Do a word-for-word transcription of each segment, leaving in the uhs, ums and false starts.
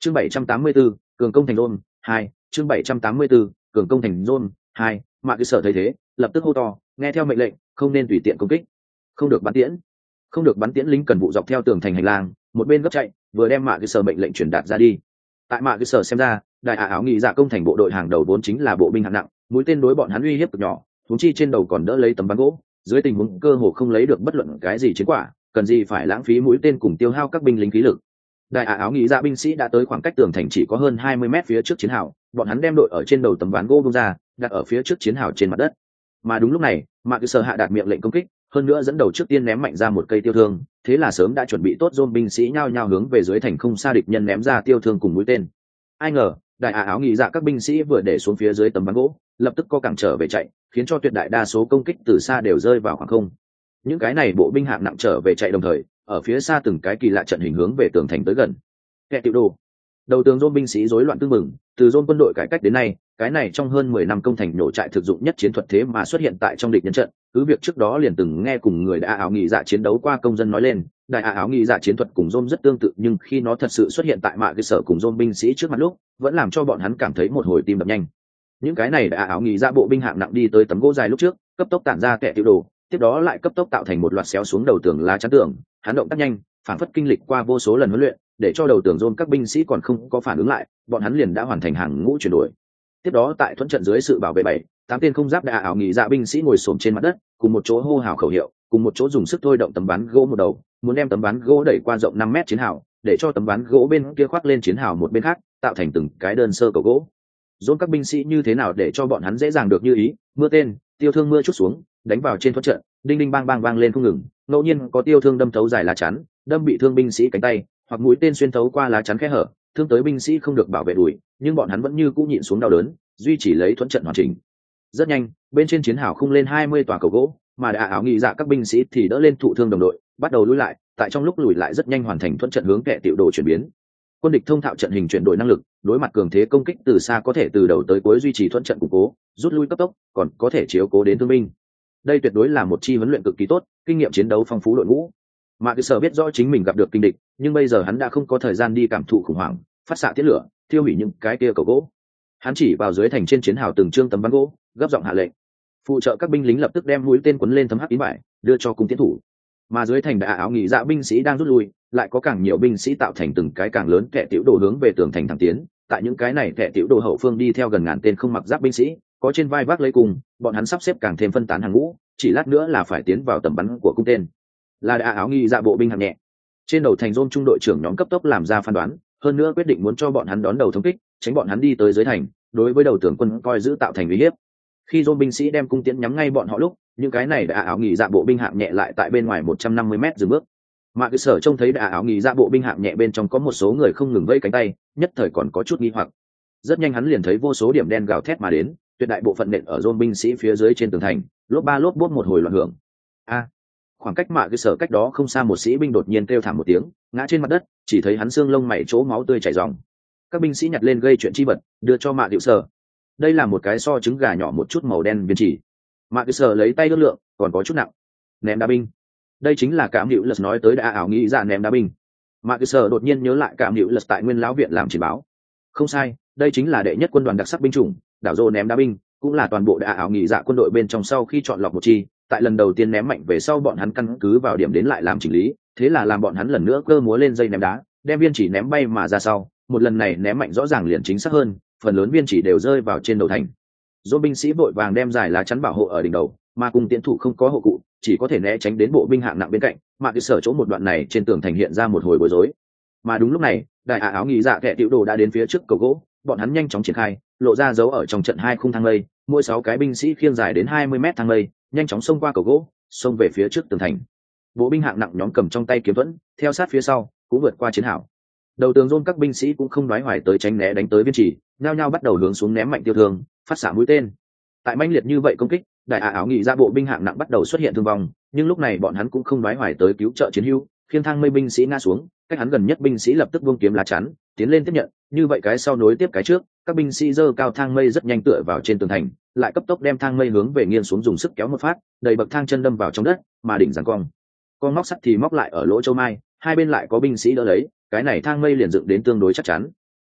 chương bảy trăm tám mươi 784, cường công thành rôn hai chương bảy trăm tám mươi 784, cường công thành rôn hai Mạ Cơ Sở thấy thế lập tức hô to, nghe theo mệnh lệnh, không nên tùy tiện công kích, không được bắn tiễn, không được bắn tiễn. Lính cần vụ dọc theo tường thành hành lang một bên gấp chạy, vừa đem Mạ Cơ Sở mệnh lệnh truyền đạt ra đi. Tại Mạ Cơ Sở xem ra, đại ả áo nghị dạ công thành bộ đội hàng đầu vốn chính là bộ binh hạng nặng, mũi tên đối bọn hắn uy hiếp cực nhỏ, thúng chi trên đầu còn đỡ lấy tấm ván gỗ, dưới tình huống cơ hồ không lấy được bất luận cái gì chiến quả, cần gì phải lãng phí mũi tên cùng tiêu hao các binh lính khí lực. Đại ả áo nghị dạ binh sĩ đã tới khoảng cách tường thành chỉ có hơn hai mươi mét phía trước chiến hào, bọn hắn đem đội ở trên đầu tấm ván gỗ bung ra, đặt ở phía trước chiến hào trên mặt đất. Mà đúng lúc này, Mạ Cơ Sở hạ đạt miệng lệnh công kích, hơn nữa dẫn đầu trước tiên ném mạnh ra một cây tiêu thương, thế là sớm đã chuẩn bị tốt dôn binh sĩ nhao nhao hướng về dưới thành không xa địch nhân ném ra tiêu thương cùng mũi tên. Ai ngờ, đại ả áo nghị dạ các binh sĩ vừa để xuống phía dưới tấm ván gỗ, lập tức co cẳng trở về chạy, khiến cho tuyệt đại đa số công kích từ xa đều rơi vào khoảng không. Những cái này bộ binh hạng nặng trở về chạy đồng thời, ở phía xa từng cái kỳ lạ trận hình hướng về tường thành tới gần. Kẻ tiểu đồ, đầu tường dôn binh sĩ rối loạn tương mừng, từ dôn quân đội cải cách đến nay, cái này trong hơn mười năm công thành nổ trại thực dụng nhất chiến thuật thế mà xuất hiện tại trong địch nhân trận, cứ việc trước đó liền từng nghe cùng người đại áo nghị dạ chiến đấu qua công dân nói lên, đại áo nghị dạ chiến thuật cùng dôn rất tương tự, nhưng khi nó thật sự xuất hiện tại Mạ Cơ Sở cùng dôn binh sĩ trước mặt lúc, vẫn làm cho bọn hắn cảm thấy một hồi tim đập nhanh. Những cái này đại áo nghị dạ bộ binh hạng nặng đi tới tấm gỗ dài lúc trước, cấp tốc tản ra kẻ tiểu đồ, tiếp đó lại cấp tốc tạo thành một loạt xéo xuống đầu tường lá chắn tường, hắn động tác nhanh, phản phất kinh lịch qua vô số lần huấn luyện, để cho đầu tường dôn các binh sĩ còn không có phản ứng lại, bọn hắn liền đã hoàn thành hàng ngũ chuyển đổi. Tiếp đó tại thuẫn trận dưới sự bảo vệ bảy tám tên không giáp đại áo nghị dạ binh sĩ ngồi xổm trên mặt đất, cùng một chỗ hô hào khẩu hiệu, cùng một chỗ dùng sức thôi động tấm ván gỗ một đầu, muốn đem tấm ván gỗ đẩy qua rộng năm mét chiến hào, để cho tấm ván gỗ bên kia khoác lên chiến hào một bên khác, tạo thành từng cái đơn sơ cầu gỗ. Dôn các binh sĩ như thế nào để cho bọn hắn dễ dàng được như ý, mưa tên, tiêu thương mưa chút xuống, đánh vào trên thuẫn trận, đinh đinh bang bang vang lên không ngừng, ngẫu nhiên có tiêu thương đâm thấu dài lá chắn, đâm bị thương binh sĩ cánh tay, hoặc mũi tên xuyên thấu qua lá chắn khe hở, thương tới binh sĩ không được bảo vệ đuổi, nhưng bọn hắn vẫn như cũ nhịn xuống đau đớn, duy trì lấy thuẫn trận hoàn chỉnh. Rất nhanh, bên trên chiến hào khung lên hai mươi tòa cầu gỗ, mà đại áo nghị dạ các binh sĩ thì đỡ lên thụ thương đồng đội, bắt đầu lùi lại, tại trong lúc lùi lại rất nhanh hoàn thành thuẫn trận hướng kẻ tiểu đồ chuyển biến. Quân địch thông thạo trận hình chuyển đổi năng lực, đối mặt cường thế công kích từ xa có thể từ đầu tới cuối duy trì thuẫn trận củng cố, rút lui cấp tốc, còn có thể chiếu cố đến thương binh. Đây tuyệt đối là một chi huấn luyện cực kỳ tốt, kinh nghiệm chiến đấu phong phú đội ngũ. Mạ Cơ Sở biết rõ chính mình gặp được kinh địch, nhưng bây giờ hắn đã không có thời gian đi cảm thụ khủng hoảng, phát xạ tiễn lửa, tiêu hủy những cái kia cầu gỗ. Hắn chỉ vào dưới thành trên chiến hào từng trương tấm ván gỗ, gấp giọng hạ lệnh. Phụ trợ các binh lính lập tức đem mũi tên quấn lên tấm hắc tín vải, đưa cho cung tiến thủ. Mà dưới thành đại áo nghị dạ binh sĩ đang rút lui, lại có càng nhiều binh sĩ tạo thành từng cái càng lớn kẻ tiểu đồ hướng về tường thành thẳng tiến. Tại những cái này kẻ tiểu đồ hậu phương đi theo gần ngàn tên không mặc giáp binh sĩ, có trên vai vác lấy cùng, bọn hắn sắp xếp càng thêm phân tán hàng ngũ, chỉ lát nữa là phải tiến vào tầm bắn của cung tên. Là đại áo nghị dạ bộ binh hạng nhẹ. Trên đầu thành Rôn trung đội trưởng nhóm cấp tốc làm ra phán đoán, hơn nữa quyết định muốn cho bọn hắn đón đầu thống kích, tránh bọn hắn đi tới dưới thành, đối với đầu tưởng quân coi giữ tạo thành uy hiếp. Khi Rôn binh sĩ đem cung tiễn nhắm ngay bọn họ lúc, những cái này đại áo nghị dạ bộ binh hạng nhẹ lại tại bên ngoài một trăm năm mươi mét dừng bước. Mạ Cơ Sở trông thấy đại áo nghị dạ bộ binh hạng nhẹ bên trong có một số người không ngừng vẫy cánh tay, nhất thời còn có chút nghi hoặc. Rất nhanh hắn liền thấy vô số điểm đen gào thét mà đến, tuyệt đại bộ phận nện ở Rôn binh sĩ phía dưới trên tường thành, lốp ba lốp bốp một hồi loạn hưởng. A! Khoảng cách Mạ Cơ Sở cách đó không xa một sĩ binh đột nhiên kêu thảm một tiếng, ngã trên mặt đất, chỉ thấy hắn xương lông mày chỗ máu tươi chảy ròng. Các binh sĩ nhặt lên gây chuyện chi vật, đưa cho Mạ Cơ Sở. Đây là một cái so trứng gà nhỏ một chút màu đen viên chỉ. Mạ Cơ Sở lấy tay đốt lượng, còn có chút nặng. Ném đá binh. Đây chính là Cảm Hữu Lật nói tới đại ảo nghĩ ra ném đá binh. Mạ Cơ Sở đột nhiên nhớ lại Cảm Hữu Lật tại Nguyên lão viện làm chỉ báo. Không sai, đây chính là đệ nhất quân đoàn đặc sắc binh chủng, đảo rô ném đá binh, cũng là toàn bộ đại ảo nghĩ dạ quân đội bên trong sau khi chọn lọc một chi, tại lần đầu tiên ném mạnh về sau bọn hắn căn cứ vào điểm đến lại làm chỉnh lý, thế là làm bọn hắn lần nữa cơ múa lên dây ném đá, đem viên chỉ ném bay mà ra sau, một lần này ném mạnh rõ ràng liền chính xác hơn, phần lớn viên chỉ đều rơi vào trên đầu thành. Dô binh sĩ vội vàng đem giải lá chắn bảo hộ ở đỉnh đầu, mà cùng tiến thủ không có hộ cụ, chỉ có thể né tránh đến bộ binh hạng nặng bên cạnh, mà cái sở chỗ một đoạn này trên tường thành hiện ra một hồi bối rối. Mà đúng lúc này, đại ả áo nghĩ dạ kẻ tiểu đồ đã đến phía trước cầu gỗ, bọn hắn nhanh chóng triển khai, lộ ra dấu ở trong trận hai khung thang lây, mỗi sáu cái binh sĩ khiêng dài đến hai mươi mét thang lây, nhanh chóng xông qua cầu gỗ, xông về phía trước tường thành. Bộ binh hạng nặng nhóm cầm trong tay kiếm thuẫn, theo sát phía sau, cũng vượt qua chiến hào. Đầu tường Rôn các binh sĩ cũng không đoái hoài tới tránh né đánh tới viên chỉ, nhao nhao bắt đầu hướng xuống ném mạnh tiêu thương, phát xạ mũi tên. Tại mãnh liệt như vậy công kích, đại ả áo nghĩ ra bộ binh hạng nặng bắt đầu xuất hiện thương vong, nhưng lúc này bọn hắn cũng không đoái hoài tới cứu trợ chiến hữu, khiêng thang mây binh sĩ ngã xuống, cách hắn gần nhất binh sĩ lập tức vung kiếm lá chắn, tiến lên tiếp nhận, như vậy cái sau nối tiếp cái trước, các binh sĩ giơ cao thang mây rất nhanh tựa vào trên tường thành, lại cấp tốc đem thang mây hướng về nghiêng xuống dùng sức kéo một phát, đầy bậc thang chân đâm vào trong đất, mà đỉnh giằng cong. Con móc sắt thì móc lại ở lỗ châu mai, hai bên lại có binh sĩ đỡ lấy, cái này thang mây liền dựng đến tương đối chắc chắn.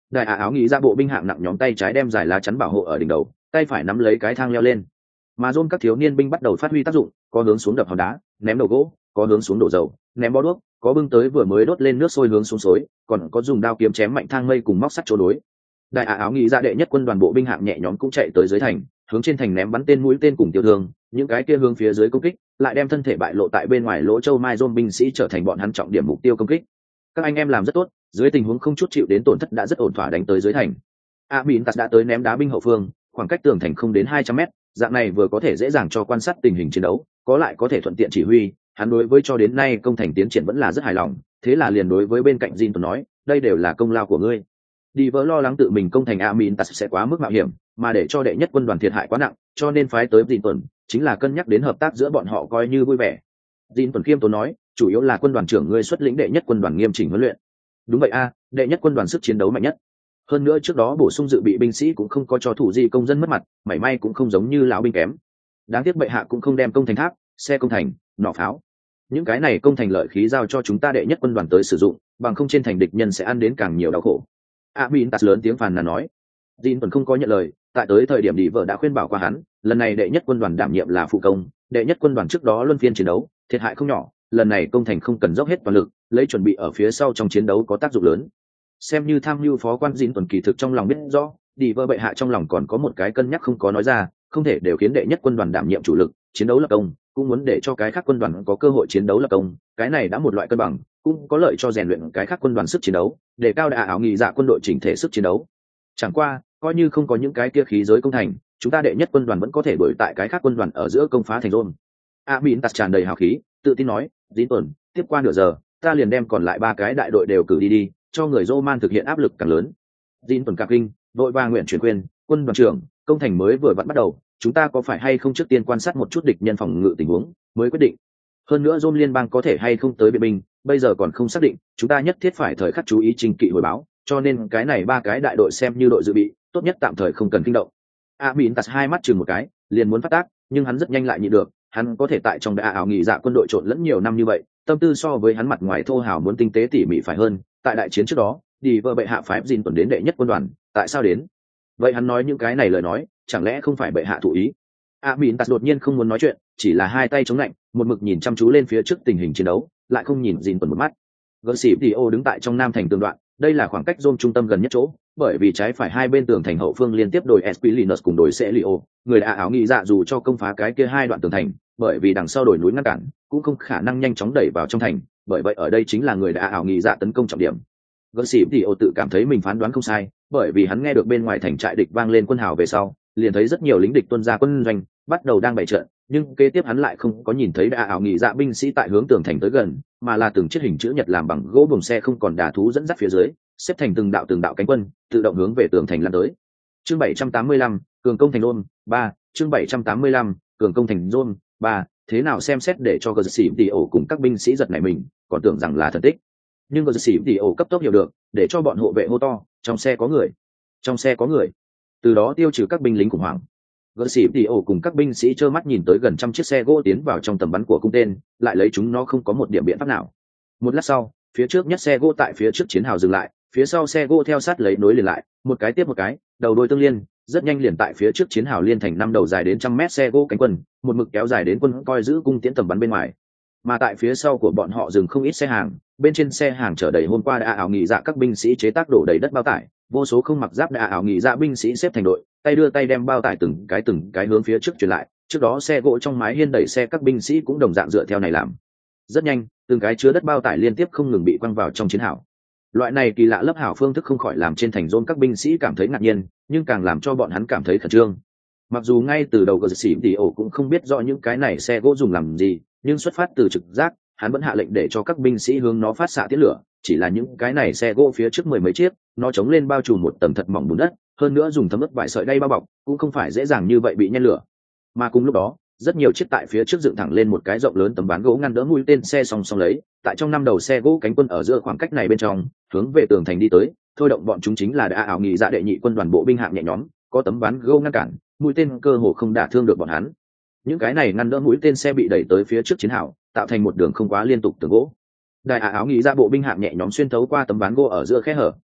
Đại ả áo nghĩ ra bộ binh hạng nặng nhóm tay trái đem dài lá chắn bảo hộ ở đỉnh đầu, tay phải nắm lấy cái thang leo lên. Mà dôn các thiếu niên binh bắt đầu phát huy tác dụng, có hướng xuống đập hòn đá, ném đầu gỗ, có hướng xuống đổ dầu, ném bó đuốc, có bưng tới vừa mới đốt lên nước sôi hướng xuống xối, còn có dùng đao kiếm chém mạnh thang mây cùng móc sắt chỗ đối. Đại ả áo nghĩ ra đệ nhất quân đoàn bộ binh hạng nhẹ nhóm cũng chạy tới dưới thành, hướng trên thành ném bắn tên mũi tên cùng tiêu thương, những cái kia hướng phía dưới công kích, lại đem thân thể bại lộ tại bên ngoài lỗ châu mai dôn binh sĩ trở thành bọn hắn trọng điểm mục tiêu công kích. Các anh em làm rất tốt, dưới tình huống không chút chịu đến tổn thất đã rất ổn thỏa đánh tới dưới thành. A Min Tạt đã tới ném đá binh hậu phương, khoảng cách tường thành không đến hai trăm mét, dạng này vừa có thể dễ dàng cho quan sát tình hình chiến đấu, có lại có thể thuận tiện chỉ huy. Hắn đối với cho đến nay công thành tiến triển vẫn là rất hài lòng, thế là liền đối với bên cạnh Jin Tuấn nói, đây đều là công lao của ngươi. Đi vỡ lo lắng tự mình công thành A Min Tạt sẽ quá mức mạo hiểm, mà để cho đệ nhất quân đoàn thiệt hại quá nặng, cho nên phái tới Jin Tuấn, chính là cân nhắc đến hợp tác giữa bọn họ coi như vui vẻ. Jin Tuấn khiêm tốn nói, chủ yếu là quân đoàn trưởng ngươi xuất lĩnh đệ nhất quân đoàn nghiêm chỉnh huấn luyện. Đúng vậy a, đệ nhất quân đoàn sức chiến đấu mạnh nhất. Hơn nữa trước đó bổ sung dự bị binh sĩ cũng không có cho thủ di công dân mất mặt, mảy may cũng không giống như lão binh kém. Đáng tiếc bệ hạ cũng không đem công thành tháp, xe công thành, nỏ pháo, những cái này công thành lợi khí giao cho chúng ta đệ nhất quân đoàn tới sử dụng, bằng không trên thành địch nhân sẽ ăn đến càng nhiều đau khổ. A Min Tạt lớn tiếng phàn nàn nói. Jin vẫn không có nhận lời, tại tới thời điểm đi vợ đã khuyên bảo qua hắn, lần này đệ nhất quân đoàn đảm nhiệm là phụ công, đệ nhất quân đoàn trước đó luân phiên chiến đấu, thiệt hại không nhỏ, lần này công thành không cần dốc hết toàn lực, lấy chuẩn bị ở phía sau trong chiến đấu có tác dụng lớn. Xem như tham mưu phó quan Jin tuần kỳ thực trong lòng biết rõ, đi vợ bệ hạ trong lòng còn có một cái cân nhắc không có nói ra, không thể đều khiến đệ nhất quân đoàn đảm nhiệm chủ lực, chiến đấu lập công, cũng muốn để cho cái khác quân đoàn có cơ hội chiến đấu lập công, cái này đã một loại cân bằng, cũng có lợi cho rèn luyện cái khác quân đoàn sức chiến đấu, để cao đại áo nghị dạ quân đội chỉnh thể sức chiến đấu. Chẳng qua, coi như không có những cái kia khí giới công thành, chúng ta đệ nhất quân đoàn vẫn có thể đuổi tại cái khác quân đoàn ở giữa công phá thành rôn. A Min Tạt tràn đầy hào khí, tự tin nói, Jin tuần, tiếp qua nửa giờ, ta liền đem còn lại ba cái đại đội đều cử đi đi, cho người Roman thực hiện áp lực càng lớn. Jin tuần cạc kinh, đội ba nguyện chuyển quyền, quân đoàn trưởng, công thành mới vừa vặn bắt đầu, chúng ta có phải hay không trước tiên quan sát một chút địch nhân phòng ngự tình huống mới quyết định. Hơn nữa Rome liên bang có thể hay không tới biện binh, bây giờ còn không xác định, chúng ta nhất thiết phải thời khắc chú ý trình kỵ hồi báo, cho nên cái này ba cái đại đội xem như đội dự bị, tốt nhất tạm thời không cần kinh động. A Min Tạt hai mắt chừng một cái, liền muốn phát tác, nhưng hắn rất nhanh lại nhịn được, hắn có thể tại trong đại ảo nghị dạ quân đội trộn lẫn nhiều năm như vậy, tâm tư so với hắn mặt ngoài thô hào muốn tinh tế tỉ mỉ phải hơn. Tại đại chiến trước đó, đi vợ bệ hạ phái Jin tuần đến đệ nhất quân đoàn, tại sao đến? Vậy hắn nói những cái này lời nói, chẳng lẽ không phải bệ hạ thụ ý? A Min Tạt đột nhiên không muốn nói chuyện, chỉ là hai tay chống lạnh, một mực nhìn chăm chú lên phía trước tình hình chiến đấu, lại không nhìn Jin tuần một mắt. Gỡ xỉ thì ô đứng tại trong nam thành tường đoạn, đây là khoảng cách Rome trung tâm gần nhất chỗ, bởi vì trái phải hai bên tường thành hậu phương liên tiếp đồi Esquilinus cùng đồi Celio, người đã áo nghĩ dạ dù cho công phá cái kia hai đoạn tường thành, bởi vì đằng sau đồi núi ngăn cản, cũng không khả năng nhanh chóng đẩy vào trong thành, bởi vậy ở đây chính là người đã áo nghĩ dạ tấn công trọng điểm. Gỡ xỉ thì ô tự cảm thấy mình phán đoán không sai, bởi vì hắn nghe được bên ngoài thành trại địch vang lên quân hào về sau, liền thấy rất nhiều lính địch tuân ra quân doanh, bắt đầu đang bày trận, nhưng kế tiếp hắn lại không có nhìn thấy đã ảo nghị dạ binh sĩ tại hướng tường thành tới gần, mà là từng chiếc hình chữ nhật làm bằng gỗ buồng xe không còn đà thú dẫn dắt phía dưới, xếp thành từng đạo từng đạo cánh quân, tự động hướng về tường thành lăn tới. Chương bảy trăm tám mươi lăm, cường công thành Rome, ba, chương bảy trăm tám mươi lăm, cường công thành Rome, ba, thế nào xem xét để cho Gờ Xỉ Tỷ ổ cùng các binh sĩ giật nảy mình, còn tưởng rằng là thần tích. Nhưng Gờ Xỉ Tỷ ổ cấp tốc hiểu được, để cho bọn hộ vệ hô to, trong xe có người, trong xe có người. Từ đó tiêu trừ các binh lính khủng hoảng. Gỡ xỉ thì ổ cùng các binh sĩ trơ mắt nhìn tới gần trăm chiếc xe gỗ tiến vào trong tầm bắn của cung tên, lại lấy chúng nó không có một điểm biện pháp nào. Một lát sau, phía trước nhất xe gỗ tại phía trước chiến hào dừng lại, phía sau xe gỗ theo sát lấy nối liền lại, một cái tiếp một cái, đầu đuôi tương liên, rất nhanh liền tại phía trước chiến hào liên thành năm đầu dài đến trăm mét xe gỗ cánh quân, một mực kéo dài đến quân coi giữ cung tiễn tầm bắn bên ngoài. Mà tại phía sau của bọn họ dừng không ít xe hàng, bên trên xe hàng chở đầy hôm qua đã ảo nghị dạ các binh sĩ chế tác đổ đầy đất bao tải, vô số không mặc giáp đã ảo nghị dạ binh sĩ xếp thành đội, tay đưa tay đem bao tải từng cái từng cái hướng phía trước truyền lại. Trước đó xe gỗ trong mái hiên đẩy xe các binh sĩ cũng đồng dạng dựa theo này làm. Rất nhanh, từng cái chứa đất bao tải liên tiếp không ngừng bị quăng vào trong chiến hào. Loại này kỳ lạ lớp hảo phương thức không khỏi làm trên thành Rome các binh sĩ cảm thấy ngạc nhiên, nhưng càng làm cho bọn hắn cảm thấy khẩn trương. Mặc dù ngay từ đầu Gờ Xỉ thì ổ cũng không biết rõ những cái này xe gỗ dùng làm gì, nhưng xuất phát từ trực giác, hắn vẫn hạ lệnh để cho các binh sĩ hướng nó phát xạ tiễn lửa. Chỉ là những cái này xe gỗ phía trước mười mấy chiếc, nó chống lên bao trùm một tầng thật mỏng bùn đất, hơn nữa dùng thấm ướt vải sợi đay bao bọc, cũng không phải dễ dàng như vậy bị nhen lửa. Mà cùng lúc đó, rất nhiều chiếc tại phía trước dựng thẳng lên một cái rộng lớn tấm ván gỗ ngăn đỡ mũi tên xe song song lấy, tại trong năm đầu xe gỗ cánh quân ở giữa khoảng cách này bên trong, hướng về tường thành đi tới, thôi động bọn chúng chính là đã ảo nghị dạ đệ nhị quân đoàn bộ binh hạng nhẹ nhóm, có tấm ván gỗ ngăn cản, mũi tên cơ hồ không đả thương được bọn hắn. Những cái này ngăn đỡ mũi tên xe bị đẩy tới phía trước chiến hào, tạo thành một đường không quá liên tục tường gỗ. Đại ả áo nghĩ ra bộ binh hạng nhẹ nhóm xuyên thấu qua tấm ván gỗ ở giữa khe hở,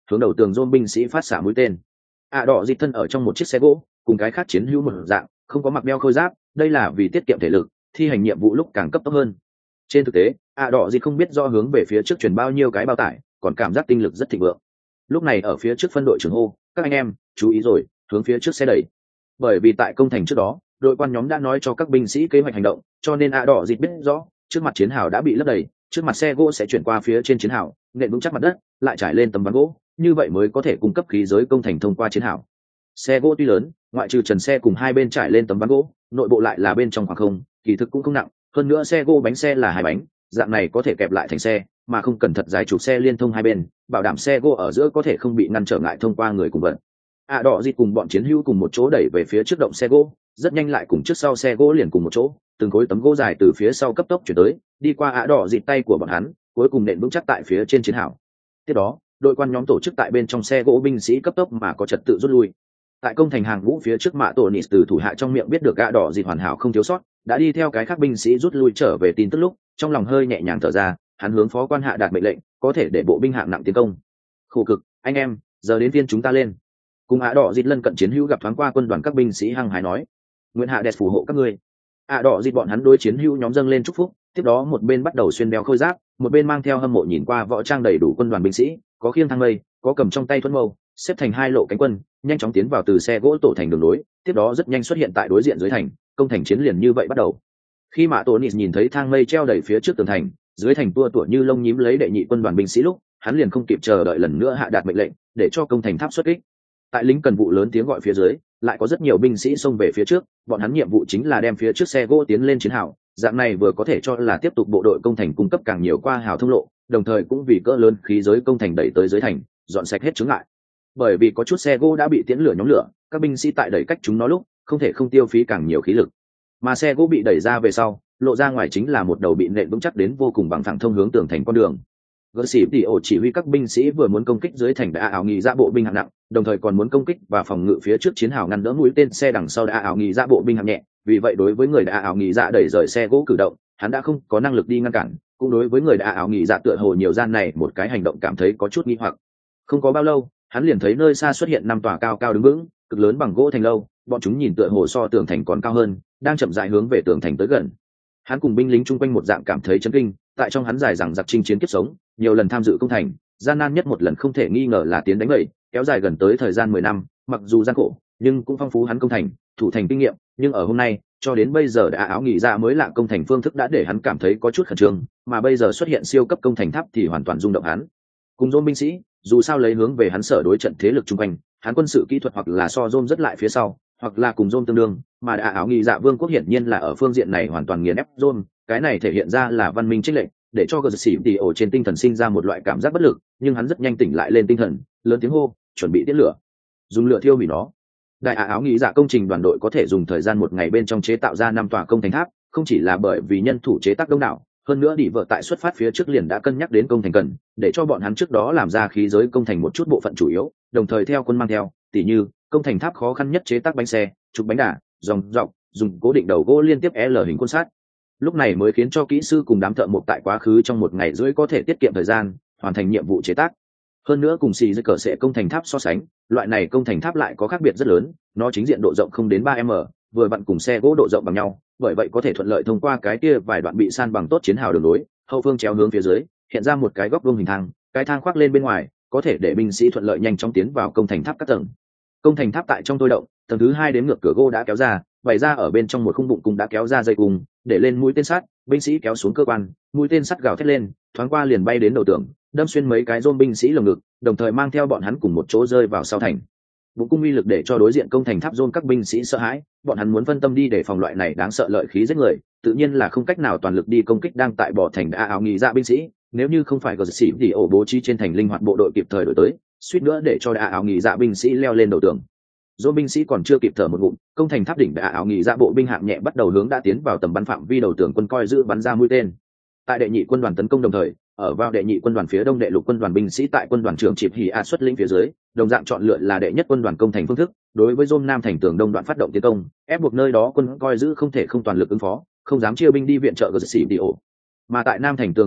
hướng đầu tường dôm binh sĩ phát xạ mũi tên. ạ đỏ dịt thân ở trong một chiếc xe gỗ cùng cái khác chiến hữu một dạng, không có mặc đeo khôi giáp, đây là vì tiết kiệm thể lực, thi hành nhiệm vụ lúc càng cấp tốc hơn. Trên thực tế ạ đỏ dịt không biết do hướng về phía trước chuyển bao nhiêu cái bao tải, còn cảm giác tinh lực rất thịnh vượng. Lúc này ở phía trước phân đội trưởng hô, các anh em chú ý rồi, hướng phía trước xe đẩy. Bởi vì tại công thành trước đó đội quan nhóm đã nói cho các binh sĩ kế hoạch hành động, cho nên ạ đỏ dịt biết rõ trước mặt chiến hào đã bị lấp đầy, trước mặt xe gỗ sẽ chuyển qua phía trên chiến hào, nện vững chắc mặt đất, lại trải lên tấm ván gỗ, như vậy mới có thể cung cấp khí giới công thành thông qua chiến hào. Xe gỗ tuy lớn, ngoại trừ trần xe cùng hai bên trải lên tấm ván gỗ, nội bộ lại là bên trong khoảng không, kỳ thực cũng không nặng, hơn nữa xe gỗ bánh xe là hai bánh, dạng này có thể kẹp lại thành xe, mà không cần thật dài trục xe liên thông hai bên, bảo đảm xe gỗ ở giữa có thể không bị ngăn trở ngại thông qua người cùng vật. ạ đỏ dịt cùng bọn chiến hữu cùng một chỗ đẩy về phía trước động xe gỗ, rất nhanh lại cùng trước sau xe gỗ liền cùng một chỗ, từng khối tấm gỗ dài từ phía sau cấp tốc chuyển tới, đi qua ạ đỏ dịt tay của bọn hắn, cuối cùng nện vững chắc tại phía trên chiến hào. Tiếp đó đội quan nhóm tổ chức tại bên trong xe gỗ binh sĩ cấp tốc mà có trật tự rút lui. Tại công thành hàng ngũ phía trước, mạ tổ nịt từ thủ hạ trong miệng biết được ạ đỏ dịt hoàn hảo không thiếu sót, đã đi theo cái khác binh sĩ rút lui trở về tin tức lúc, trong lòng hơi nhẹ nhàng thở ra, hắn hướng phó quan hạ đạt mệnh lệnh, có thể để bộ binh hạng nặng tiến công. Khổ cực anh em, giờ đến phiên chúng ta lên. Cùng ạ đỏ dịt lân cận chiến hữu gặp thoáng qua quân đoàn các binh sĩ hăng hái nói, nguyện hạ đẹp phù hộ các ngươi. ạ đỏ dịt bọn hắn đối chiến hữu nhóm dâng lên chúc phúc, tiếp đó một bên bắt đầu xuyên đeo khôi giáp, một bên mang theo hâm mộ nhìn qua võ trang đầy đủ quân đoàn binh sĩ, có khiêng thang mây, có cầm trong tay thuẫn mâu, xếp thành hai lộ cánh quân, nhanh chóng tiến vào từ xe gỗ tổ thành đường lối, tiếp đó rất nhanh xuất hiện tại đối diện dưới thành, công thành chiến liền như vậy bắt đầu. Khi mạ tổ nịt nhìn thấy thang mây treo đầy phía trước tường thành, dưới thành tua tủa như lông nhím lấy đệ nhị quân đoàn binh sĩ lúc, hắn liền không kịp chờ đợi lần nữa hạ đạt mệnh lệnh, để cho công thành tháp xuất kích. Tại lính cần vụ lớn tiếng gọi phía dưới, lại có rất nhiều binh sĩ xông về phía trước, bọn hắn nhiệm vụ chính là đem phía trước xe gỗ tiến lên chiến hào, dạng này vừa có thể cho là tiếp tục bộ đội công thành cung cấp càng nhiều qua hào thông lộ, đồng thời cũng vì cỡ lớn khí giới công thành đẩy tới dưới thành, dọn sạch hết chướng ngại. Bởi vì có chút xe gỗ đã bị tiễn lửa nhóm lửa, các binh sĩ tại đẩy cách chúng nó lúc không thể không tiêu phí càng nhiều khí lực, mà xe gỗ bị đẩy ra về sau, lộ ra ngoài chính là một đầu bị nện vững chắc đến vô cùng bằng phẳng thông hướng tường thành con đường. Gỡ xỉ tỉ ổ chỉ huy các binh sĩ vừa muốn công kích dưới thành đã ảo nghỉ ra bộ binh hạng nặng, đồng thời còn muốn công kích và phòng ngự phía trước chiến hào ngăn đỡ mũi tên xe đằng sau đã ảo nghỉ ra bộ binh hạng nhẹ, vì vậy đối với người đã ảo nghỉ ra đẩy rời xe gỗ cử động, hắn đã không có năng lực đi ngăn cản, cũng đối với người đã ảo nghỉ ra tựa hồ nhiều gian này một cái hành động cảm thấy có chút nghi hoặc. Không có bao lâu, hắn liền thấy nơi xa xuất hiện năm tòa cao cao đứng vững, cực lớn bằng gỗ thành lâu, bọn chúng nhìn tựa hồ so tường thành còn cao hơn, đang chậm rãi hướng về tường thành tới gần. Hắn cùng binh lính chung quanh một dạng cảm thấy chấn kinh, tại trong hắn dài rằng giặc chinh chiến kiếp sống, nhiều lần tham dự công thành, gian nan nhất một lần không thể nghi ngờ là tiến đánh bậy, kéo dài gần tới thời gian mười năm, mặc dù gian khổ, nhưng cũng phong phú hắn công thành, thủ thành kinh nghiệm, nhưng ở hôm nay, cho đến bây giờ đã áo nghỉ ra mới lạ công thành phương thức đã để hắn cảm thấy có chút khẩn trương, mà bây giờ xuất hiện siêu cấp công thành tháp thì hoàn toàn rung động hắn. Cùng Dôn binh sĩ, dù sao lấy hướng về hắn sở đối trận thế lực chung quanh, hắn quân sự kỹ thuật hoặc là so Dôn rất lại phía sau, hoặc là cùng Dôn tương đương, mà đã áo nghỉ dạ vương quốc hiển nhiên là ở phương diện này hoàn toàn nghiền ép Dôn, cái này thể hiện ra là văn minh chênh lệch, để cho gờ xỉ tỉ ổ trên tinh thần sinh ra một loại cảm giác bất lực, nhưng hắn rất nhanh tỉnh lại lên tinh thần, lớn tiếng hô, chuẩn bị tiễn lửa, dùng lửa thiêu hủy nó. Đại ả áo nghĩ dạ công trình đoàn đội có thể dùng thời gian một ngày bên trong chế tạo ra năm tòa công thành tháp, không chỉ là bởi vì nhân thủ chế tác đông đảo, hơn nữa đỉ vợ tại xuất phát phía trước liền đã cân nhắc đến công thành cần, để cho bọn hắn trước đó làm ra khí giới công thành một chút bộ phận chủ yếu, đồng thời theo quân mang theo, tỉ như công thành tháp khó khăn nhất chế tác bánh xe, trục bánh đà, dòng dọc, dùng cố định đầu gỗ liên tiếp L hình quân sát. Lúc này mới khiến cho kỹ sư cùng đám thợ mộc tại quá khứ trong một ngày rưỡi có thể tiết kiệm thời gian, hoàn thành nhiệm vụ chế tác. Hơn nữa cùng xì dưới cờ sẽ công thành tháp so sánh, loại này công thành tháp lại có khác biệt rất lớn, nó chính diện độ rộng không đến ba mét, vừa vặn cùng xe gỗ độ rộng bằng nhau, bởi vậy có thể thuận lợi thông qua cái kia vài đoạn bị san bằng tốt chiến hào đường lối, hậu phương chéo hướng phía dưới, hiện ra một cái góc vuông hình thang, cái thang khoác lên bên ngoài, có thể để binh sĩ thuận lợi nhanh chóng tiến vào công thành tháp các tầng. Công thành tháp tại trong tôi động, tầng thứ hai đến ngược cửa gỗ đã kéo ra, bày ra ở bên trong một khung bụng cung đã kéo ra dây cung, để lên mũi tên sắt, binh sĩ kéo xuống cơ quan, mũi tên sắt gào thét lên, thoáng qua liền bay đến đầu tường, đâm xuyên mấy cái rôm binh sĩ lồng ngực, đồng thời mang theo bọn hắn cùng một chỗ rơi vào sau thành. Bụng cung uy lực để cho đối diện công thành tháp rôm các binh sĩ sợ hãi, bọn hắn muốn phân tâm đi để phòng loại này đáng sợ lợi khí giết người, tự nhiên là không cách nào toàn lực đi công kích đang tại bỏ thành đã áo nghỉ dạ binh sĩ, nếu như không phải gờ sĩ thì ổ bố trí trên thành linh hoạt bộ đội kịp thời đổi tới, suýt nữa để cho đã áo nghỉ dạ binh sĩ leo lên đầu tường. Dô binh sĩ còn chưa kịp thở một ngụm, công thành tháp đỉnh đã áo nghỉ dạ bộ binh hạng nhẹ bắt đầu hướng đã tiến vào tầm bắn phạm vi đầu tường quân coi giữ bắn ra mũi tên. Tại đệ nhị quân đoàn tấn công đồng thời, ở vào đệ nhị quân đoàn phía đông đệ lục quân đoàn binh sĩ tại quân đoàn trưởng Trịp Hỉ A xuất lĩnh phía dưới, đồng dạng chọn lựa là đệ nhất quân đoàn công thành phương thức, đối với Dôm Nam thành tường đông đoạn phát động tiến công, ép buộc nơi đó quân coi giữ không thể không toàn lực ứng phó, không dám chia binh đi viện trợ gờ sĩ đi ổ. Mà tại Nam thành tường tây đoạn,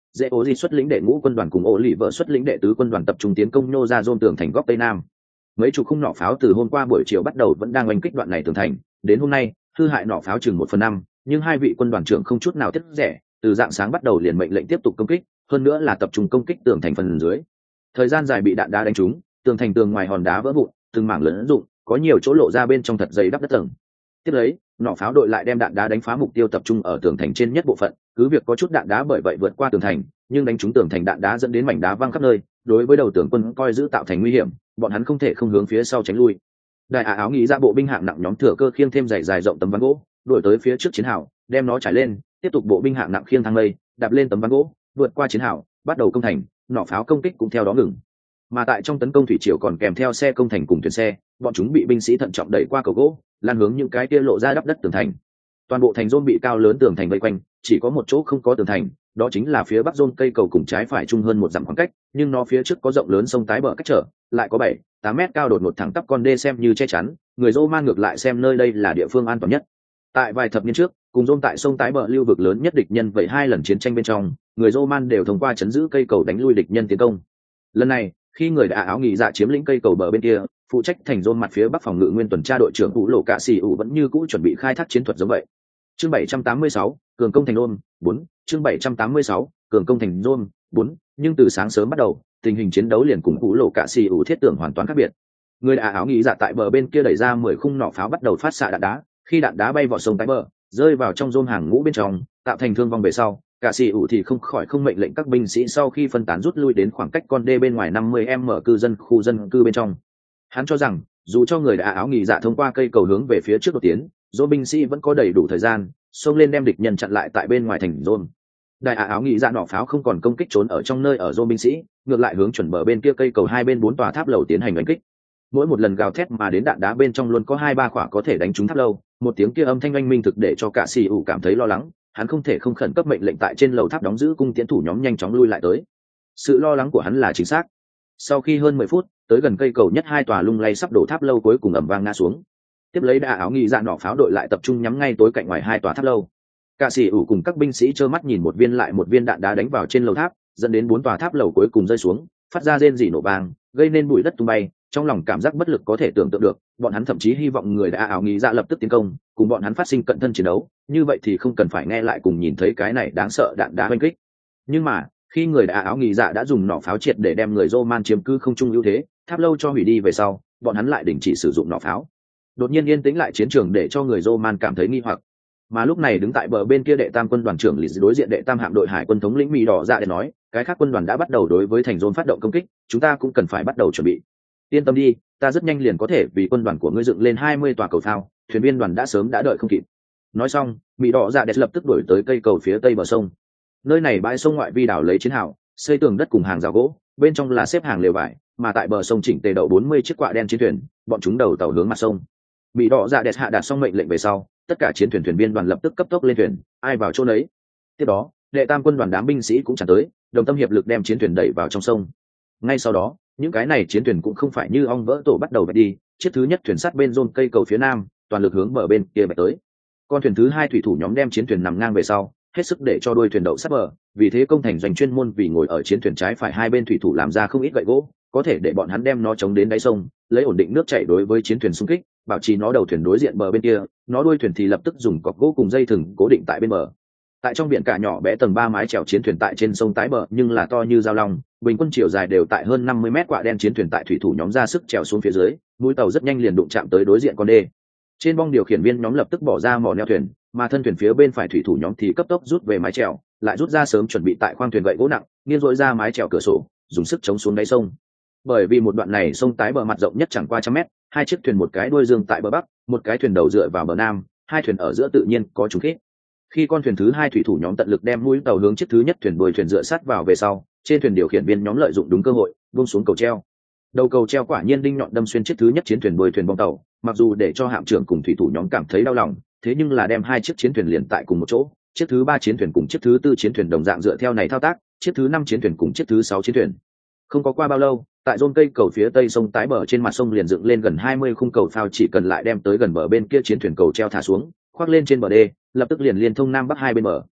dễ ố di xuất lĩnh đệ ngũ quân đoàn cùng ô lì vợ xuất lĩnh đệ tứ quân đoàn tập trung tiến công nô ra dôn tường thành góc tây nam. Mấy chục khung nỏ pháo từ hôm qua buổi chiều bắt đầu vẫn đang oanh kích đoạn này tường thành, đến hôm nay hư hại nỏ pháo chừng một phần năm, nhưng hai vị quân đoàn trưởng không chút nào tiếc rẻ, từ dạng sáng bắt đầu liền mệnh lệnh tiếp tục công kích, hơn nữa là tập trung công kích tường thành phần dưới. Thời gian dài bị đạn đá đánh trúng, tường thành tường ngoài hòn đá vỡ vụn, từng mảng lớn rụng, có nhiều chỗ lộ ra bên trong thật dày đắp đất tầng. Tiếp lấy, nỏ pháo đội lại đem đạn đá đánh phá mục tiêu tập trung ở tường thành trên nhất bộ phận, cứ việc có chút đạn đá bởi vậy vượt qua tường thành, nhưng đánh trúng tường thành đạn đá dẫn đến mảnh đá văng khắp nơi, đối với đầu tường quân coi giữ tạo thành nguy hiểm, bọn hắn không thể không hướng phía sau tránh lui. Đại ả áo nghĩ ra bộ binh hạng nặng nhóm thừa cơ khiêng thêm dày dài rộng tấm ván gỗ, đuổi tới phía trước chiến hào, đem nó trải lên, tiếp tục bộ binh hạng nặng khiêng thang lây, đạp lên tấm ván gỗ, vượt qua chiến hào, bắt đầu công thành, nỏ pháo công kích cũng theo đó ngừng. Mà tại trong tấn công thủy triều còn kèm theo xe công thành cùng thuyền xe, bọn chúng bị binh sĩ thận trọng đẩy qua cầu gỗ, lan hướng những cái kia lộ ra đắp đất tường thành. Toàn bộ thành rôn bị cao lớn tường thành vây quanh, chỉ có một chỗ không có tường thành, đó chính là phía bắc rôn cây cầu cùng trái phải chung hơn một dặm khoảng cách, nhưng nó phía trước có rộng lớn sông tái bờ cách trở, lại có bảy tám mét cao đột ngột thẳng tắp con đê xem như che chắn, người Roman ngược lại xem nơi đây là địa phương an toàn nhất. Tại vài thập niên trước, cùng rôn tại sông tái bờ lưu vực lớn nhất địch nhân vậy hai lần chiến tranh bên trong, người Roman đều thông qua chấn giữ cây cầu đánh lui địch nhân tiến công. Lần này, khi người đã áo nghỉ dạ chiếm lĩnh cây cầu bờ bên kia, phụ trách thành rôn mặt phía bắc phòng ngự nguyên tuần tra đội trưởng Vũ Lộ Cạ Sĩ ủ vẫn như cũ chuẩn bị khai thác chiến thuật giống vậy. Chương bảy trăm tám mươi sáu, cường công thành rôn bốn. Chương bảy trăm tám mươi sáu, cường công thành rôn bốn. Nhưng từ sáng sớm bắt đầu, tình hình chiến đấu liền cùng Vũ Lộ Cạ Sĩ ủ thiết tưởng hoàn toàn khác biệt. Người đã áo nghỉ dạ tại bờ bên kia đẩy ra mười khung nỏ pháo bắt đầu phát xạ đạn đá, khi đạn đá bay vào sông tái bờ, rơi vào trong rôn hàng ngũ bên trong, tạo thành thương vong về sau. Cả sĩ ủ thì không khỏi không mệnh lệnh các binh sĩ sau khi phân tán rút lui đến khoảng cách con đê bên ngoài năm mươi mét cư dân khu dân cư bên trong. Hắn cho rằng, dù cho người đã áo nghỉ dạ thông qua cây cầu hướng về phía trước đột tiến, dôn binh sĩ vẫn có đầy đủ thời gian xông lên đem địch nhân chặn lại tại bên ngoài thành dôn. Đại áo nghỉ dạ nỏ pháo không còn công kích trốn ở trong nơi ở dôn binh sĩ, ngược lại hướng chuẩn bờ bên kia cây cầu hai bên bốn tòa tháp lầu tiến hành đánh kích. Mỗi một lần gào thét mà đến đạn đá bên trong luôn có hai ba quả có thể đánh trúng tháp lâu, một tiếng kia âm thanh oanh minh thực để cho cả sĩ ủ cảm thấy lo lắng. Hắn không thể không khẩn cấp mệnh lệnh tại trên lầu tháp đóng giữ cung tiến thủ nhóm nhanh chóng lui lại tới. Sự lo lắng của hắn là chính xác. Sau khi hơn mười phút, tới gần cây cầu nhất hai tòa lung lay sắp đổ tháp lâu cuối cùng ầm vang ngã xuống. Tiếp lấy đã áo nghi dạ nỏ pháo đội lại tập trung nhắm ngay tối cạnh ngoài hai tòa tháp lâu. Cả sĩ ủ cùng các binh sĩ trơ mắt nhìn một viên lại một viên đạn đá đánh vào trên lầu tháp, dẫn đến bốn tòa tháp lầu cuối cùng rơi xuống, phát ra rên rỉ nổ vang, gây nên bụi đất tung bay. Trong lòng cảm giác bất lực có thể tưởng tượng được, bọn hắn thậm chí hy vọng người đã áo nghĩ dạ lập tức tiến công, cùng bọn hắn phát sinh cận thân chiến đấu, như vậy thì không cần phải nghe lại cùng nhìn thấy cái này đáng sợ đạn đá oanh kích. Nhưng mà, khi người đã áo nghĩ dạ đã dùng nỏ pháo triệt để đem người Roman chiếm cứ không trung ưu thế, tháp lâu cho hủy đi về sau, bọn hắn lại đình chỉ sử dụng nỏ pháo. Đột nhiên yên tĩnh lại chiến trường để cho người Roman cảm thấy nghi hoặc. Mà lúc này đứng tại bờ bên kia đệ tam quân đoàn trưởng lì đối diện đệ tam hạm đội hải quân thống lĩnh Mỹ đỏ dạ để nói, cái khác quân đoàn đã bắt đầu đối với thành Rôn phát động công kích, chúng ta cũng cần phải bắt đầu chuẩn bị. Yên tâm đi, ta rất nhanh liền có thể vì quân đoàn của ngươi dựng lên hai mươi tòa cầu phao, thuyền viên đoàn đã sớm đã đợi không kịp. Nói xong, Mỹ đỏ dạ đẹp lập tức đuổi tới cây cầu phía tây bờ sông. Nơi này bãi sông ngoại vi đảo lấy chiến hào, xây tường đất cùng hàng rào gỗ, bên trong là xếp hàng lều vải, mà tại bờ sông chỉnh tề đậu bốn mươi chiếc quạ đen chiến thuyền, bọn chúng đầu tàu hướng mặt sông. Mỹ đỏ dạ đẹp hạ đạt xong mệnh lệnh về sau, tất cả chiến thuyền thuyền viên đoàn lập tức cấp tốc lên thuyền, ai vào chỗ nấy. Tiếp đó, đệ tam quân đoàn đám binh sĩ cũng tràn tới, đồng tâm hiệp lực đem chiến thuyền đẩy vào trong sông. Ngay sau đó, những cái này chiến thuyền cũng không phải như ong vỡ tổ bắt đầu bật đi, chiếc thứ nhất thuyền sắt bên rôn cây cầu phía nam, toàn lực hướng bờ bên kia bật tới. Con thuyền thứ hai thủy thủ nhóm đem chiến thuyền nằm ngang về sau, hết sức để cho đuôi thuyền đậu sát bờ, vì thế công thành doanh chuyên môn vì ngồi ở chiến thuyền trái phải hai bên thủy thủ làm ra không ít gậy gỗ, có thể để bọn hắn đem nó chống đến đáy sông, lấy ổn định nước chảy đối với chiến thuyền xung kích, bảo trì nó đầu thuyền đối diện bờ bên kia, nó đuôi thuyền thì lập tức dùng cọc gỗ cùng dây thừng cố định tại bên bờ. Tại trong biển cả nhỏ bé tầng ba mái chèo chiến thuyền tại trên sông tái bờ nhưng là to như dao long, bình quân chiều dài đều tại hơn năm mươi mét, quạ đen chiến thuyền tại thủy thủ nhóm ra sức chèo xuống phía dưới, mũi tàu rất nhanh liền đụng chạm tới đối diện con đê. Trên bong điều khiển viên nhóm lập tức bỏ ra mỏ neo thuyền, mà thân thuyền phía bên phải thủy thủ nhóm thì cấp tốc rút về mái chèo, lại rút ra sớm chuẩn bị tại khoang thuyền gậy gỗ nặng, nghiêng dội ra mái chèo cửa sổ, dùng sức chống xuống đáy sông. Bởi vì một đoạn này sông tái bờ mặt rộng nhất chẳng qua trăm mét, hai chiếc thuyền một cái đuôi dương tại bờ bắc, một cái thuyền đầu dựa vào bờ nam, hai thuyền ở giữa tự nhiên có trùng khít. Khi con thuyền thứ hai thủy thủ nhóm tận lực đem mũi tàu hướng chiếc thứ nhất thuyền đuôi thuyền dựa sát vào về sau, trên thuyền điều khiển viên nhóm lợi dụng đúng cơ hội, buông xuống cầu treo. Đầu cầu treo quả nhiên đinh nhọn đâm xuyên chiếc thứ nhất chiến thuyền đuôi thuyền bong tàu, mặc dù để cho hạm trưởng cùng thủy thủ nhóm cảm thấy đau lòng, thế nhưng là đem hai chiếc chiến thuyền liền tại cùng một chỗ, chiếc thứ ba chiến thuyền cùng chiếc thứ tư chiến thuyền đồng dạng dựa theo này thao tác, chiếc thứ năm chiến thuyền cùng chiếc thứ sáu chiến thuyền. Không có qua bao lâu, tại rôn cây cầu phía tây sông tái bờ trên mặt sông liền dựng lên gần hai mươi khung cầu phao, chỉ cần lại đem tới gần bờ bên kia chiến thuyền cầu treo thả xuống, khoác lên trên bờ đê, lập tức liền liên thông nam bắc hai bên bờ.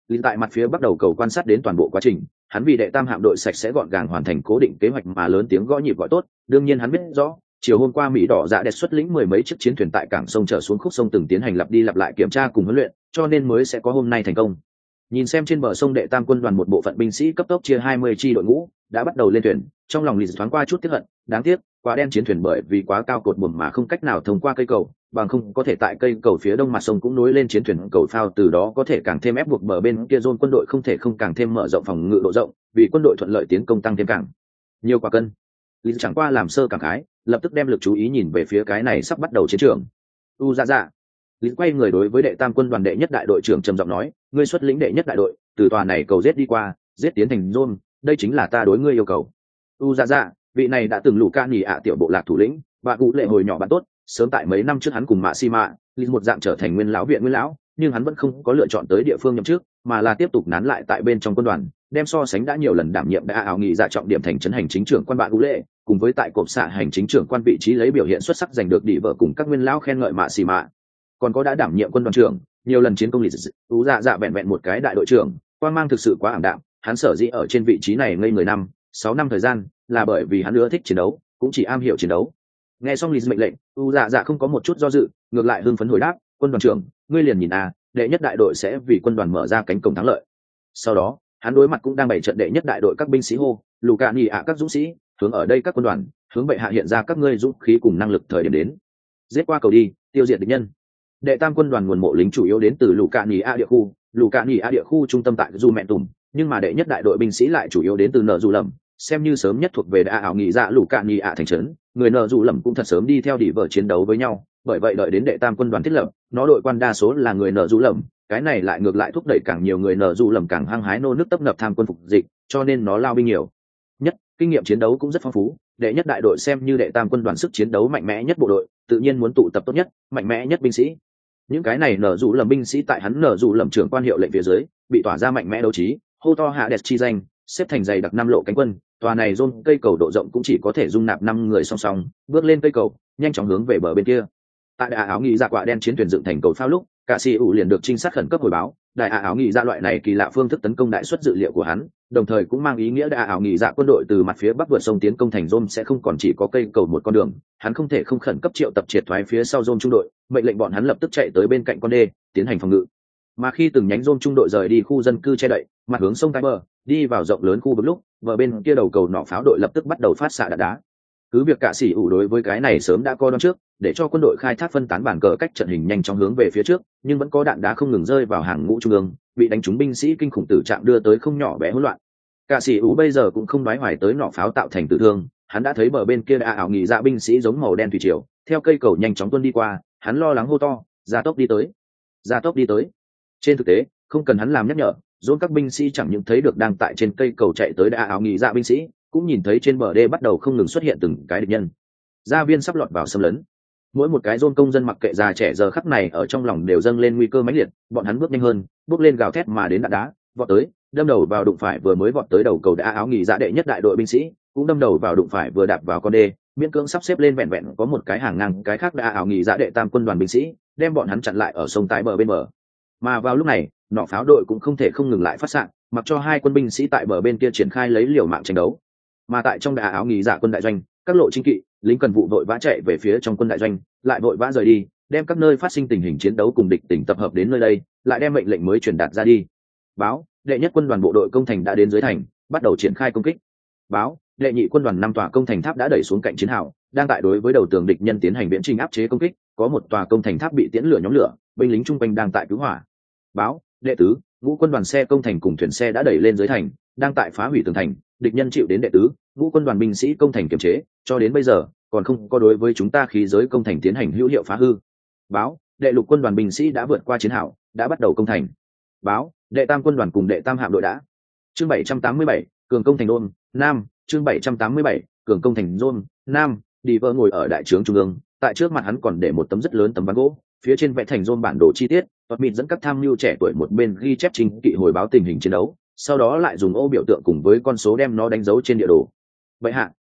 Lý tại mặt phía bắt đầu cầu quan sát đến toàn bộ quá trình, hắn vì đệ tam hạm đội sạch sẽ gọn gàng hoàn thành cố định kế hoạch mà lớn tiếng gõ nhịp gọi tốt. Đương nhiên hắn biết rõ, chiều hôm qua Mỹ đỏ dạ đẹp xuất lĩnh mười mấy chiếc chiến thuyền tại cảng sông trở xuống khúc sông từng tiến hành lặp đi lặp lại kiểm tra cùng huấn luyện, cho nên mới sẽ có hôm nay thành công. Nhìn xem trên bờ sông đệ tam quân đoàn một bộ phận binh sĩ cấp tốc chia hai mươi chi đội ngũ, đã bắt đầu lên thuyền, trong lòng Lý thoáng qua chút tiếc hận, đáng tiếc, quả đen chiến thuyền bởi vì quá cao cột buồm mà không cách nào thông qua cây cầu, bằng không có thể tại cây cầu phía đông mặt sông cũng nối lên chiến thuyền cầu phao, từ đó có thể càng thêm ép buộc bờ bên kia zone quân đội không thể không càng thêm mở rộng phòng ngự độ rộng, vì quân đội thuận lợi tiến công tăng thêm càng nhiều quả cân. Lý chẳng qua làm sơ cảm khái, lập tức đem lực chú ý nhìn về phía cái này sắp bắt đầu chiến trường. U dạ dạ. Lý quay người đối với đệ tam quân đoàn đệ nhất đại đội trưởng trầm giọng nói, ngươi xuất lĩnh đệ nhất đại đội, từ tòa này cầu giết đi qua, giết tiến thành zone, đây chính là ta đối ngươi yêu cầu. U dạ dạ, vị này đã từng lũ ca nhì ạ tiểu bộ lạc thủ lĩnh, và cụ lệ hồi nhỏ bạn tốt, sớm tại mấy năm trước hắn cùng mạ xi mạ Lý một dạng trở thành nguyên lão viện nguyên lão, nhưng hắn vẫn không có lựa chọn tới địa phương nhậm chức, mà là tiếp tục nán lại tại bên trong quân đoàn, đem so sánh đã nhiều lần đảm nhiệm đã ảo nghị dạ trọng điểm thành trấn hành chính trưởng quan bạn cụ lệ, cùng với tại cộp xạ hành chính trưởng quan vị trí lấy biểu hiện xuất sắc giành được đỉ vợ cùng các nguyên lão khen ngợi mạ xi mạ còn có đã đảm nhiệm quân đoàn trưởng, nhiều lần chiến công lịch sử. U dạ dạ vẹn vẹn một cái đại đội trưởng, quan mang thực sự quá ảm đạm, hắn sở dĩ ở trên vị trí này ngây người năm sáu năm thời gian, là bởi vì hắn ưa thích chiến đấu, cũng chỉ am hiểu chiến đấu. Nghe xong Lý mệnh lệnh, U dạ dạ không có một chút do dự, ngược lại hưng phấn hồi đáp, quân đoàn trưởng, ngươi liền nhìn a, đệ nhất đại đội sẽ vì quân đoàn mở ra cánh cổng thắng lợi. Sau đó, hắn đối mặt cũng đang bày trận đệ nhất đại đội các binh sĩ hô, lù cạn nhì ạ các dũng sĩ, hướng ở đây các quân đoàn, hướng bệ hạ hiện ra các ngươi dũng khí cùng năng lực thời điểm đến. Giết qua cầu đi, tiêu diệt địch nhân. Đệ tam quân đoàn nguồn mộ lính chủ yếu đến từ lù cạn nhì ạ địa khu, lù cạn nhì ạ địa khu trung tâm tại du mẹ tùm, nhưng mà đệ nhất đại đội binh sĩ lại chủ yếu đến từ nợ dù lầm, xem như sớm nhất thuộc về đã ảo nghị dạ lù cạn nhì ạ thành trấn, người nợ dù lầm cũng thật sớm đi theo đỉ vợ chiến đấu với nhau, bởi vậy đợi đến đệ tam quân đoàn thiết lập, nó đội quan đa số là người nợ dù lầm, cái này lại ngược lại thúc đẩy càng nhiều người nợ dù lầm càng hăng hái nô nước tấp nập tham quân phục dịch, cho nên nó lao binh nhiều nhất, kinh nghiệm chiến đấu cũng rất phong phú. Đệ nhất đại đội xem như đệ tam quân đoàn sức chiến đấu mạnh mẽ nhất bộ đội, tự nhiên muốn tụ tập tốt nhất, mạnh mẽ nhất binh sĩ. Những cái này nở dụ lầm binh sĩ tại hắn nở dụ lầm trưởng quan hiệu lệnh phía dưới, bị tỏa ra mạnh mẽ đấu trí, hô to hạ đẹp chi danh, xếp thành dày đặc năm lộ cánh quân. Tòa này zone cây cầu độ rộng cũng chỉ có thể dung nạp năm người song song, bước lên cây cầu, nhanh chóng hướng về bờ bên kia. Tại đại áo nghị dạ quả đen chiến thuyền dựng thành cầu phao lúc, cả sĩ ủ liền được trinh sát khẩn cấp hồi báo, đại áo nghị dạ loại này kỳ lạ phương thức tấn công đại suất dự liệu của hắn, đồng thời cũng mang ý nghĩa đại áo nghị dạ quân đội từ mặt phía bắc vượt sông tiến công thành zone sẽ không còn chỉ có cây cầu một con đường, hắn không thể không khẩn cấp triệu tập triệt thoái phía sau zone trung đội, mệnh lệnh bọn hắn lập tức chạy tới bên cạnh con đê, tiến hành phòng ngự. Mà khi từng nhánh zone trung đội rời đi khu dân cư che đậy, mặt hướng sông Tiber, đi vào rộng lớn khu vực lúc, vợ bên kia đầu cầu nỏ pháo đội lập tức bắt đầu phát xạ đạn đá. Cứ việc cả sĩ ủ đối với cái này sớm đã coi đoán trước, để cho quân đội khai thác phân tán bản cờ cách trận hình nhanh chóng hướng về phía trước, nhưng vẫn có đạn đá không ngừng rơi vào hàng ngũ trung ương, bị đánh trúng binh sĩ kinh khủng tử trạng đưa tới không nhỏ bé hỗn loạn. Cả sĩ ủ bây giờ cũng không đoái hoài tới nỏ pháo tạo thành tử thương, hắn đã thấy bờ bên kia đã ảo nghỉ dạ binh sĩ giống màu đen thủy triều, theo cây cầu nhanh chóng tuôn đi qua, hắn lo lắng hô to, gia tốc đi tới, gia tốc đi tới. Trên thực tế, không cần hắn làm nhắc nhở, dồn các binh sĩ chẳng những thấy được đang tại trên cây cầu chạy tới đã ảo nghỉ dạ binh sĩ, cũng nhìn thấy trên bờ đê bắt đầu không ngừng xuất hiện từng cái địch nhân. Gia viên sắp lọt vào xâm lấn. Mỗi một cái dôn công dân mặc kệ già trẻ giờ khắc này ở trong lòng đều dâng lên nguy cơ mãnh liệt, bọn hắn bước nhanh hơn, bước lên gào thét mà đến đạn đá, vọt tới, đâm đầu vào đụng phải vừa mới vọt tới đầu cầu đã áo nghỉ dạ đệ nhất đại đội binh sĩ, cũng đâm đầu vào đụng phải vừa đạp vào con đê, miễn cưỡng sắp xếp lên vẹn vẹn có một cái hàng ngang cái khác đã áo nghỉ dạ đệ tam quân đoàn binh sĩ, đem bọn hắn chặn lại ở sông tại bờ bên bờ. Mà vào lúc này, nỏ pháo đội cũng không thể không ngừng lại phát xạ, mặc cho hai quân binh sĩ tại bờ bên kia triển khai lấy liều mạng tranh đấu. Mà tại trong đại áo nghỉ dạ quân đại doanh, các lộ chính kỵ lính cần vụ vội vã chạy về phía trong quân đại doanh, lại vội vã rời đi, đem các nơi phát sinh tình hình chiến đấu cùng địch tỉnh tập hợp đến nơi đây, lại đem mệnh lệnh mới truyền đạt ra đi. Báo, đệ nhất quân đoàn bộ đội công thành đã đến dưới thành, bắt đầu triển khai công kích. Báo, đệ nhị quân đoàn năm tòa công thành tháp đã đẩy xuống cạnh chiến hào, đang tại đối với đầu tường địch nhân tiến hành viễn trình áp chế công kích, có một tòa công thành tháp bị tiễn lửa nhóm lửa, binh lính trung quanh đang tại cứu hỏa. Báo, đệ tứ, ngũ quân đoàn xe công thành cùng thuyền xe đã đẩy lên dưới thành, đang tại phá hủy tường thành, địch nhân chịu đến đệ tứ, ngũ quân đoàn binh sĩ công thành kiềm chế, cho đến bây giờ còn không có đối với chúng ta khí giới công thành tiến hành hữu hiệu phá hư. Báo, đệ lục quân đoàn binh sĩ đã vượt qua chiến hào, đã bắt đầu công thành. Báo, đệ tam quân đoàn cùng đệ tam hạm đội đã. Chương bảy trăm tám mươi bảy, cường công thành đôn, nam, chương bảy trăm tám mươi bảy, cường công thành đôn, nam, đi vợ ngồi ở đại trướng trung ương, tại trước mặt hắn còn để một tấm rất lớn tấm ván gỗ, phía trên vẽ thành đôn bản đồ chi tiết, Todd Mịt dẫn các tham mưu trẻ tuổi một bên ghi chép trình kỵ hồi báo tình hình chiến đấu, sau đó lại dùng ô biểu tượng cùng với con số đem nó đánh dấu trên địa đồ. Vậy hạ,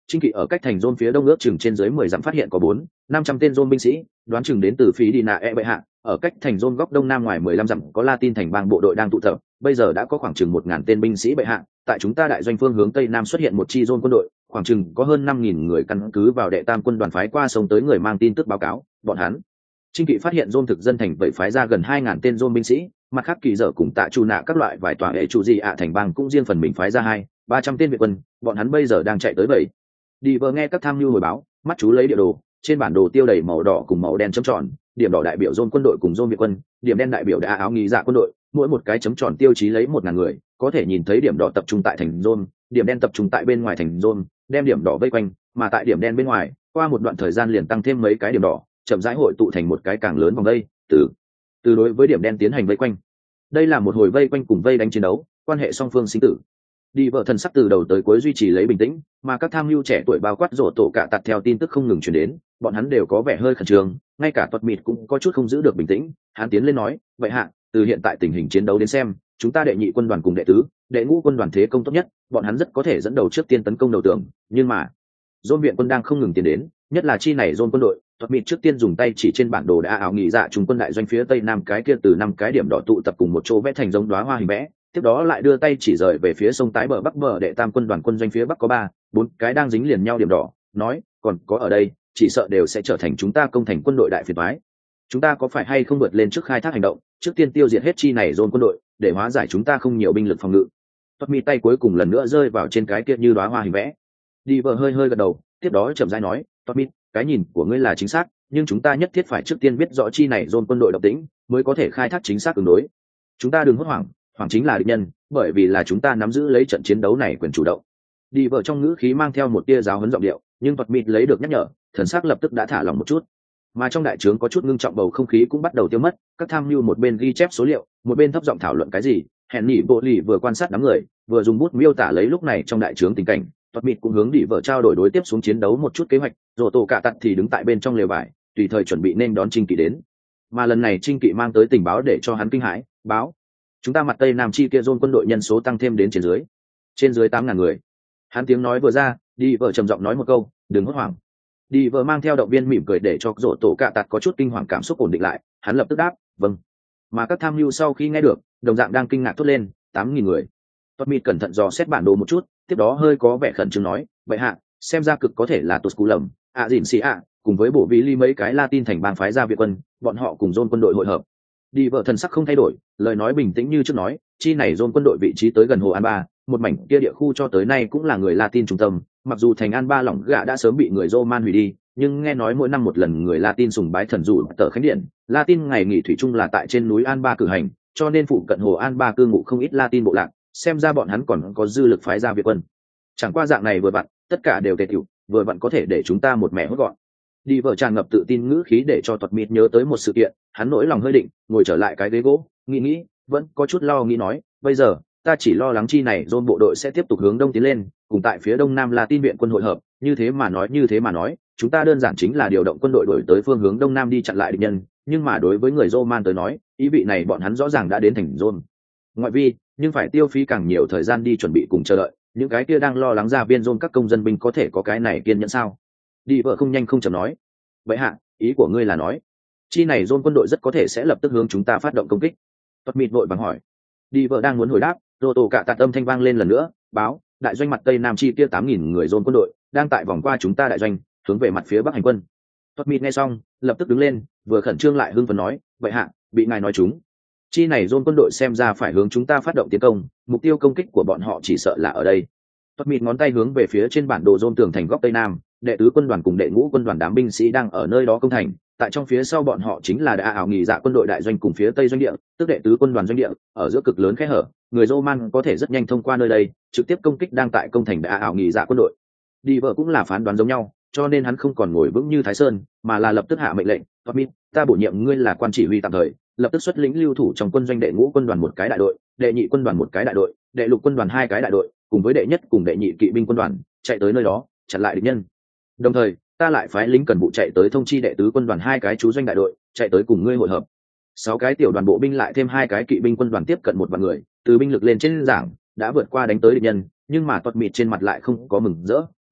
Trinh kỵ ở cách thành Rome phía đông ước chừng trên dưới mười dặm phát hiện có bốn năm trăm tên Rome binh sĩ, đoán chừng đến từ phí đi nạ e bệ hạ. Ở cách thành Rome góc đông nam ngoài mười lăm dặm có Latin thành bang bộ đội đang tụ tập, bây giờ đã có khoảng chừng một ngàn tên binh sĩ bệ hạ. Tại chúng ta đại doanh phương hướng tây nam xuất hiện một chi Rome quân đội, khoảng chừng có hơn năm nghìn người, căn cứ vào đệ tam quân đoàn phái qua sông tới người mang tin tức báo cáo, bọn hắn Trinh kỵ phát hiện Rome thực dân thành vậy phái ra gần hai ngàn tên Rome binh sĩ, mặt khác kỳ dở cùng tạ chu nạ các loại vài tòa hệ chủ gì ạ thành bang cũng riêng phần mình phái ra hai ba trăm tên viện quân, bọn hắn bây giờ đang chạy tới bảy. Đi vờ nghe các tham mưu hồi báo, mắt chú lấy địa đồ, trên bản đồ tiêu đầy màu đỏ cùng màu đen chấm tròn, điểm đỏ đại biểu Rome quân đội cùng Rome viện quân, điểm đen đại biểu đã áo nghi dạ quân đội, mỗi một cái chấm tròn tiêu chí lấy một ngàn người, có thể nhìn thấy điểm đỏ tập trung tại thành Rome, điểm đen tập trung tại bên ngoài thành Rome, đem điểm đỏ vây quanh, mà tại điểm đen bên ngoài, qua một đoạn thời gian liền tăng thêm mấy cái điểm đỏ, chậm rãi hội tụ thành một cái càng lớn vòng vây, từ từ đối với điểm đen tiến hành vây quanh. Đây là một hồi vây quanh cùng vây đánh chiến đấu, quan hệ song phương sinh tử. Đi vợ thần sắc từ đầu tới cuối duy trì lấy bình tĩnh, mà các tham mưu trẻ tuổi bao quát rổ tổ cả tạt theo tin tức không ngừng truyền đến, bọn hắn đều có vẻ hơi khẩn trương, ngay cả Tuật Mịt cũng có chút không giữ được bình tĩnh. Hắn tiến lên nói, vậy hạ, từ hiện tại tình hình chiến đấu đến xem, chúng ta đệ nhị quân đoàn cùng đệ tứ, đệ ngũ quân đoàn thế công tốt nhất, bọn hắn rất có thể dẫn đầu trước tiên tấn công đầu tường, nhưng mà Dôn viện quân đang không ngừng tiến đến, nhất là chi này Dôn quân đội. Tuật Mịt trước tiên dùng tay chỉ trên bản đồ đã áo nghỉ dạ trung quân đại doanh phía tây nam cái kia từ năm cái điểm đỏ tụ tập cùng một chỗ vẽ thành giống đóa hoa hình vẽ, tiếp đó lại đưa tay chỉ rời về phía sông tái bờ bắc bờ đệ tam quân đoàn quân doanh phía bắc có ba bốn cái đang dính liền nhau điểm đỏ, nói còn có ở đây chỉ sợ đều sẽ trở thành chúng ta công thành quân đội đại phiền toái. Chúng ta có phải hay không vượt lên trước khai thác hành động, trước tiên tiêu diệt hết chi này Dôn quân đội để hóa giải chúng ta không nhiều binh lực phòng ngự. Tuật Mịt tay cuối cùng lần nữa rơi vào trên cái kia như đóa hoa hình vẽ. Đi vợ hơi hơi gật đầu, tiếp đó chậm rãi nói, Tuật Mịt, cái nhìn của ngươi là chính xác, nhưng chúng ta nhất thiết phải trước tiên biết rõ chi này Dôn quân đội động tĩnh mới có thể khai thác chính xác ứng đối. Chúng ta đừng hốt hoảng, hoảng chính là địch nhân, bởi vì là chúng ta nắm giữ lấy trận chiến đấu này quyền chủ động. Đi vợ trong ngữ khí mang theo một tia giáo huấn giọng điệu, nhưng Tuật Mịt lấy được nhắc nhở, thần sắc lập tức đã thả lòng một chút. Mà trong đại trướng có chút ngưng trọng, bầu không khí cũng bắt đầu tiêu mất, các tham mưu một bên ghi chép số liệu, một bên thấp giọng thảo luận cái gì. Hẹn nhỉ bộ lì vừa quan sát đám người, vừa dùng bút miêu tả lấy lúc này trong đại trướng tình cảnh. Tuật Mịt cũng hướng đi vợ trao đổi đối tiếp xuống chiến đấu một chút kế hoạch, rồi tổ cả tật thì đứng tại bên trong lều vải, tùy thời chuẩn bị nên đón Trinh Kỵ đến. Mà lần này Trinh Kỵ mang tới tình báo để cho hắn kinh hãi, báo chúng ta mặt tây nam chi kia Dôn quân đội nhân số tăng thêm đến trên dưới trên dưới tám ngàn người. Hắn tiếng nói vừa ra, đi vợ trầm giọng nói một câu, đừng hốt hoảng. Đi vợ mang theo động viên mỉm cười để cho rổ tổ cạ tạt có chút kinh hoàng cảm xúc ổn định lại, hắn lập tức đáp vâng. Mà các tham mưu sau khi nghe được đồng dạng đang kinh ngạc thốt lên, tám nghìn người. Tuật Mịt cẩn thận dò xét bản đồ một chút, tiếp đó hơi có vẻ khẩn trương nói, vậy hạ, xem ra cực có thể là Tột Cú lầm ạ dìn xì ạ cùng với bộ vĩ ly mấy cái Latin thành bang phái ra viện quân, bọn họ cùng Dôn quân đội hội hợp. Đi vợ thần sắc không thay đổi, lời nói bình tĩnh như trước nói, chi này Dôn quân đội vị trí tới gần hồ An Ba, một mảnh kia địa khu cho tới nay cũng là người Latin trung tâm, mặc dù thành An Ba lỏng gạ đã sớm bị người Roman hủy đi, nhưng nghe nói mỗi năm một lần người Latin sùng bái thần dụ tờ khánh điện, Latin ngày nghỉ thủy chung là tại trên núi An Ba cử hành, cho nên phụ cận hồ An Ba cư ngụ không ít Latin bộ lạc, xem ra bọn hắn còn có dư lực phái ra viện quân. Chẳng qua dạng này vừa vặn, tất cả đều tề tiểu, vừa vặn có thể để chúng ta một mẻ hốt gọn. Đi vợ tràn ngập tự tin ngữ khí để cho Tuật Mịt nhớ tới một sự kiện, hắn nỗi lòng hơi định, ngồi trở lại cái ghế gỗ, nghĩ nghĩ, vẫn có chút lo nghĩ nói, bây giờ ta chỉ lo lắng chi này Dôn bộ đội sẽ tiếp tục hướng đông tiến lên, cùng tại phía đông nam Latin viện quân hội hợp, như thế mà nói như thế mà nói, chúng ta đơn giản chính là điều động quân đội đổi tới phương hướng đông nam đi chặn lại địch nhân, nhưng mà đối với người Roman tới nói, ý vị này bọn hắn rõ ràng đã đến thành Dôn ngoại vi, nhưng phải tiêu phí càng nhiều thời gian đi chuẩn bị cùng chờ đợi, những cái kia đang lo lắng ra viên Dôn các công dân binh có thể có cái này kiên nhẫn sao? Đi vợ không nhanh không chậm nói, vậy hạ, ý của ngươi là nói chi này Dôn quân đội rất có thể sẽ lập tức hướng chúng ta phát động công kích? Tuật Mịt vội vàng hỏi. Đi vợ đang muốn hồi đáp, rô tổ cả tạt âm thanh vang lên lần nữa, báo đại doanh mặt tây nam chi kia tám nghìn người Dôn quân đội đang tại vòng qua chúng ta đại doanh, hướng về mặt phía bắc hành quân. Tuật Mịt nghe xong lập tức đứng lên, vừa khẩn trương lại hưng phấn nói, vậy hạ, bị ngài nói chúng, chi này Dôn quân đội xem ra phải hướng chúng ta phát động tiến công, mục tiêu công kích của bọn họ chỉ sợ là ở đây. Tuật Mịt ngón tay hướng về phía trên bản đồ Dôn tường thành góc tây nam, đệ tứ quân đoàn cùng đệ ngũ quân đoàn đám binh sĩ đang ở nơi đó công thành, tại trong phía sau bọn họ chính là đã ảo nghỉ dạ quân đội đại doanh cùng phía tây doanh địa, tức đệ tứ quân đoàn doanh địa, ở giữa cực lớn khe hở, người Roman có thể rất nhanh thông qua nơi đây, trực tiếp công kích đang tại công thành đã ảo nghỉ dạ quân đội. Đi vợ cũng là phán đoán giống nhau, cho nên hắn không còn ngồi vững như Thái Sơn, mà là lập tức hạ mệnh lệnh, Tuật Mịt, ta bổ nhiệm ngươi là quan chỉ huy tạm thời, lập tức xuất lĩnh lưu thủ trong quân doanh đệ ngũ quân đoàn một cái đại đội, đệ nhị quân đoàn một cái đại đội, đệ lục quân đoàn hai cái đại đội, cùng với đệ nhất cùng đệ nhị kỵ binh quân đoàn, chạy tới nơi đó, chặn lại địch nhân. Đồng thời, ta lại phái lính cần vụ chạy tới thông chi đệ tứ quân đoàn hai cái chú doanh đại đội, chạy tới cùng ngươi hội hợp. Sáu cái tiểu đoàn bộ binh lại thêm hai cái kỵ binh quân đoàn tiếp cận một vạn người, từ binh lực lên trên giảng, đã vượt qua đánh tới địch nhân, nhưng mà Tuật Mịt trên mặt lại không có mừng rỡ,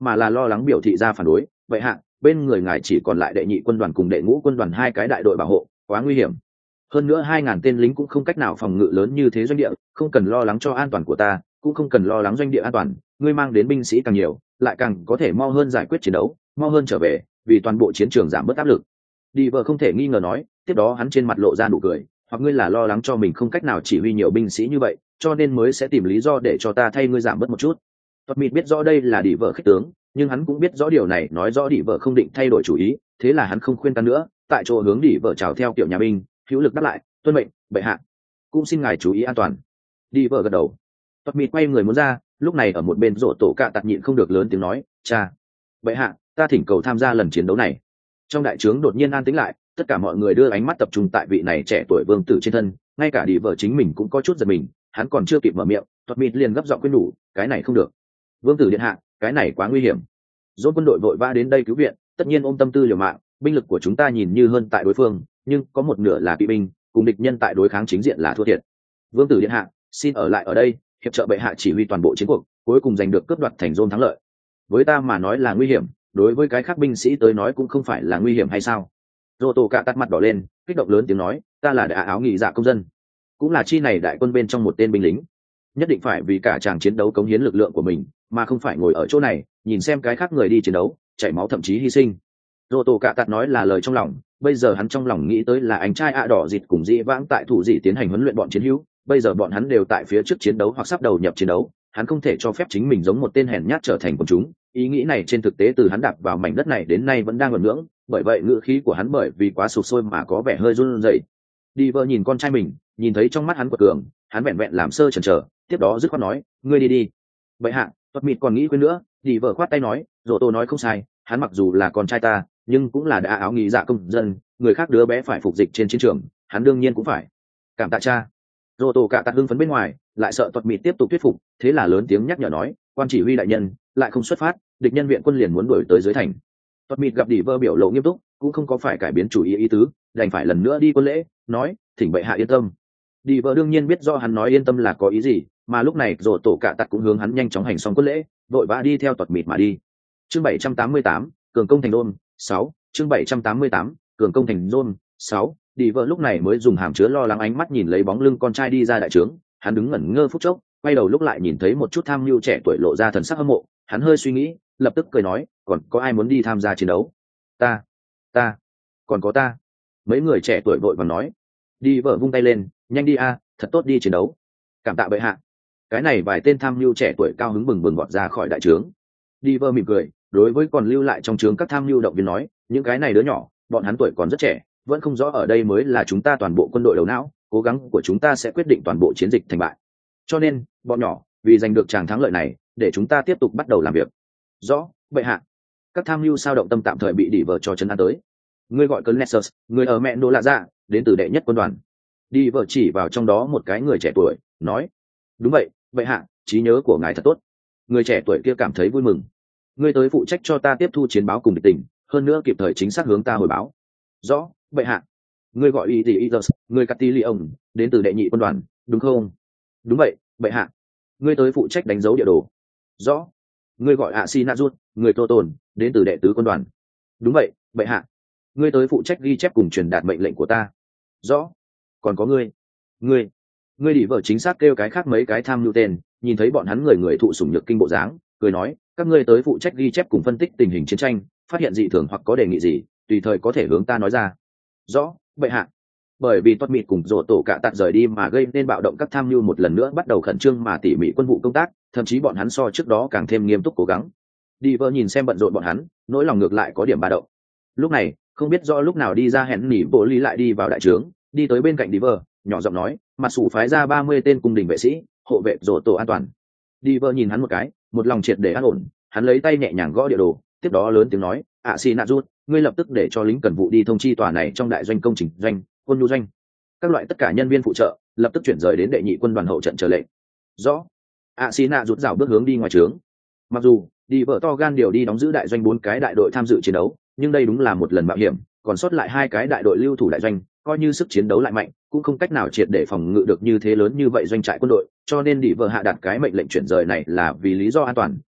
mà là lo lắng biểu thị ra phản đối. Vậy hạ, bên người ngài chỉ còn lại đệ nhị quân đoàn cùng đệ ngũ quân đoàn hai cái đại đội bảo hộ, quá nguy hiểm. Hơn nữa hai ngàn tên lính cũng không cách nào phòng ngự lớn như thế doanh địa, không cần lo lắng cho an toàn của ta, cũng không cần lo lắng doanh địa an toàn. Ngươi mang đến binh sĩ càng nhiều, lại càng có thể mau hơn giải quyết chiến đấu, mau hơn trở về, vì toàn bộ chiến trường giảm bớt áp lực. Đi vợ không thể nghi ngờ nói. Tiếp đó hắn trên mặt lộ ra nụ cười, hoặc ngươi là lo lắng cho mình không cách nào chỉ huy nhiều binh sĩ như vậy, cho nên mới sẽ tìm lý do để cho ta thay ngươi giảm bớt một chút. Tuật mịt biết rõ đây là đi vợ khích tướng, nhưng hắn cũng biết rõ điều này nói rõ đi vợ không định thay đổi chủ ý, thế là hắn không khuyên ta nữa, tại chỗ hướng đi vợ chào theo kiểu nhà binh, hữu lực đáp lại, tuân mệnh, bệ hạ. Cũng xin ngài chú ý an toàn. Đi vợ gật đầu. Tuật mịt quay người muốn ra, lúc này ở một bên rổ tổ cạ tặc nhịn không được lớn tiếng nói, cha, bệ hạ, ta thỉnh cầu tham gia lần chiến đấu này. Trong đại trướng đột nhiên an tĩnh lại, tất cả mọi người đưa ánh mắt tập trung tại vị này trẻ tuổi vương tử trên thân, ngay cả đi vợ chính mình cũng có chút giật mình, hắn còn chưa kịp mở miệng, Tuật mịt liền gấp giọng khuyên nhủ, cái này không được. Vương tử điện hạ, cái này quá nguy hiểm. Dốt quân đội vội vã đến đây cứu viện, tất nhiên ôm tâm tư liều mạng, binh lực của chúng ta nhìn như hơn tại đối phương, nhưng có một nửa là kỵ binh, cùng địch nhân tại đối kháng chính diện là thua thiệt. Vương tử điện hạ, xin ở lại ở đây, hiệp trợ bệ hạ chỉ huy toàn bộ chiến cuộc, cuối cùng giành được cướp đoạt thành Rome thắng lợi. Với ta mà nói là nguy hiểm, đối với cái khác binh sĩ tới nói cũng không phải là nguy hiểm hay sao? Rô tổ cạ tắt mặt đỏ lên, kích động lớn tiếng nói, ta là đại áo nghỉ dạ công dân, cũng là chi này đại quân bên trong một tên binh lính, nhất định phải vì cả chàng chiến đấu cống hiến lực lượng của mình, mà không phải ngồi ở chỗ này nhìn xem cái khác người đi chiến đấu chảy máu thậm chí hy sinh. Rô tổ cạ tắt nói là lời trong lòng, bây giờ hắn trong lòng nghĩ tới là anh trai ạ đỏ dịt cùng dĩ vãng tại thủ dị tiến hành huấn luyện bọn chiến hữu, bây giờ bọn hắn đều tại phía trước chiến đấu hoặc sắp đầu nhập chiến đấu, hắn không thể cho phép chính mình giống một tên hèn nhát trở thành quần chúng. Ý nghĩ này trên thực tế từ hắn đạp vào mảnh đất này đến nay vẫn đang ngẩn ngưỡng, bởi vậy ngữ khí của hắn bởi vì quá sụp sôi mà có vẻ hơi run rẩy. Đi vợ nhìn con trai mình, nhìn thấy trong mắt hắn quật cường, hắn vẹn vẹn làm sơ chần chờ, tiếp đó dứt khoát nói, ngươi đi đi. Bệ hạ, Tuật mịt còn nghĩ quên nữa, đi vợ khoát tay nói, Rô tô nói không sai, hắn mặc dù là con trai ta, nhưng cũng là đã áo nghỉ dạ công dân, người khác đứa bé phải phục dịch trên chiến trường, hắn đương nhiên cũng phải. Cảm tạ cha. Rô tô cả tạt hưng phấn bên ngoài, lại sợ Tuật mịt tiếp tục thuyết phục, thế là lớn tiếng nhắc nhở nói, quan chỉ huy đại nhân, lại không xuất phát, địch nhân viện quân liền muốn đuổi tới dưới thành. Tuật mịt gặp đi vợ biểu lộ nghiêm túc, cũng không có phải cải biến chủ ý ý tứ, đành phải lần nữa đi quân lễ, nói, thỉnh bệ hạ yên tâm. Đi vợ đương nhiên biết do hắn nói yên tâm là có ý gì, mà lúc này Rô tổ cả tạt cũng hướng hắn nhanh chóng hành xong quân lễ, vội vã đi theo Tuật mịt mà đi. Chương bảy trăm tám mươi tám, cường công thành Rome, sáu. Chương bảy trăm tám mươi tám, cường công thành Rome, sáu. Đi vợ lúc này mới dùng hàm chứa lo lắng ánh mắt nhìn lấy bóng lưng con trai đi ra đại trướng, hắn đứng ngẩn ngơ phút chốc, quay đầu lúc lại nhìn thấy một chút tham mưu trẻ tuổi lộ ra thần sắc hâm mộ, hắn hơi suy nghĩ, lập tức cười nói, còn có ai muốn đi tham gia chiến đấu? Ta, ta, còn có ta. Mấy người trẻ tuổi vội vàng nói. Đi vợ vung tay lên, nhanh đi a, thật tốt đi chiến đấu. Cảm tạ bệ hạ. Cái này vài tên tham mưu trẻ tuổi cao hứng bừng bừng vọt ra khỏi đại trướng. Đi vợ mỉm cười, đối với còn lưu lại trong trướng các tham mưu động viên nói, những cái này đứa nhỏ, bọn hắn tuổi còn rất trẻ, vẫn không rõ ở đây mới là chúng ta toàn bộ quân đội đầu não, cố gắng của chúng ta sẽ quyết định toàn bộ chiến dịch thành bại. Cho nên, bọn nhỏ, vì giành được tràng thắng lợi này, để chúng ta tiếp tục bắt đầu làm việc. Rõ, bệ hạ. Các tham mưu sao động tâm tạm thời bị đỉ vợ cho chân an tới. Ngươi gọi cơn Nessus, người ở mẹ nô lạ dạ, đến từ đệ nhất quân đoàn. Đi vợ chỉ vào trong đó một cái người trẻ tuổi, nói, đúng vậy, bệ hạ, trí nhớ của ngài thật tốt. Người trẻ tuổi kia cảm thấy vui mừng. Ngươi tới phụ trách cho ta tiếp thu chiến báo cùng địch tình, hơn nữa kịp thời chính xác hướng ta hồi báo. Rõ, bệ hạ. Ngươi gọi y tỷ Itus, người Catilion, đến từ đệ nhị quân đoàn, đúng không? Đúng vậy, bệ hạ. Ngươi tới phụ trách đánh dấu địa đồ. Rõ. Ngươi gọi Asinazut, người Tô Tồn, đến từ đệ tứ quân đoàn. Đúng vậy, bệ hạ. Ngươi tới phụ trách ghi chép cùng truyền đạt mệnh lệnh của ta. Rõ. Còn có ngươi. Ngươi. Ngươi đi vợ chính xác kêu cái khác mấy cái tham nhu tên, nhìn thấy bọn hắn người người thụ sủng nhược kinh bộ dáng, cười nói, các ngươi tới phụ trách ghi chép cùng phân tích tình hình chiến tranh, phát hiện dị thường hoặc có đề nghị gì, tùy thời có thể hướng ta nói ra. Rõ, bệ hạ. Bởi vì Tuật mịt cùng Rô tổ cả tạt rời đi mà gây nên bạo động, các tham mưu một lần nữa bắt đầu khẩn trương mà tỉ mỉ quân vụ công tác, thậm chí bọn hắn so trước đó càng thêm nghiêm túc cố gắng. Đi vợ nhìn xem bận rộn bọn hắn, nỗi lòng ngược lại có điểm ba động. Lúc này, không biết do lúc nào đi ra hẹn nỉ bộ lý lại đi vào đại trướng, đi tới bên cạnh đi vợ, nhỏ giọng nói, mặt sủ phái ra ba mươi tên cung đình vệ sĩ, hộ vệ Rô tổ an toàn. Đi vợ nhìn hắn một cái, một lòng triệt để an ổn, hắn lấy tay nhẹ nhàng gõ địa đồ, tiếp đó lớn tiếng nói, ạ xì nạ rút, ngươi lập tức để cho lính cần vụ đi thông chi tòa này trong đại doanh công trình doanh, quân nhu doanh, các loại tất cả nhân viên phụ trợ lập tức chuyển rời đến đệ nhị quân đoàn hậu trận chờ lệnh. Rõ. ạ xì nạ rút rào bước hướng đi ngoài trướng. Mặc dù đi vợ to gan điều đi đóng giữ đại doanh bốn cái đại đội tham dự chiến đấu, nhưng đây đúng là một lần mạo hiểm, còn sót lại hai cái đại đội lưu thủ đại doanh, coi như sức chiến đấu lại mạnh, cũng không cách nào triệt để phòng ngự được như thế lớn như vậy doanh trại quân đội, cho nên đi vợ hạ đặt cái mệnh lệnh chuyển rời này là vì lý do an toàn,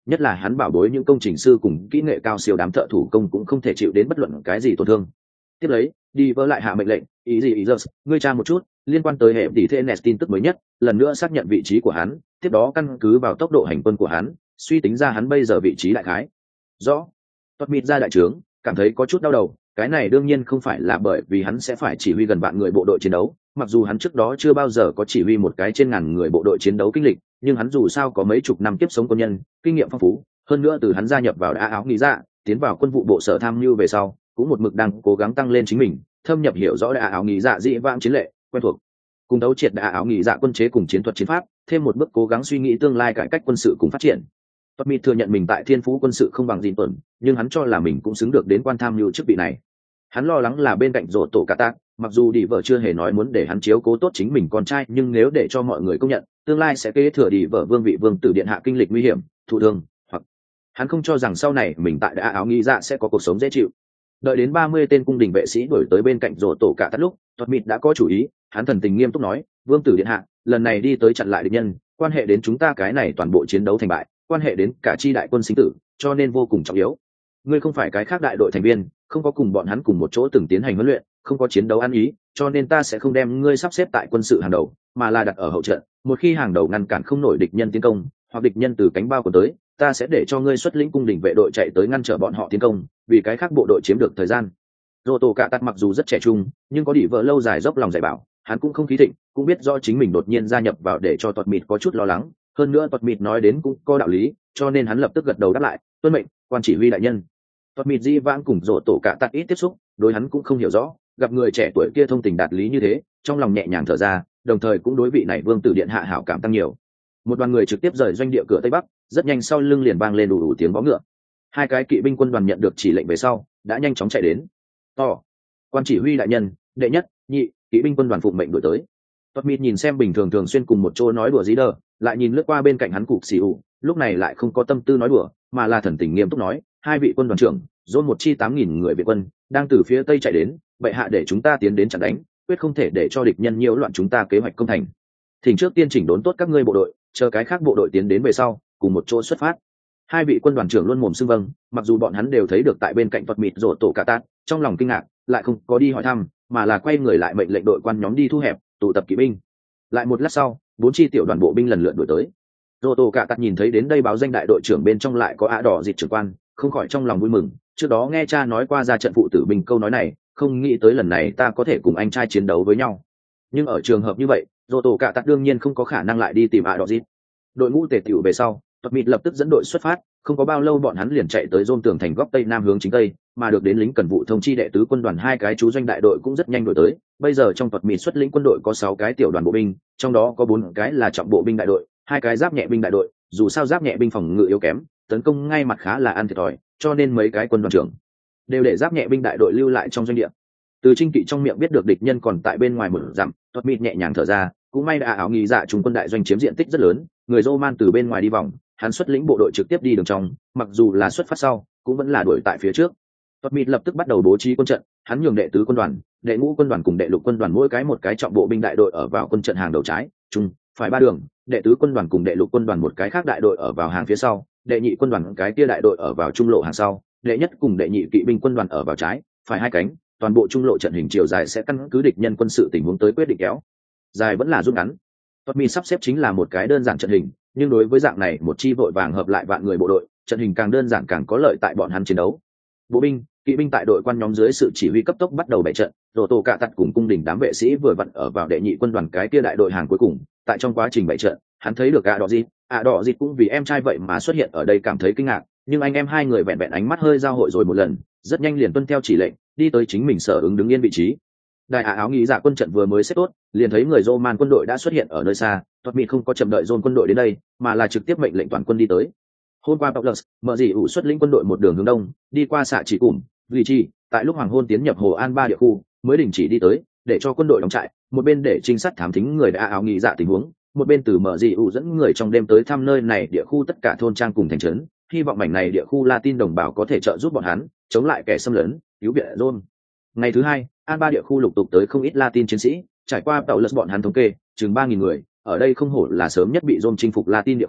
nhất là hắn bảo bối những công trình sư cùng kỹ nghệ cao siêu đám thợ thủ công cũng không thể chịu đến bất luận cái gì tổn thương. Tiếp lấy đi vỡ lại hạ mệnh lệnh, ý gì ý giờ ngươi tra một chút liên quan tới hệ tỷ Thenes tin tức mới nhất, lần nữa xác nhận vị trí của hắn, tiếp đó căn cứ vào tốc độ hành quân của hắn suy tính ra hắn bây giờ vị trí đại khái. Rõ. Toát mịt ra đại trướng cảm thấy có chút đau đầu, cái này đương nhiên không phải là bởi vì hắn sẽ phải chỉ huy gần vạn người bộ đội chiến đấu, mặc dù hắn trước đó chưa bao giờ có chỉ huy một cái trên ngàn người bộ đội chiến đấu kinh lịch, nhưng hắn dù sao có mấy chục năm tiếp sống quân nhân, kinh nghiệm phong phú, hơn nữa từ hắn gia nhập vào đã áo nghĩ ra tiến vào quân vụ bộ sở tham mưu về sau cũng một mực đang cố gắng tăng lên chính mình, thâm nhập hiểu rõ đã áo nghĩ dạ dị vãng chiến lệ, quen thuộc cùng đấu triệt đã áo nghĩ dạ quân chế cùng chiến thuật chiến pháp, thêm một bước cố gắng suy nghĩ tương lai cải cách quân sự cùng phát triển. Toát mịt thừa nhận mình tại thiên phú quân sự không bằng Dìn tuần, nhưng hắn cho là mình cũng xứng được đến quan tham mưu chức vị này. Hắn lo lắng là bên cạnh rổ tổ cả tác, mặc dù đi vợ chưa hề nói muốn để hắn chiếu cố tốt chính mình con trai, nhưng nếu để cho mọi người công nhận tương lai sẽ kế thừa đi vợ vương vị vương tử điện hạ kinh lịch nguy hiểm, thụ thương, hoặc hắn không cho rằng sau này mình tại đã áo nghĩ dạ sẽ có cuộc sống dễ chịu. Đợi đến ba mươi tên cung đình vệ sĩ đuổi tới bên cạnh rổ tổ cả tác lúc, Toát mịt đã có chủ ý, hắn thần tình nghiêm túc nói, vương tử điện hạ, lần này đi tới chặn lại địch nhân, quan hệ đến chúng ta cái này toàn bộ chiến đấu thành bại, quan hệ đến cả chi đại quân sinh tử, cho nên vô cùng trọng yếu. Ngươi không phải cái khác đại đội thành viên, không có cùng bọn hắn cùng một chỗ từng tiến hành huấn luyện, không có chiến đấu ăn ý, cho nên ta sẽ không đem ngươi sắp xếp tại quân sự hàng đầu, mà là đặt ở hậu trận. Một khi hàng đầu ngăn cản không nổi địch nhân tiến công, hoặc địch nhân từ cánh bao của tới, ta sẽ để cho ngươi xuất lĩnh cung đình vệ đội chạy tới ngăn trở bọn họ tiến công, vì cái khác bộ đội chiếm được thời gian. Dô tổ cạ tắt mặc dù rất trẻ trung, nhưng có đỉ vợ lâu dài dốc lòng dạy bảo, hắn cũng không khí thịnh, cũng biết do chính mình đột nhiên gia nhập vào để cho Toát mịt có chút lo lắng. Hơn nữa Toát mịt nói đến cũng có đạo lý, cho nên hắn lập tức gật đầu đáp lại, tuân mệnh, quan chỉ huy đại nhân. Toát mịt di vãng cùng rổ tổ cả tắt ít tiếp xúc, đối hắn cũng không hiểu rõ, gặp người trẻ tuổi kia thông tình đạt lý như thế, trong lòng nhẹ nhàng thở ra, đồng thời cũng đối vị này vương tử điện hạ hảo cảm tăng nhiều. Một đoàn người trực tiếp rời doanh địa cửa tây bắc, rất nhanh sau lưng liền vang lên đủ đủ tiếng vó ngựa. Hai cái kỵ binh quân đoàn nhận được chỉ lệnh về sau, đã nhanh chóng chạy đến. To, quan chỉ huy đại nhân, đệ nhất, nhị, kỵ binh quân đoàn phụng mệnh đuổi tới. Toát mịt nhìn xem bình thường thường xuyên cùng một chỗ nói đùa dí đờ, lại nhìn lướt qua bên cạnh hắn cục xì ủ, lúc này lại không có tâm tư nói đùa, mà là thần tình nghiêm túc nói, hai vị quân đoàn trưởng, dồn một chi tám nghìn người viện quân đang từ phía tây chạy đến, vậy hạ để chúng ta tiến đến chặn đánh, quyết không thể để cho địch nhân nhiễu loạn chúng ta kế hoạch công thành. Thỉnh trước tiên chỉnh đốn tốt các ngươi bộ đội, chờ cái khác bộ đội tiến đến về sau, cùng một chỗ xuất phát. Hai vị quân đoàn trưởng luôn mồm xưng vâng, mặc dù bọn hắn đều thấy được tại bên cạnh Toát mịt rổ tổ cả tát, trong lòng kinh ngạc, lại không có đi hỏi thăm, mà là quay người lại mệnh lệnh đội quan nhóm đi thu hẹp, tụ tập kỵ binh. Lại một lát sau, bốn chi tiểu đoàn bộ binh lần lượt đuổi tới. Rổ tổ cả tát nhìn thấy đến đây báo danh đại đội trưởng bên trong lại có ạ đỏ dịt trưởng quan, không khỏi trong lòng vui mừng, trước đó nghe cha nói qua ra trận phụ tử binh câu nói này, không nghĩ tới lần này ta có thể cùng anh trai chiến đấu với nhau. Nhưng ở trường hợp như vậy, rổ tổ cả tát đương nhiên không có khả năng lại đi tìm ạ đỏ dịt. Đội ngũ tề tựu về sau, Toát mịt lập tức dẫn đội xuất phát, không có bao lâu bọn hắn liền chạy tới rôn tường thành góc tây nam hướng chính tây, mà được đến lính cần vụ thông chi đệ tứ quân đoàn hai cái chú doanh đại đội cũng rất nhanh đổi tới. Bây giờ trong Toát mịt xuất lĩnh quân đội có sáu cái tiểu đoàn bộ binh, trong đó có bốn cái là trọng bộ binh đại đội, hai cái giáp nhẹ binh đại đội, dù sao giáp nhẹ binh phòng ngự yếu kém, tấn công ngay mặt khá là ăn thiệt thòi, cho nên mấy cái quân đoàn trưởng đều để giáp nhẹ binh đại đội lưu lại trong doanh địa. Từ Trinh Kỵ trong miệng biết được địch nhân còn tại bên ngoài một dặm, Toát mịt nhẹ nhàng thở ra, cũng may đã áo nghi dạ trung quân đại doanh chiếm diện tích rất lớn, người Roman từ bên ngoài đi vòng, hắn xuất lĩnh bộ đội trực tiếp đi đường trong, mặc dù là xuất phát sau, cũng vẫn là đuổi tại phía trước. Toát mịt lập tức bắt đầu bố trí quân trận, hắn nhường đệ tứ quân đoàn, đệ ngũ quân đoàn cùng đệ lục quân đoàn mỗi cái một cái trọng bộ binh đại đội ở vào quân trận hàng đầu trái, trung, phải ba đường, đệ tứ quân đoàn cùng đệ lục quân đoàn một cái khác đại đội ở vào hàng phía sau, đệ nhị quân đoàn cái kia đại đội ở vào trung lộ hàng sau, đệ nhất cùng đệ nhị kỵ binh quân đoàn ở vào trái, phải hai cánh, toàn bộ trung lộ trận hình chiều dài sẽ căn cứ địch nhân quân sự tình huống tới quyết định kéo dài vẫn là rút ngắn. Toát mịt sắp xếp chính là một cái đơn giản trận hình, nhưng đối với dạng này một chi vội vàng hợp lại vạn người bộ đội, trận hình càng đơn giản càng có lợi tại bọn hắn chiến đấu. Bộ binh, kỵ binh tại đội quan nhóm dưới sự chỉ huy cấp tốc bắt đầu bày trận, rổ tổ cả tắt cùng cung đình đám vệ sĩ vừa vặn ở vào đệ nhị quân đoàn cái kia đại đội hàng cuối cùng. Tại trong quá trình bày trận, hắn thấy được ạ đỏ dịt, ạ đỏ dịt cũng vì em trai vậy mà xuất hiện ở đây cảm thấy kinh ngạc, nhưng anh em hai người vẹn vẹn ánh mắt hơi giao hội rồi một lần, rất nhanh liền tuân theo chỉ lệnh, đi tới chính mình sở ứng đứng yên vị trí. Đại ả áo nghĩ dạ quân trận vừa mới xếp tốt, liền thấy người Roman quân đội đã xuất hiện ở nơi xa. Toát mịt không có chậm đợi dồn quân đội đến đây, mà là trực tiếp mệnh lệnh toàn quân đi tới. Hôm qua Paulus mở dị ủ xuất lĩnh quân đội một đường hướng đông, đi qua xạ chỉ cùm, vị chi, tại lúc hoàng hôn tiến nhập hồ An ba địa khu, mới đình chỉ đi tới, để cho quân đội đóng trại, một bên để trinh sát thám thính người đã áo nghĩ dạ tình huống, một bên từ mở dị ủ dẫn người trong đêm tới thăm nơi này địa khu tất cả thôn trang cùng thành trấn, hy vọng mảnh này địa khu Latin đồng bào có thể trợ giúp bọn hắn chống lại kẻ xâm lấn, cứu viện Rome. Ngày thứ hai, An ba địa khu lục tục tới không ít Latin chiến sĩ, trải qua tàu lật bọn hắn thống kê, chừng ba nghìn người, ở đây không hổ là sớm nhất bị Rome chinh phục Latin địa khu,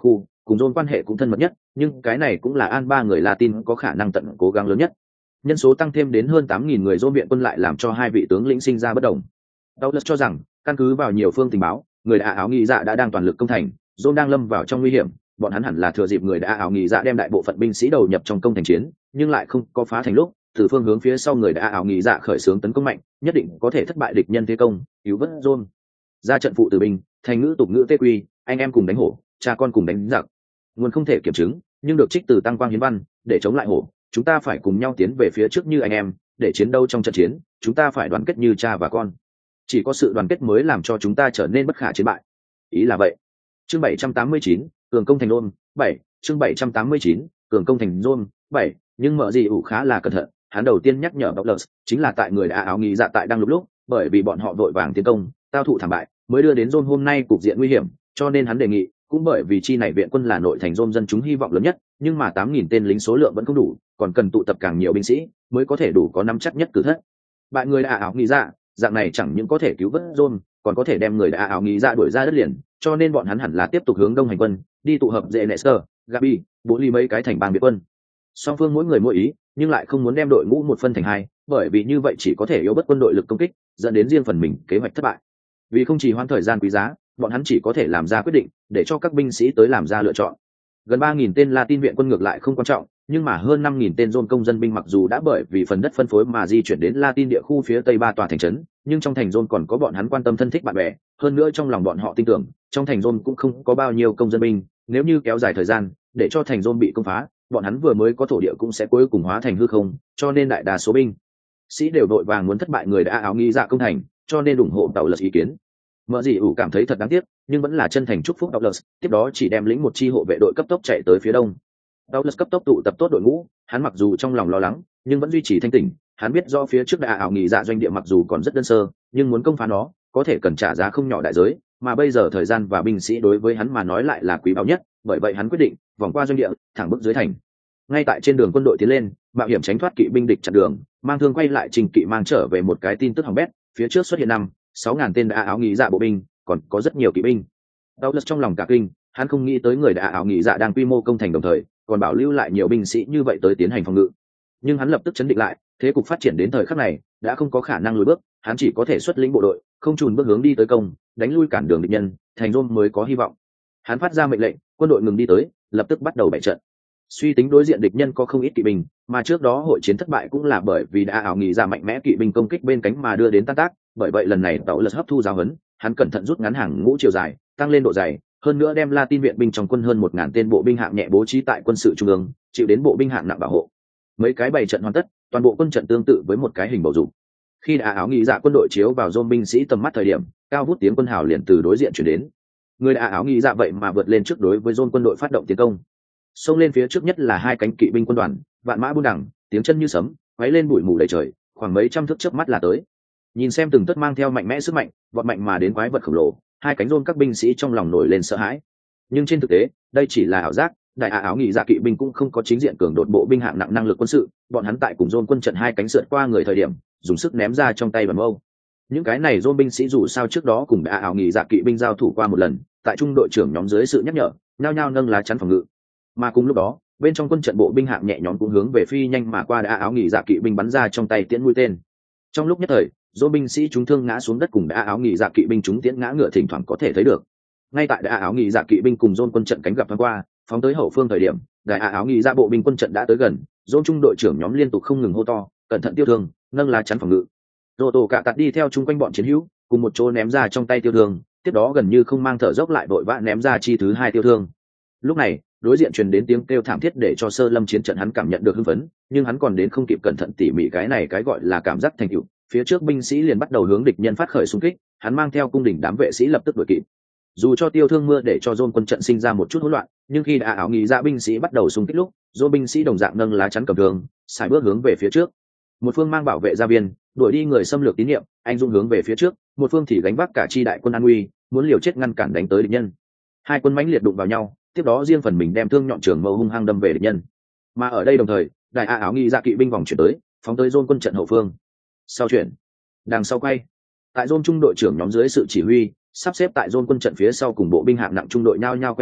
cùng John quan hệ cũng thân mật nhất, nhưng cái này cũng là An ba người Latin có khả năng tận cố gắng lớn nhất. Nhân số tăng thêm đến hơn tám nghìn người John viện quân lại làm cho hai vị tướng lĩnh sinh ra bất đồng. Douglas cho rằng, căn cứ vào nhiều phương tình báo, người đã áo nghi dạ đã đang toàn lực công thành, John đang lâm vào trong nguy hiểm, bọn hắn hẳn là thừa dịp người đã áo nghi dạ đem đại bộ phận binh sĩ đầu nhập trong công thành chiến, nhưng lại không có phá thành lúc, từ phương hướng phía sau người đã áo nghi dạ khởi xướng tấn công mạnh, nhất định có thể thất bại địch nhân thế công, cứu vớt John. Ra trận phụ tử binh, thành ngữ tục ngữ tê quy, anh em cùng đánh hổ, cha con cùng đánh giặc. Nguồn không thể kiểm chứng, nhưng được trích từ Tăng Quang Hiến Văn, để chống lại hổ, chúng ta phải cùng nhau tiến về phía trước như anh em, để chiến đấu trong trận chiến, chúng ta phải đoàn kết như cha và con. Chỉ có sự đoàn kết mới làm cho chúng ta trở nên bất khả chiến bại. Ý là vậy. Chương bảy trăm tám mươi chín, cường công thành Rome, bảy, chương bảy trăm tám mươi chín, cường công thành Rome, bảy, nhưng mở gì ủ khá là cẩn thận, hắn đầu tiên nhắc nhở Douglas, chính là tại người đã áo nghi dạ tại đang lúc lúc, bởi vì bọn họ vội vàng tiến công, tao thụ thảm bại, mới đưa đến Rome hôm nay cục diện nguy hiểm, cho nên hắn đề nghị, cũng bởi vì chi này viện quân là nội thành Rome dân chúng hy vọng lớn nhất, nhưng mà tám nghìn tên lính số lượng vẫn không đủ, còn cần tụ tập càng nhiều binh sĩ, mới có thể đủ có nắm chắc nhất cử thất. Bại người đã áo nghi dạ, dạng này chẳng những có thể cứu vớt Rome, còn có thể đem người đã áo nghi dạ đuổi ra đất liền, cho nên bọn hắn hẳn là tiếp tục hướng đông hành quân, đi tụ hợp dễ nệ sơ, Gabi, bố ly mấy cái thành bang biệt quân. Song phương mỗi người mỗi ý, nhưng lại không muốn đem đội ngũ một phân thành hai, bởi vì như vậy chỉ có thể yếu bất quân đội lực công kích, dẫn đến riêng phần mình kế hoạch thất bại. Vì không chỉ hoãn thời gian quý giá, bọn hắn chỉ có thể làm ra quyết định, để cho các binh sĩ tới làm ra lựa chọn. Gần ba nghìn tên Latin viện quân ngược lại không quan trọng, nhưng mà hơn năm nghìn tên Rome công dân binh mặc dù đã bởi vì phần đất phân phối mà di chuyển đến Latin địa khu phía tây ba tòa thành trấn, nhưng trong thành Rome còn có bọn hắn quan tâm thân thích bạn bè, hơn nữa trong lòng bọn họ tin tưởng, trong thành Rome cũng không có bao nhiêu công dân binh, nếu như kéo dài thời gian, để cho thành Rome bị công phá, bọn hắn vừa mới có thổ địa cũng sẽ cuối cùng hóa thành hư không, cho nên đại đa số binh sĩ đều đội vàng muốn thất bại người đã áo nghi dạ công thành, cho nên ủng hộ Douglas ý kiến. Mở gì ủ cảm thấy thật đáng tiếc, nhưng vẫn là chân thành chúc phúc Douglas, tiếp đó chỉ đem lĩnh một chi hộ vệ đội cấp tốc chạy tới phía đông. Douglas cấp tốc tụ tập tốt đội ngũ, hắn mặc dù trong lòng lo lắng, nhưng vẫn duy trì thanh tỉnh, hắn biết do phía trước đã ảo nghỉ dạ doanh địa mặc dù còn rất đơn sơ, nhưng muốn công phá nó, có thể cần trả giá không nhỏ đại giới, mà bây giờ thời gian và binh sĩ đối với hắn mà nói lại là quý báu nhất, bởi vậy hắn quyết định vòng qua doanh địa, thẳng bước dưới thành. Ngay tại trên đường quân đội tiến lên, mạo hiểm tránh thoát kỵ binh địch chặn đường, mang thương quay lại trình kỵ mang trở về một cái tin tức hỏng bét, phía trước xuất hiện năm, sáu ngàn tên đã áo nghỉ dạ bộ binh, còn có rất nhiều kỵ binh. Douglas trong lòng cả kinh, hắn không nghĩ tới người đã áo nghỉ dạ đang quy mô công thành đồng thời, còn bảo lưu lại nhiều binh sĩ như vậy tới tiến hành phòng ngự. Nhưng hắn lập tức chấn định lại, thế cục phát triển đến thời khắc này, đã không có khả năng lùi bước, hắn chỉ có thể xuất lĩnh bộ đội, không chùn bước hướng đi tới công, đánh lui cản đường địch nhân, thành Rome mới có hy vọng. Hắn phát ra mệnh lệnh, quân đội ngừng đi tới, lập tức bắt đầu bày trận. Suy tính đối diện địch nhân có không ít kỵ binh, mà trước đó hội chiến thất bại cũng là bởi vì đã ảo nghỉ ra mạnh mẽ kỵ binh công kích bên cánh mà đưa đến tan tác, bởi vậy lần này Tàu Lật hấp thu giáo huấn, hắn cẩn thận rút ngắn hàng ngũ chiều dài, tăng lên độ dày, hơn nữa đem Latin viện binh trong quân hơn một ngàn tên bộ binh hạng nhẹ bố trí tại quân sự trung ương, chịu đến bộ binh hạng nặng bảo hộ. Mấy cái bày trận hoàn tất, toàn bộ quân trận tương tự với một cái hình bầu dục. Khi đã áo nghỉ dạ quân đội chiếu vào Rome binh sĩ tầm mắt thời điểm, cao vút tiếng quân hào liền từ đối diện truyền đến. Người đã áo nghỉ dạ vậy mà vượt lên trước đối với Rome quân đội phát động tiến công. Xông lên phía trước nhất là hai cánh kỵ binh quân đoàn, vạn mã buôn đẳng, tiếng chân như sấm, quấy lên bụi mù đầy trời, khoảng mấy trăm thước chớp mắt là tới. Nhìn xem từng tấc mang theo mạnh mẽ sức mạnh, vọt mạnh mà đến quái vật khổng lồ, hai cánh Rome các binh sĩ trong lòng nổi lên sợ hãi. Nhưng trên thực tế, đây chỉ là ảo giác, đại áo nghỉ dạ kỵ binh cũng không có chính diện cường đột bộ binh hạng nặng năng lực quân sự, bọn hắn tại cùng Rome quân trận hai cánh sượt qua người thời điểm, dùng sức ném ra trong tay bầm mâu. Những cái này Rome binh sĩ dù sao trước đó cùng đại áo nghỉ dạ kỵ binh giao thủ qua một lần, tại trung đội trưởng nhóm dưới sự nhắc nhở, nhao nhao nâng lá chắn phòng ngự. Mà cùng lúc đó, bên trong quân trận bộ binh hạng nhẹ nhóm cũng hướng về phi nhanh mà qua đại áo nghỉ dạ kỵ binh bắn ra trong tay tiễn mũi tên. Trong lúc nhất thời, Rome binh sĩ chúng thương ngã xuống đất cùng đại áo nghỉ dạ kỵ binh chúng tiễn ngã ngựa thỉnh thoảng có thể thấy được. Ngay tại đại áo nghỉ dạ kỵ binh cùng Rome quân trận cánh gặp thoáng qua, phóng tới hậu phương thời điểm, đại áo nghỉ dạ bộ binh quân trận đã tới gần, Rome trung đội trưởng nhóm liên tục không ngừng hô to, cẩn thận tiêu thương, nâng lá chắn phòng ngự. Rô tổ cả tạt đi theo chung quanh bọn chiến hữu, cùng một chỗ ném ra trong tay tiêu thương, tiếp đó gần như không mang thở dốc lại vội vã ném ra chi thứ hai tiêu thương. Lúc này, đối diện truyền đến tiếng kêu thảm thiết để cho Sơ Lâm chiến trận hắn cảm nhận được hưng phấn, nhưng hắn còn đến không kịp cẩn thận tỉ mỉ cái này cái gọi là cảm giác thành tựu, phía trước binh sĩ liền bắt đầu hướng địch nhân phát khởi xung kích, hắn mang theo cung đình đám vệ sĩ lập tức đuổi kịp. Dù cho tiêu thương mưa để cho Rome quân trận sinh ra một chút hỗn loạn, nhưng khi đã áo nghỉ dạ binh sĩ bắt đầu xung kích lúc, Rome binh sĩ đồng dạng nâng lá chắn cầm thương, xài bước hướng về phía trước. Một phương mang bảo vệ gia viên, đuổi đi người xâm lược tín nhiệm, anh dung hướng về phía trước, một phương thì gánh vác cả chi đại quân an nguy, muốn liều chết ngăn cản đánh tới địch nhân. Hai quân mãnh liệt đụng vào nhau, tiếp đó riêng phần mình đem thương nhọn trường mâu hung hăng đâm về địch nhân. Mà ở đây đồng thời, đại a áo nghỉ dạ kỵ binh vòng chuyển tới, phóng tới Rome quân trận hậu phương. Sau chuyển, đằng sau quay. Tại Rome trung đội trưởng nhóm dưới sự chỉ huy, sắp xếp tại Rome quân trận phía sau cùng bộ binh hạng nặng trung đội nhao nhao quay người,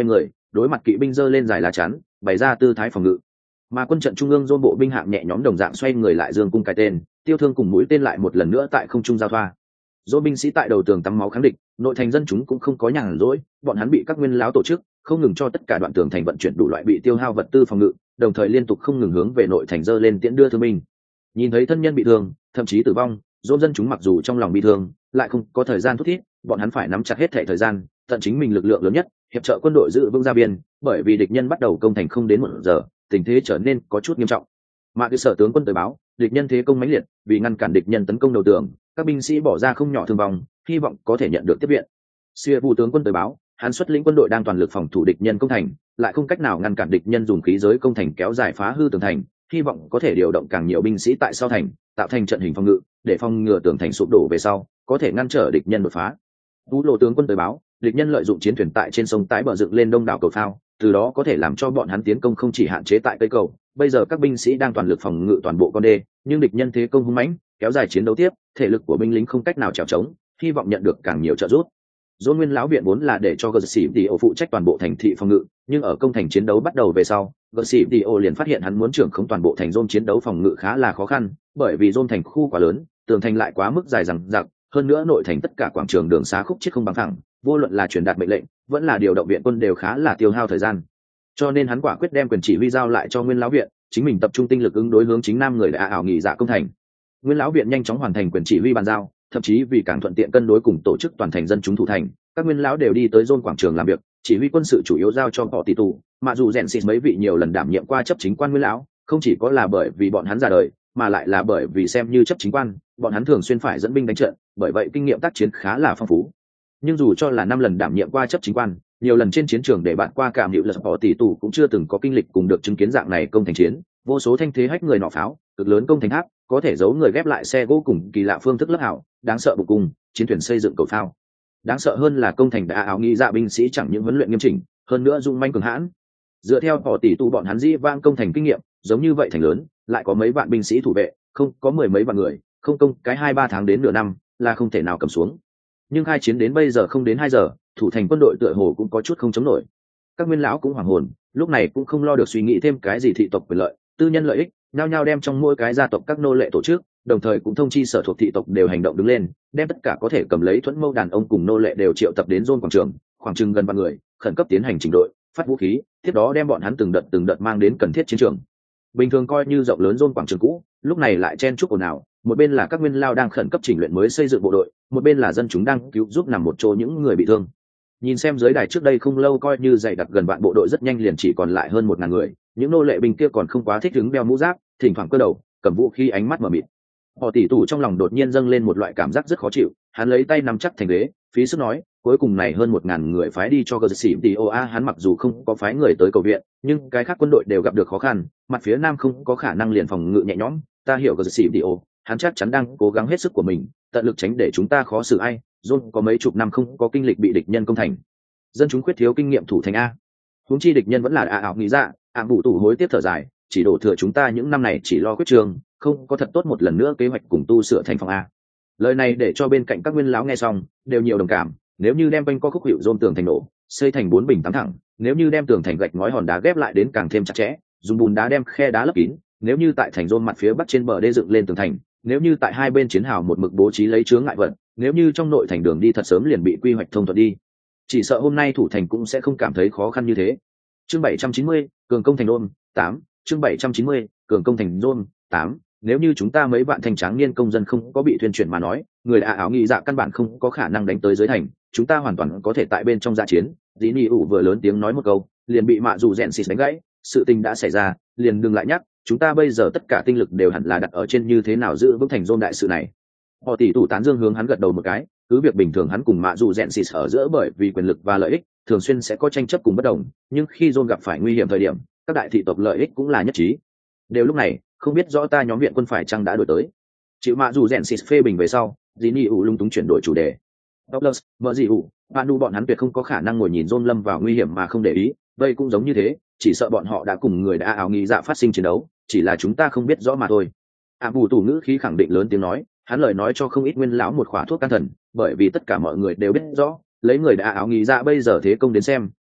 đối mặt kỵ binh giơ lên dài lá chắn, bày ra tư thái phòng ngự. Mà quân trận trung ương dôn bộ binh hạng nhẹ nhóm đồng dạng xoay người lại dương cung cái tên, tiêu thương cùng mũi tên lại một lần nữa tại không trung giao thoa. Dôn binh sĩ tại đầu tường tắm máu kháng địch, nội thành dân chúng cũng không có nhàn rỗi, bọn hắn bị các nguyên lão tổ chức không ngừng cho tất cả đoạn tường thành vận chuyển đủ loại bị tiêu hao vật tư phòng ngự, đồng thời liên tục không ngừng hướng về nội thành dơ lên tiễn đưa thương binh. Nhìn thấy thân nhân bị thương, thậm chí tử vong, dôn dân chúng mặc dù trong lòng bị thương, lại không có thời gian thút thít, bọn hắn phải nắm chặt hết thảy thời gian, tận chính mình lực lượng lớn nhất, hiệp trợ quân đội giữ vững gia biên, bởi vì địch nhân bắt đầu công thành không đến một giờ, tình thế trở nên có chút nghiêm trọng. Mà cái sở tướng quân tới báo, địch nhân thế công mãnh liệt, vì ngăn cản địch nhân tấn công đầu tường, các binh sĩ bỏ ra không nhỏ thương vong, hy vọng có thể nhận được tiếp viện. Xuyên vụ tướng quân tới báo, hắn xuất lĩnh quân đội đang toàn lực phòng thủ địch nhân công thành, lại không cách nào ngăn cản địch nhân dùng khí giới công thành kéo dài phá hư tường thành, hy vọng có thể điều động càng nhiều binh sĩ tại sau thành, tạo thành trận hình phòng ngự, để phòng ngừa tường thành sụp đổ về sau, có thể ngăn trở địch nhân đột phá. Vũ Lộ tướng quân tới báo, địch nhân lợi dụng chiến thuyền tại trên sông tái bờ dựng lên đông đảo cầu phao, từ đó có thể làm cho bọn hắn tiến công không chỉ hạn chế tại cây cầu. Bây giờ các binh sĩ đang toàn lực phòng ngự toàn bộ con đê, nhưng địch nhân thế công hung mãnh, kéo dài chiến đấu tiếp, thể lực của binh lính không cách nào chèo chống, hy vọng nhận được càng nhiều trợ giúp. Dôn Nguyên lão viện vốn là để cho Gersipio phụ trách toàn bộ thành thị phòng ngự, nhưng ở công thành chiến đấu bắt đầu về sau, Gersipio liền phát hiện hắn muốn trưởng không toàn bộ thành Dôn chiến đấu phòng ngự khá là khó khăn, bởi vì Dôn thành khu quá lớn, tường thành lại quá mức dài dằng dặc, hơn nữa nội thành tất cả quảng trường đường xá khúc chiết không bằng thẳng, vô luận là truyền đạt mệnh lệnh, vẫn là điều động viện quân đều khá là tiêu hao thời gian. Cho nên hắn quả quyết đem quyền chỉ huy giao lại cho Nguyên lão viện, chính mình tập trung tinh lực ứng đối hướng chính nam người đã ảo nghỉ dạ công thành. Nguyên lão viện nhanh chóng hoàn thành quyền chỉ huy bàn giao, thậm chí vì càng thuận tiện cân đối cùng tổ chức toàn thành dân chúng thủ thành, các nguyên lão đều đi tới Dôn quảng trường làm việc, chỉ huy quân sự chủ yếu giao cho họ tỷ tù. Mà dù rèn xịt mấy vị nhiều lần đảm nhiệm qua chấp chính quan nguyên lão, không chỉ có là bởi vì bọn hắn già đời, mà lại là bởi vì xem như chấp chính quan, bọn hắn thường xuyên phải dẫn binh đánh trận, bởi vậy kinh nghiệm tác chiến khá là phong phú. Nhưng dù cho là năm lần đảm nhiệm qua chấp chính quan, nhiều lần trên chiến trường để bạn qua cảm hiệu là họ tỷ tù cũng chưa từng có kinh lịch cùng được chứng kiến dạng này công thành chiến, vô số thanh thế hách người nọ pháo, cực lớn công thành tháp, có thể giấu người ghép lại xe gỗ cùng kỳ lạ phương thức lớp hảo, đáng sợ bục cùng chiến thuyền xây dựng cầu phao. Đáng sợ hơn là công thành đã áo nghĩ dạ binh sĩ chẳng những huấn luyện nghiêm chỉnh, hơn nữa dung manh cường hãn. Dựa theo họ tỷ tù bọn hắn dĩ vang công thành kinh nghiệm, giống như vậy thành lớn, lại có mấy vạn binh sĩ thủ vệ, không có mười mấy vạn người, không công cái hai ba tháng đến nửa năm là không thể nào cầm xuống. Nhưng hai chiến đến bây giờ không đến hai giờ, thủ thành quân đội tựa hồ cũng có chút không chống nổi. Các nguyên lão cũng hoảng hồn, lúc này cũng không lo được suy nghĩ thêm cái gì thị tộc quyền lợi, tư nhân lợi ích, nhao nhao đem trong mỗi cái gia tộc các nô lệ tổ chức, đồng thời cũng thông chi sở thuộc thị tộc đều hành động đứng lên, đem tất cả có thể cầm lấy thuẫn mâu đàn ông cùng nô lệ đều triệu tập đến Dôn quảng trường, khoảng chừng gần vạn người, khẩn cấp tiến hành chỉnh đội, phát vũ khí, tiếp đó đem bọn hắn từng đợt từng đợt mang đến cần thiết chiến trường. Bình thường coi như rộng lớn Dôn quảng trường cũ, lúc này lại chen chúc ồn ào, một bên là các nguyên lao đang khẩn cấp chỉnh luyện mới xây dựng bộ đội, một bên là dân chúng đang cứu giúp nằm một chỗ những người bị thương. Nhìn xem dưới đài trước đây không lâu coi như dày đặc gần vạn bộ đội rất nhanh liền chỉ còn lại hơn một ngàn người, những nô lệ binh kia còn không quá thích ứng đeo mũ giáp, thỉnh thoảng cơ đầu, cầm vũ khí ánh mắt mờ mịt. Họ tỷ tù trong lòng đột nhiên dâng lên một loại cảm giác rất khó chịu, hắn lấy tay nắm chắc thành ghế, phí sức nói, cuối cùng này hơn một ngàn người phái đi cho Gersipio, hắn mặc dù không có phái người tới cầu viện, nhưng cái khác quân đội đều gặp được khó khăn, mặt phía nam không có khả năng liền phòng ngự nhẹ nhõm, ta hiểu Gersipio, hắn chắc chắn đang cố gắng hết sức của mình, tận lực tránh để chúng ta khó xử ai. John có mấy chục năm không có kinh lịch bị địch nhân công thành, dân chúng khuyết thiếu kinh nghiệm thủ thành a. Huống chi địch nhân vẫn là a ảo nghĩ ra, ảm bụ tủ hối tiếp thở dài, chỉ đổ thừa chúng ta những năm này chỉ lo quyết trường, không có thật tốt một lần nữa kế hoạch cùng tu sửa thành phòng a. Lời này để cho bên cạnh các nguyên lão nghe xong đều nhiều đồng cảm, nếu như đem quanh co khúc hiệu John tường thành nổ, xây thành bốn bình tám thẳng, nếu như đem tường thành gạch ngói hòn đá ghép lại đến càng thêm chặt chẽ, dùng bùn đá đem khe đá lấp kín, nếu như tại thành John mặt phía bắc trên bờ đê dựng lên tường thành, nếu như tại hai bên chiến hào một mực bố trí lấy chướng ngại vật, nếu như trong nội thành đường đi thật sớm liền bị quy hoạch thông thuận đi, chỉ sợ hôm nay thủ thành cũng sẽ không cảm thấy khó khăn như thế. Chương bảy trăm chín mươi, cường công thành Rome, tám. Chương bảy trăm chín mươi, cường công thành Rome, tám. Nếu như chúng ta mấy bạn thanh tráng niên công dân không có bị thuyên chuyển mà nói, người đã áo nghĩ dạ căn bản không có khả năng đánh tới dưới thành, chúng ta hoàn toàn có thể tại bên trong dạ chiến. Dĩ Nhi ủ vừa lớn tiếng nói một câu, liền bị mạ dù rèn xịt đánh gãy, sự tình đã xảy ra, liền đừng lại nhắc, chúng ta bây giờ tất cả tinh lực đều hẳn là đặt ở trên như thế nào giữ vững thành Rome đại sự này. Họ tỷ tụ tán dương hướng hắn gật đầu một cái, cứ việc bình thường hắn cùng mạ dù rèn xịt ở giữa bởi vì quyền lực và lợi ích thường xuyên sẽ có tranh chấp cùng bất đồng, nhưng khi John gặp phải nguy hiểm thời điểm, các đại thị tộc lợi ích cũng là nhất trí. Đều lúc này, không biết rõ ta nhóm viện quân phải chăng đã đổi tới. Chịu mạ dù rèn xịt phê bình về sau, Jinny ủ lung túng chuyển đổi chủ đề. Douglas, vợ gì ủ, Manu bọn hắn tuyệt không có khả năng ngồi nhìn John lâm vào nguy hiểm mà không để ý, vậy cũng giống như thế, chỉ sợ bọn họ đã cùng người đã áo nghĩ dạ phát sinh chiến đấu, chỉ là chúng ta không biết rõ mà thôi. À bù tủ ngữ khí khẳng định lớn tiếng nói, hắn lời nói cho không ít nguyên lão một khỏa thuốc can thần, bởi vì tất cả mọi người đều biết rõ, lấy người đã áo nghĩ dạ bây giờ thế công đến xem,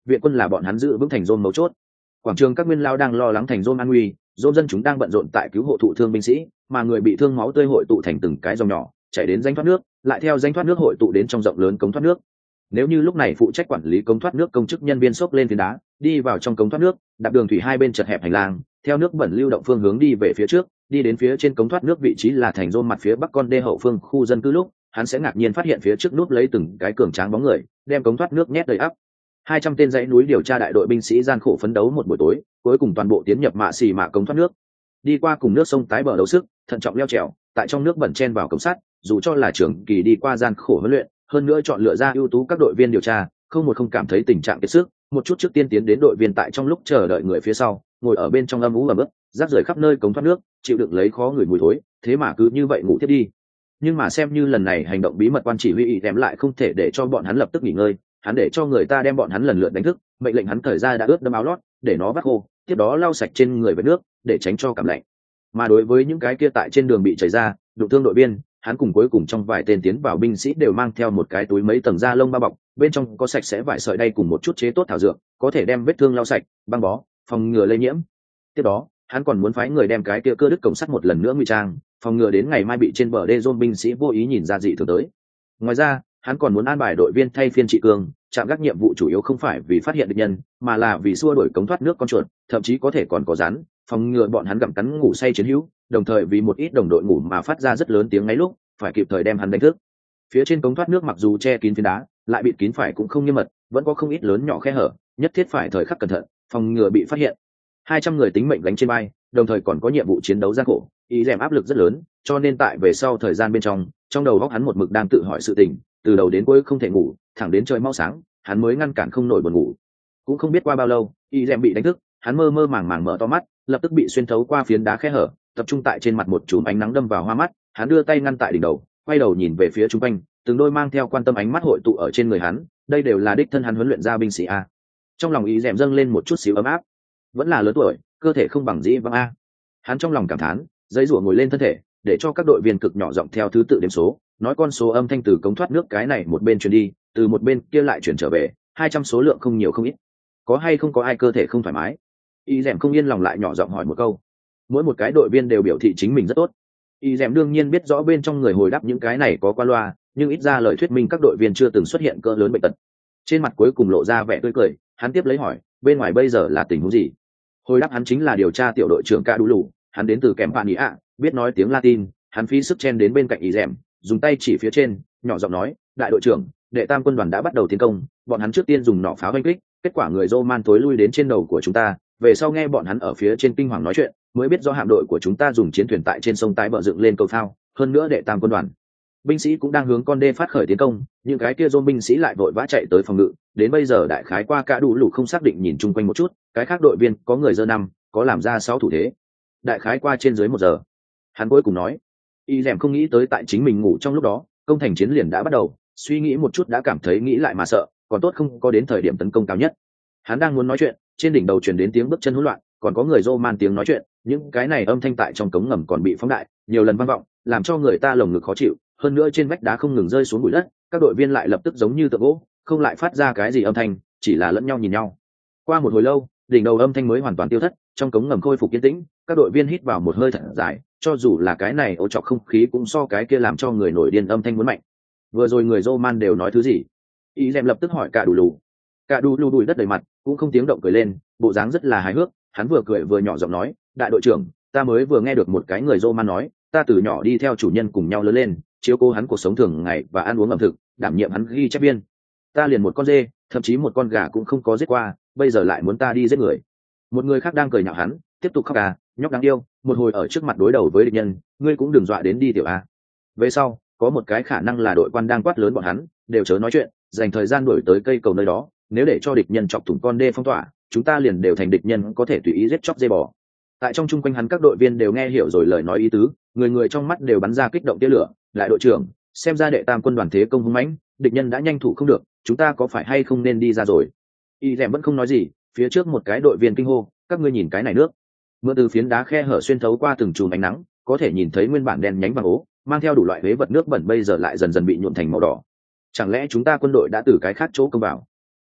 viện quân là bọn hắn giữ vững thành Rome mấu chốt. Quảng trường các nguyên lao đang lo lắng thành Rome an nguy, Rome dân chúng đang bận rộn tại cứu hộ thụ thương binh sĩ, mà người bị thương máu tươi hội tụ thành từng cái dòng nhỏ, chảy đến rãnh thoát nước, lại theo rãnh thoát nước hội tụ đến trong rộng lớn cống thoát nước. Nếu như lúc này phụ trách quản lý cống thoát nước công chức nhân viên xốc lên phiến đá, đi vào trong cống thoát nước, đạp đường thủy hai bên chật hẹp hành lang, theo nước bẩn lưu động phương hướng đi về phía trước, đi đến phía trên cống thoát nước vị trí là thành Rome mặt phía bắc con đê hậu phương khu dân cư lúc, hắn sẽ ngạc nhiên phát hiện phía trước nút lấy từng cái cường tráng bóng người, đem cống thoát nước nhét đầy ắp. Hai trăm tên dãy núi điều tra đại đội binh sĩ gian khổ phấn đấu một buổi tối, cuối cùng toàn bộ tiến nhập mạ xì mạ cống thoát nước. Đi qua cùng nước sông tái bờ đấu sức, thận trọng leo trèo, tại trong nước bẩn chen vào cống sắt, dù cho là trưởng kỳ đi qua gian khổ huấn luyện, hơn nữa chọn lựa ra ưu tú các đội viên điều tra, không một không cảm thấy tình trạng kiệt sức, một chút trước tiên tiến đến đội viên tại trong lúc chờ đợi người phía sau, ngồi ở bên trong âm ú ẩm ướt, rác rưởi khắp nơi cống thoát nước, chịu đựng lấy khó người mùi thối, thế mà cứ như vậy ngủ tiếp đi. Nhưng mà xem như lần này hành động bí mật quan chỉ huy ý đem lại không thể để cho bọn hắn lập tức nghỉ ngơi, hắn để cho người ta đem bọn hắn lần lượt đánh thức, mệnh lệnh hắn thời ra đã ướt đẫm áo lót, để nó vắt khô, tiếp đó lau sạch trên người với nước, để tránh cho cảm lạnh. Mà đối với những cái kia tại trên đường bị chảy ra, đụng thương đội viên, hắn cùng cuối cùng trong vài tên tiến vào binh sĩ đều mang theo một cái túi mấy tầng da lông bao bọc, bên trong có sạch sẽ vải sợi đay cùng một chút chế tốt thảo dược, có thể đem vết thương lau sạch, băng bó, phòng ngừa lây nhiễm. Tiếp đó, hắn còn muốn phái người đem cái kia cưa đứt cổng sắt một lần nữa ngụy trang, phòng ngừa đến ngày mai bị trên bờ đê Rome binh sĩ vô ý nhìn ra dị thường tới. Ngoài ra, hắn còn muốn an bài đội viên thay phiên trị cương, chạm gác nhiệm vụ chủ yếu không phải vì phát hiện địch nhân, mà là vì xua đuổi cống thoát nước con chuột, thậm chí có thể còn có rắn, phòng ngừa bọn hắn gặm cắn ngủ say chiến hữu, đồng thời vì một ít đồng đội ngủ mà phát ra rất lớn tiếng ngáy lúc, phải kịp thời đem hắn đánh thức. Phía trên cống thoát nước mặc dù che kín phiến đá, lại bịt kín phải cũng không nghiêm mật, vẫn có không ít lớn nhỏ khe hở, nhất thiết phải thời khắc cẩn thận, phòng ngừa bị phát hiện. Hai trăm người tính mệnh gánh trên vai, đồng thời còn có nhiệm vụ chiến đấu gian khổ, ý rèm áp lực rất lớn, cho nên tại về sau thời gian bên trong, trong đầu óc hắn một mực đang tự hỏi sự tình, từ đầu đến cuối không thể ngủ, thẳng đến trời mau sáng, hắn mới ngăn cản không nổi buồn ngủ. Cũng không biết qua bao lâu, ý rèm bị đánh thức, hắn mơ mơ màng màng mở to mắt, lập tức bị xuyên thấu qua phiến đá khe hở, tập trung tại trên mặt một chùm ánh nắng đâm vào hoa mắt, hắn đưa tay ngăn tại đỉnh đầu, quay đầu nhìn về phía chung quanh, từng đôi mang theo quan tâm ánh mắt hội tụ ở trên người hắn, đây đều là đích thân hắn huấn luyện ra binh sĩ a. Trong lòng ý rèm dâng lên một chút xíu ấm áp, vẫn là lớn tuổi, cơ thể không bằng dĩ vãng a. Hắn trong lòng cảm thán, giấy rủa ngồi lên thân thể, để cho các đội viên cực nhỏ giọng theo thứ tự đếm số, nói con số âm thanh từ cống thoát nước cái này một bên truyền đi, từ một bên kia lại chuyển trở về, hai trăm số lượng không nhiều không ít. Có hay không có ai cơ thể không thoải mái? Y Dẻm không yên lòng lại nhỏ giọng hỏi một câu. Mỗi một cái đội viên đều biểu thị chính mình rất tốt. Y Dẻm đương nhiên biết rõ bên trong người hồi đáp những cái này có qua loa, nhưng ít ra lời thuyết minh các đội viên chưa từng xuất hiện cỡ lớn bệnh tật. Trên mặt cuối cùng lộ ra vẻ tươi cười, hắn tiếp lấy hỏi, bên ngoài bây giờ là tình huống gì? Hồi đáp hắn chính là điều tra tiểu đội trưởng Ca Đu Lù, hắn đến từ kèm Pani ạ, biết nói tiếng Latin, hắn phí sức chen đến bên cạnh Y Dẻm, dùng tay chỉ phía trên, nhỏ giọng nói, đại đội trưởng, đệ tam quân đoàn đã bắt đầu tiến công, bọn hắn trước tiên dùng nỏ pháo đánh kích, kết quả người Roman tối lui đến trên đầu của chúng ta, về sau nghe bọn hắn ở phía trên kinh hoàng nói chuyện, mới biết do hạm đội của chúng ta dùng chiến thuyền tại trên sông tái bờ dựng lên cầu phao, hơn nữa đệ tam quân đoàn binh sĩ cũng đang hướng con đê phát khởi tiến công, những cái kia Rome binh sĩ lại vội vã chạy tới phòng ngự, đến bây giờ đại khái qua Cả Đủ Lù không xác định nhìn chung quanh một chút, cái khác đội viên có người giơ năm, có làm ra sáu thủ thế, đại khái qua trên dưới một giờ. Hắn cuối cùng nói, Y Dẻm không nghĩ tới tại chính mình ngủ trong lúc đó, công thành chiến liền đã bắt đầu, suy nghĩ một chút đã cảm thấy nghĩ lại mà sợ, còn tốt không có đến thời điểm tấn công cao nhất. Hắn đang muốn nói chuyện, trên đỉnh đầu truyền đến tiếng bước chân hỗn loạn, còn có người Roman tiếng nói chuyện, những cái này âm thanh tại trong cống ngầm còn bị phóng đại, nhiều lần vang vọng, làm cho người ta lồng ngực khó chịu, hơn nữa trên vách đá không ngừng rơi xuống bụi đất, các đội viên lại lập tức giống như tượng gỗ, không lại phát ra cái gì âm thanh, chỉ là lẫn nhau nhìn nhau. Qua một hồi lâu, đỉnh đầu âm thanh mới hoàn toàn tiêu thất, trong cống ngầm khôi phục yên tĩnh, các đội viên hít vào một hơi thật dài, cho dù là cái này ô trọc không khí cũng so cái kia làm cho người nổi điên âm thanh muốn mạnh. Vừa rồi người Roman đều nói thứ gì? Y Dẻm lập tức hỏi Cả Đủ Lù. Cả Đủ Lù đùi đất đầy mặt, cũng không tiếng động cười lên, bộ dáng rất là hài hước, hắn vừa cười vừa nhỏ giọng nói, đại đội trưởng, ta mới vừa nghe được một cái người Roman nói, ta từ nhỏ đi theo chủ nhân cùng nhau lớn lên, chiếu cố hắn cuộc sống thường ngày và ăn uống ẩm thực, đảm nhiệm hắn ghi chép viên. Ta liền một con dê, thậm chí một con gà cũng không có giết qua, bây giờ lại muốn ta đi giết người. Một người khác đang cười nhạo hắn, tiếp tục khóc à, nhóc đáng yêu, một hồi ở trước mặt đối đầu với địch nhân, ngươi cũng đừng dọa đến đi tiểu a. Về sau, có một cái khả năng là đội quan đang quát lớn bọn hắn, đều chớ nói chuyện, dành thời gian đuổi tới cây cầu nơi đó, nếu để cho địch nhân chọc thủng con đê phong tỏa, chúng ta liền đều thành địch nhân có thể tùy ý giết chóc dê bò. Tại trong chung quanh hắn các đội viên đều nghe hiểu rồi lời nói ý tứ, người người trong mắt đều bắn ra kích động tia lửa. Đại đội trưởng, xem ra đệ tam quân đoàn thế công hung mãnh, địch nhân đã nhanh thủ không được, chúng ta có phải hay không nên đi ra rồi? Y Dẻm vẫn không nói gì, phía trước một cái đội viên kinh hô, các ngươi nhìn cái này nước. Mưa từ phiến đá khe hở xuyên thấu qua từng chùm ánh nắng, có thể nhìn thấy nguyên bản đen nhánh vàng ố, mang theo đủ loại huế vật nước bẩn bây giờ lại dần dần bị nhuộm thành màu đỏ. Chẳng lẽ chúng ta quân đội đã từ cái khác chỗ công vào?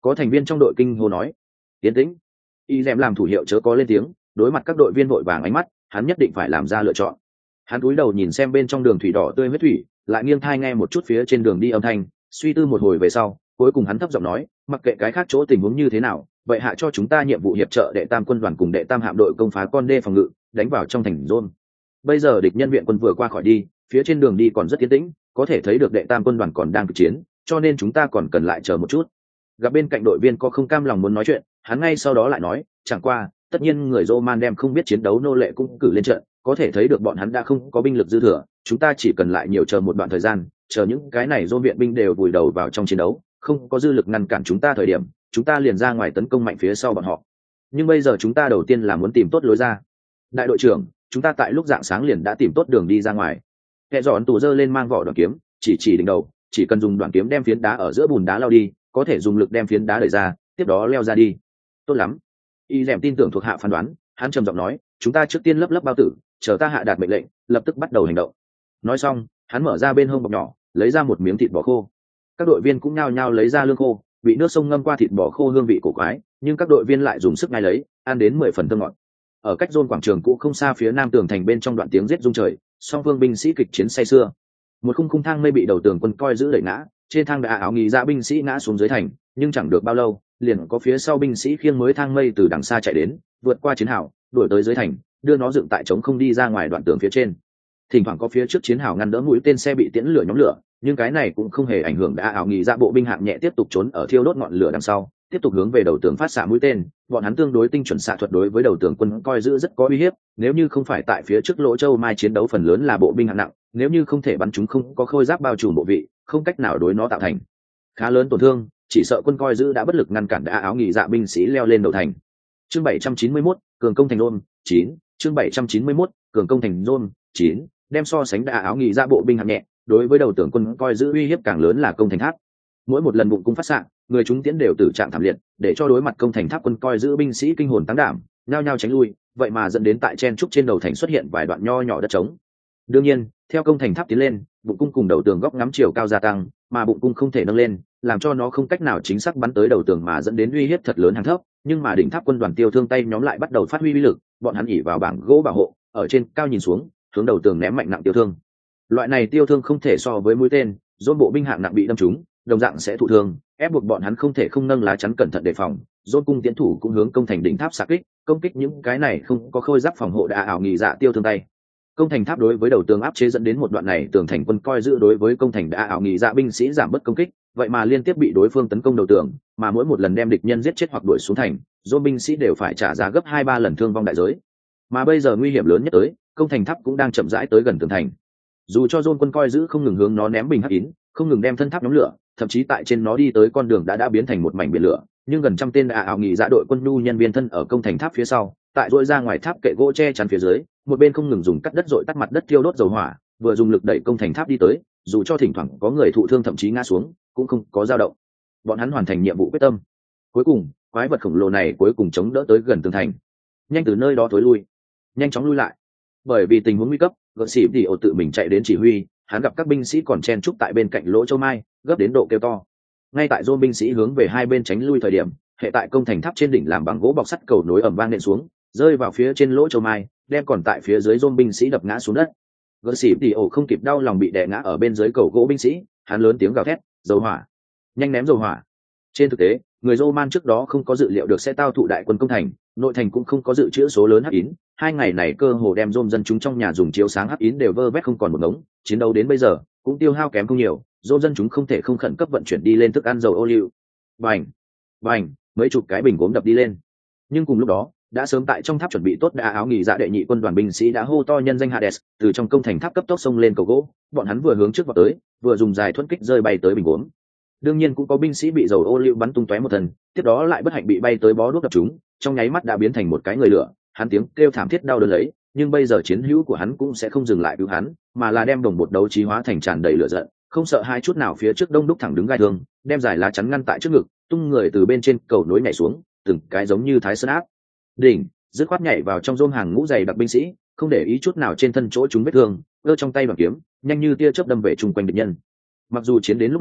Có thành viên trong đội kinh hô nói. Tiến tĩnh. Y dèm làm thủ hiệu chớ có lên tiếng, đối mặt các đội viên vội vàng ánh mắt, hắn nhất định phải làm ra lựa chọn. Hắn cúi đầu nhìn xem bên trong đường thủy đỏ tươi huyết thủy, lại nghiêng thai nghe một chút phía trên đường đi âm thanh, suy tư một hồi về sau, cuối cùng hắn thấp giọng nói, mặc kệ cái khác chỗ tình huống như thế nào, vậy hạ cho chúng ta nhiệm vụ hiệp trợ đệ tam quân đoàn cùng đệ tam hạm đội công phá con đê phòng ngự, đánh vào trong thành Rôn. Bây giờ địch nhân viện quân vừa qua khỏi đi, phía trên đường đi còn rất yên tĩnh, có thể thấy được đệ tam quân đoàn còn đang cực chiến, cho nên chúng ta còn cần lại chờ một chút. Gặp bên cạnh đội viên có không cam lòng muốn nói chuyện, hắn ngay sau đó lại nói, chẳng qua, tất nhiên người Roman đem không biết chiến đấu nô lệ cũng cử lên trận, có thể thấy được bọn hắn đã không có binh lực dư thừa, chúng ta chỉ cần lại nhiều chờ một đoạn thời gian, chờ những cái này Rôn viện binh đều vùi đầu vào trong chiến đấu, không có dư lực ngăn cản chúng ta thời điểm, chúng ta liền ra ngoài tấn công mạnh phía sau bọn họ. Nhưng bây giờ chúng ta đầu tiên là muốn tìm tốt lối ra. Đại đội trưởng, chúng ta tại lúc rạng sáng liền đã tìm tốt đường đi ra ngoài. Kẻ dọn tù dơ lên mang vỏ đoạn kiếm, chỉ chỉ đỉnh đầu, chỉ cần dùng đoạn kiếm đem phiến đá ở giữa bùn đá lao đi, có thể dùng lực đem phiến đá đẩy ra, tiếp đó leo ra đi. Tốt lắm. Y dèm tin tưởng thuộc hạ phán đoán, hắn trầm giọng nói, chúng ta trước tiên lấp lấp bao tử, chờ ta hạ đạt mệnh lệnh, lập tức bắt đầu hành động. Nói xong, hắn mở ra bên hông bọc nhỏ, lấy ra một miếng thịt bò khô. Các đội viên cũng nhao nhao lấy ra lương khô, bị nước sông ngâm qua thịt bò khô hương vị cổ quái, nhưng các đội viên lại dùng sức ngay lấy, ăn đến mười phần thơm ngọt. Ở cách Rôn quảng trường cũ không xa phía nam tường thành bên trong đoạn tiếng giết rung trời, song phương binh sĩ kịch chiến say sưa. Một khung khung thang mây bị đầu tường quân coi giữ đẩy ngã, trên thang đã áo nghỉ ra binh sĩ ngã xuống dưới thành, nhưng chẳng được bao lâu, liền có phía sau binh sĩ khiêng mới thang mây từ đằng xa chạy đến, vượt qua chiến hào, đuổi tới dưới thành, đưa nó dựng tại trống không đi ra ngoài đoạn tường phía trên. Thỉnh thoảng có phía trước chiến hào ngăn đỡ mũi tên xe bị tiễn lửa nhóm lửa, nhưng cái này cũng không hề ảnh hưởng đã áo nghỉ ra bộ binh hạng nhẹ tiếp tục trốn ở thiêu đốt ngọn lửa đằng sau, tiếp tục hướng về đầu tường phát xạ mũi tên. Bọn hắn tương đối tinh chuẩn xạ thuật đối với đầu tường quân coi giữ rất có uy hiếp, nếu như không phải tại phía trước lỗ châu mai chiến đấu phần lớn là bộ binh hạng nặng, nếu như không thể bắn chúng không có khôi giáp bao trùm bộ vị, không cách nào đối nó tạo thành khá lớn tổn thương, chỉ sợ quân coi giữ đã bất lực ngăn cản đã áo nghỉ dạ binh sĩ leo lên đầu thành. Chương bảy trăm chín mươi mốt, cường công thành Rôn chín. Chương bảy trăm chín mươi mốt, cường công thành Rôn chín. Đem so sánh đã áo nghỉ dạ bộ binh hạng nhẹ, đối với đầu tường quân coi giữ uy hiếp càng lớn là công thành tháp. Mỗi một lần bụng cung phát xạ, người chúng tiến đều tử trạng thảm liệt, để cho đối mặt công thành tháp quân coi giữ binh sĩ kinh hồn tăng đảm, nhao nhao tránh lui, vậy mà dẫn đến tại chen trúc trên đầu thành xuất hiện vài đoạn nho nhỏ đất trống. Đương nhiên, theo công thành tháp tiến lên, bụng cung cùng đầu tường góc ngắm chiều cao gia tăng, mà bụng cung không thể nâng lên, làm cho nó không cách nào chính xác bắn tới đầu tường mà dẫn đến uy hiếp thật lớn hàng thấp. Nhưng mà đỉnh tháp quân đoàn tiêu thương tay nhóm lại bắt đầu phát huy uy lực, bọn hắn ỉ vào bảng gỗ bảo hộ, ở trên cao nhìn xuống, hướng đầu tường ném mạnh nặng tiêu thương. Loại này tiêu thương không thể so với mũi tên, Rôn bộ binh hạng nặng bị đâm trúng, đồng dạng sẽ thụ thương, ép buộc bọn hắn không thể không nâng lá chắn cẩn thận đề phòng. Rôn cung tiến thủ cũng hướng công thành đỉnh tháp xạ kích, công kích những cái này không có khôi giáp phòng hộ đã ảo nghỉ dạ tiêu thương tay. Công thành tháp đối với đầu tường áp chế dẫn đến một đoạn này tường thành quân coi giữ đối với công thành đã ảo nghỉ dạ binh sĩ giảm bớt công kích, vậy mà liên tiếp bị đối phương tấn công đầu tường, mà mỗi một lần đem địch nhân giết chết hoặc đuổi xuống thành, Rôn binh sĩ đều phải trả giá gấp hai ba lần thương vong đại giới. Mà bây giờ nguy hiểm lớn nhất tới, công thành tháp cũng đang chậm rãi tới gần tường thành. Dù cho Rôn quân coi giữ không ngừng hướng nó ném bình hắc kín, không ngừng đem thân tháp nhóm lửa, thậm chí tại trên nó đi tới con đường đã đã biến thành một mảnh biển lửa, nhưng gần trăm tên đã ảo nghỉ dạ đội quân nhu nhân viên thân ở công thành tháp phía sau, tại dội ra ngoài tháp kệ gỗ che chắn phía dưới, một bên không ngừng dùng cắt đất dội tắt mặt đất thiêu đốt dầu hỏa, vừa dùng lực đẩy công thành tháp đi tới, dù cho thỉnh thoảng có người thụ thương thậm chí ngã xuống, cũng không có dao động. Bọn hắn hoàn thành nhiệm vụ quyết tâm. Cuối cùng, quái vật khổng lồ này cuối cùng chống đỡ tới gần tường thành, nhanh từ nơi đó thối lui, nhanh chóng lui lại. Bởi vì tình huống nguy cấp, gợn xỉ thì ổ tự mình chạy đến chỉ huy, hắn gặp các binh sĩ còn chen trúc tại bên cạnh lỗ châu mai, gấp đến độ kêu to. Ngay tại Rôn binh sĩ hướng về hai bên tránh lui thời điểm, hệ tại công thành tháp trên đỉnh làm bằng gỗ bọc sắt cầu nối ầm vang nện xuống, rơi vào phía trên lỗ châu mai, đem còn tại phía dưới Rôn binh sĩ đập ngã xuống đất. Gợn xỉ thì ổ không kịp đau lòng bị đè ngã ở bên dưới cầu gỗ binh sĩ, hắn lớn tiếng gào thét, dầu hỏa, nhanh ném dầu hỏa. Trên thực tế, người Roman trước đó không có dự liệu được sẽ tao thụ đại quân công thành, nội thành cũng không có dự trữ số lớn hắc yến, hai ngày này cơ hồ đem Rôn dân chúng trong nhà dùng chiếu sáng hắc yến đều vơ vét không còn một ngống, chiến đấu đến bây giờ cũng tiêu hao kém không nhiều, Rôn dân chúng không thể không khẩn cấp vận chuyển đi lên thức ăn dầu ô liu. Bành, bành, mấy chục cái bình gốm đập đi lên. Nhưng cùng lúc đó, đã sớm tại trong tháp chuẩn bị tốt đã áo nghỉ dạ đệ nhị quân đoàn binh sĩ đã hô to nhân danh Hades, từ trong công thành tháp cấp tốc xông lên cầu gỗ, bọn hắn vừa hướng trước vào tới, vừa dùng dài thuẫn kích rơi bay tới bình gốm. Đương nhiên cũng có binh sĩ bị dầu ô liu bắn tung tóe một thần, tiếp đó lại bất hạnh bị bay tới bó đuốc đập chúng, trong nháy mắt đã biến thành một cái người lửa, hắn tiếng kêu thảm thiết đau đớn lấy, nhưng bây giờ chiến hữu của hắn cũng sẽ không dừng lại cứu hắn, mà là đem đồng bột đấu trí hóa thành tràn đầy lửa giận, không sợ hai chút nào phía trước đông đúc thẳng đứng gai thương, đem giải lá chắn ngăn tại trước ngực, tung người từ bên trên cầu nối nhảy xuống, từng cái giống như thái sơn áp đỉnh, dứt khoát nhảy vào trong rôm hàng ngũ dày đặc binh sĩ, không để ý chút nào trên thân chỗ chúng vết thương, ơ trong tay bằng kiếm, nhanh như tia chớp đâm về chung quanh địch nhân. Mặc dù chiến đến lúc này,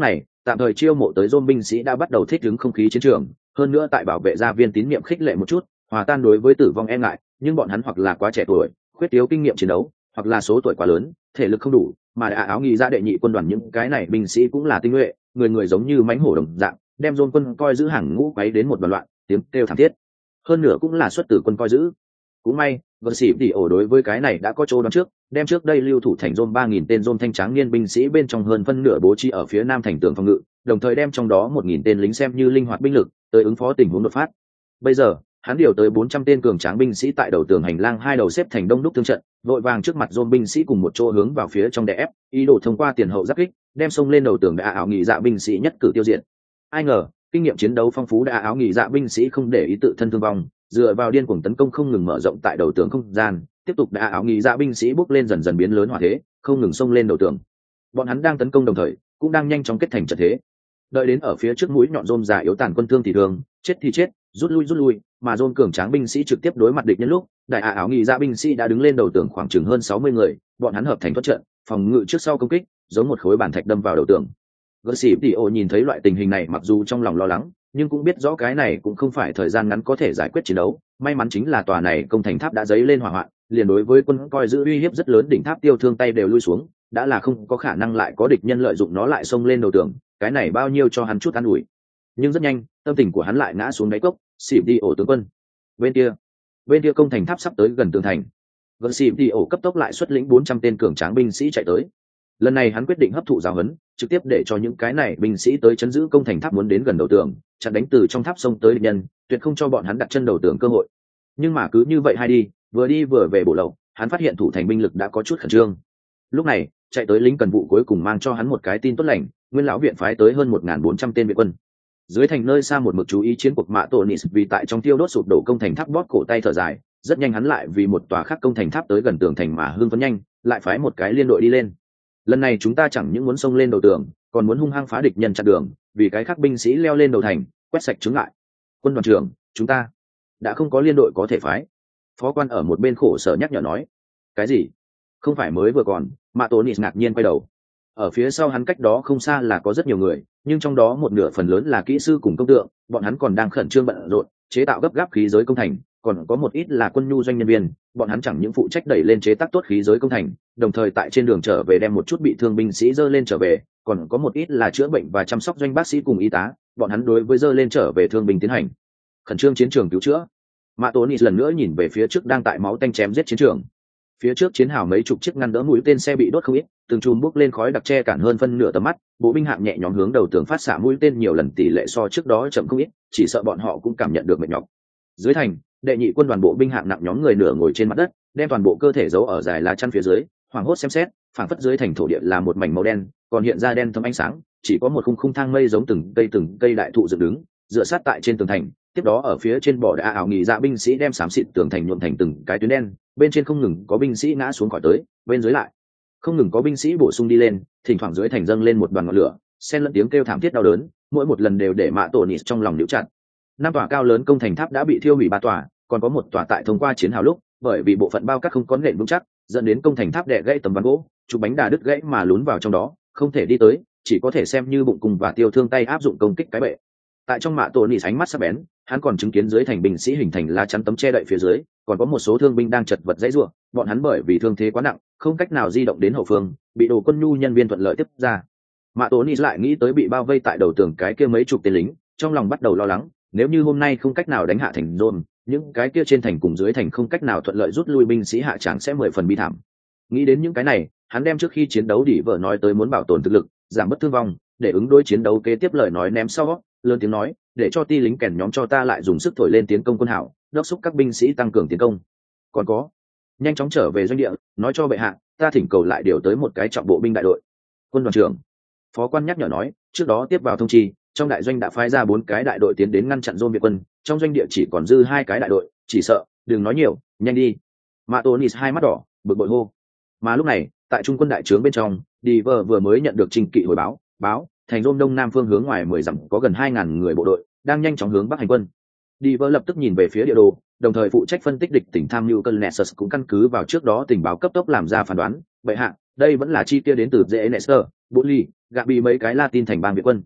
tạm thời chiêu mộ tới Rome binh sĩ đã bắt đầu thích ứng không khí chiến trường, hơn nữa tại bảo vệ gia viên tín nhiệm khích lệ một chút, hòa tan đối với tử vong e ngại, nhưng bọn hắn hoặc là quá trẻ tuổi, khuyết thiếu kinh nghiệm chiến đấu, hoặc là số tuổi quá lớn, thể lực không đủ, mà đã áo nghi ra đệ nhị quân đoàn những cái này binh sĩ cũng là tinh nhuệ, người người giống như mãnh hổ đồng dạng, đem Rome quân coi giữ hàng ngũ quấy đến một đoàn loạn, tiếng kêu thảm thiết. Hơn nữa cũng là xuất từ quân coi giữ. Cũng may, Vân Sĩ Tỷ ổ đối với cái này đã có chỗ đoán trước, đem trước đây lưu thủ thành Rome ba nghìn tên Rome thanh tráng niên binh sĩ bên trong hơn phân nửa bố trí ở phía nam thành tường phòng ngự, đồng thời đem trong đó một nghìn tên lính xem như linh hoạt binh lực, tới ứng phó tình huống đột phát. Bây giờ, hắn điều tới bốn trăm tên cường tráng binh sĩ tại đầu tường hành lang hai đầu xếp thành đông đúc tương trận, vội vàng trước mặt Rome binh sĩ cùng một chỗ hướng vào phía trong đè ép, ý đồ thông qua tiền hậu giáp kích, đem xông lên đầu tường đã áo nghỉ dạ binh sĩ nhất cử tiêu diệt. Ai ngờ, kinh nghiệm chiến đấu phong phú đã áo nghỉ dạ binh sĩ không để ý tự thân thương vong, dựa vào điên cuồng tấn công không ngừng mở rộng tại đầu tường không gian, tiếp tục đã áo nghỉ dạ binh sĩ bước lên dần dần biến lớn hỏa thế, không ngừng xông lên đầu tường. Bọn hắn đang tấn công đồng thời, cũng đang nhanh chóng kết thành trận thế. Đợi đến ở phía trước mũi nhọn Rome già yếu tàn quân thương thì thương, chết thì chết, rút lui rút lui, mà Rome cường tráng binh sĩ trực tiếp đối mặt địch nhân lúc, đại ả áo nghỉ dạ binh sĩ đã đứng lên đầu tường khoảng chừng hơn sáu mươi người, bọn hắn hợp thành thoát trận, phòng ngự trước sau công kích, giống một khối bản thạch đâm vào đầu tường. Gỡ xỉ tỉ ổ nhìn thấy loại tình hình này mặc dù trong lòng lo lắng, nhưng cũng biết rõ cái này cũng không phải thời gian ngắn có thể giải quyết chiến đấu. May mắn chính là tòa này công thành tháp đã dấy lên hỏa hoạn, liền đối với quân coi giữ uy hiếp rất lớn, đỉnh tháp tiêu thương tay đều lui xuống, đã là không có khả năng lại có địch nhân lợi dụng nó lại xông lên đầu tường, cái này bao nhiêu cho hắn chút an ủi. Nhưng rất nhanh, tâm tình của hắn lại ngã xuống đáy cốc. Xỉ tỉ ổ tướng quân, bên kia, bên kia công thành tháp sắp tới gần tường thành. Gần xỉ tỉ ổ cấp tốc lại xuất lĩnh bốn trăm tên cường tráng binh sĩ chạy tới. Lần này hắn quyết định hấp thụ giáo huấn, trực tiếp để cho những cái này binh sĩ tới chấn giữ công thành tháp muốn đến gần đầu tường, chặn đánh từ trong tháp sông tới địch nhân, tuyệt không cho bọn hắn đặt chân đầu tường cơ hội. Nhưng mà cứ như vậy hay đi, vừa đi vừa về bổ lậu, hắn phát hiện thủ thành binh lực đã có chút khẩn trương. Lúc này, chạy tới lính cần vụ cuối cùng mang cho hắn một cái tin tốt lành, Nguyên lão viện phái tới hơn một nghìn bốn trăm tên viện quân. Dưới thành nơi xa một mực chú ý chiến cuộc Mạ Tổ Nis vì tại trong tiêu đốt sụp đổ công thành tháp bóp cổ tay thở dài, rất nhanh hắn lại vì một tòa khác công thành tháp tới gần tường thành mà hưng phấn nhanh, lại phái một cái liên đội đi lên. Lần này chúng ta chẳng những muốn xông lên đầu tường, còn muốn hung hăng phá địch nhân chặn đường, vì cái khác binh sĩ leo lên đầu thành, quét sạch chướng ngại. Quân đoàn trưởng, chúng ta đã không có liên đội có thể phái. Phó quan ở một bên khổ sở nhắc nhở nói. Cái gì? Không phải mới vừa còn? Mạ Tổ Nis ngạc nhiên quay đầu. Ở phía sau hắn cách đó không xa là có rất nhiều người, nhưng trong đó một nửa phần lớn là kỹ sư cùng công tượng, bọn hắn còn đang khẩn trương bận rộn chế tạo gấp gáp khí giới công thành, còn có một ít là quân nhu doanh nhân viên, bọn hắn chẳng những phụ trách đẩy lên chế tác tốt khí giới công thành, đồng thời tại trên đường trở về đem một chút bị thương binh sĩ dơ lên trở về, còn có một ít là chữa bệnh và chăm sóc doanh bác sĩ cùng y tá, bọn hắn đối với dơ lên trở về thương binh tiến hành khẩn trương chiến trường cứu chữa. Mạ Tố Nị lần nữa nhìn về phía trước đang tại máu tanh chém giết chiến trường. Phía trước chiến hào mấy chục chiếc ngăn đỡ mũi tên xe bị đốt không ít, từng chùm bốc lên khói đặc che cản hơn phân nửa tầm mắt, bộ binh hạng nhẹ nhóm hướng đầu tường phát xạ mũi tên nhiều lần tỷ lệ so trước đó chậm không ít, chỉ sợ bọn họ cũng cảm nhận được mệt nhọc. Dưới thành, đệ nhị quân đoàn bộ binh hạng nặng nhóm người nửa ngồi trên mặt đất, đem toàn bộ cơ thể giấu ở dài lá chắn phía dưới, hoảng hốt xem xét, phảng phất dưới thành thổ địa là một mảnh màu đen, còn hiện ra đen thâm ánh sáng, chỉ có một khung khung thang mây giống từng cây từng cây đại thụ dựng đứng, dựa sát tại trên tường thành. Tiếp đó ở phía trên bò đã ảo nghỉ dạ binh sĩ đem xám xịt tường thành nhuộm thành từng cái tuyến đen, bên trên không ngừng có binh sĩ ngã xuống khỏi tới, bên dưới lại không ngừng có binh sĩ bổ sung đi lên, thỉnh thoảng dưới thành dâng lên một đoàn ngọn lửa, xen lẫn tiếng kêu thảm thiết đau đớn, mỗi một lần đều để Mạ Tổ Nị trong lòng níu chặt. Năm tòa cao lớn công thành tháp đã bị thiêu hủy ba tòa, còn có một tòa tại thông qua chiến hào lúc, bởi vì bộ phận bao cát không có nền vững chắc, dẫn đến công thành tháp đè gãy tấm ván gỗ, chụp bánh đà đứt gãy mà lún vào trong đó, không thể đi tới, chỉ có thể xem như bụng cùng và tiêu thương tay áp dụng công kích cái bệ. Tại trong Mạ Tổ Nị ánh mắt sắc bén, hắn còn chứng kiến dưới thành binh sĩ hình thành lá chắn tấm che đậy phía dưới, còn có một số thương binh đang chật vật dãy rủa, bọn hắn bởi vì thương thế quá nặng, không cách nào di động đến hậu phương, bị đồ quân nhu nhân viên thuận lợi tiếp ra. Mạ Tổ Nị lại nghĩ tới bị bao vây tại đầu tường cái kia mấy chục tên lính, trong lòng bắt đầu lo lắng, nếu như hôm nay không cách nào đánh hạ thành Rome, những cái kia trên thành cùng dưới thành không cách nào thuận lợi rút lui binh sĩ hạ tràng sẽ mười phần bi thảm. Nghĩ đến những cái này, hắn đem trước khi chiến đấu đỉ vợ nói tới muốn bảo tồn thực lực, giảm bớt thương vong, để ứng đối chiến đấu kế tiếp lời nói ném sau, lớn tiếng nói, để cho ti lính kèn nhóm cho ta lại dùng sức thổi lên tiến công quân hảo, đốc thúc các binh sĩ tăng cường tiến công. Còn có, nhanh chóng trở về doanh địa, nói cho bệ hạ, ta thỉnh cầu lại điều tới một cái trọng bộ binh đại đội. Quân đoàn trưởng, phó quan nhắc nhở nói, trước đó tiếp vào thông chi, trong đại doanh đã phái ra bốn cái đại đội tiến đến ngăn chặn Rome Việt quân, trong doanh địa chỉ còn dư hai cái đại đội, chỉ sợ, đừng nói nhiều, nhanh đi. Mạ Tổ Nị hai mắt đỏ, bực bội hô. Mà lúc này, tại trung quân đại trướng bên trong, Đi vợ vừa mới nhận được trình kỵ hồi báo, báo thành Rome đông nam phương hướng ngoài mười dặm có gần hai ngàn người bộ đội đang nhanh chóng hướng bắc hành quân. Đi vợ lập tức nhìn về phía địa đồ, đồng thời phụ trách phân tích địch tỉnh tham mưu cân Nessus cũng căn cứ vào trước đó tình báo cấp tốc làm ra phán đoán, bệ hạ, đây vẫn là chi tiêu đến từ dễ Nessus, Buli, Gabi mấy cái Latin thành bang Việt quân.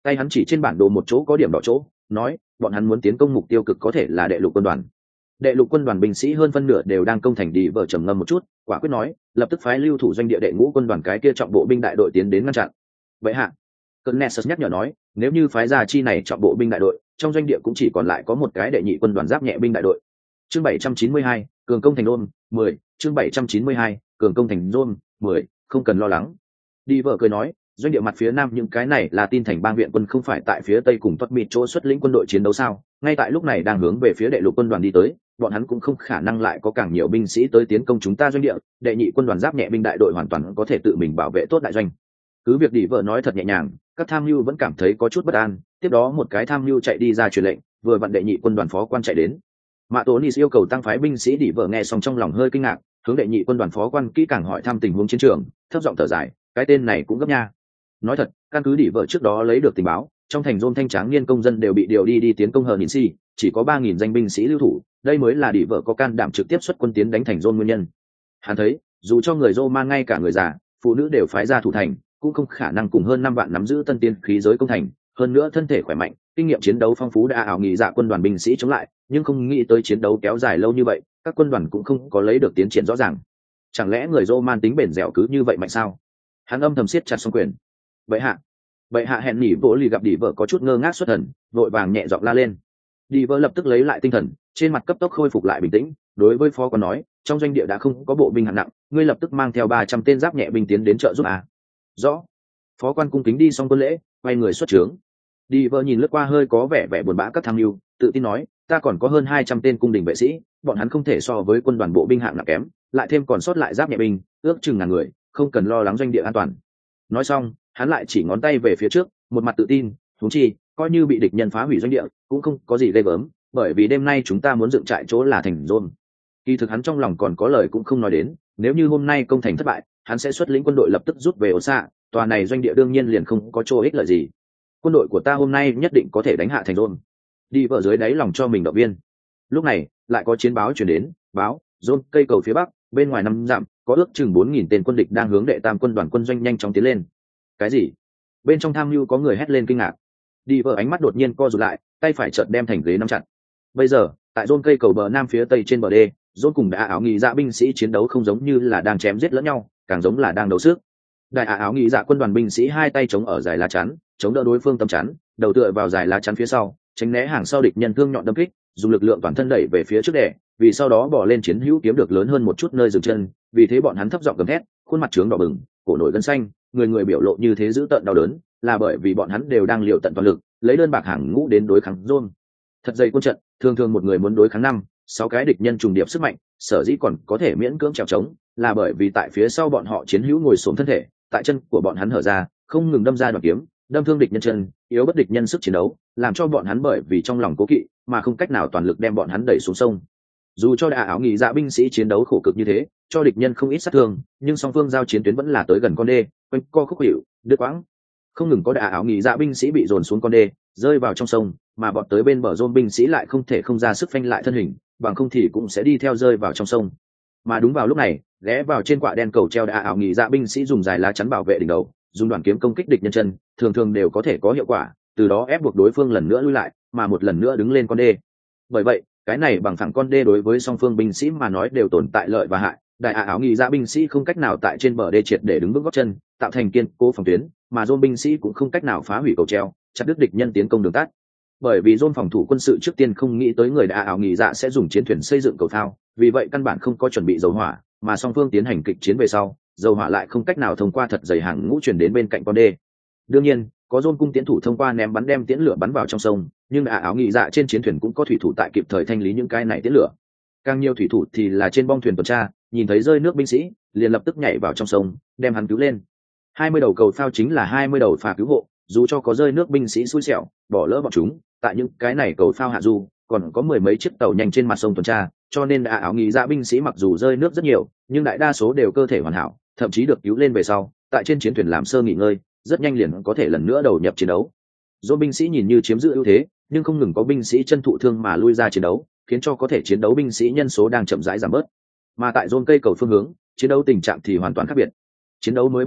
tay hắn chỉ trên bản đồ một chỗ có điểm đỏ chỗ, nói bọn hắn muốn tiến công mục tiêu cực có thể là đệ lục quân đoàn. Đệ lục quân đoàn binh sĩ hơn phân nửa đều đang công thành. Đi vợ trầm ngâm một chút, quả quyết nói lập tức phái lưu thủ doanh địa đệ ngũ quân đoàn cái kia trọng bộ binh đại đội tiến đến ngăn chặn. Vậy hạ cơn Nessus nhắc nhở nói, nếu như phái ra chi này trọng bộ binh đại đội, trong doanh địa cũng chỉ còn lại có một cái đệ nhị quân đoàn giáp nhẹ binh đại đội. Chương bảy trăm chín mươi hai, cường công thành Rome, mười, chương bảy trăm chín mươi hai, cường công thành Rome, mười, không cần lo lắng. Đi vợ cười nói, doanh địa mặt phía nam những cái này là tin thành bang viện quân không phải tại phía tây cùng Tuất Mịt chỗ xuất lĩnh quân đội chiến đấu sao? Ngay tại lúc này đang hướng về phía đệ lục quân đoàn đi tới, bọn hắn cũng không khả năng lại có càng nhiều binh sĩ tới tiến công chúng ta doanh địa, đệ nhị quân đoàn giáp nhẹ binh đại đội hoàn toàn có thể tự mình bảo vệ tốt đại doanh. Cứ việc Đi vợ nói thật nhẹ nhàng, các tham mưu vẫn cảm thấy có chút bất an. Tiếp đó một cái tham mưu chạy đi ra truyền lệnh, vừa vặn đệ nhị quân đoàn phó quan chạy đến. Mạ Tố Nis yêu cầu tăng phái binh sĩ. Đi vợ nghe xong trong lòng hơi kinh ngạc, hướng đệ nhị quân đoàn phó quan kỹ càng hỏi thăm tình huống chiến trường, thấp giọng thở dài, cái tên này cũng gấp nha. Nói thật, căn cứ Đi vợ trước đó lấy được tình báo, trong thành Rome thanh tráng niên công dân đều bị điều đi đi tiến công hờ Ninsi, chỉ có ba nghìn danh binh sĩ lưu thủ, đây mới là Đi vợ có can đảm trực tiếp xuất quân tiến đánh thành Rome nguyên nhân. Hắn thấy, dù cho người Roma ngay cả người già, phụ nữ đều phái ra thủ thành, cũng không khả năng cùng hơn năm vạn nắm giữ tân tiên khí giới công thành, hơn nữa thân thể khỏe mạnh, kinh nghiệm chiến đấu phong phú đã ảo nghị dạ quân đoàn binh sĩ chống lại, nhưng không nghĩ tới chiến đấu kéo dài lâu như vậy, các quân đoàn cũng không có lấy được tiến triển rõ ràng. Chẳng lẽ người Roman tính bền dẻo cứ như vậy mạnh sao? Hắn âm thầm siết chặt song quyền. Vậy hạ, vậy hạ hẹn nỉ vỗ lì gặp Đi vợ có chút ngơ ngác xuất thần, vội vàng nhẹ giọng la lên. Đi vợ lập tức lấy lại tinh thần, trên mặt cấp tốc khôi phục lại bình tĩnh, đối với phó quan nói, trong doanh địa đã không có bộ binh hạng nặng, ngươi lập tức mang theo ba trăm tên giáp nhẹ binh tiến đến trợ giúp à? Rõ. Phó quan cung kính đi xong quân lễ, quay người xuất trướng. Đi vợ nhìn lướt qua hơi có vẻ vẻ buồn bã các tham mưu, tự tin nói, ta còn có hơn hai trăm tên cung đình vệ sĩ, bọn hắn không thể so với quân đoàn bộ binh hạng nặng kém, lại thêm còn sót lại giáp nhẹ binh, ước chừng ngàn người, không cần lo lắng doanh địa an toàn. Nói xong, hắn lại chỉ ngón tay về phía trước, một mặt tự tin, huống chi, coi như bị địch nhân phá hủy doanh địa, cũng không có gì ghê gớm, bởi vì đêm nay chúng ta muốn dựng trại chỗ là thành Rome. Kỳ thực hắn trong lòng còn có lời cũng không nói đến, nếu như hôm nay công thành thất bại, hắn sẽ xuất lĩnh quân đội lập tức rút về Osa, tòa này doanh địa đương nhiên liền không có chỗ ích lợi gì. Quân đội của ta hôm nay nhất định có thể đánh hạ thành Rome. Đi vợ dưới đáy lòng cho mình động viên. Lúc này, lại có chiến báo truyền đến, báo, Rome cây cầu phía bắc, bên ngoài năm dặm, có ước chừng bốn nghìn tên quân địch đang hướng đệ tam quân đoàn quân doanh nhanh chóng tiến lên. Cái gì? Bên trong tham mưu có người hét lên kinh ngạc. Đi vợ ánh mắt đột nhiên co rụt lại, tay phải chợt đem thành ghế nắm chặt. Bây giờ, tại Rome cây cầu bờ nam phía tây trên bờ đê, Rome cùng đại áo nghị dạ binh sĩ chiến đấu không giống như là đang chém giết lẫn nhau, càng giống là đang đấu sức. Đại áo nghị dạ quân đoàn binh sĩ hai tay chống ở dài lá chắn, chống đỡ đối phương tấm chắn, đầu tựa vào dài lá chắn phía sau, tránh né hàng sau địch nhân thương nhọn đâm kích, dùng lực lượng toàn thân đẩy về phía trước đè, vì sau đó bỏ lên chiến hữu kiếm được lớn hơn một chút nơi dừng chân, vì thế bọn hắn thấp giọng gầm thét, khuôn mặt trướng đỏ bừng, cổ nổi gân xanh, người người biểu lộ như thế dữ tợn đau đớn, là bởi vì bọn hắn đều đang liều tận toàn lực, lấy đơn bạc hàng ngũ đến đối kháng Rome. Thật dày quân trận, thường thường một người muốn đối kháng năm, sáu cái địch nhân trùng điệp sức mạnh, sở dĩ còn có thể miễn cưỡng trèo trống, là bởi vì tại phía sau bọn họ chiến hữu ngồi xổm thân thể, tại chân của bọn hắn hở ra, không ngừng đâm ra đoạn kiếm, đâm thương địch nhân chân, yếu bất địch nhân sức chiến đấu, làm cho bọn hắn bởi vì trong lòng cố kỵ mà không cách nào toàn lực đem bọn hắn đẩy xuống sông. Dù cho đại áo nghị dạ binh sĩ chiến đấu khổ cực như thế, cho địch nhân không ít sát thương, nhưng song phương giao chiến tuyến vẫn là tới gần con đê, quanh co khúc hiệu, đứt quãng. Không ngừng có đại áo nghị dạ binh sĩ bị dồn xuống con đê, rơi vào trong sông, mà bọn tới bên bờ Rome binh sĩ lại không thể không ra sức phanh lại thân hình, bằng không thì cũng sẽ đi theo rơi vào trong sông. Mà đúng vào lúc này, ghé vào trên quạ đen cầu treo đại áo nghị dạ binh sĩ dùng dài lá chắn bảo vệ đỉnh đầu, dùng đoàn kiếm công kích địch nhân chân, thường thường đều có thể có hiệu quả, từ đó ép buộc đối phương lần nữa lui lại, mà một lần nữa đứng lên con đê. Bởi vậy, cái này bằng phẳng con đê đối với song phương binh sĩ mà nói đều tồn tại lợi và hại. Đại áo nghị dạ binh sĩ không cách nào tại trên bờ đê triệt để đứng bước gót chân, tạo thành kiên cố phòng tuyến, mà Rome binh sĩ cũng không cách nào phá hủy cầu treo, chặt đứt địch nhân tiến công đường tắt. Bởi vì Rome phòng thủ quân sự trước tiên không nghĩ tới người đại áo nghị dạ sẽ dùng chiến thuyền xây dựng cầu thao, vì vậy căn bản không có chuẩn bị dầu hỏa, mà song phương tiến hành kịch chiến về sau, dầu hỏa lại không cách nào thông qua thật dày hàng ngũ chuyển đến bên cạnh con đê. Đương nhiên, có Rome cung tiến thủ thông qua ném bắn đem tiễn lửa bắn vào trong sông, nhưng đại áo nghị dạ trên chiến thuyền cũng có thủy thủ tại kịp thời thanh lý những cái này tiễn lửa. Càng nhiều thủy thủ thì là trên bong thuyền tuần tra, nhìn thấy rơi nước binh sĩ, liền lập tức nhảy vào trong sông, đem hắn cứu lên. hai mươi đầu cầu phao chính là hai mươi đầu phà cứu hộ, dù cho có rơi nước binh sĩ xui xẻo, bỏ lỡ bọn chúng, tại những cái này cầu phao hạ du, còn có mười mấy chiếc tàu nhanh trên mặt sông tuần tra, cho nên đại áo nghị dạ binh sĩ mặc dù rơi nước rất nhiều, nhưng đại đa số đều cơ thể hoàn hảo, thậm chí được cứu lên về sau, tại trên chiến thuyền làm sơ nghỉ ngơi, rất nhanh liền có thể lần nữa đầu nhập chiến đấu. Dỗ binh sĩ nhìn như chiếm giữ ưu thế, nhưng không ngừng có binh sĩ chân thụ thương mà lui ra chiến đấu, khiến cho có thể chiến đấu binh sĩ nhân số đang chậm rãi giảm bớt. Mà tại Rome cây cầu phương hướng, chiến đấu tình trạng thì hoàn toàn khác biệt. Chiến đấu mới bắt đầu,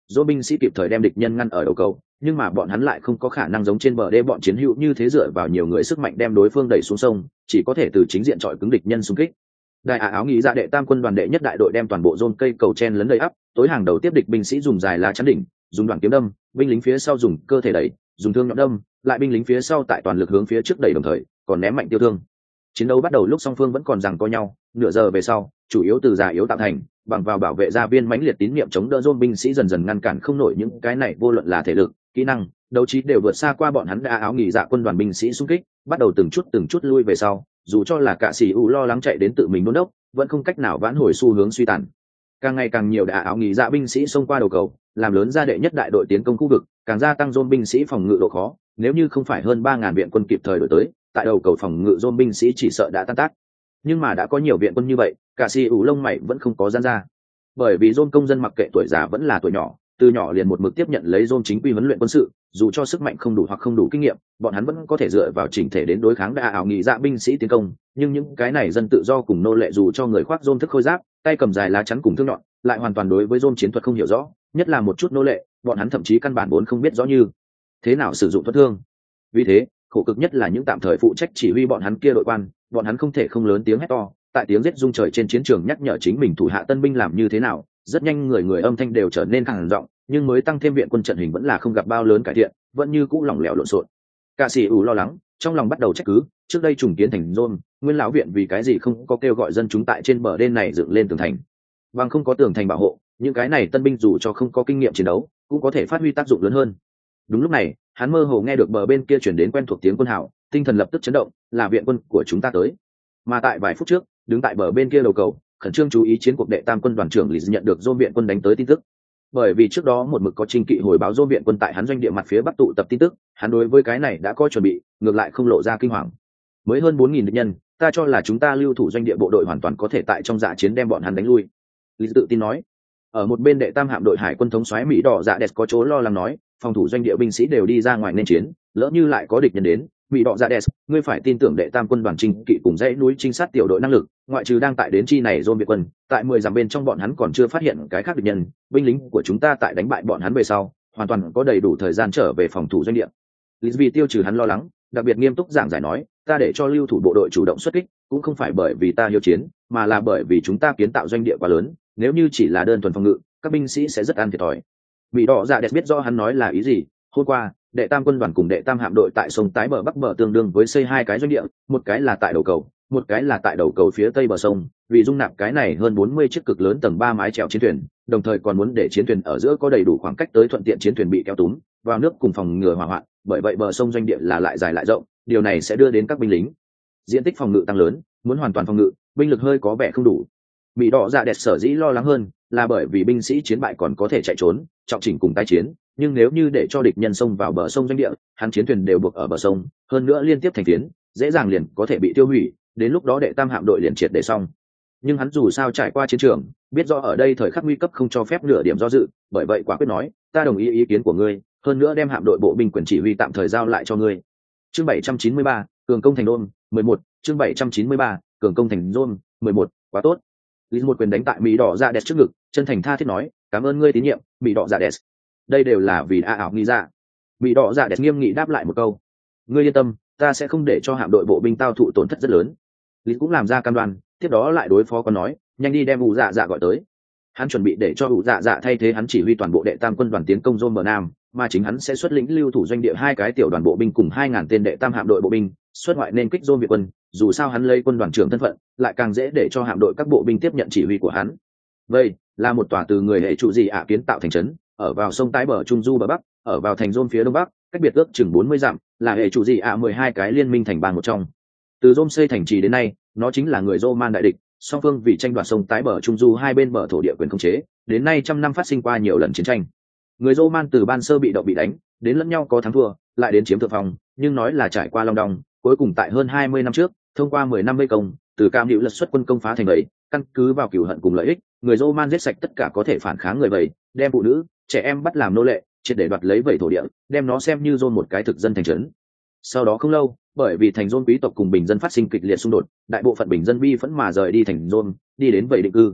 dô binh sĩ kịp thời đem địch nhân ngăn ở đầu cầu, nhưng mà bọn hắn lại không có khả năng giống trên bờ đê bọn chiến hữu như thế dựa vào nhiều người sức mạnh đem đối phương đẩy xuống sông, chỉ có thể từ chính diện chọi cứng địch nhân xung kích. Đại ả áo nghĩ dạ đệ tam quân đoàn đệ nhất đại đội đem toàn bộ dôn cây cầu chen lấn đầy ắp, tối hàng đầu tiếp địch binh sĩ dùng dài lá chắn đỉnh, dùng đoạn kiếm đâm, binh lính phía sau dùng cơ thể đẩy, dùng thương nhọn đâm, lại binh lính phía sau tại toàn lực hướng phía trước đẩy đồng thời, còn ném mạnh tiêu thương. Chiến đấu bắt đầu lúc song phương vẫn còn giằng co nhau, nửa giờ về sau, chủ yếu từ già yếu tạo thành, bằng vào bảo vệ gia viên mãnh liệt tín niệm chống đỡ dôn binh sĩ dần dần ngăn cản không nổi những cái này vô luận là thể lực, kỹ năng, đấu trí đều vượt xa qua bọn hắn đã áo nghỉ dạ quân đoàn binh sĩ xung kích, bắt đầu từng chút từng chút lui về sau, dù cho là cả sĩ u lo lắng chạy đến tự mình đôn đốc, vẫn không cách nào vãn hồi xu hướng suy tàn. Càng ngày càng nhiều đã áo nghỉ dạ binh sĩ xông qua đầu cầu, làm lớn ra đệ nhất đại đội tiến công khu vực, càng gia tăng dôn binh sĩ phòng ngự độ khó, nếu như không phải hơn ba ngàn viện quân kịp thời đổi tới, tại đầu cầu phòng ngự dôn binh sĩ chỉ sợ đã tan tác. Nhưng mà đã có nhiều viện quân như vậy, cả sĩ u lông mày vẫn không có gian ra, bởi vì dôn công dân mặc kệ tuổi già vẫn là tuổi nhỏ, từ nhỏ liền một mực tiếp nhận lấy dôn chính quy huấn luyện quân sự, dù cho sức mạnh không đủ hoặc không đủ kinh nghiệm, bọn hắn vẫn có thể dựa vào chỉnh thể đến đối kháng đa ảo nghị dạ binh sĩ tiến công. Nhưng những cái này dân tự do cùng nô lệ dù cho người khoác dôn thức khôi giáp, tay cầm dài lá chắn cùng thương nhọn, lại hoàn toàn đối với dôn chiến thuật không hiểu rõ, nhất là một chút nô lệ, bọn hắn thậm chí căn bản vốn không biết rõ như thế nào sử dụng thuật thương. Vì thế, khổ cực nhất là những tạm thời phụ trách chỉ huy bọn hắn kia đội quan, bọn hắn không thể không lớn tiếng hét to, tại tiếng giết rung trời trên chiến trường nhắc nhở chính mình thủ hạ tân binh làm như thế nào. Rất nhanh người người âm thanh đều trở nên khàn giọng, nhưng mới tăng thêm viện quân trận hình vẫn là không gặp bao lớn cải thiện, vẫn như cũ lỏng lẻo lộn xộn. Cả sĩ ủ lo lắng, trong lòng bắt đầu trách cứ, trước đây trùng kiến thành Rome, nguyên lão viện vì cái gì không có kêu gọi dân chúng tại trên bờ đên này dựng lên tường thành. Bằng không có tường thành bảo hộ, những cái này tân binh dù cho không có kinh nghiệm chiến đấu, cũng có thể phát huy tác dụng lớn hơn. Đúng lúc này, hắn mơ hồ nghe được bờ bên kia truyền đến quen thuộc tiếng quân hào, tinh thần lập tức chấn động, là viện quân của chúng ta tới. Mà tại vài phút trước, đứng tại bờ bên kia đầu cầu, khẩn trương chú ý chiến cuộc đệ tam quân đoàn trưởng Lý nhận được Rome viện quân đánh tới tin tức. Bởi vì trước đó một mực có trình kỵ hồi báo Rome viện quân tại hắn doanh địa mặt phía bắc tụ tập tin tức, hắn đối với cái này đã có chuẩn bị, ngược lại không lộ ra kinh hoàng. Mới hơn bốn nghìn địch nhân, ta cho là chúng ta lưu thủ doanh địa bộ đội hoàn toàn có thể tại trong dạ chiến đem bọn hắn đánh lui. Lý tự tin nói. Ở một bên đệ tam hạm đội hải quân thống soái Mỹ đỏ dạ đẹp có chỗ lo lắng nói, phòng thủ doanh địa binh sĩ đều đi ra ngoài nên chiến, lỡ như lại có địch nhân đến, Mỹ đỏ dạ đẹp, ngươi phải tin tưởng đệ tam quân đoàn trình kỵ cùng dãy núi trinh sát tiểu đội năng lực, ngoại trừ đang tại đến chi này Rome viện quân, tại mười dặm bên trong bọn hắn còn chưa phát hiện cái khác địch nhân, binh lính của chúng ta tại đánh bại bọn hắn về sau, hoàn toàn có đầy đủ thời gian trở về phòng thủ doanh địa. Lý vì tiêu trừ hắn lo lắng, đặc biệt nghiêm túc giảng giải nói, ta để cho lưu thủ bộ đội chủ động xuất kích, cũng không phải bởi vì ta hiếu chiến, mà là bởi vì chúng ta kiến tạo doanh địa quá lớn, nếu như chỉ là đơn thuần phòng ngự, các binh sĩ sẽ rất ăn thiệt thòi. Mỹ đỏ dạ đẹp biết rõ hắn nói là ý gì. Hôm qua, đệ tam quân đoàn cùng đệ tam hạm đội tại sông tái bờ bắc bờ tương đương với xây hai cái doanh địa, một cái là tại đầu cầu, một cái là tại đầu cầu phía tây bờ sông, vì dung nạp cái này hơn bốn mươi chiếc cực lớn tầng ba mái chèo chiến thuyền, đồng thời còn muốn để chiến thuyền ở giữa có đầy đủ khoảng cách tới thuận tiện chiến thuyền bị kéo túm vào nước cùng phòng ngừa hỏa hoạn, bởi vậy bờ sông doanh địa là lại dài lại rộng, điều này sẽ đưa đến các binh lính diện tích phòng ngự tăng lớn, muốn hoàn toàn phòng ngự, binh lực hơi có vẻ không đủ. Mỹ đỏ dạ đẹp sở dĩ lo lắng hơn, là bởi vì binh sĩ chiến bại còn có thể chạy trốn, trọng chỉnh cùng tái chiến, nhưng nếu như để cho địch nhân xông vào bờ sông doanh địa, hắn chiến thuyền đều buộc ở bờ sông, hơn nữa liên tiếp thành tiến, dễ dàng liền có thể bị tiêu hủy, đến lúc đó đệ tam hạm đội liền triệt để xong. Nhưng hắn dù sao trải qua chiến trường, biết rõ ở đây thời khắc nguy cấp không cho phép nửa điểm do dự, bởi vậy quả quyết nói, ta đồng ý ý kiến của ngươi, hơn nữa đem hạm đội bộ binh quyền chỉ huy tạm thời giao lại cho ngươi. Chương bảy trăm chín mươi ba, cường công thành Rome, mười một, chương bảy trăm chín mươi ba, cường công thành Rome, mười một, quá tốt. Lý một quyền đánh tại Mỹ đỏ dạ đẹp trước ngực, chân thành tha thiết nói, cảm ơn ngươi tín nhiệm, Mỹ đỏ dạ đẹp. Đây đều là vì a ảo nghĩ ra. Mỹ đỏ dạ đẹp nghiêm nghị đáp lại một câu, ngươi yên tâm, ta sẽ không để cho hạm đội bộ binh tao thụ tổn thất rất lớn. Lý cũng làm ra cam đoan, tiếp đó lại đối phó còn nói, nhanh đi đem ủ dạ dạ gọi tới. Hắn chuẩn bị để cho ủ dạ dạ thay thế hắn chỉ huy toàn bộ đệ tam quân đoàn tiến công Rome bờ nam, mà chính hắn sẽ xuất lĩnh lưu thủ doanh địa hai cái tiểu đoàn bộ binh cùng hai ngàn tên đệ tam hạm đội bộ binh xuất ngoại nên kích Rome Việt quân. Dù sao hắn lấy quân đoàn trưởng thân phận, lại càng dễ để cho hạm đội các bộ binh tiếp nhận chỉ huy của hắn. Vậy là một tòa từ người hệ trụ gì ạ kiến tạo thành trấn, ở vào sông tái bờ trung du bờ bắc, ở vào thành Rome phía đông bắc, cách biệt ước chừng bốn mươi dặm, là hệ trụ gì ạ mười hai cái liên minh thành bang một trong. Từ Rome xây thành trì đến nay, nó chính là người Roman đại địch, song phương vì tranh đoạt sông tái bờ trung du hai bên bờ thổ địa quyền khống chế, đến nay trăm năm phát sinh qua nhiều lần chiến tranh. Người Roman từ ban sơ bị động bị đánh, đến lẫn nhau có thắng thua, lại đến chiếm thượng phong, nhưng nói là trải qua long đong, cuối cùng tại hơn hai mươi năm trước, thông qua mười năm vây công, từ cam hữu lật xuất quân công phá thành ấy, căn cứ vào cửu hận cùng lợi ích, người Roman giết sạch tất cả có thể phản kháng người vậy, đem phụ nữ, trẻ em bắt làm nô lệ, triệt để đoạt lấy vẩy thổ địa, đem nó xem như Rome một cái thực dân thành trấn. Sau đó không lâu, bởi vì thành Rome quý tộc cùng bình dân phát sinh kịch liệt xung đột, đại bộ phận bình dân bi phẫn mà rời đi thành Rome, đi đến vẩy định cư.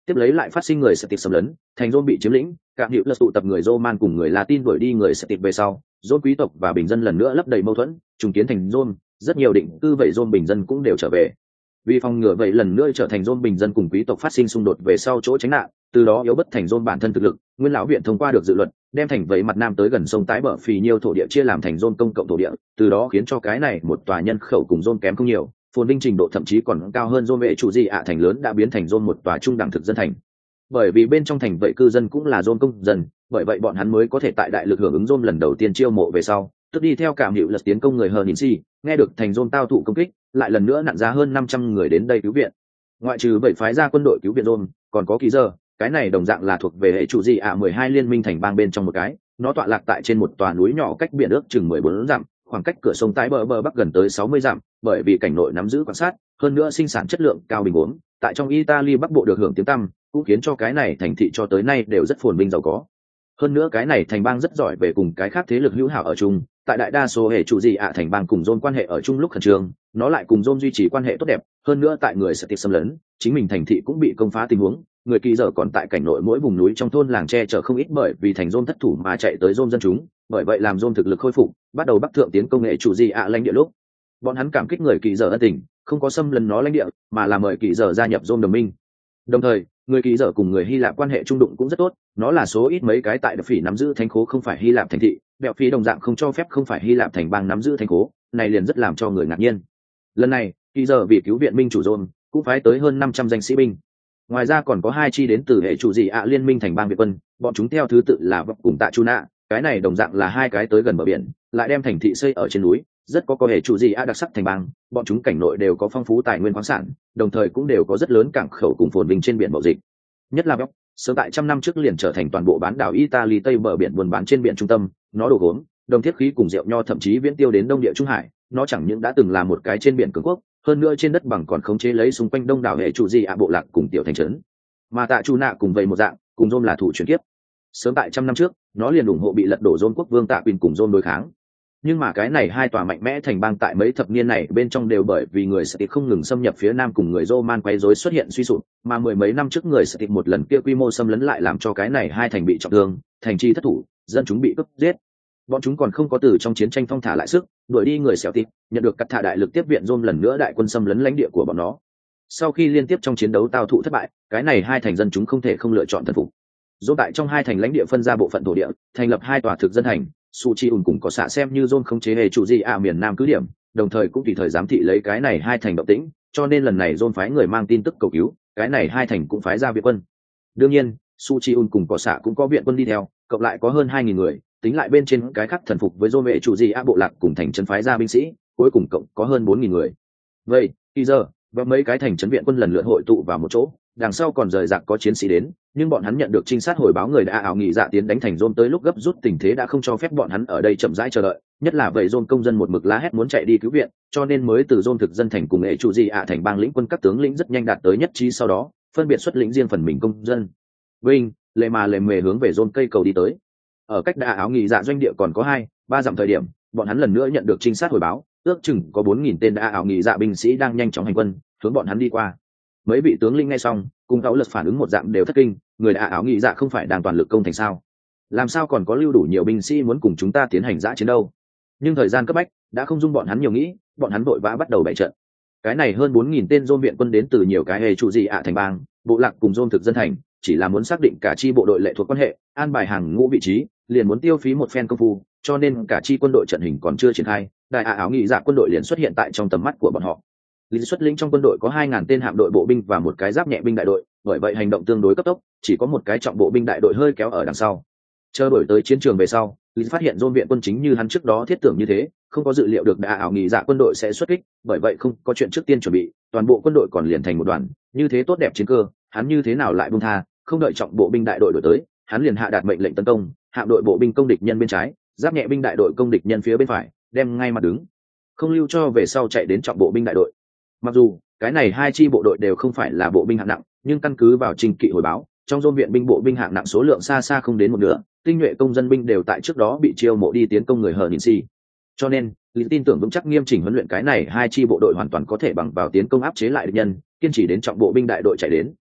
Tiếp lấy lại phát sinh người Celtic xâm lấn, thành Rome bị chiếm lĩnh, cả hiệu là tụ tập người Roman cùng người Latin đuổi đi người Celtic về sau, Rome quý tộc và bình dân lần nữa lấp đầy mâu thuẫn, trùng kiến thành Rome, rất nhiều định cư vậy Rome bình dân cũng đều trở về. Vì phòng ngừa vậy lần nữa trở thành Rome bình dân cùng quý tộc phát sinh xung đột về sau chỗ tránh nạn, từ đó yếu bất thành Rome bản thân thực lực, Nguyên lão viện thông qua được dự luật, đem thành vậy mặt nam tới gần sông tái bờ phì nhiêu thổ địa chia làm thành Rome công cộng thổ địa, từ đó khiến cho cái này một tòa nhân khẩu cùng Rome kém không nhiều, phồn vinh trình độ thậm chí còn cao hơn Rome vệ chủ gì ạ thành lớn đã biến thành Rome một tòa trung đẳng thực dân thành. Bởi vì bên trong thành vậy cư dân cũng là Rome công dân, bởi vậy bọn hắn mới có thể tại đại lực hưởng ứng Rome lần đầu tiên chiêu mộ về sau, tức đi theo cảm hiệu lật tiến công người hờ nhìn si, nghe được thành Rome tao thụ công kích, lại lần nữa nặn ra hơn năm trăm người đến đây cứu viện. Ngoại trừ bảy phái ra quân đội cứu viện Rome, còn có kỳ giờ, cái này đồng dạng là thuộc về hệ chủ gì ạ mười hai liên minh thành bang bên trong một cái, nó tọa lạc tại trên một tòa núi nhỏ cách biển ước chừng mười bốn dặm, khoảng cách cửa sông tái bờ bờ bắc gần tới sáu mươi dặm, bởi vì cảnh nội nắm giữ quan sát, hơn nữa sinh sản chất lượng cao bình uống, tại trong Italy bắc bộ được hưởng tiếng tăm, cũng khiến cho cái này thành thị cho tới nay đều rất phồn vinh giàu có. Hơn nữa cái này thành bang rất giỏi về cùng cái khác thế lực hữu hảo ở chung, tại đại đa số hệ chủ gì ạ thành bang cùng Rome quan hệ ở chung lúc khẩn trương, nó lại cùng Rome duy trì quan hệ tốt đẹp, hơn nữa tại người sẽ tiệp xâm lấn, chính mình thành thị cũng bị công phá tình huống, người kỳ giờ còn tại cảnh nội mỗi vùng núi trong thôn làng che chở không ít bởi vì thành Rome thất thủ mà chạy tới Rome dân chúng, bởi vậy làm Rome thực lực khôi phục, bắt đầu bắc thượng tiến công nghệ chủ gì ạ lãnh địa lúc. Bọn hắn cảm kích người kỳ giờ ân tình, không có xâm lấn nó lãnh địa, mà là mời kỳ giờ gia nhập Rome đồng minh. Đồng thời, người kỳ dở cùng người Hy Lạp quan hệ trung đụng cũng rất tốt, nó là số ít mấy cái tại Đập Phỉ nắm giữ thánh khố không phải Hy Lạp thành thị, Bẹo Phỉ đồng dạng không cho phép không phải Hy Lạp thành bang nắm giữ thánh khố, này liền rất làm cho người ngạc nhiên. Lần này, kỳ dở vì cứu viện minh chủ Rome, cũng phái tới hơn năm trăm danh sĩ binh. Ngoài ra còn có hai chi đến từ hệ chủ gì ạ liên minh thành bang Việt quân, bọn chúng theo thứ tự là Vấp cùng Tạ Chu Nạ, cái này đồng dạng là hai cái tới gần bờ biển, lại đem thành thị xây ở trên núi, rất có có hệ chủ gì ạ đặc sắc thành bang, bọn chúng cảnh nội đều có phong phú tài nguyên khoáng sản, đồng thời cũng đều có rất lớn cảng khẩu cùng phồn vinh trên biển mậu dịch. Nhất là Vấp, sớm tại trăm năm trước liền trở thành toàn bộ bán đảo Italy tây bờ biển buôn bán trên biển trung tâm, nó đồ gốm, đồng thiết khí cùng rượu nho thậm chí viễn tiêu đến đông địa trung hải, nó chẳng những đã từng là một cái trên biển cường quốc, hơn nữa trên đất bằng còn khống chế lấy xung quanh đông đảo hệ chủ gì ạ bộ lạc cùng tiểu thành trấn. Mà Tạ Chu Nạ cùng vậy một dạng, cùng Rome là thủ chuyển kiếp. Sớm tại trăm năm trước, nó liền ủng hộ bị lật đổ Rome quốc vương Tạ Quyền cùng Rome đối kháng. Nhưng mà cái này hai tòa mạnh mẽ thành bang tại mấy thập niên này bên trong đều bởi vì người Celtic không ngừng xâm nhập phía nam cùng người Roman quấy rối xuất hiện suy sụp, mà mười mấy năm trước người Celtic một lần kia quy mô xâm lấn lại làm cho cái này hai thành bị trọng thương, thành chi thất thủ, dân chúng bị cướp giết. Bọn chúng còn không có từ trong chiến tranh thong thả lại sức, đuổi đi người Celtic, nhận được cắt thả đại lực tiếp viện Rome lần nữa đại quân xâm lấn lãnh địa của bọn nó. Sau khi liên tiếp trong chiến đấu tao thụ thất bại, cái này hai thành dân chúng không thể không lựa chọn thần phục. Rome tại trong hai thành lãnh địa phân ra bộ phận thổ địa, thành lập hai tòa thực dân thành, Suchiun cùng có xạ xem như Rome không chế hệ chủ gì ạ miền nam cứ điểm, đồng thời cũng tùy thời giám thị lấy cái này hai thành động tĩnh, cho nên lần này Rome phái người mang tin tức cầu cứu, cái này hai thành cũng phái ra viện quân. Đương nhiên, Suchiun cùng có xạ cũng có viện quân đi theo, cộng lại có hơn hai nghìn người, tính lại bên trên cái khác thần phục với Rome hệ chủ gì ạ bộ lạc cùng thành trấn phái ra binh sĩ, cuối cùng cộng có hơn bốn nghìn người. Vậy, bây giờ, và mấy cái thành trấn viện quân lần lượt hội tụ vào một chỗ, đằng sau còn rời rạc có chiến sĩ đến, nhưng bọn hắn nhận được trinh sát hồi báo người đã ảo nghị dạ tiến đánh thành Rome tới lúc gấp rút tình thế đã không cho phép bọn hắn ở đây chậm rãi chờ đợi, nhất là vậy Rome công dân một mực la hét muốn chạy đi cứu viện, cho nên mới từ Rome thực dân thành cùng hệ chủ gì ạ thành bang lĩnh quân các tướng lĩnh rất nhanh đạt tới nhất trí, sau đó phân biệt xuất lĩnh riêng phần mình công dân. Vinh, lệ mà lệ mề hướng về Rome cây cầu đi tới. Ở cách đã áo nghị dạ doanh địa còn có hai, ba dặm thời điểm, bọn hắn lần nữa nhận được trinh sát hồi báo, ước chừng có bốn nghìn tên đã áo nghị dạ binh sĩ đang nhanh chóng hành quân, hướng bọn hắn đi qua. Mấy vị tướng lĩnh nghe xong, cùng cáo lật phản ứng một dạng đều thất kinh, người đã áo nghị dạ không phải đang toàn lực công thành sao? Làm sao còn có lưu đủ nhiều binh sĩ muốn cùng chúng ta tiến hành dã chiến đâu? Nhưng thời gian cấp bách đã không dung bọn hắn nhiều nghĩ, bọn hắn vội vã bắt đầu bày trận. Cái này hơn bốn nghìn tên Rome viện quân đến từ nhiều cái hệ chủ gì ạ thành bang, bộ lạc cùng Rome thực dân thành, chỉ là muốn xác định cả chi bộ đội lệ thuộc quan hệ, an bài hàng ngũ vị trí, liền muốn tiêu phí một phen công phu, cho nên cả chi quân đội trận hình còn chưa triển khai, đại áo nghị dạ quân đội liền xuất hiện tại trong tầm mắt của bọn họ. Lý xuất lĩnh trong quân đội có hai ngàn tên hạm đội bộ binh và một cái giáp nhẹ binh đại đội, bởi vậy hành động tương đối cấp tốc, chỉ có một cái trọng bộ binh đại đội hơi kéo ở đằng sau. Chờ đổi tới chiến trường về sau, Lý phát hiện Rome viện quân chính như hắn trước đó thiết tưởng như thế, không có dự liệu được đại ảo nghị dạ quân đội sẽ xuất kích, bởi vậy không có chuyện trước tiên chuẩn bị, toàn bộ quân đội còn liền thành một đoàn, như thế tốt đẹp chiến cơ, hắn như thế nào lại buông tha, không đợi trọng bộ binh đại đội đổi tới, hắn liền hạ đạt mệnh lệnh tấn công, hạm đội bộ binh công địch nhân bên trái, giáp nhẹ binh đại đội công địch nhân phía bên phải, đem ngay mặt đứng, không lưu cho về sau chạy đến trọng bộ binh đại đội. Mặc dù cái này hai chi bộ đội đều không phải là bộ binh hạng nặng, nhưng căn cứ vào trình kỵ hồi báo, trong Rome viện binh bộ binh hạng nặng số lượng xa xa không đến một nửa, tinh nhuệ công dân binh đều tại trước đó bị chiêu mộ đi tiến công người hờ nhìn si. Cho nên, Lý tin tưởng vững chắc nghiêm chỉnh huấn luyện cái này hai chi bộ đội hoàn toàn có thể bằng vào tiến công áp chế lại địch nhân, kiên trì đến trọng bộ binh đại đội chạy đến.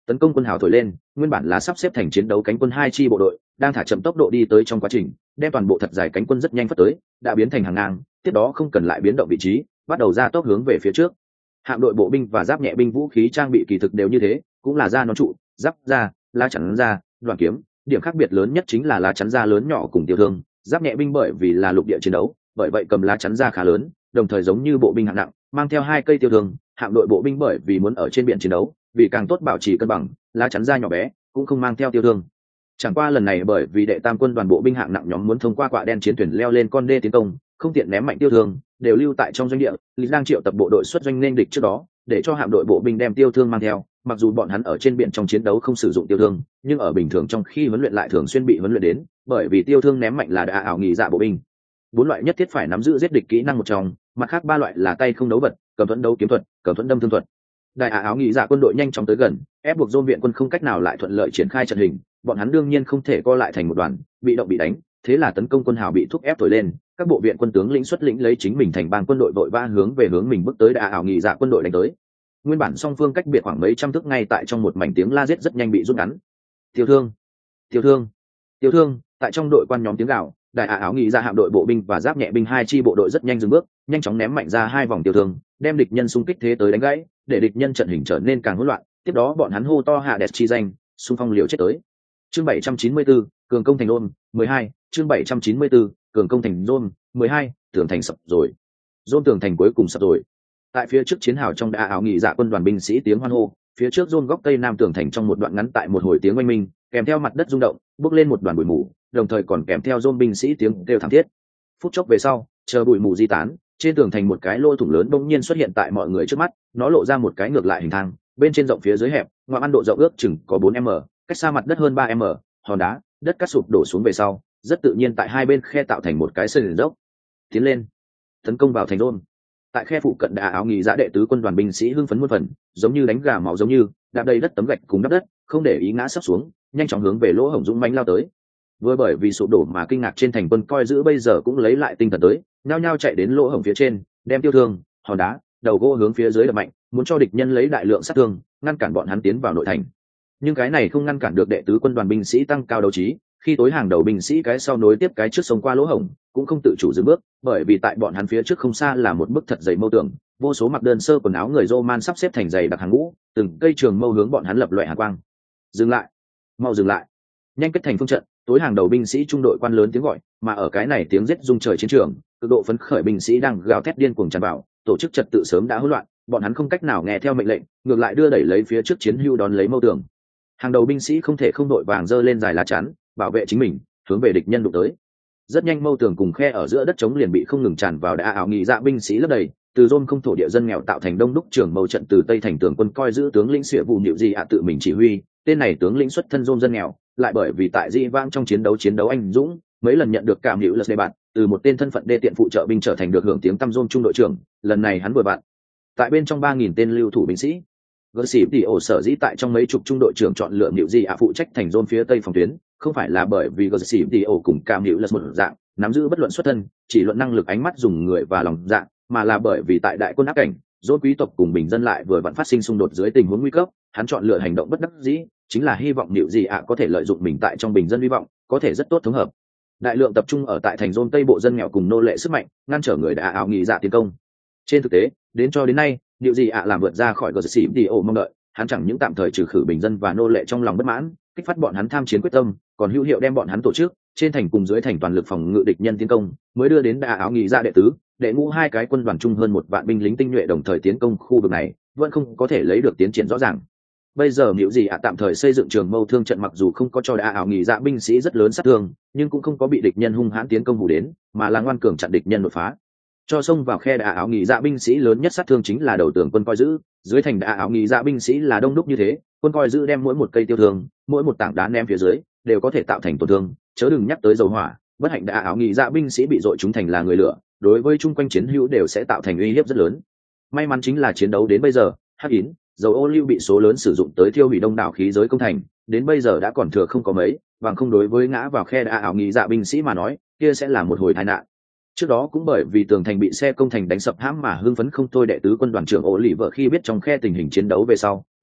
tấn công quân hào thổi lên, nguyên bản là sắp xếp thành chiến đấu cánh quân hai chi bộ đội đang thả chậm tốc độ đi tới trong quá trình, đem toàn bộ thật dài cánh quân rất nhanh phất tới, đã biến thành hàng ngang, tiếp đó không cần lại biến động vị trí, bắt đầu ra tốc hướng về phía trước. Hạm đội bộ binh và giáp nhẹ binh vũ khí trang bị kỳ thực đều như thế, cũng là da nón trụ, giáp da, lá chắn da, đoàn kiếm, điểm khác biệt lớn nhất chính là lá chắn da lớn nhỏ cùng tiêu thương. Giáp nhẹ binh bởi vì là lục địa chiến đấu, bởi vậy cầm lá chắn da khá lớn, đồng thời giống như bộ binh hạng nặng, mang theo hai cây tiêu thương. Hạm đội bộ binh bởi vì muốn ở trên biển chiến đấu, vì càng tốt bảo trì cân bằng, lá chắn da nhỏ bé, cũng không mang theo tiêu thương. Chẳng qua lần này bởi vì đệ tam quân đoàn bộ binh hạng nặng nhóm muốn thông qua quạ đen chiến thuyền leo lên con đê tiến công, không tiện ném mạnh tiêu thương, đều lưu tại trong doanh địa. Lý đang triệu tập bộ đội xuất doanh nên địch trước đó, để cho hạm đội bộ binh đem tiêu thương mang theo. Mặc dù bọn hắn ở trên biển trong chiến đấu không sử dụng tiêu thương, nhưng ở bình thường trong khi huấn luyện lại thường xuyên bị huấn luyện đến, bởi vì tiêu thương ném mạnh là đã ảo nghỉ dạ bộ binh. Bốn loại nhất thiết phải nắm giữ giết địch kỹ năng một trong, mặt khác ba loại là tay không đấu vật, cầm thuẫn đấu kiếm thuật, cầm thuẫn đâm thương thuật. Đại ả áo nghỉ dạ quân đội nhanh chóng tới gần, ép buộc dôn viện quân không cách nào lại thuận lợi triển khai trận hình, bọn hắn đương nhiên không thể co lại thành một đoàn, bị động bị đánh, thế là tấn công quân hào bị thúc ép thổi lên, các bộ viện quân tướng lĩnh xuất lĩnh lấy chính mình thành bang quân đội vội vã hướng về hướng mình bước tới đại ả áo nghỉ dạ quân đội đánh tới. Nguyên bản song phương cách biệt khoảng mấy trăm thước, ngay tại trong một mảnh tiếng la giết rất nhanh bị rút ngắn. Tiêu thương, tiêu thương, tiêu thương, tại trong đội quan nhóm tiếng gào, đại ả áo nghỉ dạ hạm đội bộ binh và giáp nhẹ binh hai chi bộ đội rất nhanh dừng bước, nhanh chóng ném mạnh ra hai vòng tiêu thương, đem địch nhân xung kích thế tới đánh gãy, để địch nhân trận hình trở nên càng hỗn loạn. Tiếp đó bọn hắn hô to hạ đẹp chi danh, xung phong liều chết tới. Chương bảy trăm chín mươi tư, cường công thành Rome, mười hai, chương bảy trăm chín mươi tư, cường công thành Rome, mười hai, tường thành sập rồi. Rome tường thành cuối cùng sập rồi. Tại phía trước chiến hào trong đại áo nghỉ dạ quân đoàn binh sĩ tiếng hoan hô, phía trước Rome góc tây nam tường thành trong một đoạn ngắn tại một hồi tiếng oanh minh, kèm theo mặt đất rung động, bốc lên một đoàn bụi mù, đồng thời còn kèm theo Rome binh sĩ tiếng kêu thảm thiết. Phút chốc về sau, chờ bụi mù di tán, trên tường thành một cái lỗ thủng lớn bỗng nhiên xuất hiện tại mọi người trước mắt, nó lộ ra một cái ngược lại hình thang, bên trên rộng phía dưới hẹp, ngoại ăn độ rộng ước chừng có bốn m, cách xa mặt đất hơn ba m, hòn đá, đất cát sụp đổ xuống về sau, rất tự nhiên tại hai bên khe tạo thành một cái sườn dốc. Tiến lên, tấn công vào thành Rome. Tại khe phụ cận đại áo nghỉ dạ đệ tứ quân đoàn binh sĩ hưng phấn muôn phần, giống như đánh gà máu giống như, đạp đầy đất tấm gạch cùng đắp đất, không để ý ngã sấp xuống, nhanh chóng hướng về lỗ hổng dũng mãnh lao tới. Vừa bởi vì sụp đổ mà kinh ngạc trên thành quân coi giữ bây giờ cũng lấy lại tinh thần tới, nhao nhao chạy đến lỗ hổng phía trên, đem tiêu thương, hòn đá, đầu gỗ hướng phía dưới đập mạnh, muốn cho địch nhân lấy đại lượng sát thương, ngăn cản bọn hắn tiến vào nội thành. Nhưng cái này không ngăn cản được đệ tứ quân đoàn binh sĩ tăng cao đấu trí, khi tối hàng đầu binh sĩ cái sau nối tiếp cái trước sông qua lỗ hổng, cũng không tự chủ dừng bước, bởi vì tại bọn hắn phía trước không xa là một bức thật dày mâu tường, vô số mặc đơn sơ quần áo người Roman sắp xếp thành dày đặc hàng ngũ, từng cây trường mâu hướng bọn hắn lập loại hàn quang. Dừng lại, mau dừng lại, nhanh kết thành phương trận. Tối hàng đầu binh sĩ trung đội quan lớn tiếng gọi, mà ở cái này tiếng giết rung trời chiến trường, cực độ phấn khởi binh sĩ đang gào thét điên cuồng tràn vào, tổ chức trật tự sớm đã hỗn loạn, bọn hắn không cách nào nghe theo mệnh lệnh, ngược lại đưa đẩy lấy phía trước chiến hưu đón lấy mâu tường. Hàng đầu binh sĩ không thể không đội vàng giơ lên dài lá chắn, bảo vệ chính mình, hướng về địch nhân đụng tới. Rất nhanh mâu tường cùng khe ở giữa đất trống liền bị không ngừng tràn vào đã ảo nghỉ dạ binh sĩ lấp đầy, từ Rome không thổ địa dân nghèo tạo thành đông đúc trường mâu trận từ tây thành tường quân coi giữ tướng lĩnh Xỉa Vụ Niệu Gì ạ tự mình chỉ huy, tên này tướng lĩnh xuất thân Rome dân nghèo, lại bởi vì tại Di Vang trong chiến đấu chiến đấu anh dũng, mấy lần nhận được cảm hữu lật đề bạt, từ một tên thân phận đê tiện phụ trợ binh trở thành được hưởng tiếng tăm Rome trung đội trưởng, lần này hắn vừa bạn tại bên trong ba nghìn tên lưu thủ binh sĩ. Gỡ xỉ tỷ ổ sở dĩ tại trong mấy chục trung đội trưởng chọn lựa Niệu Gì ạ phụ trách thành Rome phía tây phòng tuyến, không phải là bởi vì gỡ xỉ tỷ ổ cùng cảm hữu lật một dạng nắm giữ bất luận xuất thân, chỉ luận năng lực ánh mắt dùng người và lòng dạ, mà là bởi vì tại đại quân áp cảnh, Rome quý tộc cùng bình dân lại vừa vặn phát sinh xung đột dưới tình huống nguy cấp, hắn chọn lựa hành động bất đắc dĩ, chính là hy vọng Niệu Gì ạ có thể lợi dụng mình tại trong bình dân hy vọng, có thể rất tốt thống hợp. Đại lượng tập trung ở tại thành Rome tây bộ dân nghèo cùng nô lệ sức mạnh, ngăn trở người đã ảo nghỉ dạ tiến công. Trên thực tế, đến cho đến nay, Niệu Gì ạ làm vượt ra khỏi gờ xỉ đi ổ mong đợi, hắn chẳng những tạm thời trừ khử bình dân và nô lệ trong lòng bất mãn, kích phát bọn hắn tham chiến quyết tâm, còn hữu hiệu đem bọn hắn tổ chức trên thành cùng dưới thành toàn lực phòng ngự địch nhân tiến công, mới đưa đến đã áo nghỉ dạ đệ tứ, đệ ngũ hai cái quân đoàn chung hơn một vạn binh lính tinh nhuệ đồng thời tiến công khu vực này, vẫn không có thể lấy được tiến triển rõ ràng. Bây giờ Niệu Gì ạ tạm thời xây dựng trường mâu thương trận, mặc dù không có cho đã ảo nghỉ dạ binh sĩ rất lớn sát thương, nhưng cũng không có bị địch nhân hung hãn tiến công hù đến, mà là ngoan cường chặn địch nhân đột phá. Cho xông vào khe đã ảo nghỉ dạ binh sĩ lớn nhất sát thương chính là đầu tường quân coi giữ, dưới thành đã ảo nghỉ dạ binh sĩ là đông đúc như thế, quân coi giữ đem mỗi một cây tiêu thương, mỗi một tảng đá ném phía dưới, đều có thể tạo thành tổn thương, chớ đừng nhắc tới dầu hỏa, bất hạnh đã ảo nghỉ dạ binh sĩ bị dội trúng thành là người lửa, đối với chung quanh chiến hữu đều sẽ tạo thành uy hiếp rất lớn. May mắn chính là chiến đấu đến bây giờ, hắc yến, dầu ô liu bị số lớn sử dụng tới thiêu hủy đông đảo khí giới công thành, đến bây giờ đã còn thừa không có mấy, bằng không đối với ngã vào khe đã ảo nghỉ dạ binh sĩ mà nói, kia sẽ là một hồi tai nạn. Trước đó cũng bởi vì tường thành bị xe công thành đánh sập hãm mà hưng phấn không thôi đệ tứ quân đoàn trưởng Ổ Lì vợ khi biết trong khe tình hình chiến đấu về sau,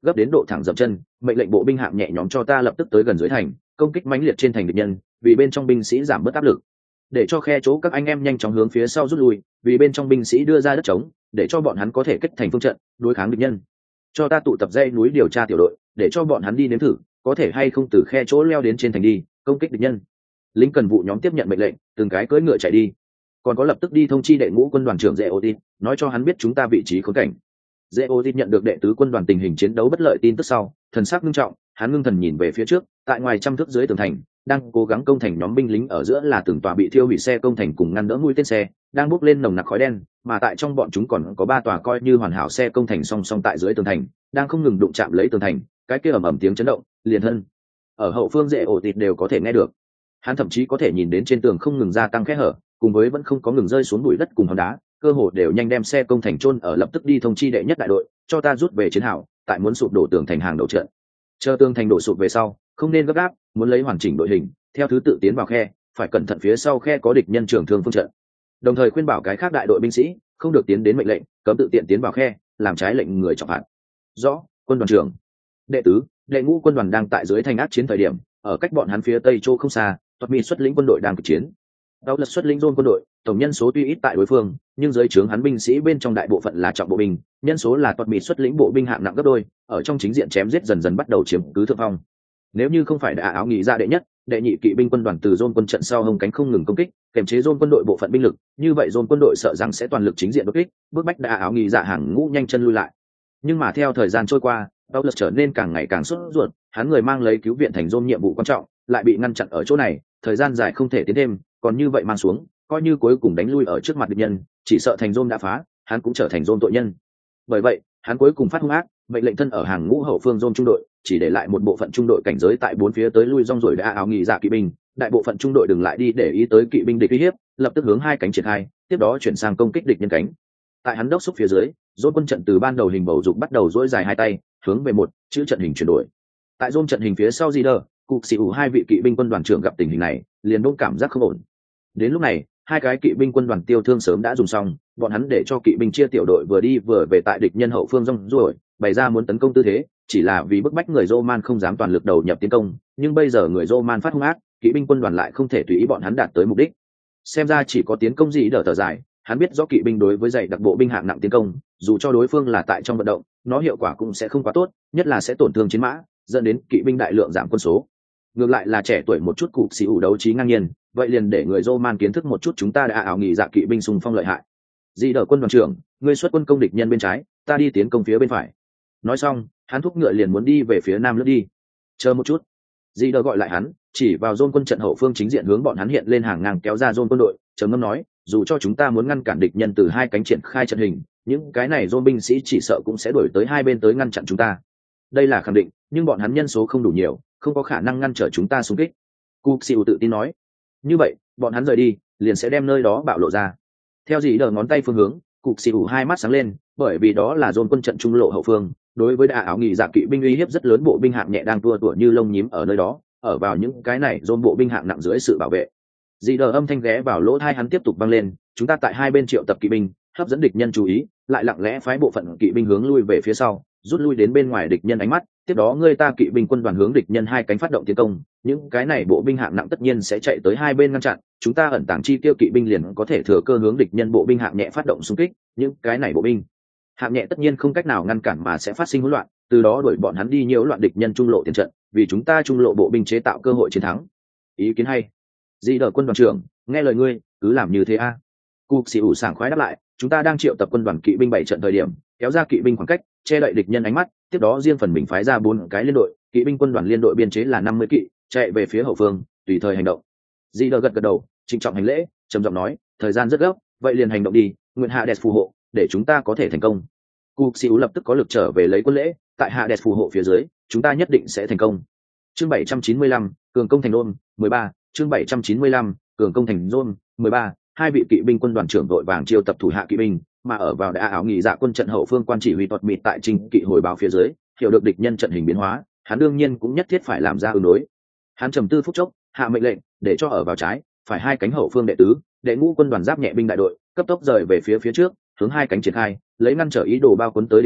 gấp đến độ thẳng dậm chân, mệnh lệnh bộ binh hạng nhẹ nhóm cho ta lập tức tới gần dưới thành, công kích mãnh liệt trên thành địch nhân, vì bên trong binh sĩ giảm bớt áp lực, để cho khe chỗ các anh em nhanh chóng hướng phía sau rút lui, vì bên trong binh sĩ đưa ra đất trống, để cho bọn hắn có thể kết thành phương trận đối kháng địch nhân. Cho ta tụ tập dãy núi điều tra tiểu đội, để cho bọn hắn đi nếm thử có thể hay không từ khe chỗ leo đến trên thành đi công kích địch nhân. Lính cần vụ nhóm tiếp nhận mệnh lệnh, từng cái cưỡi ngựa chạy đi. Còn có lập tức đi thông chi đệ ngũ quân đoàn trưởng Dễ Otit, nói cho hắn biết chúng ta vị trí khốn cảnh. Dễ Otit nhận được đệ tứ quân đoàn tình hình chiến đấu bất lợi tin tức sau, thần sắc nghiêm trọng, hắn ngưng thần nhìn về phía trước, tại ngoài trăm thước dưới tường thành, đang cố gắng công thành nhóm binh lính ở giữa là từng tòa bị thiêu hủy xe công thành cùng ngăn đỡ mũi tên xe, đang bốc lên nồng nặc khói đen, mà tại trong bọn chúng còn có ba tòa coi như hoàn hảo xe công thành song song tại dưới tường thành, đang không ngừng đụng chạm lấy tường thành, cái kia ầm ầm tiếng chấn động, liền thân ở hậu phương Dễ Otit đều có thể nghe được. Hắn thậm chí có thể nhìn đến trên tường không ngừng gia tăng kẽ hở, cùng với vẫn không có ngừng rơi xuống bụi đất cùng hòn đá, cơ hồ đều nhanh đem xe công thành chôn ở, lập tức đi thông chi đệ nhất đại đội, cho ta rút về chiến hào, tại muốn sụp đổ tường thành hàng đầu trận. Chờ tường thành đổ sụp về sau, không nên gấp gáp, muốn lấy hoàn chỉnh đội hình, theo thứ tự tiến vào khe, phải cẩn thận phía sau khe có địch nhân trưởng thương phương trận. Đồng thời khuyên bảo cái khác đại đội binh sĩ không được tiến đến mệnh lệnh, cấm tự tiện tiến vào khe, làm trái lệnh người trọng phạt. Rõ, quân đoàn trưởng. Đệ tứ, đệ ngũ quân đoàn đang tại dưới thành ác chiến thời điểm, ở cách bọn hắn phía tây chỗ không xa, Toát Mi xuất lĩnh quân đội đang kịch chiến. Đau lật xuất lĩnh Zone quân đội, tổng nhân số tuy ít tại đối phương, nhưng dưới trướng hắn binh sĩ bên trong đại bộ phận là trọng bộ binh, nhân số là Toát Mi xuất lĩnh bộ binh hạng nặng gấp đôi, ở trong chính diện chém giết dần dần bắt đầu chiếm cứ thượng phong. Nếu như không phải đã áo nghỉ ra đệ nhất, đệ nhị kỵ binh quân đoàn từ Zone quân trận sau hông cánh không ngừng công kích, kiềm chế Zone quân đội bộ phận binh lực, như vậy Zone quân đội sợ rằng sẽ toàn lực chính diện đột kích, bước bách đã áo nghỉ dạ hàng ngũ nhanh chân lui lại. Nhưng mà theo thời gian trôi qua, Đau lật trở nên càng ngày càng sốt ruột, hắn người mang lấy cứu viện thành Zone nhiệm vụ quan trọng, lại bị ngăn chặn ở chỗ này, thời gian dài không thể tiến thêm, còn như vậy mang xuống, coi như cuối cùng đánh lui ở trước mặt địch nhân, chỉ sợ thành Zone đã phá, hắn cũng trở thành Zone tội nhân. Bởi vậy, hắn cuối cùng phát hung ác, mệnh lệnh thân ở hàng ngũ hậu phương Zone trung đội, chỉ để lại một bộ phận trung đội cảnh giới tại bốn phía tới lui rong rồi đã áo nghỉ dạ kỵ binh, đại bộ phận trung đội đừng lại đi để ý tới kỵ binh địch uy hiếp, lập tức hướng hai cánh triển khai, tiếp đó chuyển sang công kích địch nhân cánh. Tại hắn đốc xúc phía dưới, Zone quân trận từ ban đầu hình bầu dục bắt đầu duỗi dài hai tay, hướng về một chữ trận hình chuyển đổi. Tại Zone trận hình phía sau Di Đờ, cục sĩ ủ hai vị kỵ binh quân đoàn trưởng gặp tình hình này, liền đôn cảm giác không ổn. Đến lúc này, hai cái kỵ binh quân đoàn tiêu thương sớm đã dùng xong, bọn hắn để cho kỵ binh chia tiểu đội vừa đi vừa về tại địch nhân hậu phương rong ruổi, bày ra muốn tấn công tư thế, chỉ là vì bức bách người Roman không dám toàn lực đầu nhập tiến công, nhưng bây giờ người Roman phát hung ác, kỵ binh quân đoàn lại không thể tùy ý bọn hắn đạt tới mục đích. Xem ra chỉ có tiến công gì đỡ thở dài, hắn biết rõ kỵ binh đối với dày đặc bộ binh hạng nặng tiến công, dù cho đối phương là tại trong vận động, nó hiệu quả cũng sẽ không quá tốt, nhất là sẽ tổn thương chiến mã, dẫn đến kỵ binh đại lượng giảm quân số. Ngược lại là trẻ tuổi một chút cục sĩ ủ đấu trí ngang nhiên, vậy liền để người Roman kiến thức một chút chúng ta đã ảo nghỉ dạ kỵ binh xung phong lợi hại. Di đỡ quân đoàn trưởng, ngươi xuất quân công địch nhân bên trái, ta đi tiến công phía bên phải. Nói xong, hắn thúc ngựa liền muốn đi về phía nam lướt đi. Chờ một chút. Di đỡ gọi lại hắn, chỉ vào Zone quân trận hậu phương chính diện hướng bọn hắn hiện lên hàng ngang kéo ra Zone quân đội, trầm ngâm nói, dù cho chúng ta muốn ngăn cản địch nhân từ hai cánh triển khai trận hình, những cái này Zone binh sĩ chỉ sợ cũng sẽ đuổi tới hai bên tới ngăn chặn chúng ta. Đây là khẳng định, nhưng bọn hắn nhân số không đủ nhiều, không có khả năng ngăn trở chúng ta xung kích. Cục Siêu tự tin nói. Như vậy, bọn hắn rời đi, liền sẽ đem nơi đó bạo lộ ra. Theo dì đờ ngón tay phương hướng, Cục Siêu hai mắt sáng lên, bởi vì đó là Zone quân trận trung lộ hậu phương, đối với đà áo nghỉ dạ kỵ binh uy hiếp rất lớn, bộ binh hạng nhẹ đang tua tủa như lông nhím ở nơi đó, ở vào những cái này Zone bộ binh hạng nặng dưới sự bảo vệ. Dì đờ âm thanh ghé vào lỗ tai hắn tiếp tục vang lên, chúng ta tại hai bên triệu tập kỵ binh, hấp dẫn địch nhân chú ý, lại lặng lẽ phái bộ phận kỵ binh hướng lui về phía sau, rút lui đến bên ngoài địch nhân ánh mắt, tiếp đó ngươi ta kỵ binh quân đoàn hướng địch nhân hai cánh phát động tiến công, những cái này bộ binh hạng nặng tất nhiên sẽ chạy tới hai bên ngăn chặn, chúng ta ẩn tàng chi tiêu kỵ binh liền có thể thừa cơ hướng địch nhân bộ binh hạng nhẹ phát động xung kích, những cái này bộ binh hạng nhẹ tất nhiên không cách nào ngăn cản mà sẽ phát sinh hỗn loạn, từ đó đuổi bọn hắn đi nhiễu loạn địch nhân trung lộ tiền trận, vì chúng ta trung lộ bộ binh chế tạo cơ hội chiến thắng. Ý kiến hay. Di đờ quân đoàn trưởng, nghe lời ngươi, cứ làm như thế a. Cục sĩ ủ sảng khoái đáp lại, chúng ta đang triệu tập quân đoàn kỵ binh bảy trận thời điểm, kéo ra kỵ binh khoảng cách, che đậy địch nhân ánh mắt, tiếp đó riêng phần mình phái ra bốn cái liên đội, kỵ binh quân đoàn liên đội biên chế là năm mươi kỵ, chạy về phía hậu phương, tùy thời hành động. Di đờ gật gật đầu, trịnh trọng hành lễ, trầm giọng nói, thời gian rất gấp, vậy liền hành động đi, nguyện hạ đẹp phù hộ, để chúng ta có thể thành công. Cục sĩ ủ lập tức có lực trở về lấy quân lễ, tại hạ đẹp phù hộ phía dưới, chúng ta nhất định sẽ thành công. Chương bảy trăm chín mươi lăm, cường công thành Rome, mười ba, chương bảy trăm chín mươi lăm, cường công thành Rome, mười ba, hai vị kỵ binh quân đoàn trưởng đội vàng chiêu tập thủ hạ kỵ binh, mà ở vào đã áo nghỉ dạ quân trận hậu phương quan chỉ huy Tuật Mịt tại trình kỵ hồi báo phía dưới, hiểu được địch nhân trận hình biến hóa, hắn đương nhiên cũng nhất thiết phải làm ra ứng đối. Hắn trầm tư phút chốc, hạ mệnh lệnh, để cho ở vào trái, phải hai cánh hậu phương đệ tứ, đệ ngũ quân đoàn giáp nhẹ binh đại đội, cấp tốc rời về phía phía trước, hướng hai cánh triển khai, lấy ngăn trở ý đồ bao cuốn tới địch nhân,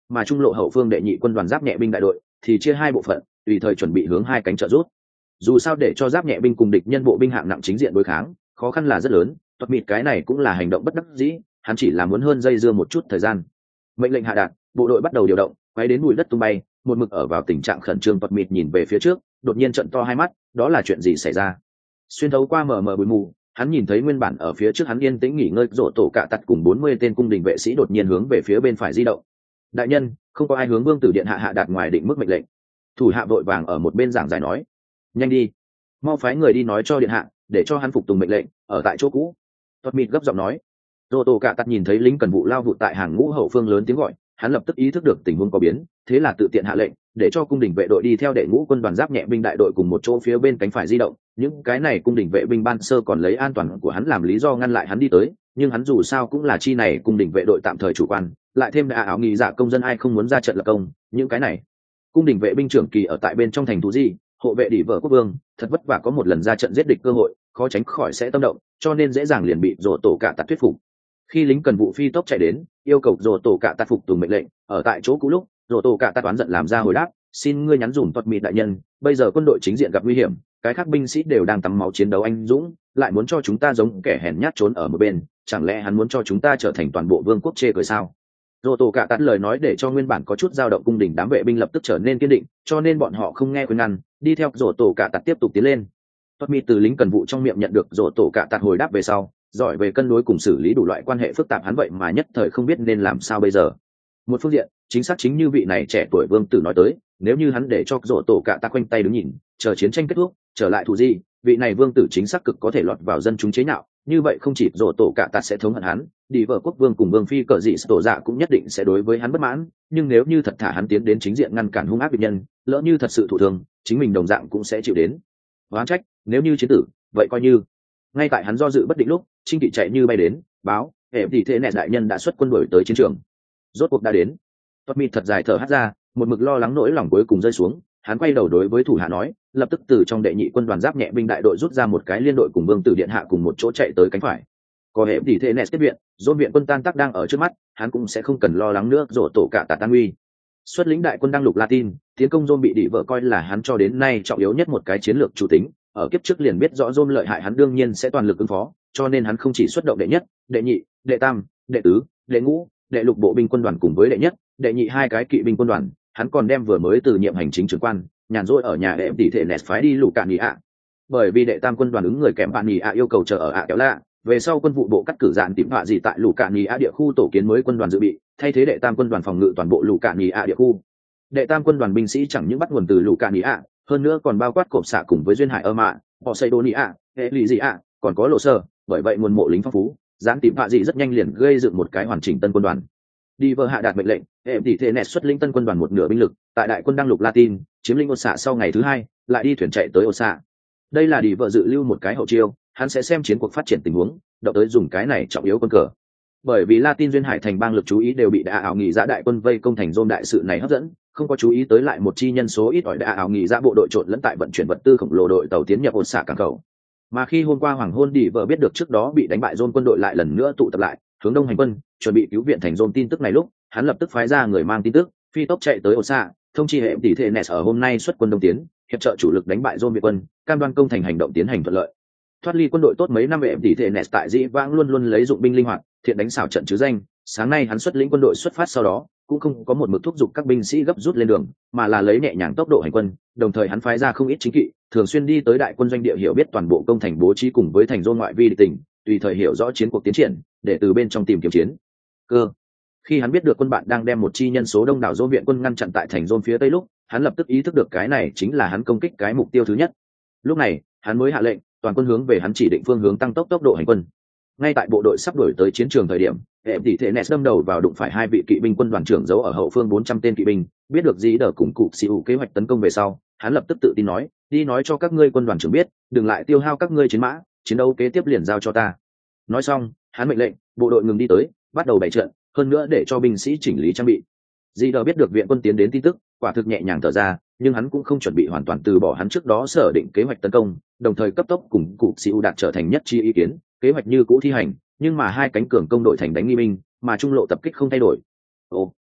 mà trung lộ hậu phương đệ nhị quân đoàn giáp nhẹ binh đại đội thì chia hai bộ phận, tùy thời chuẩn bị hướng hai cánh trợ rút. Dù sao để cho giáp nhẹ binh cùng địch nhân bộ binh hạng nặng chính diện đối kháng, khó khăn là rất lớn, Tuật Mịt cái này cũng là hành động bất đắc dĩ, hắn chỉ là muốn hơn dây dưa một chút thời gian. Mệnh lệnh hạ đạt, bộ đội bắt đầu điều động, quay đến bụi đất tung bay, một mực ở vào tình trạng khẩn trương. Tuật Mịt nhìn về phía trước, đột nhiên trợn to hai mắt, đó là chuyện gì xảy ra? Xuyên thấu qua mờ mờ bụi mù, hắn nhìn thấy nguyên bản ở phía trước hắn yên tĩnh nghỉ ngơi rộ tổ cạ tặt cùng bốn mươi tên cung đình vệ sĩ đột nhiên hướng về phía bên phải di động. Đại nhân, không có ai hướng vương tử điện hạ hạ đạt ngoài định mức mệnh lệnh. Thủ hạ vội vàng ở một bên giảng giải nói, nhanh đi, mau phái người đi nói cho điện hạ, để cho hắn phục tùng mệnh lệnh, ở tại chỗ cũ. Tuật Mịt gấp giọng nói. Rộ tổ cạ tặt nhìn thấy lính cần vụ lao vụ tại hàng ngũ hậu phương lớn tiếng gọi, hắn lập tức ý thức được tình huống có biến, thế là tự tiện hạ lệnh để cho cung đình vệ đội đi theo đệ ngũ quân đoàn giáp nhẹ binh đại đội cùng một chỗ phía bên cánh phải di động. Những cái này cung đình vệ binh ban sơ còn lấy an toàn của hắn làm lý do ngăn lại hắn đi tới, nhưng hắn dù sao cũng là chi này cung đình vệ đội tạm thời chủ quan, lại thêm đã áo nghị giả công dân ai không muốn ra trận lập công. Những cái này cung đình vệ binh trưởng kỳ ở tại bên trong thành thú gì hộ vệ đỉ vợ quốc vương, thật vất vả có một lần ra trận giết địch cơ hội, khó tránh khỏi sẽ tâm động, cho nên dễ dàng liền bị rồ tổ cạ tặt thuyết phục. Khi lính cần vụ phi tốc chạy đến yêu cầu rồ tổ cạ tặt phục tùng mệnh lệnh, ở tại chỗ cũ lúc rồ tổ cạ tặt oán giận làm ra hồi đáp, xin ngươi nhắn dùm Tuật Mịt đại nhân, bây giờ quân đội chính diện gặp nguy hiểm, cái khác binh sĩ đều đang tắm máu chiến đấu anh dũng, lại muốn cho chúng ta giống kẻ hèn nhát trốn ở một bên, chẳng lẽ hắn muốn cho chúng ta trở thành toàn bộ vương quốc chê cười sao? Rồ tổ cạ tặt lời nói để cho nguyên bản có chút dao động cung đình đám vệ binh lập tức trở nên kiên định, cho nên bọn họ không nghe khuyên ngăn, đi theo rồ tổ cạ tặt tiếp tục tiến lên. Tuật Mịt từ lính cần vụ trong miệng nhận được rồ tổ cạ tặt hồi đáp về sau, giỏi về cân đối cùng xử lý đủ loại quan hệ phức tạp, hắn vậy mà nhất thời không biết nên làm sao bây giờ. Một phương diện, chính xác chính như vị này trẻ tuổi vương tử nói tới, nếu như hắn để cho rổ tổ cạ ta quanh tay đứng nhìn, chờ chiến tranh kết thúc trở lại thủ di, vị này vương tử chính xác cực có thể lọt vào dân chúng chế nhạo, như vậy không chỉ rổ tổ cạ ta sẽ thống hận hắn, đi vợ quốc vương cùng vương phi cờ dị tổ dạ cũng nhất định sẽ đối với hắn bất mãn. Nhưng nếu như thật thả hắn tiến đến chính diện ngăn cản hung ác địch nhân, lỡ như thật sự thụ thương, chính mình đồng dạng cũng sẽ chịu đến oán trách. Nếu như chiến tử, vậy coi như. Ngay tại hắn do dự bất định lúc, trinh kỵ chạy như bay đến báo hệ tỷ thế nẹ đại nhân đã xuất quân đổi tới chiến trường, rốt cuộc đã đến. Tuật Mịt thật dài thở hắt ra, một mực lo lắng nỗi lòng cuối cùng rơi xuống, hắn quay đầu đối với thủ hạ nói, lập tức từ trong đệ nhị quân đoàn giáp nhẹ binh đại đội rút ra một cái liên đội cùng vương tử điện hạ cùng một chỗ chạy tới cánh phải. Có hệ tỷ thế nẹ tiếp viện, dôn viện quân tan tác đang ở trước mắt, hắn cũng sẽ không cần lo lắng nữa rổ tổ cả tạt tan uy. Xuất lĩnh đại quân đăng lục Latin, tiến công dôn bị đỉ vợ coi là hắn cho đến nay trọng yếu nhất một cái chiến lược chủ tính, ở kiếp trước liền biết rõ dôn lợi hại, hắn đương nhiên sẽ toàn lực ứng phó, cho nên hắn không chỉ xuất động đệ nhất, đệ nhị, đệ tam, đệ tứ, đệ ngũ, đệ lục bộ binh quân đoàn cùng với đệ nhất, đệ nhị hai cái kỵ binh quân đoàn, hắn còn đem vừa mới từ nhiệm hành chính trưởng quan nhàn rỗi ở nhà đệ tỷ thể nẹt phái đi lù cạn nhị ạ. Bởi vì đệ tam quân đoàn ứng người kèm bạn nhị ạ yêu cầu chờ ở ạ kéo lạ, về sau quân vụ bộ cắt cử dạn tìm họa gì tại lù cạn nhị ạ địa khu tổ kiến mới quân đoàn dự bị, thay thế đệ tam quân đoàn phòng ngự toàn bộ lù cạn nhị ạ địa khu. Đệ tam quân đoàn binh sĩ chẳng những bắt nguồn từ lù cạn nhị ạ, hơn nữa còn bao quát cộp xạ cùng với duyên hải ơ mạ, họ xây đô nhị ạ, hệ lì gì ạ, còn có lộ sơ, bởi vậy nguồn mộ lính phong phú, dán tìm họa gì rất nhanh liền gây dựng một cái hoàn chỉnh tân quân đoàn. Đi vợ hạ đạt mệnh lệnh, hệ tỷ thể nẹt xuất lĩnh tân quân đoàn một nửa binh lực tại đại quân đăng lục Latin chiếm lĩnh ô xạ, sau ngày thứ hai lại đi thuyền chạy tới ô xạ. Đây là đi vợ dự lưu một cái hậu chiêu, hắn sẽ xem chiến cuộc phát triển tình huống, động tới dùng cái này trọng yếu quân cờ. Bởi vì Latin duyên hải thành bang lực chú ý đều bị đã ảo nghị giã đại quân vây công thành Rome đại sự này hấp dẫn, không có chú ý tới lại một chi nhân số ít ỏi đã ảo nghị giã bộ đội trộn lẫn tại vận chuyển vật tư khổng lồ đội tàu tiến nhập ô xạ cảng khẩu. Mà khi hôm qua hoàng hôn đi vợ biết được trước đó bị đánh bại Rome quân đội lại lần nữa tụ tập lại hướng đông hành quân, chuẩn bị cứu viện thành Rome tin tức này lúc, hắn lập tức phái ra người mang tin tức phi tốc chạy tới ô xạ, thông chi hệ tỷ thể nẹt ở hôm nay xuất quân đông tiến, hiệp trợ chủ lực đánh bại Rome việt quân, cam đoan công thành hành động tiến hành thuận lợi. Thoát ly quân đội tốt mấy năm, hệ tỷ thể nẹt tại dĩ vãng luôn luôn lấy dụng binh linh hoạt, thiện đánh xảo trận chứ danh. Sáng nay hắn xuất lĩnh quân đội xuất phát sau đó, cũng không có một mực thúc giục các binh sĩ gấp rút lên đường, mà là lấy nhẹ nhàng tốc độ hành quân, đồng thời hắn phái ra không ít chính kỵ, thường xuyên đi tới đại quân doanh địa hiểu biết toàn bộ công thành bố trí cùng với thành Rome ngoại vi địch tình, tùy thời hiểu rõ chiến cuộc tiến triển, để từ bên trong tìm kiếm chiến cơ. Khi hắn biết được quân bạn đang đem một chi nhân số đông đảo Rome viện quân ngăn chặn tại thành Rome phía tây lúc, hắn lập tức ý thức được cái này chính là hắn công kích cái mục tiêu thứ nhất. Lúc này, hắn mới hạ lệnh, toàn quân hướng về hắn chỉ định phương hướng tăng tốc tốc độ hành quân. Ngay tại bộ đội sắp đuổi tới chiến trường thời điểm, hệ tỷ thể nẹt đâm đầu vào đụng phải hai vị kỵ binh quân đoàn trưởng giấu ở hậu phương bốn trăm tên kỵ binh, biết được gì đỡ cùng cụ xì ủ kế hoạch tấn công về sau, hắn lập tức tự tin nói, đi nói cho các ngươi quân đoàn trưởng biết, đừng lại tiêu hao các ngươi chiến mã, chiến đấu kế tiếp liền giao cho ta. Nói xong, hắn mệnh lệnh bộ đội ngừng đi tới, bắt đầu bày trận, hơn nữa để cho binh sĩ chỉnh lý trang bị. Dì đỡ biết được viện quân tiến đến tin tức, quả thực nhẹ nhàng thở ra, nhưng hắn cũng không chuẩn bị hoàn toàn từ bỏ hắn trước đó sở định kế hoạch tấn công, đồng thời cấp tốc cùng cụ xì ủ đạt trở thành nhất chi ý kiến, kế hoạch như cũ thi hành, nhưng mà hai cánh cường công đội thành đánh nghi binh, mà trung lộ tập kích không thay đổi. Ồ,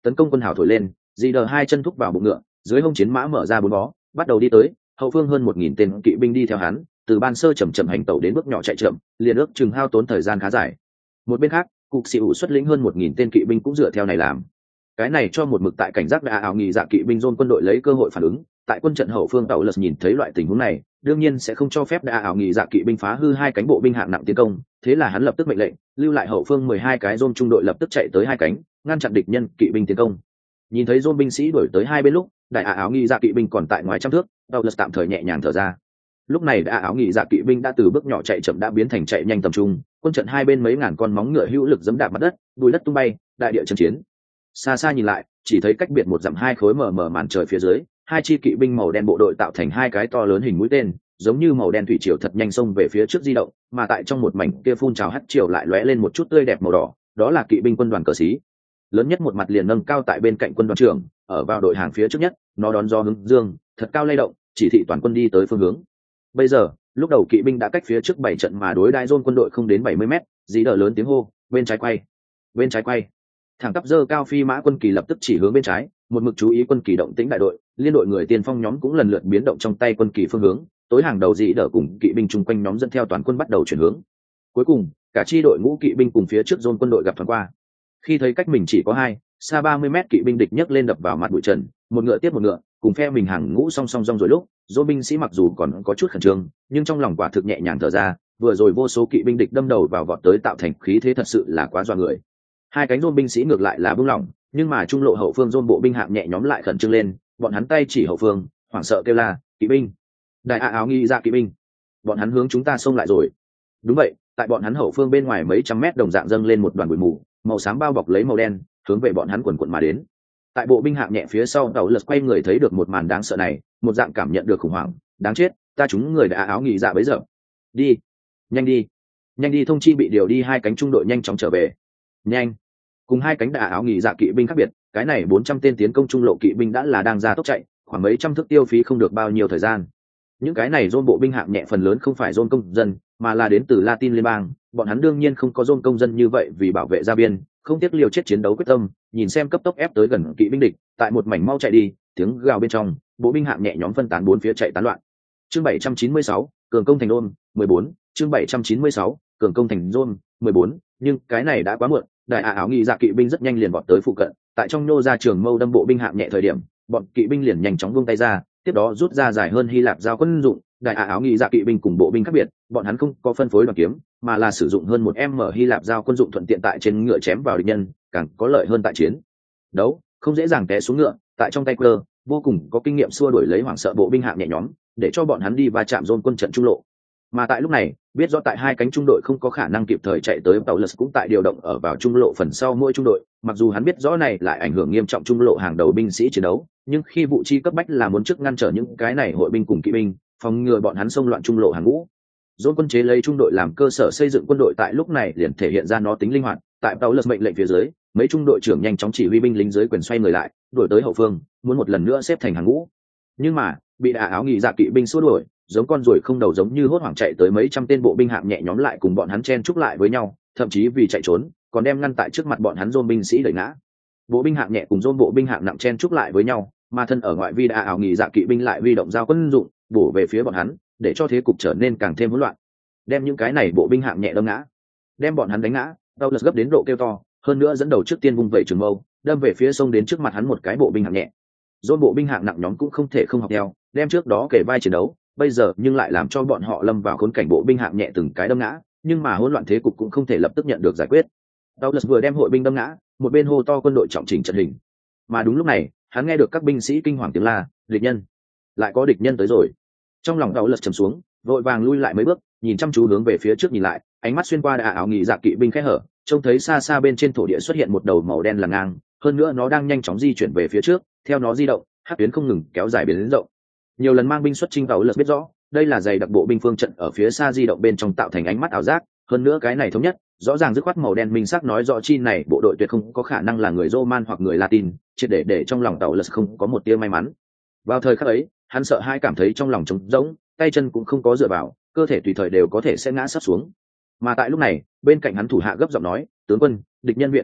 tấn công quân hào thổi lên, dì đờ hai chân thúc vào bụng ngựa, dưới hông chiến mã mở ra bốn bó, bắt đầu đi tới, hậu phương hơn một nghìn tên kỵ binh đi theo hắn, từ ban sơ chậm chậm hành tẩu đến bước nhỏ chạy chậm, liền ước chừng hao tốn thời gian khá dài. Một bên khác, cục sĩ ủ xuất lĩnh hơn một nghìn tên kỵ binh cũng dựa theo này làm. Cái này cho một mực tại cảnh giác đã ảo nghỉ dạ kỵ binh dồn quân đội lấy cơ hội phản ứng. Tại quân trận hậu phương tàu lật nhìn thấy loại tình huống này, đương nhiên sẽ không cho phép đã ảo nghỉ dạ kỵ binh phá hư hai cánh bộ binh hạng nặng tiến công, thế là hắn lập tức mệnh lệnh, lưu lại hậu phương mười hai cái dồn trung đội lập tức chạy tới hai cánh, ngăn chặn địch nhân kỵ binh tiến công. Nhìn thấy dồn binh sĩ đuổi tới hai bên lúc, đại ảo nghỉ dạ kỵ binh còn tại ngoài trăm thước, tàu lật tạm thời nhẹ nhàng thở ra. Lúc này đã ảo nghỉ dạ kỵ binh đã từ bước nhỏ chạy chậm đã biến thành chạy nhanh tầm trung, quân trận hai bên mấy ngàn con móng ngựa hữu lực giẫm đạp mặt đất, bùi đất tung bay, đại địa chấn chiến. Xa xa nhìn lại, chỉ thấy cách biệt một dặm hai khối mờ mờ màn trời phía dưới, hai chi kỵ binh màu đen bộ đội tạo thành hai cái to lớn hình mũi tên, giống như màu đen thủy triều thật nhanh xông về phía trước di động, mà tại trong một mảnh kia phun trào hắt triều lại lóe lên một chút tươi đẹp màu đỏ, đó là kỵ binh quân đoàn cờ xí. Lớn nhất một mặt liền nâng cao tại bên cạnh quân đoàn trưởng, ở vào đội hàng phía trước nhất, nó đón gió hướng dương, thật cao lay động, chỉ thị toàn quân đi tới phương hướng. Bây giờ, lúc đầu kỵ binh đã cách phía trước bảy trận mà đối đai dôn quân đội không đến bảy mươi mét, dí đờ lớn tiếng hô, bên trái quay, bên trái quay. Thẳng tắp dơ cao phi mã quân kỳ lập tức chỉ hướng bên trái, một mực chú ý quân kỳ động tĩnh đại đội, liên đội người tiên phong nhóm cũng lần lượt biến động trong tay quân kỳ phương hướng, tối hàng đầu dí đờ cùng kỵ binh chung quanh nhóm dẫn theo toàn quân bắt đầu chuyển hướng. Cuối cùng, cả chi đội ngũ kỵ binh cùng phía trước dôn quân đội gặp thoáng qua. Khi thấy cách mình chỉ có hai, xa ba mươi mét kỵ binh địch nhấc lên đập vào mặt bụi trần, một ngựa tiếp một ngựa, cùng phe mình hàng ngũ song song rong rồi lúc, dôn binh sĩ mặc dù còn có chút khẩn trương, nhưng trong lòng quả thực nhẹ nhàng thở ra, vừa rồi vô số kỵ binh địch đâm đầu vào vọt tới tạo thành khí thế thật sự là quá dọa người. Hai cánh dôn binh sĩ ngược lại là buông lỏng, nhưng mà trung lộ hậu phương dôn bộ binh hạng nhẹ nhóm lại khẩn trương lên, bọn hắn tay chỉ hậu phương, hoảng sợ kêu la, kỵ binh, đại a áo nghi ra kỵ binh, bọn hắn hướng chúng ta xông lại rồi. Đúng vậy, tại bọn hắn hậu phương bên ngoài mấy trăm mét đồng dạng dâng lên một đoàn bụi mù, màu xám bao bọc lấy màu đen, hướng về bọn hắn quần quần mà đến. Tại bộ binh hạng nhẹ phía sau tàu lật quay người thấy được một màn đáng sợ này, một dạng cảm nhận được khủng hoảng, đáng chết, ta chúng người đã áo nghỉ dạ bấy giờ. Đi, nhanh đi, nhanh đi thông chi bị điều đi hai cánh trung đội nhanh chóng trở về. Nhanh. Cùng hai cánh đã áo nghỉ dạ kỵ binh khác biệt, cái này bốn trăm tên tiến công trung lộ kỵ binh đã là đang ra tốc chạy, khoảng mấy trăm thước tiêu phí không được bao nhiêu thời gian. Những cái này dôn bộ binh hạng nhẹ phần lớn không phải dôn công dân, mà là đến từ Latin liên bang, bọn hắn đương nhiên không có dôn công dân như vậy vì bảo vệ gia biên, không tiếc liều chết chiến đấu quyết tâm, nhìn xem cấp tốc ép tới gần kỵ binh địch, tại một mảnh mau chạy đi, tiếng gào bên trong, bộ binh hạng nhẹ nhóm phân tán bốn phía chạy tán loạn. Chương bảy trăm chín mươi sáu, cường công thành đôn, mười bốn, chương bảy trăm chín mươi sáu, cường công thành đôn, mười bốn, nhưng cái này đã quá muộn, đại ả áo nghi dạ kỵ binh rất nhanh liền vọt tới phụ cận, tại trong nô ra trường mâu đâm bộ binh hạng nhẹ thời điểm, bọn kỵ binh liền nhanh chóng buông tay ra, tiếp đó rút ra dài hơn Hy Lạp giao quân dụng, đại ả áo nghi dạ kỵ binh cùng bộ binh khác biệt, bọn hắn không có phân phối đoàn kiếm, mà là sử dụng hơn một em mở Hy Lạp giao quân dụng thuận tiện tại trên ngựa chém vào địch nhân, càng có lợi hơn tại chiến đấu, không dễ dàng té xuống ngựa, tại trong tay cơ, vô cùng có kinh nghiệm xua đuổi lấy hoảng sợ bộ binh hạng nhẹ nhóm, để cho bọn hắn đi va chạm dồn quân trận trung lộ. Mà tại lúc này, biết rõ tại hai cánh trung đội không có khả năng kịp thời chạy tới, tàu lật cũng tại điều động ở vào trung lộ phần sau mỗi trung đội, mặc dù hắn biết rõ này lại ảnh hưởng nghiêm trọng trung lộ hàng đầu binh sĩ chiến đấu, nhưng khi vụ chi cấp bách là muốn trước ngăn trở những cái này hội binh cùng kỵ binh, phòng ngừa bọn hắn xông loạn trung lộ hàng ngũ. Dồn quân chế lấy trung đội làm cơ sở xây dựng quân đội tại lúc này liền thể hiện ra nó tính linh hoạt, tại tàu lật mệnh lệnh phía dưới, mấy trung đội trưởng nhanh chóng chỉ huy binh lính dưới quyền xoay người lại, đuổi tới hậu phương, muốn một lần nữa xếp thành hàng ngũ. Nhưng mà, bị đả áo nghỉ dạ kỵ binh xua đuổi, giống con ruồi không đầu giống như hốt hoảng chạy tới mấy trăm tên bộ binh hạng nhẹ nhóm lại cùng bọn hắn chen chúc lại với nhau, thậm chí vì chạy trốn, còn đem ngăn tại trước mặt bọn hắn dồn binh sĩ đẩy ngã. Bộ binh hạng nhẹ cùng dồn bộ binh hạng nặng chen chúc lại với nhau, mà thân ở ngoại vi đả áo nghỉ dạ kỵ binh lại huy động giao quân dụng, bổ về phía bọn hắn, để cho thế cục trở nên càng thêm hỗn loạn. Đem những cái này bộ binh hạng nhẹ đâm ngã, đem bọn hắn đánh ngã, đau lật gấp đến độ kêu to, hơn nữa dẫn đầu trước tiên vung vẩy trường mâu, đâm về phía sông đến trước mặt hắn một cái bộ binh hạng nhẹ. Dồn bộ binh hạng nặng nhóm cũng không thể không học theo, đem trước đó kể vai chiến đấu, bây giờ nhưng lại làm cho bọn họ lâm vào khốn cảnh bộ binh hạng nhẹ từng cái đâm ngã, nhưng mà hỗn loạn thế cục cũng không thể lập tức nhận được giải quyết. Douglas vừa đem hội binh đâm ngã, một bên hô to quân đội trọng chỉnh trận hình. Mà đúng lúc này, hắn nghe được các binh sĩ kinh hoàng tiếng la, địch nhân, lại có địch nhân tới rồi. Trong lòng Douglas trầm xuống, vội vàng lui lại mấy bước, nhìn chăm chú hướng về phía trước nhìn lại, ánh mắt xuyên qua đà áo nghỉ dạ kỵ binh khẽ hở, trông thấy xa xa bên trên thổ địa xuất hiện một đầu màu đen là ngang, hơn nữa nó đang nhanh chóng di chuyển về phía trước, theo nó di động, hắc tuyến không ngừng kéo dài biến rộng. Nhiều lần mang binh xuất chinh vào lật biết rõ, đây là dày đặc bộ binh phương trận ở phía xa di động bên trong tạo thành ánh mắt ảo giác, hơn nữa cái này thống nhất, rõ ràng dứt khoát màu đen minh sắc nói rõ chi này bộ đội tuyệt không có khả năng là người Roman hoặc người Latin, triệt để để trong lòng tàu lật không có một tia may mắn. Vào thời khắc ấy, hắn sợ hai cảm thấy trong lòng trống rỗng, tay chân cũng không có dựa vào, cơ thể tùy thời đều có thể sẽ ngã sắp xuống. Mà tại lúc này, bên cạnh hắn thủ hạ gấp giọng nói, tướng quân, địch nhân viện của tới,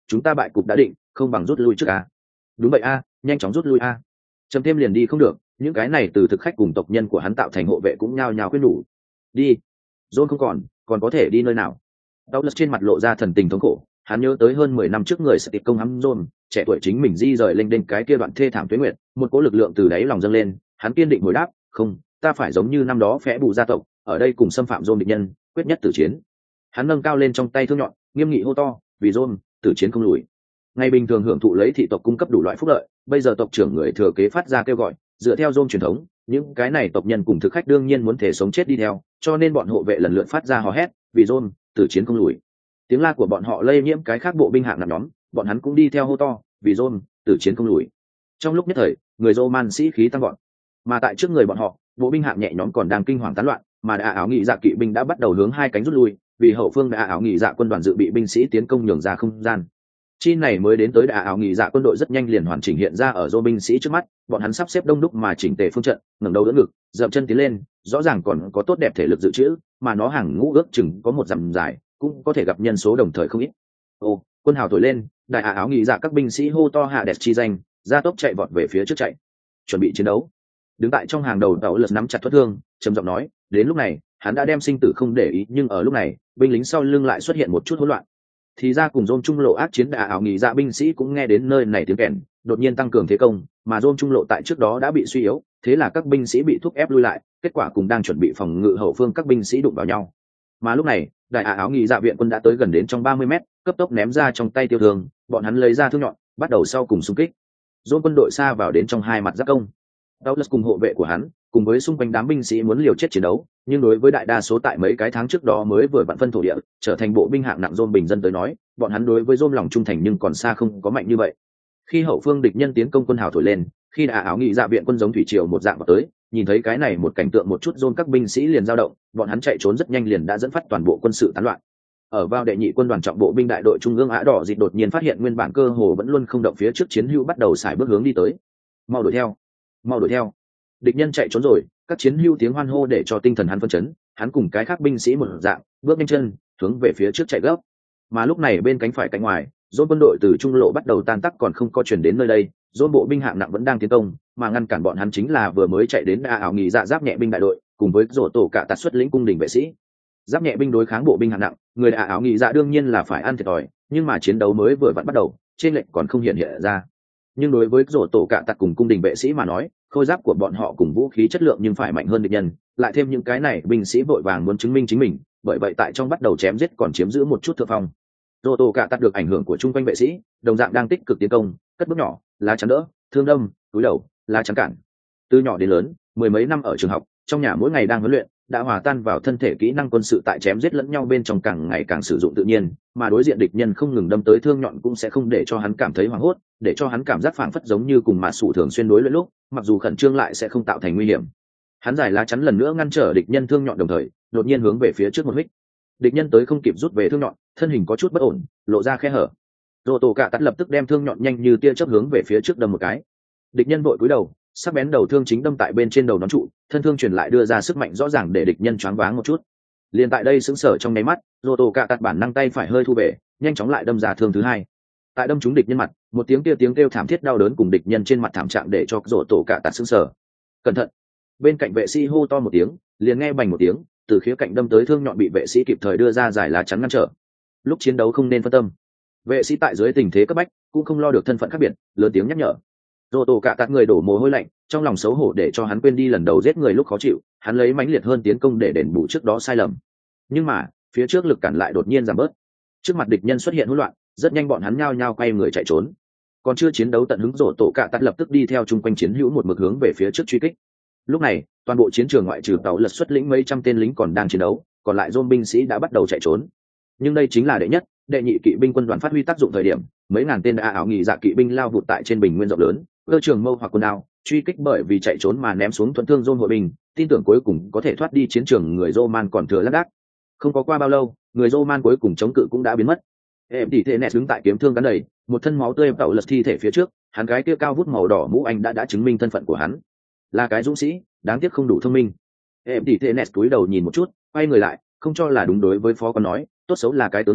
chúng ta bại cục đã định, không bằng rút lui trước a. Đúng vậy a, nhanh chóng rút lui a. Chấm thêm liền đi không được, những cái này từ thực khách cùng tộc nhân của hắn tạo thành hộ vệ cũng nhao nhao quyết nhủ. Đi. John không còn, còn có thể đi nơi nào? Douglas trên mặt lộ ra thần tình thống khổ, hắn nhớ tới hơn mười năm trước người sẽ công hãm John, trẻ tuổi chính mình di rời lên đên cái kia đoạn thê thảm tuế nguyệt, một cỗ lực lượng từ đáy lòng dâng lên, hắn kiên định hồi đáp, không, ta phải giống như năm đó phẽ bù gia tộc, ở đây cùng xâm phạm John địch nhân, quyết nhất tử chiến. Hắn nâng cao lên trong tay thương nhọn, nghiêm nghị hô to, vì John, tử chiến không lùi. Ngày bình thường hưởng thụ lấy thị tộc cung cấp đủ loại phúc lợi, bây giờ tộc trưởng người thừa kế phát ra kêu gọi, dựa theo John truyền thống, những cái này tộc nhân cùng thực khách đương nhiên muốn thể sống chết đi theo, cho nên bọn hộ vệ lần lượt phát ra hò hét, vì John, tử chiến không lùi. Tiếng la của bọn họ lây nhiễm cái khác bộ binh hạng nặng nhóm, bọn hắn cũng đi theo hô to, vì John, tử chiến không lùi. Trong lúc nhất thời, người Roman sĩ khí tăng vọt, mà tại trước người bọn họ, bộ binh hạng nhẹ nhóm còn đang kinh hoàng tán loạn, mà đại áo nghị dạ kỵ binh đã bắt đầu hướng hai cánh rút lui, vì hậu phương đại áo nghị dạ quân đoàn dự bị binh sĩ tiến công nhường ra không gian. Chi này mới đến tới đại áo nghị dạ quân đội rất nhanh liền hoàn chỉnh hiện ra ở Rô binh sĩ trước mắt, bọn hắn sắp xếp đông đúc mà chỉnh tề phương trận, ngẩng đầu đỡ ngực, dậm chân tiến lên, rõ ràng còn có tốt đẹp thể lực dự trữ, mà nó hàng ngũ ước chừng có một dặm dài, cũng có thể gặp nhân số đồng thời không ít. Ô, quân hào thổi lên, đại áo nghị dạ các binh sĩ hô to hạ đẹp chi danh, ra tốc chạy vọt về phía trước chạy, chuẩn bị chiến đấu. Đứng tại trong hàng đầu tàu lật nắm chặt thoát thương, trầm giọng nói, đến lúc này, hắn đã đem sinh tử không để ý, nhưng ở lúc này, binh lính sau lưng lại xuất hiện một chút hỗn loạn. Thì ra cùng Rôm trung lộ ác chiến đại ảo nghỉ dạ binh sĩ cũng nghe đến nơi này tiếng kèn, đột nhiên tăng cường thế công, mà Rôm trung lộ tại trước đó đã bị suy yếu, thế là các binh sĩ bị thúc ép lui lại, kết quả cùng đang chuẩn bị phòng ngự hậu phương các binh sĩ đụng vào nhau. Mà lúc này, đại ảo nghỉ dạ viện quân đã tới gần đến trong ba mươi mét, cấp tốc ném ra trong tay tiêu thương, bọn hắn lấy ra thương nhọn, bắt đầu sau cùng xung kích. Rôm quân đội xa vào đến trong hai mặt giáp công. Douglas cùng hộ vệ của hắn, cùng với xung quanh đám binh sĩ muốn liều chết chiến đấu, nhưng đối với đại đa số tại mấy cái tháng trước đó mới vừa vặn phân thổ địa, trở thành bộ binh hạng nặng Rôm bình dân tới nói, bọn hắn đối với Rôm lòng trung thành nhưng còn xa không có mạnh như vậy. Khi hậu phương địch nhân tiến công quân hào thổi lên, khi đại áo nghị dạ viện quân giống thủy triều một dạng vào tới, nhìn thấy cái này một cảnh tượng một chút Rôm các binh sĩ liền dao động, bọn hắn chạy trốn rất nhanh liền đã dẫn phát toàn bộ quân sự tán loạn. Ở vào đệ nhị quân đoàn trọng bộ binh đại đội trung ương Ả Đỏ Dịt đột nhiên phát hiện nguyên bản cơ hồ vẫn luôn không động phía trước chiến hữu bắt đầu xài bước hướng đi tới. Mau đuổi theo, mau đuổi theo. Địch nhân chạy trốn rồi, các chiến hữu tiếng hoan hô để cho tinh thần hắn phân chấn, hắn cùng cái khác binh sĩ một dạng, bước nhanh chân, hướng về phía trước chạy gấp. Mà lúc này bên cánh phải cánh ngoài, Rôm quân đội từ trung lộ bắt đầu tan tác còn không có chuyển đến nơi đây, Rôm bộ binh hạng nặng vẫn đang tiến công, mà ngăn cản bọn hắn chính là vừa mới chạy đến Ả Ảo nghỉ dạ giáp nhẹ binh đại đội, cùng với rổ tổ cả tạt xuất lĩnh cung đình vệ sĩ. Giáp nhẹ binh đối kháng bộ binh hạng nặng, người Ả Ảo nghỉ dạ đương nhiên là phải ăn thiệt thòi, nhưng mà chiến đấu mới vừa vặn bắt đầu, trên lệnh còn không hiện hiện ra. Nhưng đối với rổ tổ cả tạt cùng cung đình vệ sĩ mà nói, khôi giáp của bọn họ cùng vũ khí chất lượng nhưng phải mạnh hơn địch nhân, lại thêm những cái này binh sĩ vội vàng muốn chứng minh chính mình, bởi vậy tại trong bắt đầu chém giết còn chiếm giữ một chút thượng phong. Rổ tổ cả tạt được ảnh hưởng của trung quanh vệ sĩ, đồng dạng đang tích cực tiến công, cất bước nhỏ, lá chắn đỡ, thương đâm, túi đầu, lá chắn cản. Từ nhỏ đến lớn, mười mấy năm ở trường học, trong nhà mỗi ngày đang huấn luyện, đã hòa tan vào thân thể kỹ năng quân sự tại chém giết lẫn nhau bên trong càng ngày càng sử dụng tự nhiên, mà đối diện địch nhân không ngừng đâm tới thương nhọn cũng sẽ không để cho hắn cảm thấy hoảng hốt, để cho hắn cảm giác phảng phất giống như cùng mã sủ thường xuyên đối luyện lúc, mặc dù khẩn trương lại sẽ không tạo thành nguy hiểm. Hắn giải lá chắn lần nữa ngăn trở địch nhân thương nhọn đồng thời, đột nhiên hướng về phía trước một hích. Địch nhân tới không kịp rút về thương nhọn, thân hình có chút bất ổn, lộ ra khe hở. Rồ tổ cả tắt lập tức đem thương nhọn nhanh như tia chớp hướng về phía trước đâm một cái. Địch nhân vội cúi đầu, sắc bén đầu thương chính đâm tại bên trên đầu nón trụ, thân thương truyền lại đưa ra sức mạnh rõ ràng để địch nhân choáng váng một chút. Liền tại đây sững sờ trong nháy mắt, Rồ tổ cả tắt bản năng tay phải hơi thu về, nhanh chóng lại đâm ra thương thứ hai. Tại đâm trúng địch nhân mặt, một tiếng kia tiếng kêu thảm thiết đau đớn cùng địch nhân trên mặt thảm trạng để cho Rồ tổ cả tắt sững sờ. Cẩn thận! Bên cạnh vệ sĩ hô to một tiếng, liền nghe bành một tiếng, từ khía cạnh đâm tới thương nhọn bị vệ sĩ kịp thời đưa ra giải lá chắn ngăn trở. Lúc chiến đấu không nên phân tâm. Vệ sĩ tại dưới tình thế cấp bách cũng không lo được thân phận khác biệt, lớn tiếng nhắc nhở. Rồ tổ cả tạt người đổ mồ hôi lạnh, trong lòng xấu hổ để cho hắn quên đi lần đầu giết người lúc khó chịu, hắn lấy mãnh liệt hơn tiến công để đền bù trước đó sai lầm. Nhưng mà phía trước lực cản lại đột nhiên giảm bớt, trước mặt địch nhân xuất hiện hỗn loạn, rất nhanh bọn hắn nhao nhao quay người chạy trốn. Còn chưa chiến đấu tận hứng, rồ tổ cả tạt lập tức đi theo chung quanh chiến hữu một mực hướng về phía trước truy kích. Lúc này toàn bộ chiến trường ngoại trừ tàu lật xuất lĩnh mấy trăm tên lính còn đang chiến đấu, còn lại Rôm binh sĩ đã bắt đầu chạy trốn. Nhưng đây chính là đệ nhất, đệ nhị kỵ binh quân đoàn phát huy tác dụng thời điểm, mấy ngàn tên Ả Ảo nghỉ dạ kỵ binh lao vụt tại trên bình nguyên rộng lớn, cơ trường mâu hoặc quân đao truy kích, bởi vì chạy trốn mà ném xuống thuận thương Rôm hội binh, tin tưởng cuối cùng có thể thoát đi chiến trường người Roman còn thừa lác đác. Không có qua bao lâu, người Roman cuối cùng chống cự cũng đã biến mất. Em tỷ thệ nẹt đứng tại kiếm thương cắn đầy, một thân máu tươi tẩu lật thi thể phía trước, hắn cái kia cao vút màu đỏ mũ anh đã đã chứng minh thân phận của hắn, là cái dũng sĩ, đáng tiếc không đủ thông minh. Em tỷ thệ nẹt cúi đầu nhìn một chút, quay người lại, không cho là đúng đối với phó quan nói, tốt xấu là cái tướng lĩnh,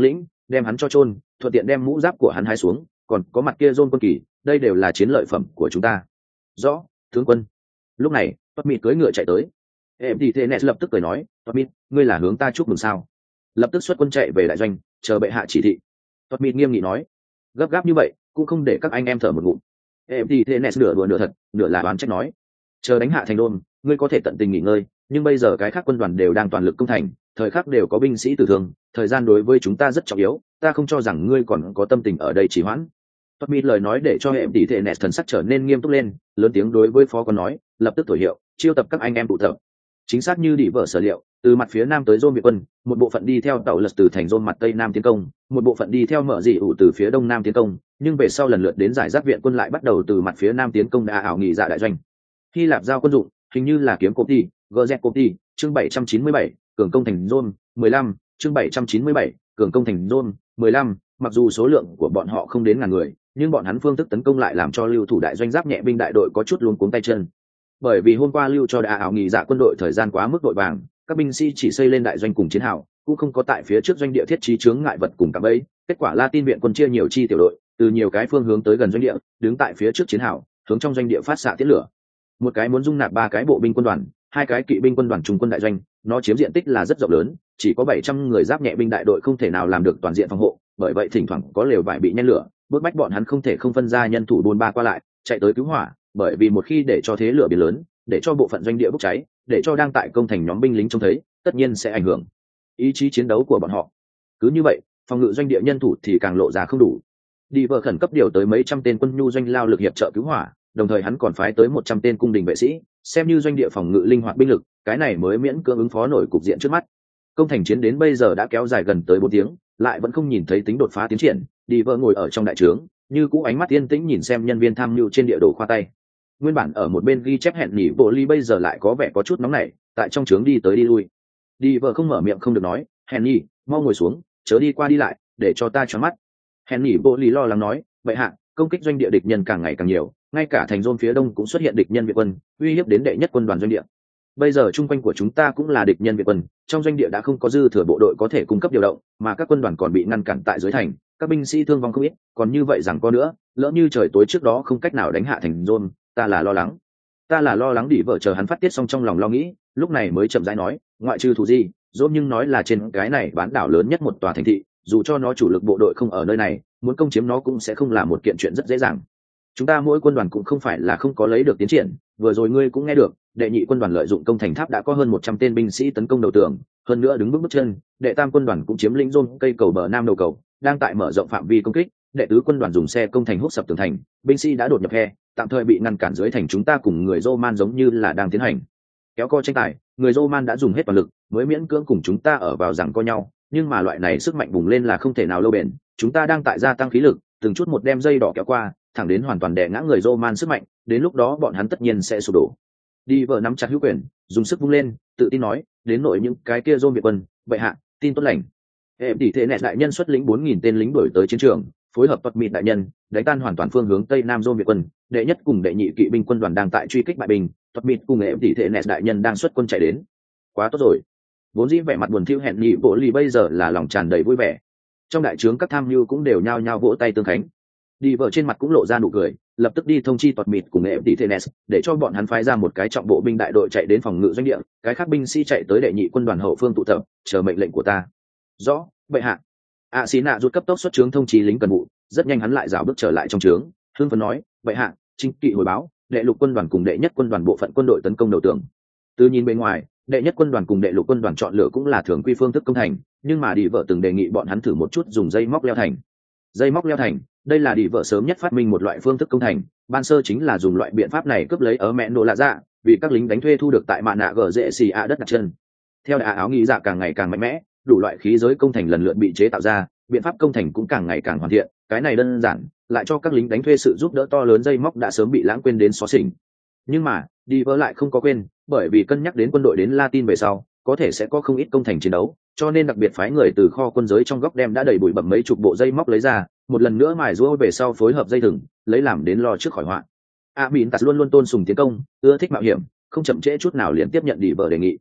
đem hắn cho chôn, thuận tiện đem mũ giáp của hắn hái xuống, còn có mặt kia John quân kỳ, đây đều là chiến lợi phẩm của chúng ta. Rõ, tướng quân. Lúc này Todd Mịt cưỡi ngựa chạy tới. Em đi thế Nes lập tức cười nói, Todd Mịt, ngươi là hướng ta chúc mừng sao? Lập tức xuất quân chạy về đại doanh, chờ bệ hạ chỉ thị. Todd Mịt nghiêm nghị nói, gấp gáp như vậy cũng không để các anh em thở một ngụm. Em đi thế Nes nửa đùa nửa thật, nửa là đoán trách nói, chờ đánh hạ thành đôn, ngươi có thể tận tình nghỉ ngơi, nhưng bây giờ cái khác quân đoàn đều đang toàn lực công thành, thời khắc đều có binh sĩ tử thương, thời gian đối với chúng ta rất trọng yếu, ta không cho rằng ngươi còn có tâm tình ở đây trì hoãn. Todd Mịt lời nói để cho hệ tỷ thể Nes thần sắc trở nên nghiêm túc lên, lớn tiếng đối với phó quan nói, lập tức thổi hiệu, chiêu tập các anh em tụ tập. Chính xác như đi vợ sở liệu, từ mặt phía nam tới Rôm Việt quân, một bộ phận đi theo tàu lật từ thành Rôm mặt tây nam tiến công, một bộ phận đi theo mở dị ủ từ phía đông nam tiến công, nhưng về sau lần lượt đến giải giáp viện quân lại bắt đầu từ mặt phía nam tiến công đã ảo nghỉ dạ đại doanh. Hy Lạp giao quân dụng, hình như là kiếm copy, gz copy, chương bảy trăm chín mươi bảy, cường công thành Rôm, mười lăm, chương bảy trăm chín mươi bảy, cường công thành Rôm, mười lăm, mặc dù số lượng của bọn họ không đến ngàn người, nhưng bọn hắn phương thức tấn công lại làm cho lưu thủ đại doanh giáp nhẹ binh đại đội có chút luống cuống tay chân. Bởi vì hôm qua lưu cho đã ảo nghỉ dạ quân đội thời gian quá mức vội vàng, các binh sĩ chỉ xây lên đại doanh cùng chiến hào, cũng không có tại phía trước doanh địa thiết trí chướng ngại vật cùng cả bẫy. Kết quả Latin viện quân chia nhiều chi tiểu đội, từ nhiều cái phương hướng tới gần doanh địa, đứng tại phía trước chiến hào, hướng trong doanh địa phát xạ tiễn lửa. Một cái muốn dung nạp ba cái bộ binh quân đoàn, hai cái kỵ binh quân đoàn trung quân đại doanh, nó chiếm diện tích là rất rộng lớn, chỉ có bảy trăm người giáp nhẹ binh đại đội không thể nào làm được toàn diện phòng hộ, bởi vậy thỉnh thoảng có lều vải bị nhen lửa, bước bách bọn hắn không thể không phân ra nhân thủ buôn ba qua lại, chạy tới cứu hỏa, bởi vì một khi để cho thế lửa biến lớn, để cho bộ phận doanh địa bốc cháy, để cho đang tại công thành nhóm binh lính trông thấy, tất nhiên sẽ ảnh hưởng ý chí chiến đấu của bọn họ. Cứ như vậy, phòng ngự doanh địa nhân thủ thì càng lộ ra không đủ. Đi vợ khẩn cấp điều tới mấy trăm tên quân nhu doanh lao lực hiệp trợ cứu hỏa, đồng thời hắn còn phái tới một trăm tên cung đình vệ sĩ, xem như doanh địa phòng ngự linh hoạt binh lực, cái này mới miễn cưỡng ứng phó nổi cục diện trước mắt. Công thành chiến đến bây giờ đã kéo dài gần tới bốn tiếng, lại vẫn không nhìn thấy tính đột phá tiến triển. Đi vợ ngồi ở trong đại trướng, như cũ ánh mắt yên tĩnh nhìn xem nhân viên tham mưu trên địa đồ khoa tay. Nguyên bản ở một bên ghi chép hẹn nhỉ bộ ly bây giờ lại có vẻ có chút nóng nảy, tại trong trướng đi tới đi lui. Đi vợ không mở miệng không được nói, hẹn nhỉ, mau ngồi xuống, chớ đi qua đi lại, để cho ta choáng mắt. Hẹn nhỉ bộ ly lo lắng nói, vậy hạ, công kích doanh địa địch nhân càng ngày càng nhiều, ngay cả thành Rôn phía đông cũng xuất hiện địch nhân Việt quân, uy hiếp đến đệ nhất quân đoàn doanh địa. Bây giờ trung quanh của chúng ta cũng là địch nhân Việt quân, trong doanh địa đã không có dư thừa bộ đội có thể cung cấp điều động, mà các quân đoàn còn bị ngăn cản tại dưới thành, các binh sĩ thương vong không ít, còn như vậy rằng có nữa, lỡ như trời tối trước đó không cách nào đánh hạ thành Rôn, ta là lo lắng. Ta là lo lắng đi vợ chờ hắn phát tiết xong trong lòng lo nghĩ, lúc này mới chậm rãi nói, ngoại trừ thủ gì, Rôn nhưng nói là trên cái này bán đảo lớn nhất một tòa thành thị, dù cho nó chủ lực bộ đội không ở nơi này, muốn công chiếm nó cũng sẽ không là một kiện chuyện rất dễ dàng. Chúng ta mỗi quân đoàn cũng không phải là không có lấy được tiến triển, vừa rồi ngươi cũng nghe được, đệ nhị quân đoàn lợi dụng công thành tháp đã có hơn một trăm tên binh sĩ tấn công đầu tường, hơn nữa đứng bước bước chân, đệ tam quân đoàn cũng chiếm lĩnh Rôn cây cầu bờ nam đầu cầu, đang tại mở rộng phạm vi công kích, đệ tứ quân đoàn dùng xe công thành hút sập tường thành, binh sĩ đã đột nhập khe, tạm thời bị ngăn cản dưới thành, chúng ta cùng người Roman giống như là đang tiến hành kéo co tranh tài, người Roman đã dùng hết toàn lực mới miễn cưỡng cùng chúng ta ở vào rằng co nhau, nhưng mà loại này sức mạnh bùng lên là không thể nào lâu bền, chúng ta đang tại gia tăng khí lực, từng chút một đem dây đỏ kéo qua, thẳng đến hoàn toàn đè ngã người Roman sức mạnh, đến lúc đó bọn hắn tất nhiên sẽ sụp đổ. Đi vợ nắm chặt hữu quyền, dùng sức vung lên, tự tin nói, đến nội những cái kia Rôn Việt quân, bệ hạ, tin tốt lành. Em tỷ thế nẹt đại nhân xuất lĩnh bốn nghìn tên lính đuổi tới chiến trường, phối hợp Todd Mịt đại nhân, đánh tan hoàn toàn phương hướng tây nam Rôn Việt quân, đệ nhất cùng đệ nhị kỵ binh quân đoàn đang tại truy kích bại binh, Todd Mịt cùng em tỷ thế nẹt đại nhân đang xuất quân chạy đến. Quá tốt rồi. Vốn dĩ vẻ mặt buồn thiu hẹn nhị bộ lì bây giờ là lòng tràn đầy vui vẻ. Trong đại trướng các tham mưu cũng đều nhao nhao vỗ tay tương khánh. Đi vợ trên mặt cũng lộ ra nụ cười, lập tức đi thông chi Todd Mịt cùng em tỷ thế nẹt, để cho bọn hắn phái ra một cái trọng bộ binh đại đội chạy đến phòng ngự doanh địa, cái khác binh sĩ chạy tới đệ nhị quân đoàn hậu phương tụ tập, chờ mệnh lệnh của ta. Rõ, bệ hạ. A xí nạ rút cấp tốc xuất trướng thông chí lính cần vụ, rất nhanh hắn lại rảo bước trở lại trong trướng, hưng phấn nói, bệ hạ, chính kỵ hồi báo, đệ lục quân đoàn cùng đệ nhất quân đoàn bộ phận quân đội tấn công đầu tường. Từ nhìn bên ngoài, đệ nhất quân đoàn cùng đệ lục quân đoàn chọn lựa cũng là thường quy phương thức công thành, nhưng mà đi vợ từng đề nghị bọn hắn thử một chút dùng dây móc leo thành. Dây móc leo thành, đây là đi vợ sớm nhất phát minh một loại phương thức công thành, ban sơ chính là dùng loại biện pháp này cướp lấy ở mẹ nổ lạ dạ, vì các lính đánh thuê thu được tại mạ nạ gờ dễ xì a đất đặt chân. Theo đà áo nghĩ dạ càng ngày càng mạnh mẽ, đủ loại khí giới công thành lần lượt bị chế tạo ra, biện pháp công thành cũng càng ngày càng hoàn thiện, cái này đơn giản lại cho các lính đánh thuê sự giúp đỡ to lớn, dây móc đã sớm bị lãng quên đến xóa xỉnh. Nhưng mà đi vỡ lại không có quên, bởi vì cân nhắc đến quân đội đến Latin về sau có thể sẽ có không ít công thành chiến đấu, cho nên đặc biệt phái người từ kho quân giới trong góc đem đã đầy bụi bặm mấy chục bộ dây móc lấy ra, một lần nữa mài rũa về sau phối hợp dây thừng, lấy làm đến lo trước khỏi họa. A Bỉn Tạt luôn luôn tôn sùng tiến công, ưa thích mạo hiểm, không chậm trễ chút nào liền tiếp nhận đi vợ đề nghị.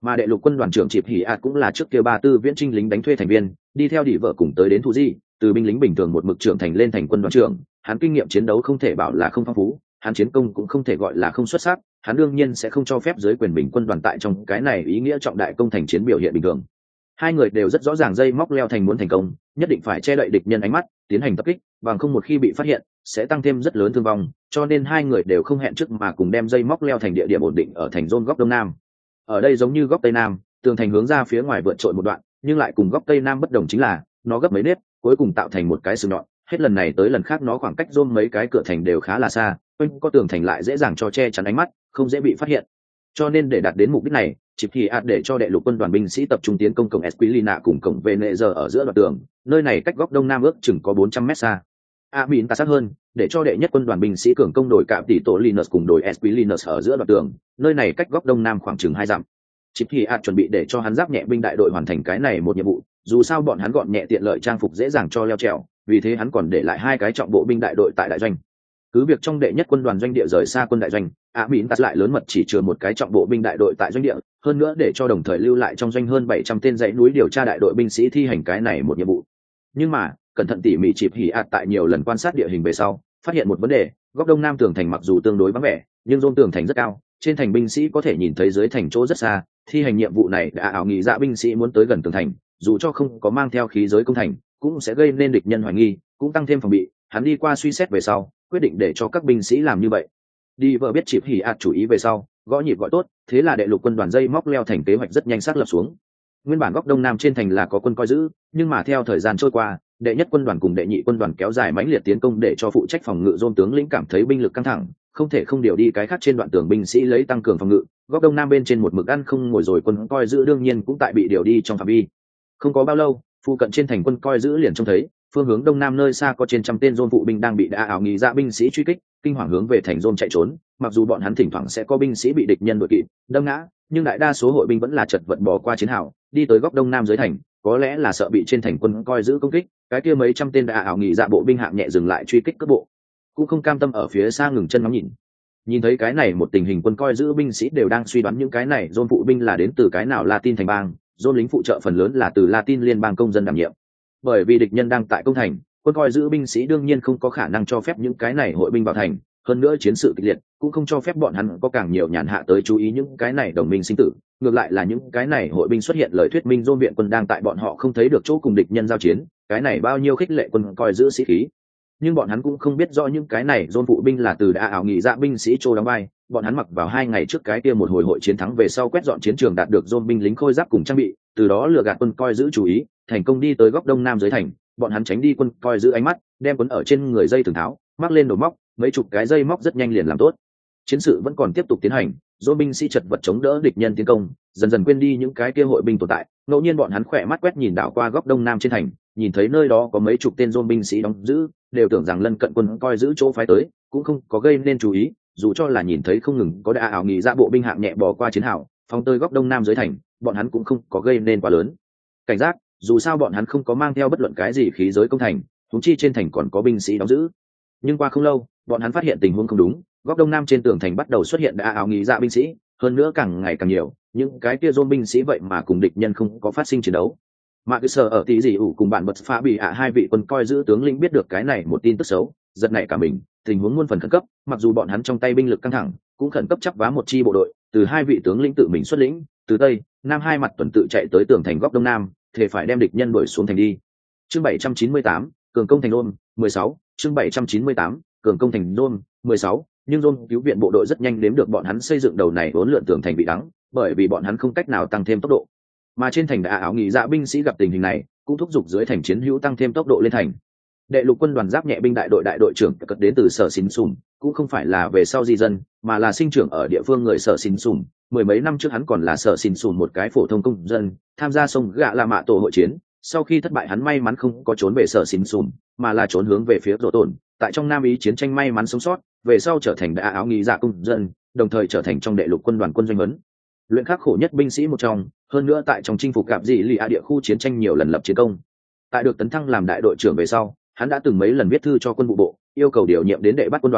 Mà đệ lục quân đoàn trưởng Chịp Hỉ ạt cũng là trước kia ba tư viễn trinh lính đánh thuê thành viên, đi theo đỉ vợ cùng tới đến Thu Di, từ binh lính bình thường một mực trưởng thành lên thành quân đoàn trưởng, hắn kinh nghiệm chiến đấu không thể bảo là không phong phú, hắn chiến công cũng không thể gọi là không xuất sắc, hắn đương nhiên sẽ không cho phép dưới quyền bình quân đoàn tại trong cái này ý nghĩa trọng đại công thành chiến biểu hiện bình thường. Hai người đều rất rõ ràng dây móc leo thành muốn thành công, nhất định phải che đậy địch nhân ánh mắt, tiến hành tập kích, bằng không một khi bị phát hiện, sẽ tăng thêm rất lớn thương vong, cho nên hai người đều không hẹn trước mà cùng đem dây móc leo thành địa điểm ổn định ở thành zone góc đông nam. Ở đây giống như góc tây nam, tường thành hướng ra phía ngoài vượt trội một đoạn, nhưng lại cùng góc tây nam bất đồng chính là, nó gấp mấy nếp, cuối cùng tạo thành một cái sừng nhọn, hết lần này tới lần khác nó khoảng cách zone mấy cái cửa thành đều khá là xa, quanh có tường thành lại dễ dàng cho che chắn ánh mắt, không dễ bị phát hiện. Cho nên để đạt đến mục đích này, Chịp Hỉ ạt để cho đệ lục quân đoàn binh sĩ tập trung tiến công cổng Esquilina cùng cổng Venezer ở giữa đoạn tường, nơi này cách góc đông nam ước chừng có bốn trăm mét xa. Amin ta sát hơn, để cho đệ nhất quân đoàn binh sĩ cường công đổi cạm tỷ tổ Linus cùng đội Esquilinus ở giữa đoạn tường, nơi này cách góc đông nam khoảng chừng hai dặm. Chịp Hỉ ạt chuẩn bị để cho hắn giáp nhẹ binh đại đội hoàn thành cái này một nhiệm vụ, dù sao bọn hắn gọn nhẹ tiện lợi trang phục dễ dàng cho leo trèo, vì thế hắn còn để lại hai cái trọng bộ binh đại đội tại đại doanh. Cứ việc trong đệ nhất quân đoàn doanh địa rời xa quân đại doanh, Amin ta lại lớn mật chỉ chừa một cái trọng bộ binh đại đội tại doanh địa, hơn nữa để cho đồng thời lưu lại trong doanh hơn bảy trăm tên dãy núi điều tra đại đội binh sĩ thi hành cái này một nhiệm vụ. Nhưng mà, cẩn thận tỉ mỉ Chịp Hỉ ạt tại nhiều lần quan sát địa hình về sau, phát hiện một vấn đề, góc đông nam tường thành mặc dù tương đối vắng vẻ, nhưng rôn tường thành rất cao, trên thành binh sĩ có thể nhìn thấy dưới thành chỗ rất xa, thi hành nhiệm vụ này đã ảo nghĩ dạ binh sĩ muốn tới gần tường thành, dù cho không có mang theo khí giới công thành, cũng sẽ gây nên địch nhân hoài nghi, cũng tăng thêm phòng bị, hắn đi qua suy xét về sau, quyết định để cho các binh sĩ làm như vậy. Đi vợ biết Chịp Hỉ ạt chủ ý về sau, gõ nhịp gọi tốt, thế là đệ lục quân đoàn dây móc leo thành kế hoạch rất nhanh xác lập xuống. Nguyên bản góc đông nam trên thành là có quân coi giữ, nhưng mà theo thời gian trôi qua, đệ nhất quân đoàn cùng đệ nhị quân đoàn kéo dài mãnh liệt tiến công để cho phụ trách phòng ngự dôn tướng lĩnh cảm thấy binh lực căng thẳng, không thể không điều đi cái khác trên đoạn tường binh sĩ lấy tăng cường phòng ngự. Góc đông nam bên trên một mực ăn không ngồi rồi quân coi giữ đương nhiên cũng tại bị điều đi trong phạm vi. Không có bao lâu, phụ cận trên thành quân coi giữ liền trông thấy phương hướng đông nam nơi xa có trên trăm tên dôn phụ binh đang bị đã ảo nghĩ ra binh sĩ truy kích, kinh hoàng hướng về thành dôn chạy trốn. Mặc dù bọn hắn thỉnh thoảng sẽ có binh sĩ bị địch nhân đuổi kịp đâm ngã, nhưng đại đa số hội binh vẫn là chật vật bỏ qua chiến hào, đi tới góc đông nam dưới thành, có lẽ là sợ bị trên thành quân coi giữ công kích, cái kia mấy trăm tên đã ảo nghĩ dạ bộ binh hạng nhẹ dừng lại truy kích cướp bộ, cũng không cam tâm ở phía xa ngừng chân ngắm nhìn. Nhìn thấy cái này một tình hình, quân coi giữ binh sĩ đều đang suy đoán những cái này dôn phụ binh là đến từ cái nào Latin thành bang, dôn lính phụ trợ phần lớn là từ Latin liên bang công dân đảm nhiệm. Bởi vì địch nhân đang tại công thành, quân coi giữ binh sĩ đương nhiên không có khả năng cho phép những cái này hội binh vào thành, hơn nữa chiến sự kịch liệt cũng không cho phép bọn hắn có càng nhiều nhàn hạ tới chú ý những cái này đồng minh sinh tử, ngược lại là những cái này hội binh xuất hiện lời thuyết minh dôn viện quân đang tại bọn họ không thấy được chỗ cùng địch nhân giao chiến, cái này bao nhiêu khích lệ quân coi giữ sĩ khí. Nhưng bọn hắn cũng không biết rõ những cái này dôn phụ binh là từ đã ảo nghị dạ binh sĩ trô đóng vai, bọn hắn mặc vào hai ngày trước cái kia một hồi hội chiến thắng về sau quét dọn chiến trường đạt được dôn binh lính khôi giáp cùng trang bị, từ đó lừa gạt quân coi giữ chú ý, thành công đi tới góc đông nam dưới thành. Bọn hắn tránh đi quân coi giữ ánh mắt, đem quấn ở trên người dây thừng tháo mắc lên đầu móc, mấy chục cái dây móc rất nhanh liền làm tốt. Chiến sự vẫn còn tiếp tục tiến hành, dôn binh sĩ chật vật chống đỡ địch nhân tiến công, dần dần quên đi những cái kia hội binh tồn tại. Ngẫu nhiên bọn hắn khỏe mắt quét nhìn đảo qua góc đông nam trên thành, nhìn thấy nơi đó có mấy chục tên dôn binh sĩ đóng giữ, đều tưởng rằng lân cận quân coi giữ chỗ phái tới, cũng không có gây nên chú ý, dù cho là nhìn thấy không ngừng có đã ảo nghị ra bộ binh hạng nhẹ bò qua chiến hào phóng tới góc đông nam dưới thành, bọn hắn cũng không có gây nên quá lớn cảnh giác, dù sao bọn hắn không có mang theo bất luận cái gì khí giới công thành, huống chi trên thành còn có binh sĩ đóng giữ. Nhưng qua không lâu, bọn hắn phát hiện tình huống không đúng, góc đông nam trên tường thành bắt đầu xuất hiện đã áo nghĩ dạ binh sĩ, hơn nữa càng ngày càng nhiều, những cái kia dôn binh sĩ vậy mà cùng địch nhân không có phát sinh chiến đấu. Mà cứ sợ ở tí gì ủ cùng bạn bật phá bị ạ hai vị quân coi giữ tướng lĩnh biết được cái này một tin tức xấu, giật nảy cả mình, tình huống muôn phần khẩn cấp, mặc dù bọn hắn trong tay binh lực căng thẳng, cũng khẩn cấp chắp vá một chi bộ đội, từ hai vị tướng lĩnh tự mình xuất lĩnh, từ tây, nam hai mặt tuần tự chạy tới tường thành góc đông nam, thể phải đem địch nhân đuổi xuống thành đi. Chương bảy trăm chín mươi tám, cường công thành Rome, mười sáu, chương bảy trăm chín mươi tám, cường công thành Rome, mười sáu, nhưng Rome cứu viện bộ đội rất nhanh đếm được bọn hắn xây dựng đầu này vốn lượn tường thành bị đắng, bởi vì bọn hắn không cách nào tăng thêm tốc độ. Mà trên thành đã áo nghĩ dạ binh sĩ gặp tình hình này, cũng thúc giục dưới thành chiến hữu tăng thêm tốc độ lên thành. Đệ lục quân đoàn giáp nhẹ binh đại đội đại đội trưởng cất đến từ sở Xin Sùm, cũng không phải là về sau di dân, mà là sinh trưởng ở địa phương người sở Xin Sùm. Mười mấy năm trước hắn còn là sở Xin Sùm một cái phổ thông công dân, tham gia sông gạ La Mạ tổ hội chiến. Sau khi thất bại hắn may mắn không có trốn về sở Xin Sùm, mà là trốn hướng về phía Rổ Tồn. Tại trong Nam Ý chiến tranh may mắn sống sót, về sau trở thành đã áo nghĩ dạ công dân, đồng thời trở thành trong đệ lục quân đoàn quân doanh vấn luyện khắc khổ nhất binh sĩ một trong. Hơn nữa tại trong chinh phục gặp dị lì a địa khu chiến tranh nhiều lần lập chiến công. Tại được tấn thăng làm đại đội trưởng về sau, hắn đã từng mấy lần viết thư cho quân vụ bộ, yêu cầu điều nhiệm đến đệ bắt quân đoàn,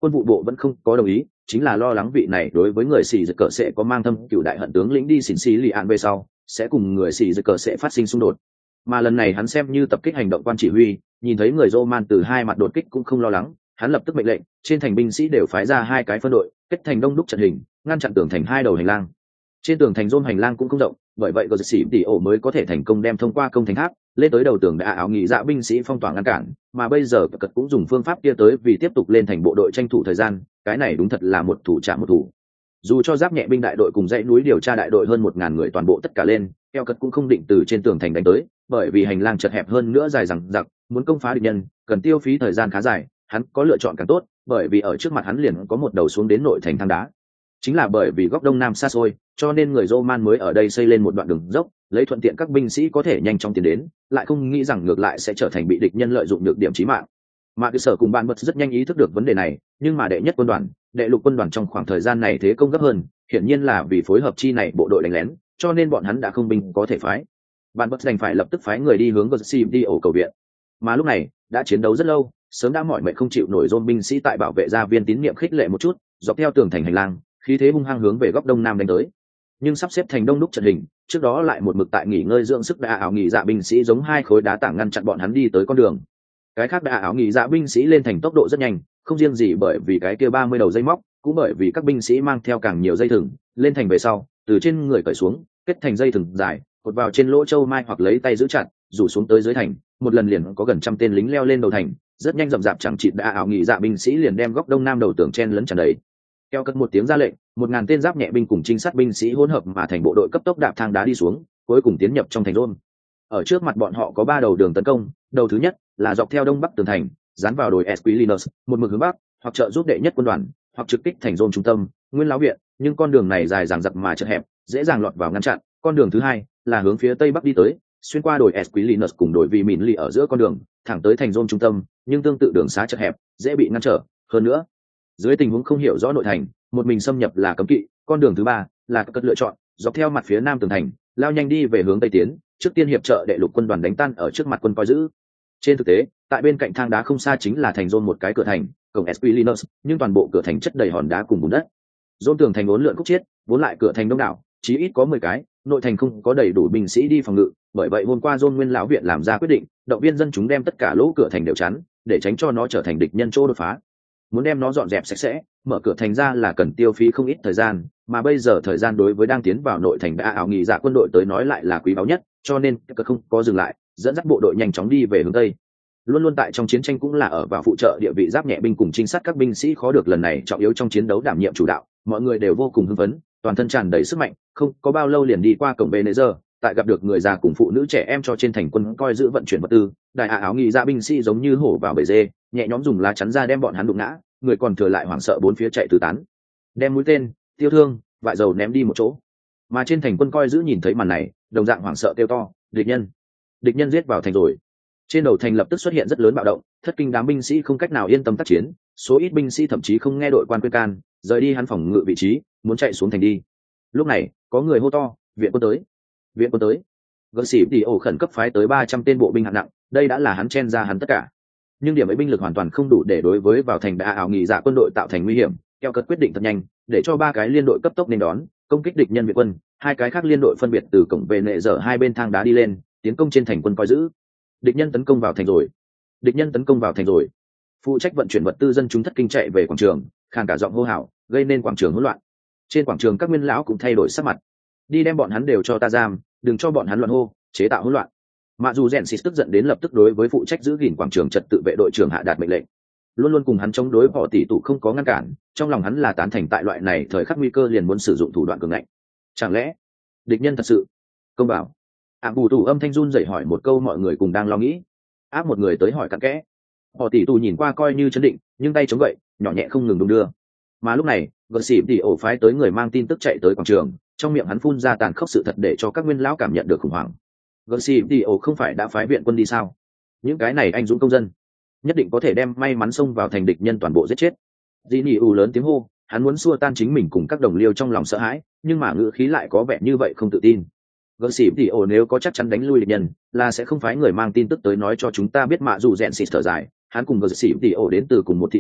quân vụ bộ vẫn không có đồng ý, chính là lo lắng vị này đối với người xì giật cờ sẽ có mang thâm cựu đại hận tướng lĩnh đi xỉn xì lì ạn về sau sẽ cùng người xì giật cờ sẽ phát sinh xung đột. Mà lần này hắn xem như tập kích hành động quan chỉ huy, nhìn thấy người Roman từ hai mặt đột kích cũng không lo lắng, hắn lập tức mệnh lệnh trên thành binh sĩ đều phái ra hai cái phân đội kết thành đông đúc trận hình, ngăn chặn tường thành hai đầu hành lang. Trên tường thành Rome hành lang cũng không rộng, bởi vậy gờ sĩ tỷ ổ mới có thể thành công đem thông qua công thành tháp lên tới đầu tường đã áo nghỉ dạ binh sĩ phong tỏa ngăn cản, mà bây giờ cật cũng dùng phương pháp kia tới vì tiếp tục lên thành bộ đội tranh thủ thời gian, cái này đúng thật là một thủ trả một thủ. Dù cho giáp nhẹ binh đại đội cùng dãy núi điều tra đại đội hơn một ngàn người toàn bộ tất cả lên, eo cật cũng không định từ trên tường thành đánh tới, bởi vì hành lang chật hẹp hơn nữa dài dằng dặc, muốn công phá địch nhân cần tiêu phí thời gian khá dài, hắn có lựa chọn càng tốt, bởi vì ở trước mặt hắn liền có một đầu xuống đến nội thành thang đá. Chính là bởi vì góc đông nam xa xôi, cho nên người Roman mới ở đây xây lên một đoạn đường dốc, lấy thuận tiện các binh sĩ có thể nhanh chóng tiến đến, lại không nghĩ rằng ngược lại sẽ trở thành bị địch nhân lợi dụng được điểm chí mạng. Mà cơ sở cùng ban bật rất nhanh ý thức được vấn đề này, nhưng mà đệ nhất quân đoàn, đệ lục quân đoàn trong khoảng thời gian này thế công gấp hơn, hiển nhiên là vì phối hợp chi này bộ đội đánh lén, cho nên bọn hắn đã không binh có thể phái. Ban bật đành phải lập tức phái người đi hướng Gotsim đi ổ cầu viện. Mà lúc này, đã chiến đấu rất lâu, sớm đã mỏi mệt không chịu nổi, Rôn binh sĩ tại bảo vệ gia viên tín nhiệm khích lệ một chút, dọc theo tường thành hành lang, khí thế hung hăng hướng về góc đông nam đánh tới. Nhưng sắp xếp thành đông đúc trận hình, trước đó lại một mực tại nghỉ ngơi dưỡng sức đã ảo nghỉ dạ binh sĩ giống hai khối đá tảng ngăn chặn bọn hắn đi tới con đường. Cái khác đã ảo nghỉ dạ binh sĩ lên thành tốc độ rất nhanh, không riêng gì bởi vì cái kia ba mươi đầu dây móc, cũng bởi vì các binh sĩ mang theo càng nhiều dây thừng, lên thành về sau, từ trên người cởi xuống, kết thành dây thừng dài, cột vào trên lỗ châu mai hoặc lấy tay giữ chặt, rủ xuống tới dưới thành, một lần liền có gần trăm tên lính leo lên đầu thành, rất nhanh rậm rạp chẳng chịt đã ảo nghỉ dạ binh sĩ liền đem góc đông nam đầu tường chen lấn tràn đầy. Keo cất một tiếng ra lệnh, một ngàn tên giáp nhẹ binh cùng trinh sát binh sĩ hỗn hợp mà thành bộ đội cấp tốc đạp thang đá đi xuống, cuối cùng tiến nhập trong thành Rome. Ở trước mặt bọn họ có ba đầu đường tấn công, đầu thứ nhất là dọc theo đông bắc tường thành, dán vào đồi Esquilinus, một mực hướng bắc, hoặc trợ giúp đệ nhất quân đoàn, hoặc trực kích thành Rome trung tâm, nguyên lão viện, nhưng con đường này dài dằng dặc mà chật hẹp, dễ dàng lọt vào ngăn chặn. Con đường thứ hai là hướng phía tây bắc đi tới, xuyên qua đồi Esquilinus cùng đồi Viminli ở giữa con đường, thẳng tới thành Rome trung tâm, nhưng tương tự đường xá chật hẹp, dễ bị ngăn trở. Hơn nữa, dưới tình huống không hiểu rõ nội thành, một mình xâm nhập là cấm kỵ. Con đường thứ ba là cất lựa chọn, dọc theo mặt phía nam tường thành, lao nhanh đi về hướng tây tiến, trước tiên hiệp trợ đệ lục quân đoàn đánh tan ở trước mặt quân coi giữ. Trên thực tế, tại bên cạnh thang đá không xa chính là thành Rome một cái cửa thành, cổng Esquilinus, nhưng toàn bộ cửa thành chất đầy hòn đá cùng bùn đất. Rome tường thành uốn lượn khúc chiết, vốn lại cửa thành đông đảo, chí ít có mười cái, nội thành không có đầy đủ binh sĩ đi phòng ngự, bởi vậy hôm qua Rome nguyên lão viện làm ra quyết định, động viên dân chúng đem tất cả lỗ cửa thành đều chắn, để tránh cho nó trở thành địch nhân chỗ đột phá. Muốn đem nó dọn dẹp sạch sẽ, mở cửa thành ra là cần tiêu phí không ít thời gian, mà bây giờ thời gian đối với đang tiến vào nội thành đã ảo nghỉ dạ quân đội tới nói lại là quý báu nhất, cho nên cơ không có dừng lại, dẫn dắt bộ đội nhanh chóng đi về hướng tây. Luôn luôn tại trong chiến tranh cũng là ở vào phụ trợ địa vị giáp nhẹ binh cùng trinh sát các binh sĩ khó được lần này trọng yếu trong chiến đấu đảm nhiệm chủ đạo, mọi người đều vô cùng hưng phấn, toàn thân tràn đầy sức mạnh, không có bao lâu liền đi qua cổng Venezer, tại gặp được người già cùng phụ nữ trẻ em cho trên thành quân coi giữ vận chuyển vật tư, đại áo nghỉ dạ binh sĩ giống như hổ vào bầy dê, nhẹ nhõm dùng lá chắn ra đem bọn hắn đụng ngã, người còn thừa lại hoảng sợ bốn phía chạy tứ tán, đem mũi tên, tiêu thương, vại dầu ném đi một chỗ. Mà trên thành quân coi giữ nhìn thấy màn này, đồng dạng hoảng sợ kêu to, địch nhân, địch nhân giết vào thành rồi. Trên đầu thành lập tức xuất hiện rất lớn bạo động, thất kinh đám binh sĩ không cách nào yên tâm tác chiến, số ít binh sĩ thậm chí không nghe đội quan khuyên can, rời đi hắn phòng ngự vị trí, muốn chạy xuống thành đi. Lúc này, có người hô to, viện quân tới, viện quân tới. Gỡ xỉ thì ổ khẩn cấp phái tới ba trăm tên bộ binh hạng nặng, đây đã là hắn chen ra hắn tất cả. Nhưng điểm ấy binh lực hoàn toàn không đủ để đối với vào thành đã ảo nghỉ dạ quân đội tạo thành nguy hiểm. Keo cất quyết định thật nhanh, để cho ba cái liên đội cấp tốc nên đón công kích địch nhân viện quân, hai cái khác liên đội phân biệt từ cổng về nệ dở hai bên thang đá đi lên, tiến công trên thành quân coi giữ. Địch nhân tấn công vào thành rồi, địch nhân tấn công vào thành rồi. Phụ trách vận chuyển vật tư dân chúng thất kinh chạy về quảng trường, khàn cả giọng hô hào, gây nên quảng trường hỗn loạn. Trên quảng trường các nguyên lão cũng thay đổi sắc mặt, đi đem bọn hắn đều cho ta giam, đừng cho bọn hắn loạn hô, chế tạo hỗn loạn. Mạ dù rèn xịt tức giận đến lập tức đối với phụ trách giữ gìn quảng trường trật tự vệ đội trưởng hạ đạt mệnh lệnh, luôn luôn cùng hắn chống đối bỏ tỷ tụ không có ngăn cản, trong lòng hắn là tán thành tại loại này thời khắc nguy cơ liền muốn sử dụng thủ đoạn cường ngạnh. Chẳng lẽ địch nhân thật sự công bảo? ạ bù tù âm thanh run rẩy hỏi một câu, mọi người cùng đang lo nghĩ. Áp một người tới hỏi cặn kẽ. Bỏ tỷ tù nhìn qua coi như chấn định, nhưng tay chống gậy nhỏ nhẹ không ngừng đung đưa. Mà lúc này gật xỉ thì ổ phái tới người mang tin tức chạy tới quảng trường, trong miệng hắn phun ra tàn khốc sự thật để cho các nguyên lão cảm nhận được khủng hoảng. Gật xỉ thì ổ không phải đã phái viện quân đi sao? Những cái này anh dũng công dân nhất định có thể đem may mắn xông vào thành địch nhân toàn bộ giết chết. Dĩ Nỉ ù lớn tiếng hô, hắn muốn xua tan chính mình cùng các đồng liêu trong lòng sợ hãi, nhưng mà ngữ khí lại có vẻ như vậy không tự tin. Gỡ xỉ thì ổ nếu có chắc chắn đánh lui địch nhân, là sẽ không phái người mang tin tức tới nói cho chúng ta biết. Mạ dù rèn xịt thở dài, hắn cùng gỡ xỉ thì ổ đến từ cùng một thị tộc,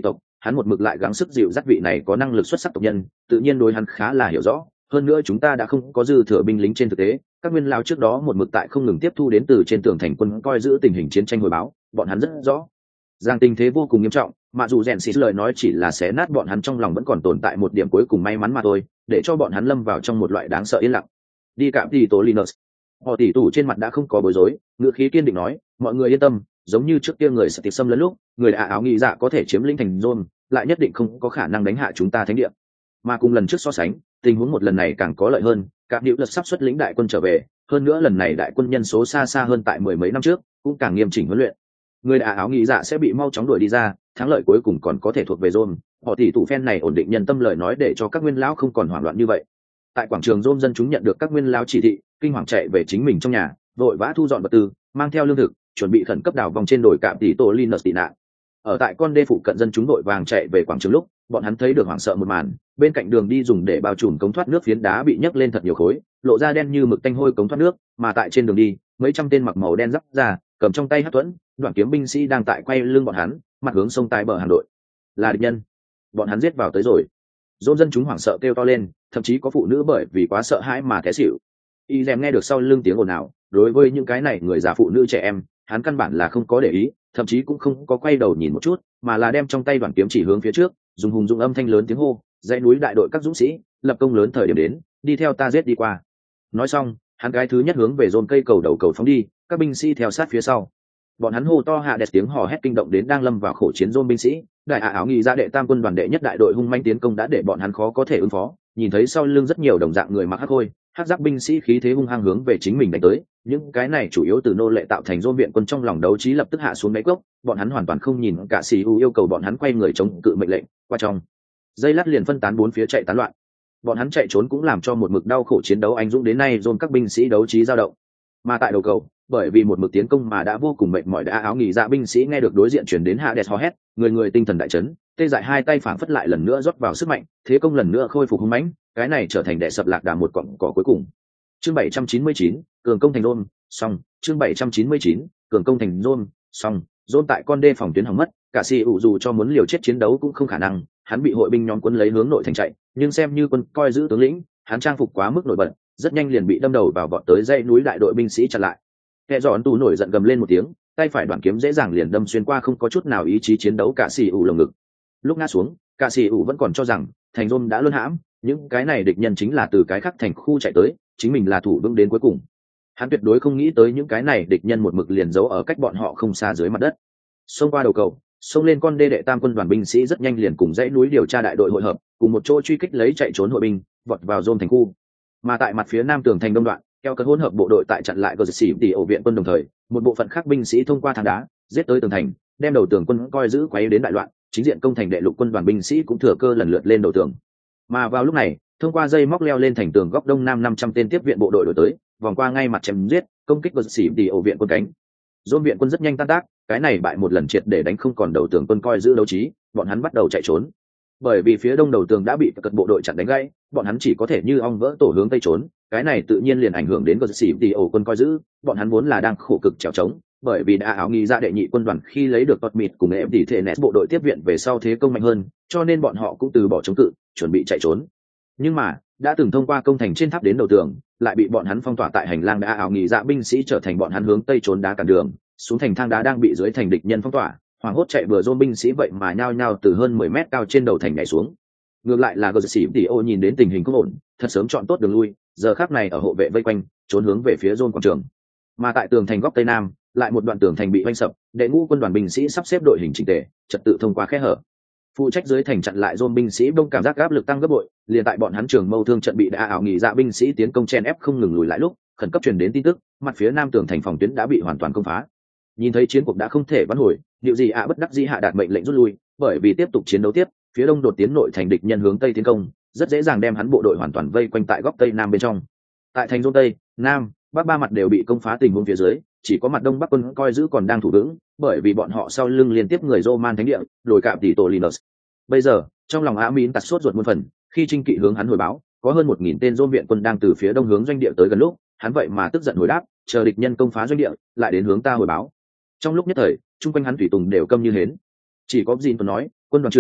hắn một mực lại gắng sức dịu dắt vị này có năng lực xuất sắc tộc nhân, tự nhiên đối hắn khá là hiểu rõ. Hơn nữa chúng ta đã không có dư thừa binh lính trên thực tế, các nguyên lao trước đó một mực tại không ngừng tiếp thu đến từ trên tường thành quân coi giữ tình hình chiến tranh hồi báo, bọn hắn rất rõ rằng tình thế vô cùng nghiêm trọng, mà dù rèn xịt lời nói chỉ là xé nát bọn hắn trong lòng vẫn còn tồn tại một điểm cuối cùng may mắn mà thôi, để cho bọn hắn lâm vào trong một loại đáng sợ yên lặng. Đi cạm thì tổ Linus, họ tỷ tủ trên mặt đã không có bối rối, ngữ khí kiên định nói, mọi người yên tâm, giống như trước kia người sẽ tiệp xâm lấn lúc, người đã áo nghĩ dạ có thể chiếm lĩnh thành Rome, lại nhất định không có khả năng đánh hạ chúng ta thánh địa. Mà cùng lần trước so sánh, tình huống một lần này càng có lợi hơn, các điệu lật sắp xuất lĩnh đại quân trở về, hơn nữa lần này đại quân nhân số xa xa hơn tại mười mấy năm trước, cũng càng nghiêm chỉnh huấn luyện. Người đã áo nghĩ dạ sẽ bị mau chóng đuổi đi ra, thắng lợi cuối cùng còn có thể thuộc về Rome. Họ tỷ tụ phen này ổn định nhân tâm lời nói để cho các nguyên lão không còn hoảng loạn như vậy. Tại quảng trường Rome dân chúng nhận được các nguyên lão chỉ thị, kinh hoàng chạy về chính mình trong nhà, vội vã thu dọn vật tư, mang theo lương thực, chuẩn bị khẩn cấp đào vòng trên đồi cạm tỷ tổ Linus tị nạn. Ở tại con đê phụ cận dân chúng vội vàng chạy về quảng trường lúc, bọn hắn thấy được hoảng sợ một màn, bên cạnh đường đi dùng để bao trùm cống thoát nước phiến đá bị nhấc lên thật nhiều khối, lộ ra đen như mực tanh hôi cống thoát nước, mà tại trên đường đi, mấy trăm tên mặc màu đen giáp ra, cầm trong tay hắc thuẫn, đoạn kiếm binh sĩ đang tại quay lưng bọn hắn, mặt hướng sông tai bờ hàng đội. Là địch nhân, bọn hắn giết vào tới rồi. Dôn dân chúng hoảng sợ kêu to lên, thậm chí có phụ nữ bởi vì quá sợ hãi mà té xỉu. Y Lem nghe được sau lưng tiếng ồn ào, đối với những cái này người già phụ nữ trẻ em, hắn căn bản là không có để ý, thậm chí cũng không có quay đầu nhìn một chút, mà là đem trong tay đoạn kiếm chỉ hướng phía trước, dùng hùng dụng âm thanh lớn tiếng hô, dãy núi đại đội các dũng sĩ, lập công lớn thời điểm đến, đi theo ta giết đi qua. Nói xong, hắn cái thứ nhất hướng về Dôn cây cầu đầu cầu phóng đi, các binh sĩ theo sát phía sau. Bọn hắn hô to hạ đẹp tiếng hò hét kinh động đến đang lâm vào khổ chiến Dôn binh sĩ, đại ả áo nghi ra đệ tam quân đoàn đệ nhất đại đội hung manh tiến công đã để bọn hắn khó có thể ứng phó, nhìn thấy sau lưng rất nhiều đồng dạng người mặc hắc khôi, hắc giáp binh sĩ khí thế hung hăng hướng về chính mình đánh tới, những cái này chủ yếu từ nô lệ tạo thành Dôn viện quân trong lòng đấu trí lập tức hạ xuống đáy cốc, bọn hắn hoàn toàn không nhìn cả xì u yêu cầu bọn hắn quay người chống cự mệnh lệnh, qua trong dây lát liền phân tán bốn phía chạy tán loạn. Bọn hắn chạy trốn cũng làm cho một mực đau khổ chiến đấu anh dũng đến nay Dôn các binh sĩ đấu trí dao động. Mà tại đầu cầu, bởi vì một mực tiến công mà đã vô cùng mệt mỏi đã áo nghỉ dạ binh sĩ nghe được đối diện chuyển đến hạ đẹp hò hét, người người tinh thần đại chấn, tê dại hai tay phảng phất lại lần nữa rót vào sức mạnh, thế công lần nữa khôi phục hung mãnh, cái này trở thành đệ sập lạc đà một cọng cỏ cuối cùng. Chương bảy trăm chín mươi chín, cường công thành Rome, xong. Chương bảy trăm chín mươi chín, cường công thành Rome, xong. Rome tại con đê phòng tuyến hỏng mất, cả si ủ dù cho muốn liều chết chiến đấu cũng không khả năng, hắn bị hội binh nhóm quân lấy hướng nội thành chạy, nhưng xem như quân coi giữ tướng lĩnh, hắn trang phục quá mức nổi bật, rất nhanh liền bị đâm đầu vào vọt tới dãy núi đại đội binh sĩ chặn lại. Kẻ giòn tù nổi giận gầm lên một tiếng, tay phải đoạn kiếm dễ dàng liền đâm xuyên qua không có chút nào ý chí chiến đấu cả xì ủ lồng ngực. Lúc ngã xuống, cả xì ủ vẫn còn cho rằng thành Rome đã luân hãm, những cái này địch nhân chính là từ cái khác thành khu chạy tới, chính mình là thủ vững đến cuối cùng. Hắn tuyệt đối không nghĩ tới những cái này địch nhân một mực liền giấu ở cách bọn họ không xa dưới mặt đất. Xông qua đầu cầu, xông lên con đê đệ tam quân đoàn binh sĩ rất nhanh liền cùng dãy núi điều tra đại đội hội hợp, cùng một chỗ truy kích lấy chạy trốn hội binh, vọt vào Rome thành khu. Mà tại mặt phía nam tường thành đông đoạn, theo cơn hỗn hợp bộ đội tại chặn lại gờ xỉ tỉ ổ viện quân đồng thời, một bộ phận khác binh sĩ thông qua thang đá, giết tới tường thành, đem đầu tường quân coi giữ quấy đến đại loạn, chính diện công thành đệ lục quân đoàn binh sĩ cũng thừa cơ lần lượt lên đầu tường. Mà vào lúc này, thông qua dây móc leo lên thành tường góc đông nam năm trăm tên tiếp viện bộ đội đổi tới, vòng qua ngay mặt chém giết, công kích gờ xỉ tỉ ổ viện quân cánh. Dôn viện quân rất nhanh tan tác, cái này bại một lần triệt để đánh không còn đầu tường quân coi giữ đấu trí, bọn hắn bắt đầu chạy trốn. Bởi vì phía đông đầu tường đã bị cật bộ đội chặn đánh gãy, bọn hắn chỉ có thể như ong vỡ tổ hướng tây trốn, cái này tự nhiên liền ảnh hưởng đến gờ xỉ tỉ ổ quân coi giữ, bọn hắn vốn là đang khổ cực trèo trống, bởi vì đã áo nghi ra đệ nhị quân đoàn khi lấy được tọt mịt cùng em tỉ thể nét bộ đội tiếp viện về sau thế công mạnh hơn, cho nên bọn họ cũng từ bỏ chống cự, chuẩn bị chạy trốn. Nhưng mà đã từng thông qua công thành trên tháp đến đầu tường, lại bị bọn hắn phong tỏa tại hành lang đã áo nghi dạ binh sĩ trở thành bọn hắn hướng tây trốn đá cản đường, xuống thành thang đá đang bị dưới thành địch nhân phong tỏa, hoảng hốt chạy vừa Rome binh sĩ vậy mà nhao nhao từ hơn mười mét cao trên đầu thành nhảy xuống. Ngược lại là gờ xỉ tỉ ô nhìn đến tình hình không ổn, thật sớm chọn tốt đường lui, giờ khắc này ở hộ vệ vây quanh, trốn hướng về phía Rome quảng trường. Mà tại tường thành góc tây nam, lại một đoạn tường thành bị vây sập, đệ ngũ quân đoàn binh sĩ sắp xếp đội hình chỉnh tề, trật tự thông qua khe hở. Phụ trách dưới thành chặn lại Rome binh sĩ đông cảm giác áp lực tăng gấp bội, liền tại bọn hắn trường mâu thương trận bị đã ảo nghỉ dạ binh sĩ tiến công chen ép không ngừng lùi lại lúc, khẩn cấp truyền đến tin tức, mặt phía nam tường thành phòng tuyến đã bị hoàn toàn công phá. Nhìn thấy chiến cuộc đã không thể vãn hồi, điều gì ạ bất đắc dĩ hạ đạt mệnh lệnh rút lui, bởi vì tiếp tục chiến đấu tiếp, phía đông đột tiến nội thành địch nhân hướng tây tiến công, rất dễ dàng đem hắn bộ đội hoàn toàn vây quanh tại góc tây nam bên trong. Tại thành Rome tây, nam, bắc ba mặt đều bị công phá, tình huống phía dưới chỉ có mặt đông bắc quân coi giữ còn đang thủ vững, bởi vì bọn họ sau lưng liên tiếp người Roman thánh địa, đồi cạm tỷ tổ Linus. Bây giờ, trong lòng Amin tạt sốt ruột muôn phần, khi Trinh Kỵ hướng hắn hồi báo, có hơn một nghìn tên Rome viện quân đang từ phía đông hướng doanh địa tới gần lúc, hắn vậy mà tức giận hồi đáp, chờ địch nhân công phá doanh địa, lại đến hướng ta hồi báo. Trong lúc nhất thời, chung quanh hắn thủy tùng đều câm như hến. Chỉ có Jin Tuấn nói, quân đoàn trưởng,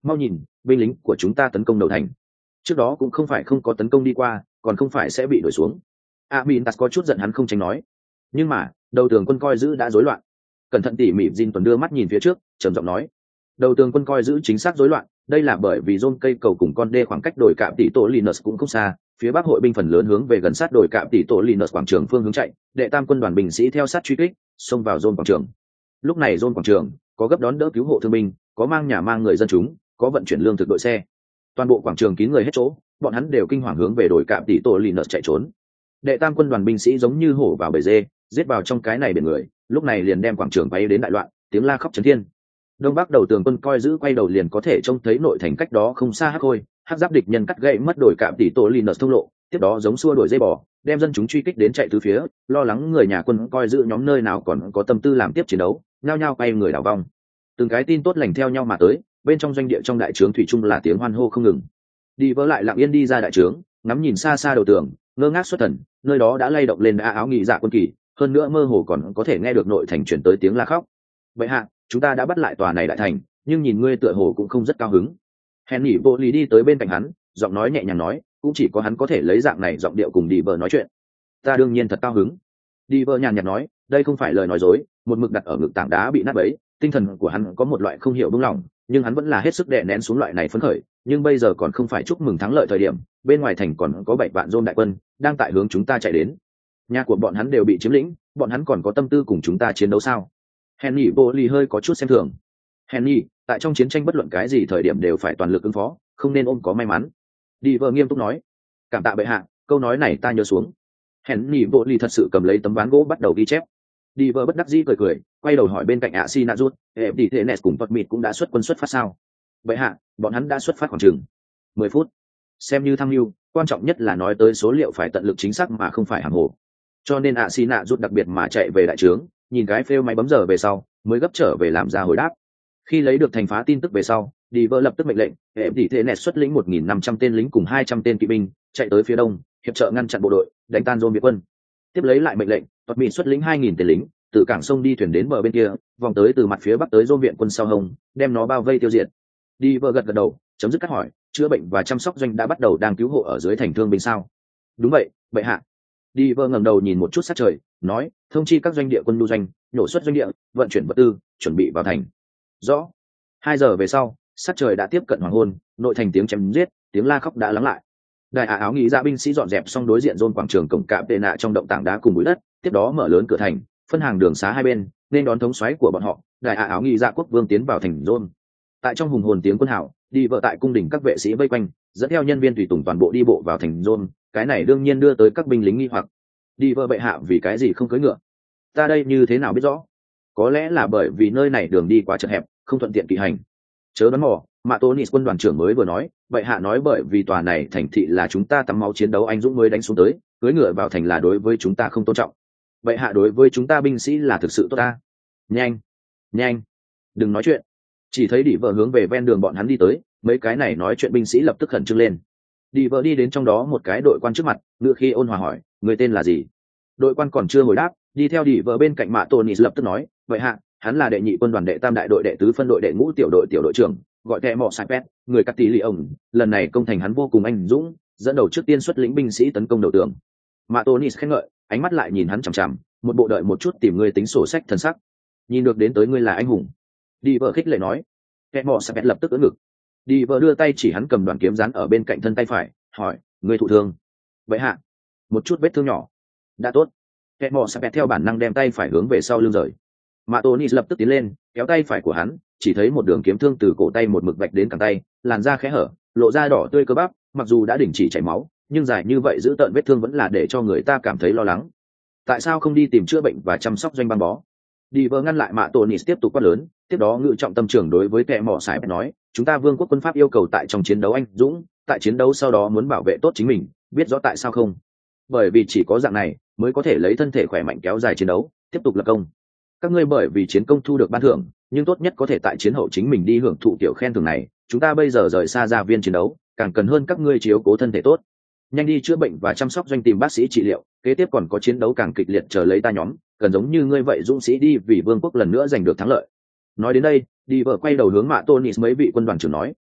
mau nhìn binh lính của chúng ta tấn công đầu thành, trước đó cũng không phải không có tấn công đi qua, còn không phải sẽ bị đuổi xuống. a min tas có chút giận hắn không tránh nói, nhưng mà đầu tường quân coi giữ đã rối loạn. Cẩn thận tỉ mỉ Jin tuần đưa mắt nhìn phía trước trầm giọng nói, đầu tường quân coi giữ chính xác rối loạn, đây là bởi vì dôn cây cầu cùng con đê khoảng cách đồi cạm tỷ tổ Linus cũng không xa, phía bắc hội binh phần lớn hướng về gần sát đồi cạm tỷ tổ Linus quảng trường phương hướng chạy, đệ tam quân đoàn binh sĩ theo sát truy kích xông vào dôn quảng trường. Lúc này dôn quảng trường có gấp đón đỡ cứu hộ thương binh, có mang nhà mang người dân chúng, có vận chuyển lương thực đội xe, toàn bộ quảng trường kín người hết chỗ, bọn hắn đều kinh hoàng hướng về đồi cạm tỷ tổ Linus chạy trốn. Đệ tam quân đoàn binh sĩ giống như hổ vào bầy dê, giết vào trong cái này biển người, lúc này liền đem quảng trường bay đến đại loạn, tiếng la khóc chấn thiên. Đông bắc đầu tường quân coi giữ quay đầu liền có thể trông thấy nội thành cách đó không xa hắc khôi, hắc giáp địch nhân cắt gãy mất đồi cạm tỷ tổ Linus thông lộ, tiếp đó giống xua đuổi dây bò, đem dân chúng truy kích đến chạy tứ phía, lo lắng người nhà quân coi giữ nhóm nơi nào còn có tâm tư làm tiếp chiến đấu, nhao nhao quay người đảo vong. Từng cái tin tốt lành theo nhau mà tới, bên trong doanh địa trong đại trướng thủy chung là tiếng hoan hô không ngừng. Đi vỡ lại lặng yên đi ra đại trướng, ngắm nhìn xa xa đầu tường, ngơ ngác xuất thần, nơi đó đã lay động lên đã áo nghị dạ quân kỳ, hơn nữa mơ hồ còn có thể nghe được nội thành chuyển tới tiếng la khóc. Vậy hạ, chúng ta đã bắt lại tòa này đại thành, nhưng nhìn ngươi tựa hồ cũng không rất cao hứng. Henry vô lý đi tới bên cạnh hắn, giọng nói nhẹ nhàng nói, cũng chỉ có hắn có thể lấy dạng này giọng điệu cùng đi vợ nói chuyện. Ta đương nhiên thật cao hứng. Đi vợ nhàn nhạt nói, đây không phải lời nói dối, một mực đặt ở ngực tảng đá bị nát bấy, tinh thần của hắn có một loại không hiểu buông lỏng, nhưng hắn vẫn là hết sức đè nén xuống loại này phấn khởi, nhưng bây giờ còn không phải chúc mừng thắng lợi thời điểm, bên ngoài thành còn có bảy vạn dôn đại quân đang tại hướng chúng ta chạy đến. Nhà của bọn hắn đều bị chiếm lĩnh, bọn hắn còn có tâm tư cùng chúng ta chiến đấu sao? Henry vô lý hơi có chút xem thường. Henry, tại trong chiến tranh bất luận cái gì thời điểm đều phải toàn lực ứng phó, không nên ôm có may mắn. Đi vợ nghiêm túc nói, cảm tạ bệ hạ, câu nói này ta nhớ xuống. Henry vô lý thật sự cầm lấy tấm ván gỗ bắt đầu ghi chép. Đi vợ bất đắc dĩ cười cười, quay đầu hỏi bên cạnh ạ si nazut, em đi thế nes cùng vật mịt cũng đã xuất quân xuất phát sao? Bệ hạ, bọn hắn đã xuất phát khoảng chừng mười phút. Xem như tham mưu, quan trọng nhất là nói tới số liệu phải tận lực chính xác mà không phải hàng hồ. Cho nên ạ si nazut đặc biệt mà chạy về đại trướng, nhìn cái phêu máy bấm giờ về sau mới gấp trở về làm ra hồi đáp. Khi lấy được thành phá tin tức về sau, đi vợ lập tức mệnh lệnh em đi thế nes xuất lĩnh một nghìn năm trăm tên lính cùng hai trăm tên kỵ binh chạy tới phía đông, hiệp trợ ngăn chặn bộ đội đánh tan dôn việt quân. Tiếp lấy lại mệnh lệnh toàn bị xuất lĩnh hai nghìn tên lính từ cảng sông đi thuyền đến bờ bên kia, vòng tới từ mặt phía bắc tới dôn viện quân sau hông, đem nó bao vây tiêu diệt. Đi vợ gật gật đầu, chấm dứt các hỏi, chữa bệnh và chăm sóc doanh đã bắt đầu đang cứu hộ ở dưới thành thương binh sao? Đúng vậy, bệ hạ. Đi vợ ngẩng đầu nhìn một chút sát trời, nói, thông chi các doanh địa quân lưu doanh, nhổ xuất doanh địa, vận chuyển vật tư, chuẩn bị vào thành. Rõ. Hai giờ về sau, sát trời đã tiếp cận hoàng hôn, nội thành tiếng chém giết, tiếng la khóc đã lắng lại. Đại ả áo nghĩ ra binh sĩ dọn dẹp xong đối diện dôn quảng trường cổng cạm tệ nạ trong động tảng đá cùng bụi đất, tiếp đó mở lớn cửa thành, phân hàng đường xá hai bên, nên đón thống soái của bọn họ. Đại ả áo nghĩ ra quốc vương tiến vào thành dôn. Tại trong hùng hồn tiếng quân hào, đi vợ tại cung đình các vệ sĩ vây quanh, dẫn theo nhân viên tùy tùng toàn bộ đi bộ vào thành dôn. Cái này đương nhiên đưa tới các binh lính nghi hoặc. Đi vợ bệ hạ vì cái gì không cưỡi ngựa? Ta đây như thế nào biết rõ? Có lẽ là bởi vì nơi này đường đi quá chật hẹp, không thuận tiện kỵ hành. Chớ đoán mò, Mạ Tonis quân đoàn trưởng mới vừa nói, bệ hạ nói bởi vì tòa này thành thị là chúng ta tắm máu chiến đấu anh dũng mới đánh xuống tới, cưỡi ngựa vào thành là đối với chúng ta không tôn trọng. Bệ hạ đối với chúng ta binh sĩ là thực sự tốt ta. Nhanh, nhanh, đừng nói chuyện. Chỉ thấy đi vợ hướng về ven đường bọn hắn đi tới, mấy cái này nói chuyện binh sĩ lập tức khẩn trương lên. Đi vợ đi đến trong đó một cái đội quan trước mặt, ngựa khi ôn hòa hỏi, người tên là gì? Đội quan còn chưa hồi đáp, đi theo đi vợ bên cạnh Mạ Tonis lập tức nói, vậy hạ, hắn là đệ nhị quân đoàn đệ tam đại đội đệ tứ phân đội đệ ngũ tiểu đội tiểu đội trưởng, gọi kẻ mọ sai pet, người cắt tỷ lì ổng. Lần này công thành hắn vô cùng anh dũng, dẫn đầu trước tiên xuất lĩnh binh sĩ tấn công đầu tường. Mạ Tonis khen ngợi, ánh mắt lại nhìn hắn chằm chằm, một bộ đợi một chút tìm người tính sổ sách thần sắc. Nhìn được đến tới ngươi là anh hùng. Đi vợ khích lệ nói. Kẻ mọ sai pet lập tức ưỡn ngực. Đi vợ đưa tay chỉ hắn cầm đoàn kiếm dán ở bên cạnh thân tay phải, hỏi, ngươi thụ thương? Vậy hạ, một chút vết thương nhỏ. Đã tốt. Kẻ mọ sai pet theo bản năng đem tay phải hướng về sau lưng rời. Mạ Tonis lập tức tiến lên, kéo tay phải của hắn, chỉ thấy một đường kiếm thương từ cổ tay một mực vạch đến cẳng tay, làn da khẽ hở, lộ ra đỏ tươi cơ bắp, mặc dù đã đình chỉ chảy máu, nhưng dài như vậy giữ tợn vết thương vẫn là để cho người ta cảm thấy lo lắng. Tại sao không đi tìm chữa bệnh và chăm sóc doanh băng bó? Đi vợ ngăn lại Mạ Tonis tiếp tục quát lớn, tiếp đó ngự trọng tâm trưởng đối với kẻ mỏ sải nói, chúng ta vương quốc quân pháp yêu cầu tại trong chiến đấu anh dũng, tại chiến đấu sau đó muốn bảo vệ tốt chính mình, biết rõ tại sao không? Bởi vì chỉ có dạng này mới có thể lấy thân thể khỏe mạnh kéo dài chiến đấu, tiếp tục lập công. Các ngươi bởi vì chiến công thu được ban thưởng, nhưng tốt nhất có thể tại chiến hậu chính mình đi hưởng thụ tiểu khen thưởng này. Chúng ta bây giờ rời xa gia viên chiến đấu, càng cần hơn các ngươi chiếu cố thân thể tốt, nhanh đi chữa bệnh và chăm sóc doanh tìm bác sĩ trị liệu, kế tiếp còn có chiến đấu càng kịch liệt chờ lấy ta nhóm, cần giống như ngươi vậy dũng sĩ đi vì vương quốc lần nữa giành được thắng lợi. Nói đến đây, đi vợ quay đầu hướng Mạ Tonis mấy vị quân đoàn trưởng nói,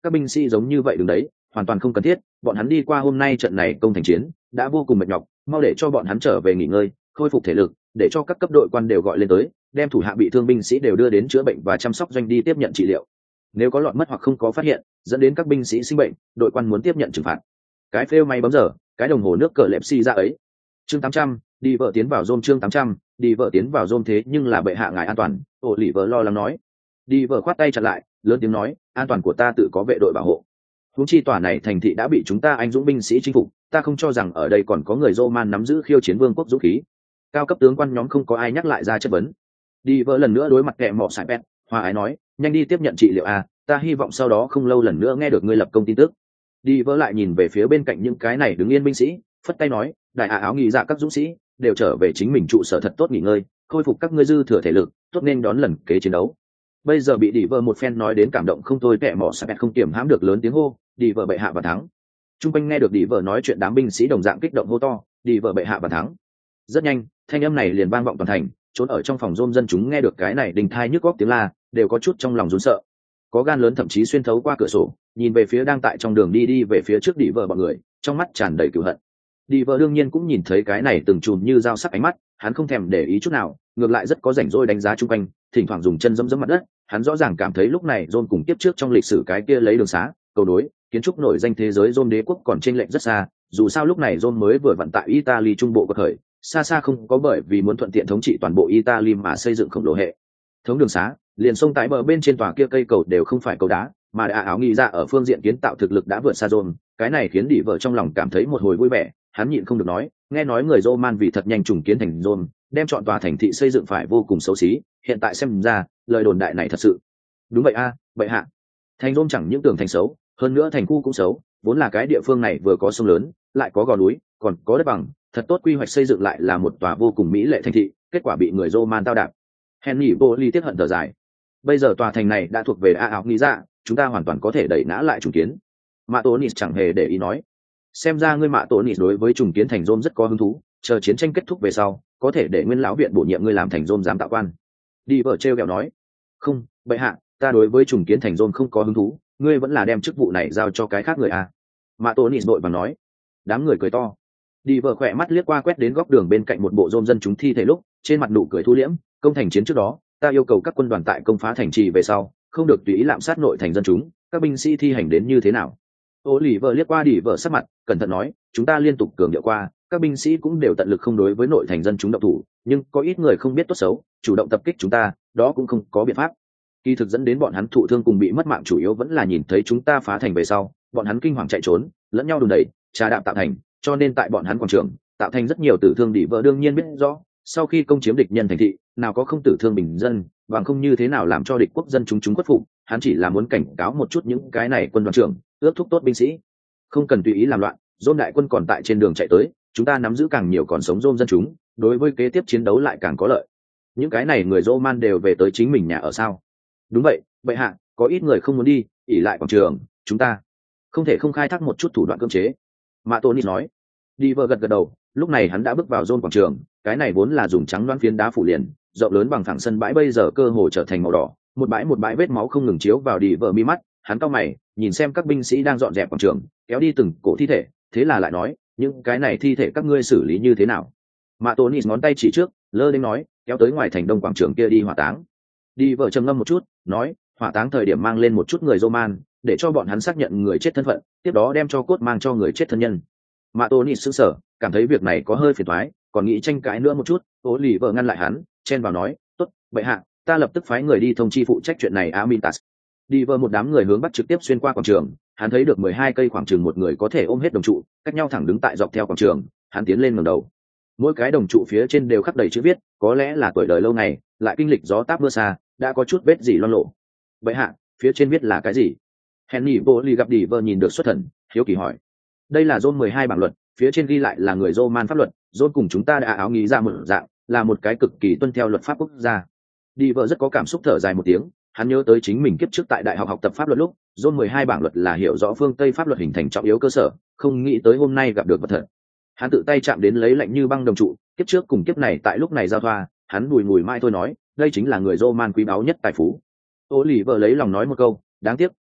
các binh sĩ giống như vậy đứng đấy hoàn toàn không cần thiết, bọn hắn đi qua hôm nay trận này công thành chiến đã vô cùng mệt nhọc, mau để cho bọn hắn trở về nghỉ ngơi khôi phục thể lực, để cho các cấp đội quan đều gọi lên tới, đem thủ hạ bị thương binh sĩ đều đưa đến chữa bệnh và chăm sóc doanh đi tiếp nhận trị liệu. Nếu có lọt mất hoặc không có phát hiện dẫn đến các binh sĩ sinh bệnh, đội quan muốn tiếp nhận trừng phạt. Cái phêu may bấm giờ, cái đồng hồ nước cờ lẹp xi ra ấy. Chương tám trăm, đi vợ tiến vào Rome. Chương tám trăm, đi vợ tiến vào Rome. Thế nhưng là bệ hạ ngài an toàn, ổ lì vợ lo lắng nói. Đi vợ khoát tay chặn lại, lớn tiếng nói, an toàn của ta tự có vệ đội bảo hộ. Huống chi tòa này thành thị đã bị chúng ta anh dũng binh sĩ chinh phục, ta không cho rằng ở đây còn có người Roman nắm giữ khiêu chiến vương quốc dũng khí. Cao cấp tướng quan nhóm không có ai nhắc lại ra chất vấn. Đi vợ lần nữa đối mặt kẻ mọ sải pet, hòa ái nói, nhanh đi tiếp nhận trị liệu a, ta hy vọng sau đó không lâu lần nữa nghe được ngươi lập công tin tức. Đi vợ lại nhìn về phía bên cạnh những cái này đứng yên binh sĩ, phất tay nói, đại hạ áo nghỉ dạ các dũng sĩ đều trở về chính mình trụ sở thật tốt nghỉ ngơi, khôi phục các ngươi dư thừa thể lực, tốt nên đón lần kế chiến đấu. Bây giờ bị đi vợ một phen nói đến cảm động không thôi, kẻ mọ sải pet không kiềm hãm được lớn tiếng hô, đi vợ bệ hạ và thắng. Trung quanh nghe được đi vợ nói chuyện, đám binh sĩ đồng dạng kích động hô to, đi vợ bệ hạ và thắng. Rất nhanh, thanh âm này liền vang vọng toàn thành, trốn ở trong phòng rôm dân chúng nghe được cái này đình thai nhức góc tiếng la, đều có chút trong lòng run sợ. Có gan lớn thậm chí xuyên thấu qua cửa sổ, nhìn về phía đang tại trong đường đi đi về phía trước đi vợ bọn người, trong mắt tràn đầy cừu hận. Đi vợ đương nhiên cũng nhìn thấy cái này từng chùm như dao sắc ánh mắt, hắn không thèm để ý chút nào, ngược lại rất có rảnh rỗi đánh giá chung quanh, thỉnh thoảng dùng chân dẫm dẫm mặt đất. Hắn rõ ràng cảm thấy lúc này rôm cùng tiếp trước trong lịch sử cái kia lấy đường xá, cầu đối, kiến trúc nổi danh thế giới rôm đế quốc còn chênh lệch rất xa. Dù sao lúc này rôm mới vừa vận tại Italy trung bộ của khởi, xa xa không có bởi vì muốn thuận tiện thống trị toàn bộ Italy mà xây dựng khổng lồ hệ thống đường xá. Liền sông tại bờ bên trên tòa kia cây cầu đều không phải cầu đá, mà đã áo nghĩ ra ở phương diện kiến tạo thực lực đã vượt xa rôm. Cái này khiến đi vợ trong lòng cảm thấy một hồi vui vẻ, hắn nhịn không được nói, nghe nói người Roman vì thật nhanh trùng kiến thành rôm, đem chọn tòa thành thị xây dựng phải vô cùng xấu xí, hiện tại xem ra lời đồn đại này thật sự. Đúng vậy a, à, vậy hạ. Thành rôm chẳng những tường thành xấu, hơn nữa thành khu cũng xấu, vốn là cái địa phương này vừa có sông lớn, lại có gò núi, còn có đất bằng, thật tốt quy hoạch xây dựng lại là một tòa vô cùng mỹ lệ thành thị, kết quả bị người Roman tao đạp. Henry Bolli tiếc hận thở dài. Bây giờ tòa thành này đã thuộc về A áo nghĩ ra, chúng ta hoàn toàn có thể đẩy nã lại trùng kiến. Mạ Tonis chẳng hề để ý nói, xem ra ngươi Mạ Tonis đối với trùng kiến thành Rome rất có hứng thú, chờ chiến tranh kết thúc về sau, có thể để nguyên lão viện bổ nhiệm ngươi làm thành Rome giám tạo quan. Đi vợ treo kẹo nói, không, bệ hạ, ta đối với trùng kiến thành Rome không có hứng thú, ngươi vẫn là đem chức vụ này giao cho cái khác người à? Mạ Tonis đội vàng nói. Đám người cười to. Đi vợ khỏe mắt liếc qua quét đến góc đường bên cạnh một bộ Rome dân chúng thi thể lúc, trên mặt nụ cười thu liễm, công thành chiến trước đó, ta yêu cầu các quân đoàn tại công phá thành trì về sau, không được tùy ý lạm sát nội thành dân chúng, các binh sĩ thi hành đến như thế nào? Ô lì vợ liếc qua đi vợ sắc mặt, cẩn thận nói, chúng ta liên tục cường điệu qua, các binh sĩ cũng đều tận lực không đối với nội thành dân chúng động thủ, nhưng có ít người không biết tốt xấu, chủ động tập kích chúng ta, đó cũng không có biện pháp. Kỳ thực dẫn đến bọn hắn thụ thương cùng bị mất mạng chủ yếu vẫn là nhìn thấy chúng ta phá thành về sau, bọn hắn kinh hoàng chạy trốn, lẫn nhau đùn đẩy, trà đạp tạo thành, cho nên tại bọn hắn quảng trường tạo thành rất nhiều tử thương. Đi vợ đương nhiên biết rõ, sau khi công chiếm địch nhân thành thị, nào có không tử thương bình dân, bằng không như thế nào làm cho địch quốc dân chúng chúng khuất phục. Hắn chỉ là muốn cảnh cáo một chút những cái này quân đoàn trưởng, ước thúc tốt binh sĩ, không cần tùy ý làm loạn. Rôm đại quân còn tại trên đường chạy tới, chúng ta nắm giữ càng nhiều còn sống Rôm dân chúng, đối với kế tiếp chiến đấu lại càng có lợi. Những cái này người Roman đều về tới chính mình nhà ở sao? Đúng vậy, bệ hạ, có ít người không muốn đi, ỉ lại quảng trường, chúng ta không thể không khai thác một chút thủ đoạn cưỡng chế. Mạ Tony nói. Đi vợ gật gật đầu, lúc này hắn đã bước vào Rôm quảng trường, cái này vốn là dùng trắng loãng phiến đá phủ liền, rộng lớn bằng phẳng sân bãi bây giờ cơ hồ trở thành màu đỏ, một bãi một bãi vết máu không ngừng chiếu vào đi vợ mi mắt. Hắn cau mày, nhìn xem các binh sĩ đang dọn dẹp quảng trường, kéo đi từng cổ thi thể, thế là lại nói, những cái này thi thể các ngươi xử lý như thế nào? Mạ Tony ngón tay chỉ trước, lơ đến nói, kéo tới ngoài thành đông quảng trường kia đi hỏa táng. Đi vợ trầm ngâm một chút, nói, hỏa táng thời điểm mang lên một chút người Roman, để cho bọn hắn xác nhận người chết thân phận, tiếp đó đem cho cốt mang cho người chết thân nhân. Mạ Tony sững sờ, cảm thấy việc này có hơi phiền toái, còn nghĩ tranh cãi nữa một chút, Ô lì vợ ngăn lại hắn, chen vào nói, tốt, bệ hạ, ta lập tức phái người đi thông chi phụ trách chuyện này. Amintas. Đi vợ một đám người hướng bắc trực tiếp xuyên qua quảng trường, hắn thấy được mười hai cây khoảng trường một người có thể ôm hết đồng trụ, cách nhau thẳng đứng tại dọc theo quảng trường. Hắn tiến lên ngẩng đầu, mỗi cái đồng trụ phía trên đều khắc đầy chữ viết, có lẽ là tuổi đời lâu ngày, lại kinh lịch gió táp mưa xa, đã có chút vết gì loang lộ. Bệ hạ, phía trên viết là cái gì? Henry Bolli gặp Đi vợ nhìn được xuất thần, hiếu kỳ hỏi. Đây là Rome mười hai bảng luật, phía trên ghi lại là người Roman pháp luật, Rome cùng chúng ta đã áo nghĩ ra một dạng, là một cái cực kỳ tuân theo luật pháp quốc gia. Đi vợ rất có cảm xúc thở dài một tiếng, hắn nhớ tới chính mình kiếp trước tại đại học học tập pháp luật lúc, Rome mười hai bảng luật là hiểu rõ phương Tây pháp luật hình thành trọng yếu cơ sở, không nghĩ tới hôm nay gặp được vật thật. Hắn tự tay chạm đến lấy lạnh như băng đồng trụ, kiếp trước cùng kiếp này tại lúc này giao thoa, hắn bùi ngùi mai thôi nói, đây chính là người Roman quý báu nhất tài phú. Ô lì vợ lấy lòng nói một câu, đáng tiếc,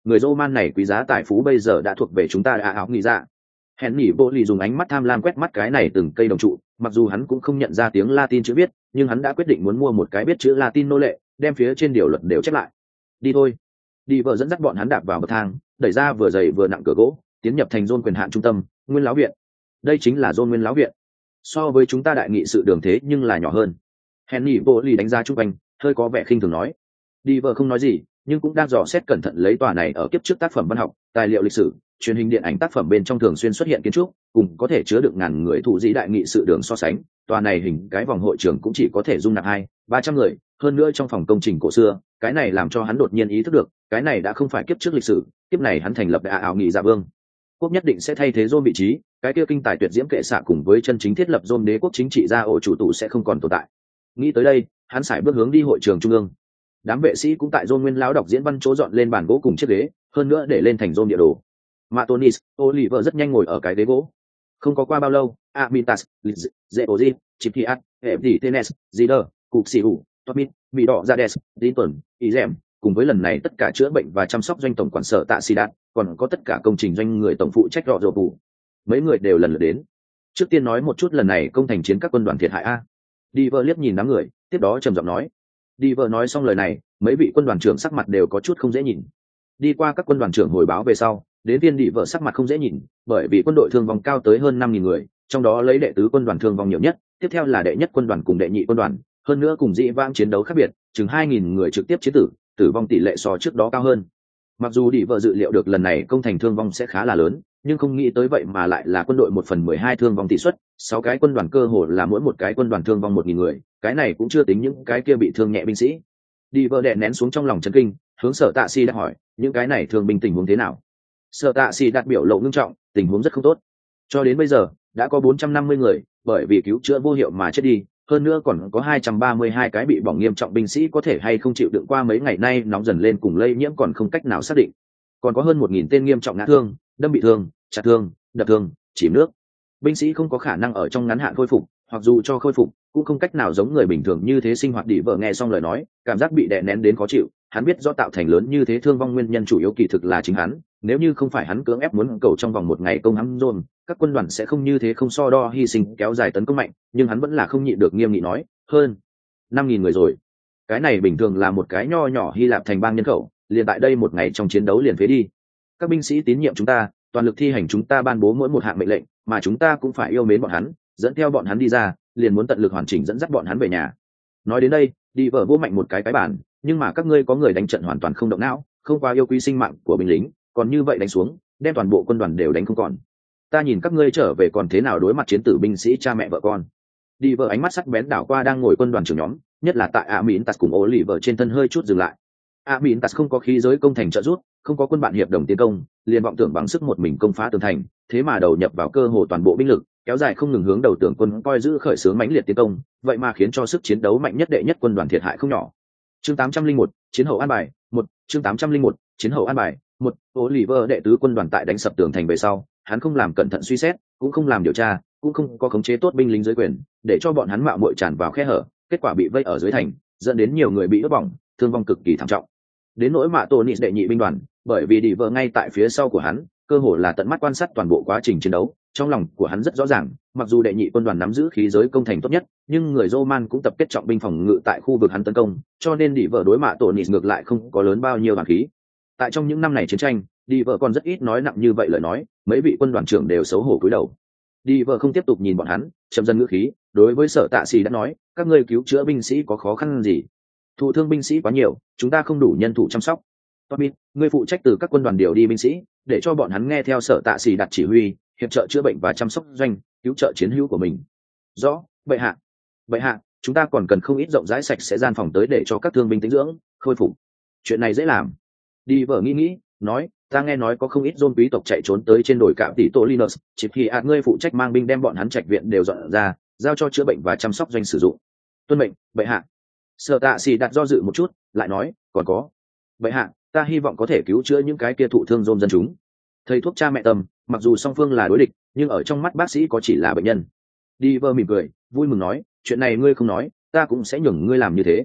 người Roman này quý giá tài phú bây giờ đã thuộc về chúng ta. À áo nghĩ ra. Henry Bộ lì dùng ánh mắt tham lam quét mắt cái này từng cây đồng trụ, mặc dù hắn cũng không nhận ra tiếng Latin chữ viết, nhưng hắn đã quyết định muốn mua một cái biết chữ Latin nô lệ, đem phía trên điều luật đều chép lại. Đi thôi. Đi vợ dẫn dắt bọn hắn đạp vào bậc thang, đẩy ra vừa dày vừa nặng cửa gỗ, tiến nhập thành John quyền hạn trung tâm, Nguyên lão viện. Đây chính là John Nguyên lão viện. So với chúng ta đại nghị sự đường thế nhưng là nhỏ hơn. Henry Bộ lì đánh giá chung quanh, hơi có vẻ khinh thường nói. Đi vợ không nói gì, nhưng cũng đang dò xét cẩn thận lấy tòa này ở kiếp trước tác phẩm văn học, tài liệu lịch sử, truyền hình điện ảnh tác phẩm bên trong thường xuyên xuất hiện kiến trúc, cùng có thể chứa được ngàn người thủ dĩ đại nghị sự đường so sánh, tòa này hình cái vòng hội trường cũng chỉ có thể dung nạp hai ba trăm người, hơn nữa trong phòng công trình cổ xưa, cái này làm cho hắn đột nhiên ý thức được, cái này đã không phải kiếp trước lịch sử, kiếp này hắn thành lập đại ảo nghị dạ vương quốc nhất định sẽ thay thế Rome vị trí, cái kia kinh tài tuyệt diễm kệ xạ cùng với chân chính thiết lập Rome đế quốc chính trị gia ổ chủ tụ sẽ không còn tồn tại. Nghĩ tới đây, hắn sải bước hướng đi hội trường trung ương. Đám vệ sĩ cũng tại Rome Nguyên lão đọc diễn văn chỗ dọn lên bàn gỗ cùng chiếc ghế, hơn nữa để lên thành Rome địa đồ. Matonis, Oliver rất nhanh ngồi ở cái ghế gỗ. Không có qua bao lâu, Amintas, Zeozi, Chipiat, Epitenes, Zider, Cục Sĩ Hủ, Tomit, Mỹ Đỏ Zades, Dinton, Izem, cùng với lần này tất cả chữa bệnh và chăm sóc doanh tổng quản sở tạ Sidat, còn có tất cả công trình doanh người tổng phụ trách rõ rộ vụ. Mấy người đều lần lượt đến. Trước tiên nói một chút lần này công thành chiến các quân đoàn thiệt hại a. Diver liếc nhìn đám người, tiếp đó trầm giọng nói. Diver nói xong lời này, mấy vị quân đoàn trưởng sắc mặt đều có chút không dễ nhìn. Đi qua các quân đoàn trưởng hồi báo về sau, đến viên Diver sắc mặt không dễ nhìn, bởi vì quân đội thương vong cao tới hơn năm nghìn người, trong đó lấy đệ tứ quân đoàn thương vong nhiều nhất, tiếp theo là đệ nhất quân đoàn cùng đệ nhị quân đoàn, hơn nữa cùng dĩ vãng chiến đấu khác biệt, chừng hai nghìn người trực tiếp chiến tử, tử vong tỷ lệ so trước đó cao hơn. Mặc dù đi vợ dự liệu được lần này công thành thương vong sẽ khá là lớn, nhưng không nghĩ tới vậy mà lại là quân đội một phần mười hai thương vong tỷ suất, sáu cái quân đoàn cơ hồ là mỗi một cái quân đoàn thương vong một nghìn người, cái này cũng chưa tính những cái kia bị thương nhẹ binh sĩ. Đi vợ đè nén xuống trong lòng chấn kinh, hướng Sở Tạ Si đã hỏi, những cái này thương binh tình huống thế nào? Sở Tạ Si đặt biểu lộ ngưng trọng, tình huống rất không tốt. Cho đến bây giờ, đã có bốn trăm năm mươi người bởi vì cứu chữa vô hiệu mà chết đi, hơn nữa còn có hai trăm ba mươi hai cái bị bỏng nghiêm trọng binh sĩ có thể hay không chịu đựng qua mấy ngày nay nóng dần lên cùng lây nhiễm còn không cách nào xác định. Còn có hơn một nghìn tên nghiêm trọng ngã thương, đâm bị thương, chặt thương, đập thương, chìm nước. Binh sĩ không có khả năng ở trong ngắn hạn khôi phục, hoặc dù cho khôi phục, cũng không cách nào giống người bình thường như thế sinh hoạt. Đi vợ nghe xong lời nói, cảm giác bị đè nén đến khó chịu, hắn biết do tạo thành lớn như thế thương vong nguyên nhân chủ yếu kỳ thực là chính hắn, nếu như không phải hắn cưỡng ép muốn cầu trong vòng một ngày công hãm Rome, các quân đoàn sẽ không như thế không so đo hy sinh kéo dài tấn công mạnh, nhưng hắn vẫn là không nhịn được nghiêm nghị nói, hơn năm nghìn người rồi. Cái này bình thường là một cái nho nhỏ Hy Lạp thành bang nhân khẩu, liền tại đây một ngày trong chiến đấu liền phế đi. Các binh sĩ tín nhiệm chúng ta, toàn lực thi hành chúng ta ban bố mỗi một hạng mệnh lệnh, mà chúng ta cũng phải yêu mến bọn hắn, dẫn theo bọn hắn đi ra, liền muốn tận lực hoàn chỉnh dẫn dắt bọn hắn về nhà. Nói đến đây, đi vợ vô mạnh một cái cái bản, nhưng mà các ngươi có người đánh trận hoàn toàn không động não, không qua yêu quý sinh mạng của binh lính, còn như vậy đánh xuống, đem toàn bộ quân đoàn đều đánh không còn. Ta nhìn các ngươi trở về còn thế nào đối mặt chiến tử binh sĩ cha mẹ vợ con. Đi vợ ánh mắt sắc bén đảo qua đang ngồi quân đoàn trưởng nhóm, nhất là tại Amintas cùng Oliver trên thân hơi chút dừng lại. Amintas không có khí giới công thành trợ giúp, không có quân bạn hiệp đồng tiến công, liền vọng tưởng bằng sức một mình công phá tường thành, thế mà đầu nhập vào cơ hồ toàn bộ binh lực, kéo dài không ngừng hướng đầu tưởng quân coi giữ khởi xướng mãnh liệt tiến công, vậy mà khiến cho sức chiến đấu mạnh nhất đệ nhất quân đoàn thiệt hại không nhỏ. Chương tám trăm lẻ một, chiến hậu an bài, một, chương tám trăm lẻ một, chiến hậu an bài, một. Oliver đệ tứ quân đoàn tại đánh sập tường thành về sau, hắn không làm cẩn thận suy xét, cũng không làm điều tra, cũng không có khống chế tốt binh lính dưới quyền, để cho bọn hắn mạo muội tràn vào khe hở, kết quả bị vây ở dưới thành, dẫn đến nhiều người bị ướt bỏng, thương vong cực kỳ thảm trọng. Đến nỗi Mạ Tonis đệ nhị binh đoàn, bởi vì đi vợ ngay tại phía sau của hắn, cơ hồ là tận mắt quan sát toàn bộ quá trình chiến đấu, trong lòng của hắn rất rõ ràng, mặc dù đệ nhị quân đoàn nắm giữ khí giới công thành tốt nhất, nhưng người Roman cũng tập kết trọng binh phòng ngự tại khu vực hắn tấn công, cho nên đi vợ đối Mạ Tonis ngược lại không có lớn bao nhiêu hoàn khí. Tại trong những năm này chiến tranh, đi vợ còn rất ít nói nặng như vậy lời nói, mấy vị quân đoàn trưởng đều xấu hổ cúi đầu. Đi vợ không tiếp tục nhìn bọn hắn, chậm dần ngữ khí, đối với Sở Tạ Sĩ đã nói, các ngươi cứu chữa binh sĩ có khó khăn gì? Thụ thương binh sĩ quá nhiều, chúng ta không đủ nhân thủ chăm sóc. Tommy, ngươi phụ trách từ các quân đoàn điều đi binh sĩ, để cho bọn hắn nghe theo Sở Tạ Sĩ đặt chỉ huy, hiệp trợ chữa bệnh và chăm sóc doanh, cứu trợ chiến hữu của mình. Rõ, bệ hạ. Bệ hạ, chúng ta còn cần không ít rộng rãi sạch sẽ gian phòng tới để cho các thương binh tĩnh dưỡng, khôi phục. Chuyện này dễ làm. Đi vợ nghĩ nghĩ, nói, ta nghe nói có không ít Rome quý tộc chạy trốn tới trên đồi cạm tỷ Tolinus, chỉ khi ạt ngươi phụ trách mang binh đem bọn hắn trạch viện đều dọn ra, giao cho chữa bệnh và chăm sóc doanh sử dụng. Tuân mệnh, bệ hạ. Sở Tạ Sĩ đặt do dự một chút, lại nói, còn có, bệ hạ, ta hy vọng có thể cứu chữa những cái kia thụ thương Rome dân chúng. Thầy thuốc cha mẹ tầm, mặc dù song phương là đối địch, nhưng ở trong mắt bác sĩ có chỉ là bệnh nhân. Đi vợ mỉm cười, vui mừng nói, chuyện này ngươi không nói, ta cũng sẽ nhường ngươi làm như thế.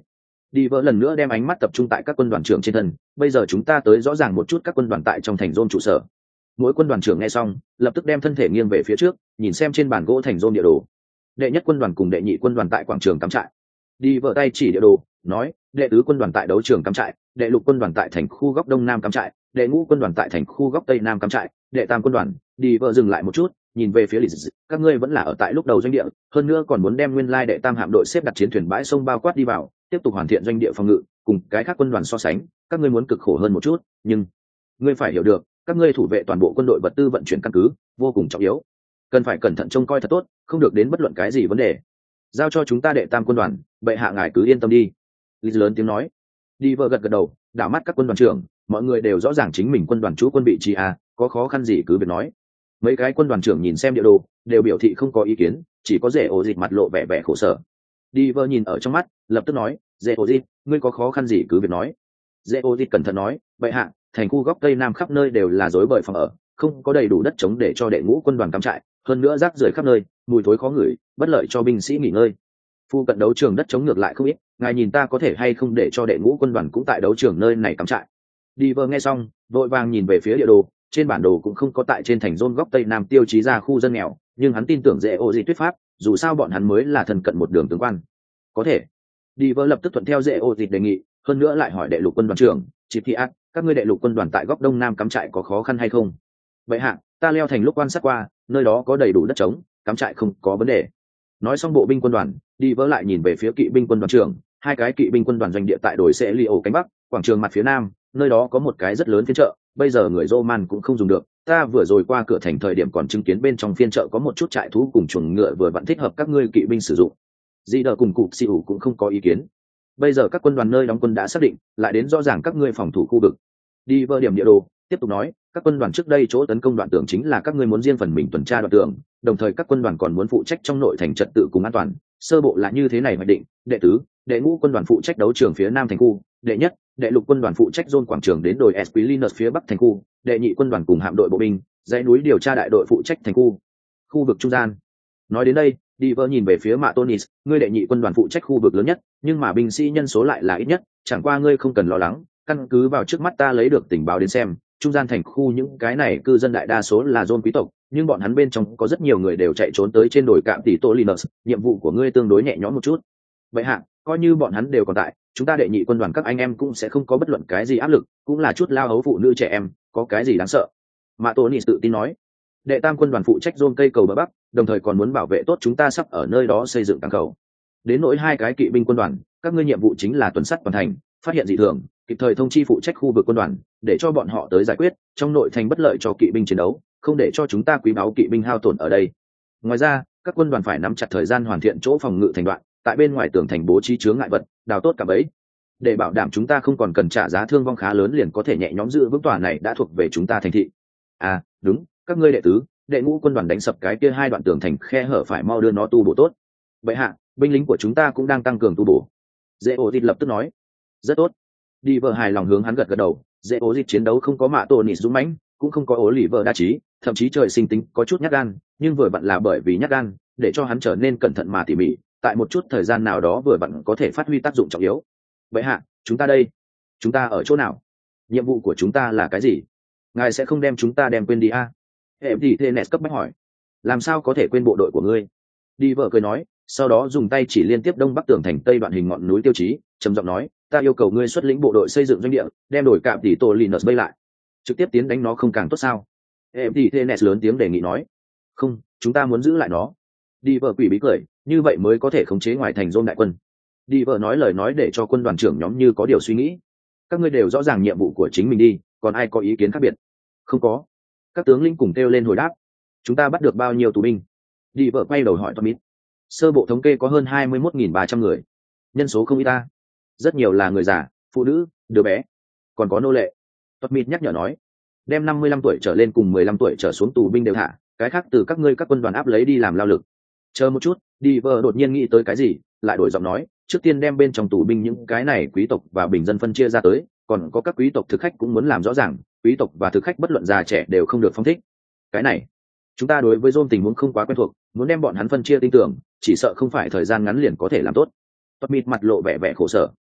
Đi vỡ lần nữa đem ánh mắt tập trung tại các quân đoàn trưởng trên thân. Bây giờ chúng ta tới rõ ràng một chút các quân đoàn tại trong thành Rome trụ sở. Mỗi quân đoàn trưởng nghe xong, lập tức đem thân thể nghiêng về phía trước, nhìn xem trên bàn gỗ thành Rome địa đồ. Đệ nhất quân đoàn cùng đệ nhị quân đoàn tại quảng trường cắm trại. Đi vỡ tay chỉ địa đồ, nói, đệ tứ quân đoàn tại đấu trường cắm trại, đệ lục quân đoàn tại thành khu góc đông nam cắm trại, đệ ngũ quân đoàn tại thành khu góc tây nam cắm trại, đệ tam quân đoàn. Đi vỡ dừng lại một chút, nhìn về phía lịch, các ngươi vẫn là ở tại lúc đầu doanh địa, hơn nữa còn muốn đem nguyên lai đệ tam hạm đội xếp đặt chiến thuyền bãi sông bao quát đi vào, tiếp tục hoàn thiện doanh địa phòng ngự, cùng cái khác quân đoàn so sánh, các ngươi muốn cực khổ hơn một chút, nhưng ngươi phải hiểu được, các ngươi thủ vệ toàn bộ quân đội vật tư vận chuyển căn cứ vô cùng trọng yếu, cần phải cẩn thận trông coi thật tốt, không được đến bất luận cái gì vấn đề. Giao cho chúng ta đệ tam quân đoàn, bệ hạ ngài cứ yên tâm đi. Lý lớn tiếng nói. Đi vợ gật gật đầu, đảo mắt các quân đoàn trưởng, mọi người đều rõ ràng chính mình quân đoàn chú quân vị trí à, có khó khăn gì cứ việc nói. Mấy cái quân đoàn trưởng nhìn xem địa đồ, đều biểu thị không có ý kiến, chỉ có Dễ Ổ Dịt mặt lộ vẻ vẻ khổ sở. Đi vợ nhìn ở trong mắt, lập tức nói, Dễ Ổ Dịt, ngươi có khó khăn gì cứ việc nói. Dễ Ổ Dịt cẩn thận nói, bệ hạ, thành khu góc tây nam khắp nơi đều là rối bời phòng ở, không có đầy đủ đất trống để cho đệ ngũ quân đoàn cắm trại, hơn nữa rác rưởi khắp nơi, mùi thối khó ngửi, bất lợi cho binh sĩ nghỉ ngơi. Phu cận đấu trường đất trống ngược lại không ít, ngài nhìn ta có thể hay không để cho đệ ngũ quân đoàn cũng tại đấu trường nơi này cắm trại. Đi vợ nghe xong, vội vàng nhìn về phía địa đồ, trên bản đồ cũng không có tại trên thành Rome góc tây nam tiêu chí ra khu dân nghèo, nhưng hắn tin tưởng Dễ Ổ Dịt thuyết pháp, dù sao bọn hắn mới là thần cận một đường tướng quan. Có thể. Đi vợ lập tức thuận theo Dễ Ổ Dịt đề nghị, hơn nữa lại hỏi đệ lục quân đoàn trưởng, Chip Thiat, các ngươi đệ lục quân đoàn tại góc đông nam cắm trại có khó khăn hay không? Vậy hạ, ta leo thành lúc quan sát qua, nơi đó có đầy đủ đất trống, cắm trại không có vấn đề. Nói xong bộ binh quân đoàn, đi vỡ lại nhìn về phía kỵ binh quân đoàn trưởng, hai cái kỵ binh quân đoàn doanh địa tại đồi sẽ Lio cánh bắc, quảng trường mặt phía nam, nơi đó có một cái rất lớn phiên chợ, bây giờ người Roman cũng không dùng được, ta vừa rồi qua cửa thành thời điểm còn chứng kiến bên trong phiên chợ có một chút trại thú cùng chuồng ngựa vừa vặn thích hợp các ngươi kỵ binh sử dụng. Di đờ cùng cục Siu cũng không có ý kiến. Bây giờ các quân đoàn nơi đóng quân đã xác định, lại đến rõ ràng các ngươi phòng thủ khu vực. Đi vỡ điểm địa đồ, tiếp tục nói, các quân đoàn trước đây chỗ tấn công đoạn tường chính là các ngươi muốn riêng phần mình tuần tra đoạn tường, đồng thời các quân đoàn còn muốn phụ trách trong nội thành trật tự cùng an toàn. Sơ bộ là như thế này hoạch định, đệ tứ, đệ ngũ quân đoàn phụ trách đấu trường phía nam thành khu, đệ nhất, đệ lục quân đoàn phụ trách zone quảng trường đến đồi Esquilinus phía bắc thành khu, đệ nhị quân đoàn cùng hạm đội bộ binh, dãy núi điều tra đại đội phụ trách thành khu. Khu vực trung gian. Nói đến đây, đi vỡ nhìn về phía Matonis, ngươi đệ nhị quân đoàn phụ trách khu vực lớn nhất, nhưng mà binh sĩ nhân số lại là ít nhất, chẳng qua ngươi không cần lo lắng, căn cứ vào trước mắt ta lấy được tình báo đến xem, trung gian thành khu những cái này cư dân đại đa số là zone quý tộc, nhưng bọn hắn bên trong có rất nhiều người đều chạy trốn tới trên đồi cạm tỷ tô Linus, nhiệm vụ của ngươi tương đối nhẹ nhõm một chút. Vậy hạ, coi như bọn hắn đều còn tại, chúng ta đệ nhị quân đoàn các anh em cũng sẽ không có bất luận cái gì áp lực, cũng là chút lao hấu phụ nữ trẻ em, có cái gì đáng sợ. Matonis tự tin nói. Đệ tam quân đoàn phụ trách zone cây cầu bờ bắc, đồng thời còn muốn bảo vệ tốt chúng ta sắp ở nơi đó xây dựng cảng cầu. Đến nỗi hai cái kỵ binh quân đoàn, các ngươi nhiệm vụ chính là tuần sắt toàn thành, phát hiện dị thường, kịp thời thông chi phụ trách khu vực quân đoàn, để cho bọn họ tới giải quyết, trong nội thành bất lợi cho kỵ binh chiến đấu, không để cho chúng ta quý báu kỵ binh hao tổn ở đây. Ngoài ra, các quân đoàn phải nắm chặt thời gian hoàn thiện chỗ phòng ngự thành đoạn, tại bên ngoài tường thành bố trí chướng ngại vật, đào tốt cả bẫy, để bảo đảm chúng ta không còn cần trả giá thương vong khá lớn liền có thể nhẹ nhõm giữ vững tòa này đã thuộc về chúng ta thành thị. À, đúng, các ngươi đệ tứ, đệ ngũ quân đoàn đánh sập cái kia hai đoạn tường thành khe hở phải mau đưa nó tu bổ tốt. Vậy hạ, binh lính của chúng ta cũng đang tăng cường tu bổ. Dễ Ổ Dịt lập tức nói. Rất tốt. Đi vợ hài lòng hướng hắn gật gật đầu. Dễ Ổ Dịt chiến đấu không có Mạ Tô Nịt dũng mãnh, cũng không có Ố Lì vợ đa trí, thậm chí trời sinh tính có chút nhát gan, nhưng vừa vặn là bởi vì nhát gan, để cho hắn trở nên cẩn thận mà tỉ mỉ, tại một chút thời gian nào đó vừa vặn có thể phát huy tác dụng trọng yếu. Vậy hạ, chúng ta đây, chúng ta ở chỗ nào? Nhiệm vụ của chúng ta là cái gì? Ngài sẽ không đem chúng ta đem quên đi à? Hệ thì Thenes cấp bách hỏi. Làm sao có thể quên bộ đội của ngươi? Đi vợ cười nói, sau đó dùng tay chỉ liên tiếp đông bắc tường thành tây đoạn hình ngọn núi tiêu chí, trầm giọng nói, ta yêu cầu ngươi xuất lĩnh bộ đội xây dựng doanh địa, đem đổi cạm tỷ tổ Linus bay lại, trực tiếp tiến đánh nó không càng tốt sao? Hệ thì Thenes lớn tiếng đề nghị nói. Không, chúng ta muốn giữ lại nó. Đi vợ quỷ bí cười, như vậy mới có thể khống chế ngoài thành Rome đại quân. Đi vợ nói lời nói để cho quân đoàn trưởng nhóm như có điều suy nghĩ. Các ngươi đều rõ ràng nhiệm vụ của chính mình đi, còn ai có ý kiến khác biệt? Không có. Các tướng lĩnh cùng kêu lên hồi đáp. Chúng ta bắt được bao nhiêu tù binh? Đi vợ quay đầu hỏi Tomit. Sơ bộ thống kê có hơn hai mươi mốt nghìn ba trăm người, nhân số không ít ta. Rất nhiều là người già, phụ nữ, đứa bé, còn có nô lệ. Tomit nhắc nhở nói, đem năm mươi lăm tuổi trở lên cùng mười lăm tuổi trở xuống tù binh đều thả, cái khác từ các ngươi các quân đoàn áp lấy đi làm lao lực. Chờ một chút, đi vợ đột nhiên nghĩ tới cái gì, lại đổi giọng nói, trước tiên đem bên trong tù binh những cái này quý tộc và bình dân phân chia ra tới, còn có các quý tộc thực khách cũng muốn làm rõ ràng, quý tộc và thực khách bất luận già trẻ đều không được phong thích. Cái này, chúng ta đối với Rome tình huống không quá quen thuộc, muốn đem bọn hắn phân chia tin tưởng, chỉ sợ không phải thời gian ngắn liền có thể làm tốt. Tomit mặt lộ vẻ vẻ khổ sở.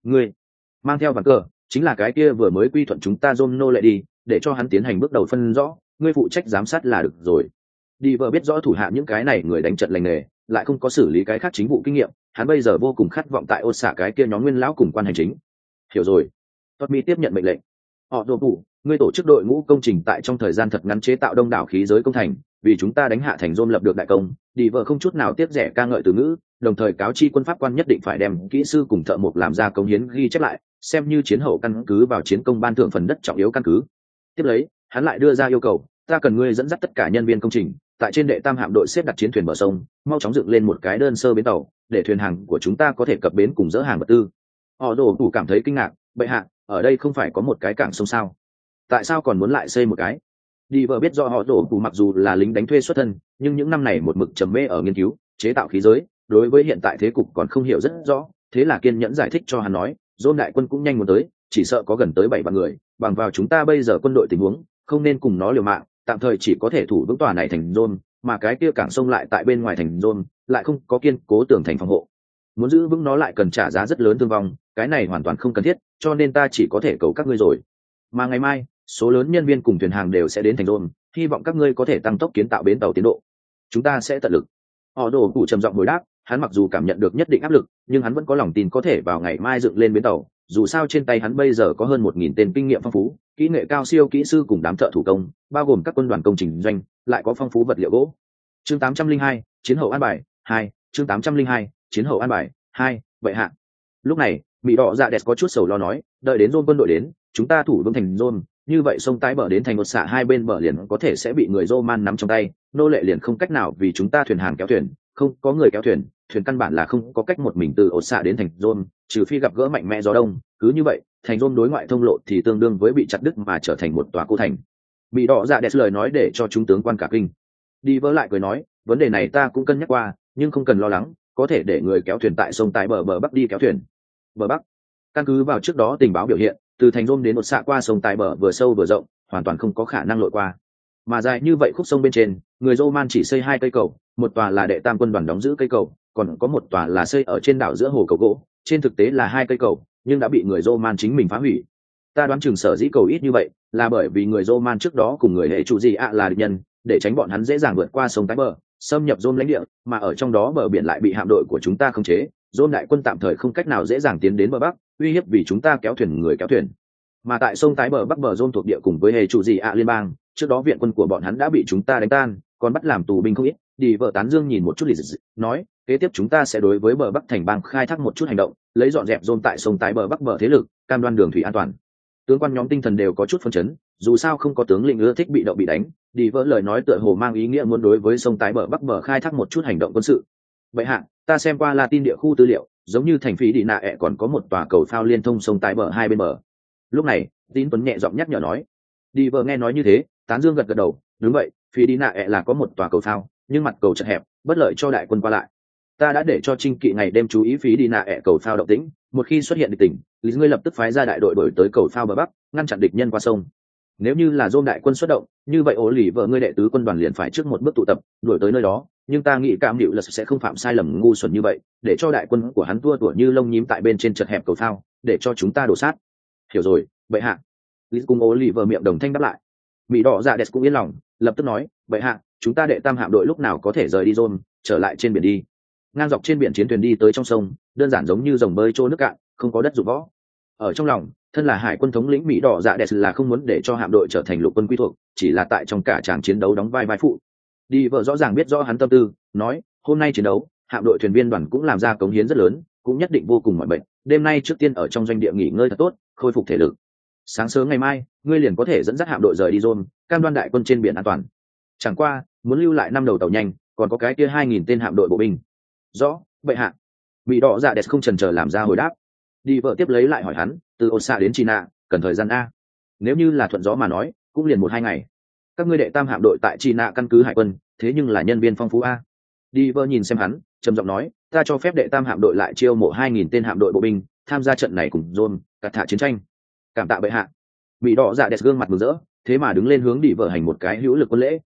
Ngươi mang theo ván cờ chính là cái kia vừa mới quy thuận chúng ta dôm nô lệ đi, để cho hắn tiến hành bước đầu phân rõ, ngươi phụ trách giám sát là được rồi. Đi vợ biết rõ thủ hạ những cái này người đánh trận lành nghề, lại không có xử lý cái khác chính vụ kinh nghiệm, hắn bây giờ vô cùng khát vọng tại ô xả cái kia nhóm nguyên lão cùng quan hành chính. Hiểu rồi. Tommy tiếp nhận mệnh lệnh. Họ đồ phụ, ngươi tổ chức đội ngũ công trình tại trong thời gian thật ngắn chế tạo đông đảo khí giới công thành, vì chúng ta đánh hạ thành Rome lập được đại công. Đi vợ không chút nào tiếc rẻ ca ngợi từ ngữ, đồng thời cáo chi quân pháp quan nhất định phải đem kỹ sư cùng thợ mộc làm ra công hiến ghi chép lại, xem như chiến hậu căn cứ vào chiến công ban thưởng phần đất trọng yếu căn cứ. Tiếp lấy, hắn lại đưa ra yêu cầu, ta cần ngươi dẫn dắt tất cả nhân viên công trình, tại trên đệ tam hạm đội xếp đặt chiến thuyền bờ sông, mau chóng dựng lên một cái đơn sơ bến tàu, để thuyền hàng của chúng ta có thể cập bến cùng dỡ hàng vật tư. Họ đồ đủ cảm thấy kinh ngạc, bệ hạ, ở đây không phải có một cái cảng sông sao? Tại sao còn muốn lại xây một cái? Đi vợ biết do họ đồ đủ mặc dù là lính đánh thuê xuất thân, nhưng những năm này một mực trầm mê ở nghiên cứu, chế tạo khí giới, đối với hiện tại thế cục còn không hiểu rất rõ, thế là kiên nhẫn giải thích cho hắn nói, Dôn đại quân cũng nhanh muốn tới, chỉ sợ có gần tới bảy vạn người, bằng vào chúng ta bây giờ quân đội tình huống, không nên cùng nó liều mạng, tạm thời chỉ có thể thủ vững tòa này thành Dôn, mà cái kia cảng sông lại tại bên ngoài thành Dôn, lại không có kiên cố tường thành phòng hộ. Muốn giữ vững nó lại cần trả giá rất lớn thương vong, cái này hoàn toàn không cần thiết, cho nên ta chỉ có thể cầu các ngươi rồi. Mà ngày mai, số lớn nhân viên cùng thuyền hàng đều sẽ đến thành Dôn, hy vọng các ngươi có thể tăng tốc kiến tạo bến tàu tiến độ. Chúng ta sẽ tận lực. Họ đồ cụ trầm giọng hồi đáp, hắn mặc dù cảm nhận được nhất định áp lực, nhưng hắn vẫn có lòng tin có thể vào ngày mai dựng lên bến tàu. Dù sao trên tay hắn bây giờ có hơn một nghìn tên kinh nghiệm phong phú, kỹ nghệ cao siêu kỹ sư cùng đám thợ thủ công, bao gồm các quân đoàn công trình doanh, lại có phong phú vật liệu gỗ. Chương tám trăm linh hai, chiến hậu an bài hai. Chương tám trăm linh hai, chiến hậu an bài hai. Vậy hạ. Lúc này, Mỹ Đỏ Dạ Đẹp có chút sầu lo nói, đợi đến Rôn quân đội đến, chúng ta thủ vững thành Rôn, như vậy sông tái bờ đến thành một xạ hai bên bờ liền có thể sẽ bị người Roman nắm trong tay, nô lệ liền không cách nào vì chúng ta thuyền hàng kéo thuyền, không có người kéo thuyền, thuyền căn bản là không có cách một mình từ ột xạ đến thành Rôn, trừ phi gặp gỡ mạnh mẽ gió đông, cứ như vậy, thành Rôn đối ngoại thông lộ thì tương đương với bị chặt đứt mà trở thành một tòa cô thành. Mỹ Đỏ Dạ Đẹp lời nói để cho chúng tướng quan cả kinh. Đi vỡ lại cười nói, vấn đề này ta cũng cân nhắc qua, nhưng không cần lo lắng, có thể để người kéo thuyền tại sông tái bờ bờ bắc đi kéo thuyền. Bờ bắc. Căn cứ vào trước đó tình báo biểu hiện, từ thành Rome đến một xạ qua sông tái bờ vừa sâu vừa rộng, hoàn toàn không có khả năng lội qua. Mà dài như vậy khúc sông bên trên, người Roman chỉ xây hai cây cầu, một tòa là đệ tam quân đoàn đóng giữ cây cầu, còn có một tòa là xây ở trên đảo giữa hồ cầu gỗ, trên thực tế là hai cây cầu, nhưng đã bị người Roman chính mình phá hủy. Ta đoán chừng sở dĩ cầu ít như vậy, là bởi vì người Roman trước đó cùng người hệ chủ gì ạ là địch nhân, để tránh bọn hắn dễ dàng vượt qua sông tái bờ, xâm nhập Rome lãnh địa, mà ở trong đó bờ biển lại bị hạm đội của chúng ta khống chế, Rome đại quân tạm thời không cách nào dễ dàng tiến đến bờ bắc, uy hiếp vì chúng ta kéo thuyền người kéo thuyền. Mà tại sông tái bờ bắc bờ Rome thuộc địa cùng với hệ chủ gì ạ liên bang, trước đó viện quân của bọn hắn đã bị chúng ta đánh tan, còn bắt làm tù binh không ít. Đi vợ tán dương nhìn một chút lì dị, nói, kế tiếp chúng ta sẽ đối với bờ bắc thành bang khai thác một chút hành động, lấy dọn dẹp Rome tại sông tái bờ bắc bờ thế lực, cam đoan đường thủy an toàn. Tướng quan nhóm tinh thần đều có chút phấn chấn, dù sao không có tướng lĩnh ưa thích bị động bị đánh. Đi vỡ lời nói tựa hồ mang ý nghĩa muốn đối với sông tái bờ bắc bờ khai thác một chút hành động quân sự. Vậy hạ, ta xem qua Latin địa khu tư liệu, giống như thành phí đi nạ ẹ còn có một tòa cầu phao liên thông sông tái bờ hai bên bờ. Lúc này, Tín Tuấn nhẹ giọng nhắc nhở nói. Đi vợ nghe nói như thế, tán dương gật gật đầu, đúng vậy, phí đi nạ ẹ là có một tòa cầu phao, nhưng mặt cầu chật hẹp, bất lợi cho đại quân qua lại. Ta đã để cho Trinh Kỵ ngày đêm chú ý phí đi nạ ẹ cầu phao động tĩnh, một khi xuất hiện địch tỉnh, lý ngươi lập tức phái ra đại đội đổi tới cầu phao bờ bắc, ngăn chặn địch nhân qua sông. Nếu như là Rome đại quân xuất động, như vậy ổ lì vợ ngươi đệ tứ quân đoàn liền phải trước một bước tụ tập, đuổi tới nơi đó, nhưng ta nghĩ Cam Điệu là sẽ không phạm sai lầm ngu xuẩn như vậy, để cho đại quân của hắn tua tủa như lông nhím tại bên trên chật hẹp cầu phao, để cho chúng ta đổ sát. Hiểu rồi, bệ hạ. Lý cùng ổ lì vợ miệng đồng thanh đáp lại. Mỹ Đỏ Dạ Đẹp cũng yên lòng, lập tức nói, bệ hạ, chúng ta đệ tam hạm đội lúc nào có thể rời đi Rome, trở lại trên biển đi. Ngang dọc trên biển chiến thuyền đi tới trong sông, đơn giản giống như dòng bơi trôi nước cạn, không có đất dụng võ. Ở trong lòng, thân là hải quân thống lĩnh Mỹ Đỏ Dạ Đẹp là không muốn để cho hạm đội trở thành lục quân quy thuộc, chỉ là tại trong cả tràng chiến đấu đóng vai vai phụ. Đi vợ rõ ràng biết rõ hắn tâm tư, nói, hôm nay chiến đấu, hạm đội thuyền viên đoàn cũng làm ra cống hiến rất lớn, cũng nhất định vô cùng mỏi mệt. Đêm nay trước tiên ở trong doanh địa nghỉ ngơi thật tốt, khôi phục thể lực. Sáng sớm ngày mai, ngươi liền có thể dẫn dắt hạm đội rời đi Rome, cam đoan đại quân trên biển an toàn. Chẳng qua, muốn lưu lại năm đầu tàu nhanh, còn có cái kia hai nghìn tên hạm đội bộ binh. Rõ, bệ hạ. Mỹ Đỏ Dạ Đẹp không chần chờ làm ra hồi đáp. Đi vợ tiếp lấy lại hỏi hắn, từ Osa đến China, cần thời gian a? Nếu như là thuận gió mà nói, cũng liền một hai ngày. Các ngươi đệ tam hạm đội tại China căn cứ hải quân, thế nhưng là nhân viên phong phú a. Đi vợ nhìn xem hắn, trầm giọng nói, ta cho phép đệ tam hạm đội lại chiêu mộ hai nghìn tên hạm đội bộ binh, tham gia trận này cùng Rome, cắt thả chiến tranh. Cảm tạ bệ hạ. Mỹ Đỏ Dạ Đẹp gương mặt mừng rỡ, thế mà đứng lên hướng đi vợ hành một cái hữu lực quân lễ.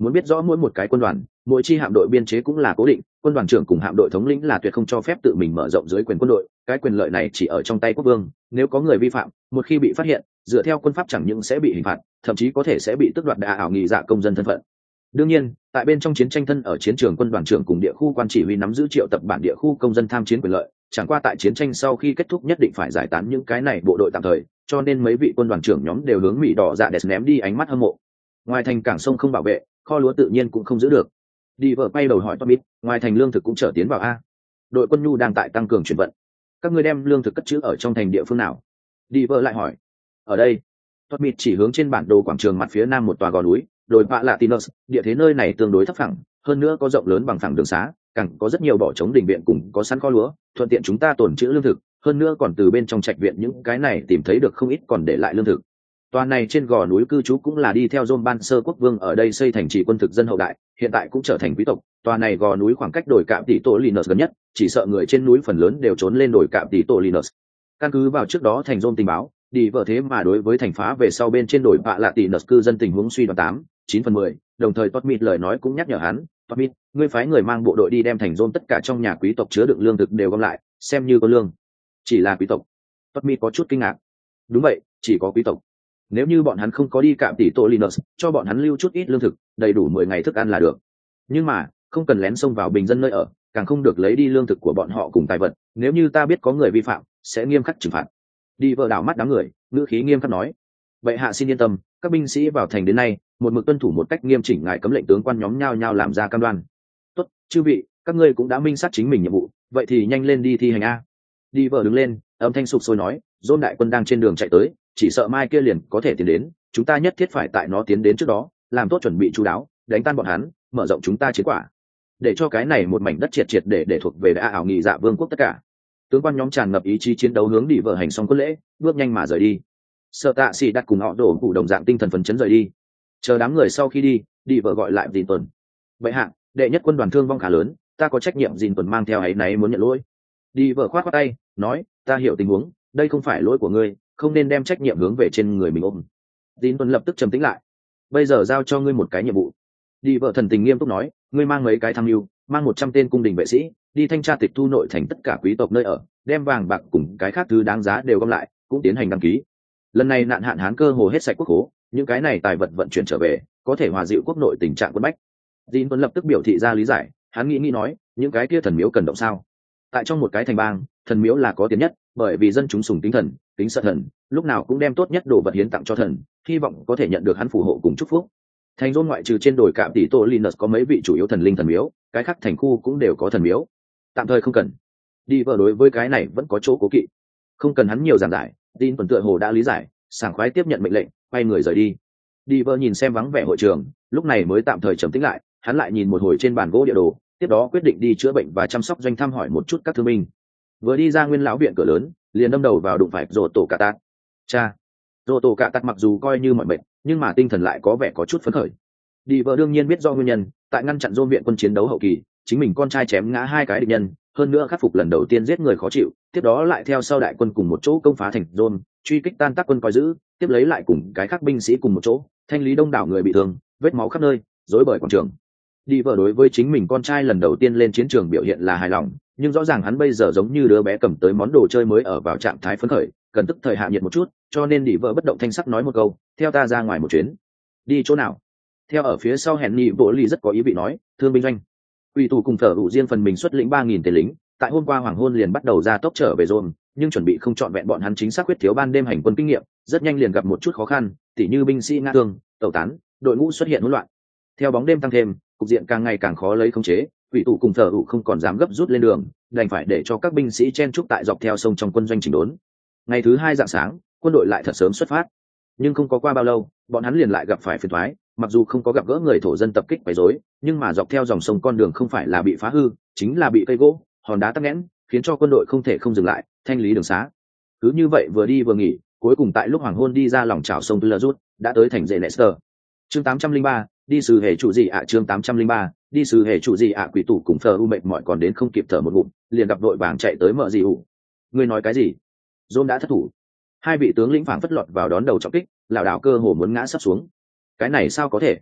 Muốn biết rõ mỗi một cái quân đoàn, mỗi chi hạm đội biên chế cũng là cố định, quân đoàn trưởng cùng hạm đội thống lĩnh là tuyệt không cho phép tự mình mở rộng dưới quyền quân đội, cái quyền lợi này chỉ ở trong tay quốc vương, nếu có người vi phạm, một khi bị phát hiện, dựa theo quân pháp chẳng những sẽ bị hình phạt, thậm chí có thể sẽ bị tước đoạt đại ảo nghị dạ công dân thân phận. Đương nhiên, tại bên trong chiến tranh thân ở chiến trường, quân đoàn trưởng cùng địa khu quan chỉ huy nắm giữ triệu tập bản địa khu công dân tham chiến quyền lợi, chẳng qua tại chiến tranh sau khi kết thúc nhất định phải giải tán những cái này bộ đội tạm thời, cho nên mấy vị quân đoàn trưởng nhóm đều hướng Mỹ đỏ dạ đẹp ném đi ánh mắt hâm mộ. Ngoài thành cảng sông không bảo vệ, kho lúa tự nhiên cũng không giữ được. Đi vợ quay đầu hỏi Tommy, ngoài thành lương thực cũng trở tiến vào a? Đội quân nhu đang tại tăng cường chuyển vận. Các ngươi đem lương thực cất trữ ở trong thành địa phương nào? Đi vợ lại hỏi. Ở đây. Tommy chỉ hướng trên bản đồ quảng trường mặt phía nam một tòa gò núi, đồi Vạ Latinos, địa thế nơi này tương đối thấp phẳng, hơn nữa có rộng lớn bằng phẳng đường xá, càng có rất nhiều bỏ trống đình viện cùng có sẵn kho lúa, thuận tiện chúng ta tồn trữ lương thực, hơn nữa còn từ bên trong trạch viện những cái này tìm thấy được không ít còn để lại lương thực. Tòa này trên gò núi cư trú cũng là đi theo John Ban Sơ quốc vương ở đây xây thành trì quân thực dân hậu đại, hiện tại cũng trở thành quý tộc. Tòa này gò núi khoảng cách đồi Cạm Tỷ Tổ Linus gần nhất, chỉ sợ người trên núi phần lớn đều trốn lên đồi Cạm Tỷ Tổ Linus. Căn cứ vào trước đó thành John tình báo, đi vợ thế mà đối với thành phá về sau bên trên đồi Vạ Latinos cư dân tình huống suy đoán tám, chín phần mười, đồng thời Todd lời nói cũng nhắc nhở hắn, Todd, ngươi phái người mang bộ đội đi đem thành John tất cả trong nhà quý tộc chứa đựng lương thực đều gom lại, xem như có lương. Chỉ là quý tộc. Todd có chút kinh ngạc. Đúng vậy, chỉ có quý tộc. Nếu như bọn hắn không có đi Cạm Tỷ Tổ Linus, cho bọn hắn lưu chút ít lương thực, đầy đủ mười ngày thức ăn là được. Nhưng mà, không cần lén xông vào bình dân nơi ở, càng không được lấy đi lương thực của bọn họ cùng tài vật, nếu như ta biết có người vi phạm, sẽ nghiêm khắc trừng phạt. Đi vợ đảo mắt đám người, ngữ khí nghiêm khắc nói. Vậy hạ xin yên tâm, các binh sĩ vào thành đến nay, một mực tuân thủ một cách nghiêm chỉnh ngài cấm lệnh tướng quan nhóm nhao nhao làm ra cam đoan. Tốt, chư vị, các ngươi cũng đã minh xác chính mình nhiệm vụ, vậy thì nhanh lên đi thi hành a. Đi vợ đứng lên, âm thanh sụp sôi nói, Dôn đại quân đang trên đường chạy tới, chỉ sợ mai kia liền có thể tiến đến, chúng ta nhất thiết phải tại nó tiến đến trước đó, làm tốt chuẩn bị chú đáo, đánh tan bọn hắn, mở rộng chúng ta chiến quả, để cho cái này một mảnh đất triệt triệt để để thuộc về đại ảo nghị dạ vương quốc tất cả. Tướng quan nhóm tràn ngập ý chí chiến đấu hướng đi vợ hành xong quân lễ, bước nhanh mà rời đi. Sợ tạ sĩ đặt cùng họ đổ cụ đồng dạng tinh thần phấn chấn rời đi. Chờ đám người sau khi đi, đi vợ gọi lại Dìn Tuần. Vậy hạ, đệ nhất quân đoàn thương vong khá lớn, ta có trách nhiệm. Dìn Tuần mang theo ấy náy muốn nhận lỗi. Đi vợ khoát khoát tay, nói, ta hiểu tình huống, đây không phải lỗi của ngươi, không nên đem trách nhiệm hướng về trên người mình ôm. Dìn Tuần lập tức trầm tĩnh lại. Bây giờ giao cho ngươi một cái nhiệm vụ. Đi vợ thần tình nghiêm túc nói, ngươi mang mấy cái tham mưu, mang một trăm tên cung đình vệ sĩ, đi thanh tra tịch thu nội thành tất cả quý tộc nơi ở, đem vàng bạc cùng cái khác thứ đáng giá đều gom lại, cũng tiến hành đăng ký. Lần này nạn hạn hán cơ hồ hết sạch quốc khố, những cái này tài vật vận chuyển trở về, có thể hòa dịu quốc nội tình trạng quân bách. Dìn Tuấn lập tức biểu thị ra lý giải, hắn nghĩ nghĩ nói, những cái kia thần miếu cần động sao? Tại trong một cái thành bang, thần miếu là có tiền nhất, bởi vì dân chúng sùng kính thần, kính sợ thần, lúc nào cũng đem tốt nhất đồ vật hiến tặng cho thần, hy vọng có thể nhận được hắn phù hộ cùng chúc phúc. Thành Rôn ngoại trừ trên đồi Cạm Tỷ Tổ Linus có mấy vị chủ yếu thần linh thần miếu, cái khác thành khu cũng đều có thần miếu. Tạm thời không cần. Đi vợ đối với cái này vẫn có chỗ cố kỵ, không cần hắn nhiều giảng giải. Tin tuần tựa hồ đã lý giải, sảng khoái tiếp nhận mệnh lệnh, quay người rời đi. Đi vợ nhìn xem vắng vẻ hội trường, lúc này mới tạm thời trầm tĩnh lại. Hắn lại nhìn một hồi trên bàn gỗ địa đồ, tiếp đó quyết định đi chữa bệnh và chăm sóc doanh thăm hỏi một chút các thương binh. Vừa đi ra nguyên lão viện cửa lớn, liền đâm đầu vào đụng phải rồ tổ cạ tát. Cha, rồ tổ cạ tát mặc dù coi như mọi bệnh, nhưng mà tinh thần lại có vẻ có chút phấn khởi. Đi vợ đương nhiên biết do nguyên nhân, tại ngăn chặn Rôn viện quân chiến đấu hậu kỳ, chính mình con trai chém ngã hai cái địch nhân, hơn nữa khắc phục lần đầu tiên giết người khó chịu, tiếp đó lại theo sau đại quân cùng một chỗ công phá thành Rôn, truy kích tan tác quân coi giữ, tiếp lấy lại cùng cái khác binh sĩ cùng một chỗ, thanh lý đông đảo người bị thương, vết máu khắp nơi, rối bời quảng trường. Đi vợ đối với chính mình con trai lần đầu tiên lên chiến trường biểu hiện là hài lòng, nhưng rõ ràng hắn bây giờ giống như đứa bé cầm tới món đồ chơi mới ở vào trạng thái phấn khởi, cần tức thời hạ nhiệt một chút, cho nên đi vợ bất động thanh sắc nói một câu, theo ta ra ngoài một chuyến. Đi chỗ nào? Theo ở phía sau hẹn nhị bộ ly rất có ý vị nói, thương binh doanh. Quỷ tù cùng thở ủ riêng phần mình xuất lĩnh ba nghìn tên lính, tại hôm qua hoàng hôn liền bắt đầu ra tốc trở về Rome, nhưng chuẩn bị không chọn vẹn bọn hắn chính xác quyết thiếu ban đêm hành quân kinh nghiệm, rất nhanh liền gặp một chút khó khăn, tỉ như binh sĩ ngã thương, tẩu tán, đội ngũ xuất hiện hỗn loạn. Theo bóng đêm tăng thêm, cục diện càng ngày càng khó lấy khống chế, quỷ tù cùng thở ủ không còn dám gấp rút lên đường, đành phải để cho các binh sĩ chen trúc tại dọc theo sông trong quân doanh chỉnh đốn. Ngày thứ hai rạng sáng, quân đội lại thật sớm xuất phát, nhưng không có qua bao lâu, bọn hắn liền lại gặp phải phiền toái. Mặc dù không có gặp gỡ người thổ dân tập kích quấy rối, nhưng mà dọc theo dòng sông con đường không phải là bị phá hư, chính là bị cây gỗ, hòn đá tắc nghẽn, khiến cho quân đội không thể không dừng lại, thanh lý đường xá. Cứ như vậy vừa đi vừa nghỉ, cuối cùng tại lúc hoàng hôn đi ra lòng chảo sông Tula rút, đã tới thành Genester. Chương tám trăm linh ba, đi sứ hề chủ gì ạ à, chương tám trăm linh ba, đi sứ hề chủ gì ạ à, quỷ tủ cùng Phờ u mệt mỏi còn đến không kịp thở một ngụm, liền gặp đội vàng chạy tới mở gì ủ. Ngươi nói cái gì? John đã thất thủ. Hai vị tướng lĩnh phảng phất lọt vào đón đầu trọng kích, lảo đảo cơ hồ muốn ngã sắp xuống. Cái này sao có thể?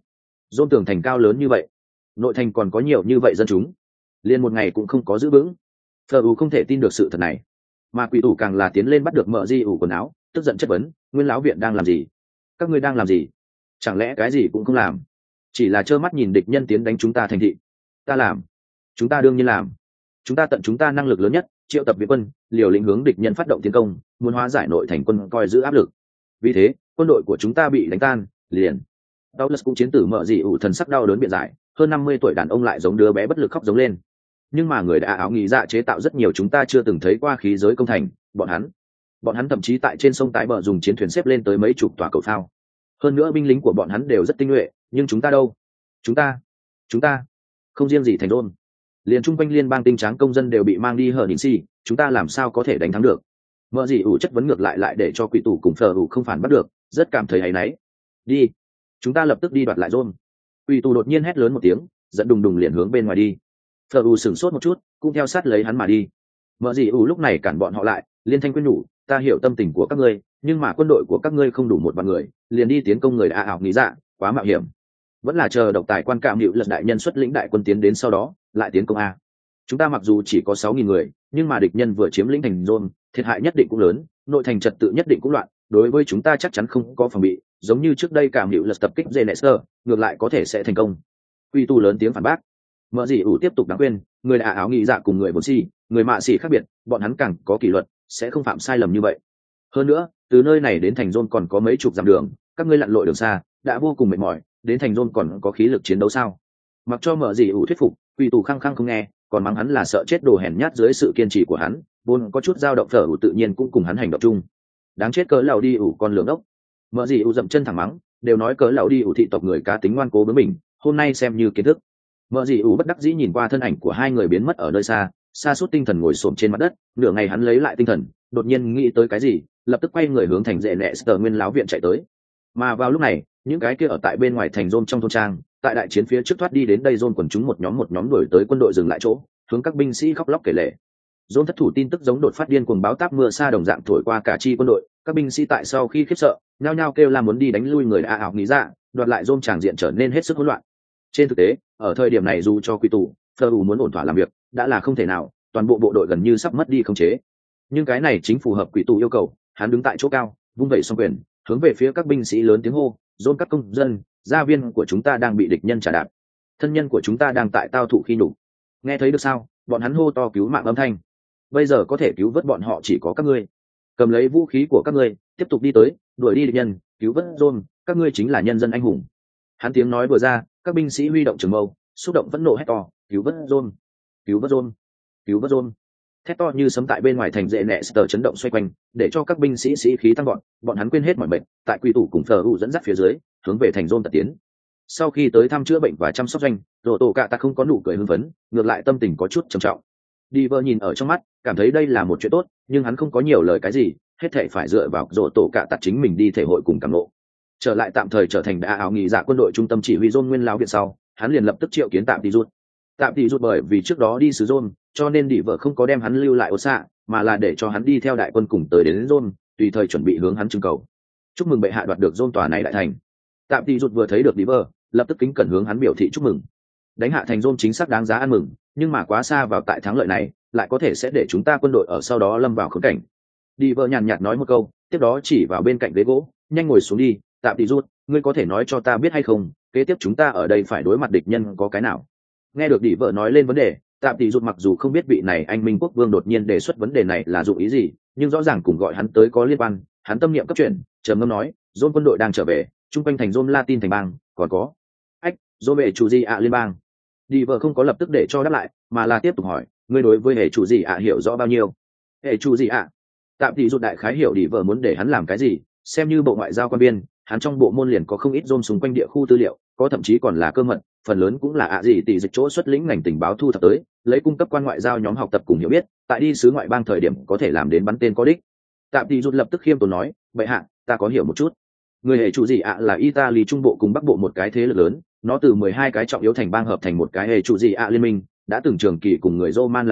Dôn tường thành cao lớn như vậy, nội thành còn có nhiều như vậy dân chúng, liền một ngày cũng không có giữ vững. Phờ ủ không thể tin được sự thật này, mà quỷ tủ càng là tiến lên bắt được mợ di ủ quần áo, tức giận chất vấn nguyên lão viện đang làm gì, các ngươi đang làm gì, chẳng lẽ cái gì cũng không làm, chỉ là trơ mắt nhìn địch nhân tiến đánh chúng ta thành thị. Ta làm, chúng ta đương nhiên làm, chúng ta tận chúng ta năng lực lớn nhất triệu tập viện quân, liều lĩnh hướng địch nhân phát động tiến công, muốn hóa giải nội thành quân coi giữ áp lực. Vì thế quân đội của chúng ta bị đánh tan liền. Douglas cũng chiến tử mợ dị ủ thần sắc đau đớn biện giải, hơn năm mươi tuổi đàn ông lại giống đứa bé bất lực khóc giống lên. Nhưng mà người đã áo nghĩ dạ chế tạo rất nhiều chúng ta chưa từng thấy qua khí giới công thành, bọn hắn bọn hắn thậm chí tại trên sông tái bờ dùng chiến thuyền xếp lên tới mấy chục tòa cầu phao. Hơn nữa binh lính của bọn hắn đều rất tinh nhuệ, nhưng chúng ta đâu? Chúng ta, chúng ta không riêng gì thành đôn, liền chung quanh liên bang tinh tráng công dân đều bị mang đi hở đỉnh xì, chúng ta làm sao có thể đánh thắng được? Mợ dị ủ chất vấn ngược lại lại để cho quỷ tủ cùng phờ ủ không phản bắt được, rất cảm thấy áy náy. Đi, chúng ta lập tức đi đoạt lại rôn. Quỷ tủ đột nhiên hét lớn một tiếng, dẫn đùng đùng liền hướng bên ngoài đi. Phờ ủ sửng sốt một chút, cũng theo sát lấy hắn mà đi. Mợ dị ủ lúc này cản bọn họ lại, liên thanh quyên nhủ, ta hiểu tâm tình của các ngươi, nhưng mà quân đội của các ngươi không đủ một vạn người, liền đi tiến công người đã ảo nghĩ dạ, quá mạo hiểm. Vẫn là chờ độc tài quan cảm hiệu lật đại nhân xuất lĩnh đại quân tiến đến sau đó lại tiến công a. Chúng ta mặc dù chỉ có sáu nghìn người, nhưng mà địch nhân vừa chiếm lĩnh thành Rome, thiệt hại nhất định cũng lớn, nội thành trật tự nhất định cũng loạn, đối với chúng ta chắc chắn không có phòng bị, giống như trước đây cảm hiệu lật tập kích Geneser, ngược lại có thể sẽ thành công. Quy tu lớn tiếng phản bác. Mợ dị ủ tiếp tục đáng khuyên, người đã áo nghị dạ cùng người vốn si, người mạ xỉ khác biệt, bọn hắn càng có kỷ luật, sẽ không phạm sai lầm như vậy. Hơn nữa, từ nơi này đến thành Rome còn có mấy chục dặm đường, các ngươi lặn lội đường xa, đã vô cùng mệt mỏi, đến thành Rome còn có khí lực chiến đấu sao? Mặc cho Mợ dị ủ thuyết phục, Quy tù khăng khăng không nghe, còn mắng hắn là sợ chết đồ hèn nhát dưới sự kiên trì của hắn, vốn có chút dao động phở ủ tự nhiên cũng cùng hắn hành động chung. Đáng chết cớ lão đi ủ con lường ốc. Mợ dị ủ dậm chân thẳng mắng, đều nói cớ lão đi ủ thị tộc người cá tính ngoan cố với mình, hôm nay xem như kiến thức. Mợ dị ủ bất đắc dĩ nhìn qua thân ảnh của hai người biến mất ở nơi xa, sa sút tinh thần ngồi xổm trên mặt đất, nửa ngày hắn lấy lại tinh thần, đột nhiên nghĩ tới cái gì, lập tức quay người hướng thành dệ nệ sở nguyên láo viện chạy tới. Mà vào lúc này, những cái kia ở tại bên ngoài thành Rome trong thôn trang, tại đại chiến phía trước thoát đi đến đây Rome quần chúng một nhóm một nhóm đuổi tới quân đội dừng lại chỗ, hướng các binh sĩ khóc lóc kể lể. Rome thất thủ tin tức giống đột phát điên cuồng báo táp mưa sa đồng dạng thổi qua cả chi quân đội, các binh sĩ tại sau khi khiếp sợ, nhao nhao kêu la muốn đi đánh lui người đã ảo nghĩ ra, đoạt lại Rome tràng diện trở nên hết sức hỗn loạn. Trên thực tế, ở thời điểm này dù cho quy tụ, Phờ ủ muốn ổn thỏa làm việc, đã là không thể nào, toàn bộ bộ đội gần như sắp mất đi khống chế. Nhưng cái này chính phù hợp quỷ tụ yêu cầu, hắn đứng tại chỗ cao, vung vẩy song quyền, hướng về phía các binh sĩ lớn tiếng hô, "Dôn các công dân, gia viên của chúng ta đang bị địch nhân trả đạp, thân nhân của chúng ta đang tại tao thụ khi nhục." Nghe thấy được sao? Bọn hắn hô to cứu mạng âm thanh. Bây giờ có thể cứu vớt bọn họ chỉ có các ngươi. Cầm lấy vũ khí của các ngươi, tiếp tục đi tới, đuổi đi địch nhân, cứu vớt Dôn, các ngươi chính là nhân dân anh hùng. Hắn tiếng nói vừa ra, các binh sĩ huy động trường mâu, xúc động phẫn nộ hét to, "Cứu vớt Dôn, cứu vớt Dôn, cứu vớt Dôn." Thét to như sấm tại bên ngoài thành dễ nẹ sờ chấn động xoay quanh, để cho các binh sĩ sĩ khí tăng gọn, bọn hắn quên hết mọi bệnh, tại quỷ tủ cùng Phờ ủ dẫn dắt phía dưới, hướng về thành Rome tật tiến. Sau khi tới thăm chữa bệnh và chăm sóc doanh, Rồ Tổ Cạ Tạ không có nụ cười hưng phấn, ngược lại tâm tình có chút trầm trọng. Đi vợ nhìn ở trong mắt, cảm thấy đây là một chuyện tốt, nhưng hắn không có nhiều lời cái gì, hết thảy phải dựa vào Rồ Tổ Cạ Tạ chính mình đi thể hội cùng cảm ngộ. Trở lại tạm thời trở thành đã áo nghỉ dạ quân đội trung tâm chỉ huy Rome nguyên lão viện sau, hắn liền lập tức triệu kiến tạm đi rút. Tạm thì rút bởi vì trước đó đi sứ Rome, cho nên đi vợ không có đem hắn lưu lại ô xạ, mà là để cho hắn đi theo đại quân cùng tới đến Rome, tùy thời chuẩn bị hướng hắn trưng cầu. Chúc mừng bệ hạ đoạt được Rome tòa này đại thành. Tạm thì rút vừa thấy được đi vợ, lập tức kính cẩn hướng hắn biểu thị chúc mừng. Đánh hạ thành Rome chính xác đáng giá ăn mừng, nhưng mà quá xa vào tại thắng lợi này, lại có thể sẽ để chúng ta quân đội ở sau đó lâm vào khốn cảnh. Đi vợ nhàn nhạt nói một câu, tiếp đó chỉ vào bên cạnh ghế gỗ, nhanh ngồi xuống đi. Tạm thì rút, ngươi có thể nói cho ta biết hay không, kế tiếp chúng ta ở đây phải đối mặt địch nhân có cái nào? Nghe được đi vợ nói lên vấn đề, tạm thì rút mặc dù không biết vị này anh minh quốc vương đột nhiên đề xuất vấn đề này là dụng ý gì, nhưng rõ ràng cùng gọi hắn tới có liên quan. Hắn tâm niệm cấp chuyển, trầm ngâm nói, Rome quân đội đang trở về, trung quanh thành Rome Latin thành bang, còn có ách Rome hệ chủ gì ạ liên bang. Đi vợ không có lập tức để cho đáp lại, mà là tiếp tục hỏi, ngươi đối với hệ chủ gì ạ hiểu rõ bao nhiêu? Hệ chủ gì ạ? Tạm thì rút đại khái hiểu đi vợ muốn để hắn làm cái gì, xem như bộ ngoại giao quan biên, hắn trong bộ môn liền có không ít Rome xung quanh địa khu tư liệu, có thậm chí còn là cơ mật, phần lớn cũng là ạ gì tỷ dịch chỗ xuất lĩnh ngành tình báo thu thập tới, lấy cung cấp quan ngoại giao nhóm học tập cùng hiểu biết, tại đi sứ ngoại bang thời điểm có thể làm đến bắn tên có đích. Tạm thì rút lập tức khiêm tốn nói, vậy hạ, ta có hiểu một chút. Người hệ chủ gì ạ là Italy trung bộ cùng bắc bộ một cái thế lực lớn, nó từ mười hai cái trọng yếu thành bang hợp thành một cái hệ chủ gì ạ liên minh, đã từng trường kỳ cùng người Roman là địch,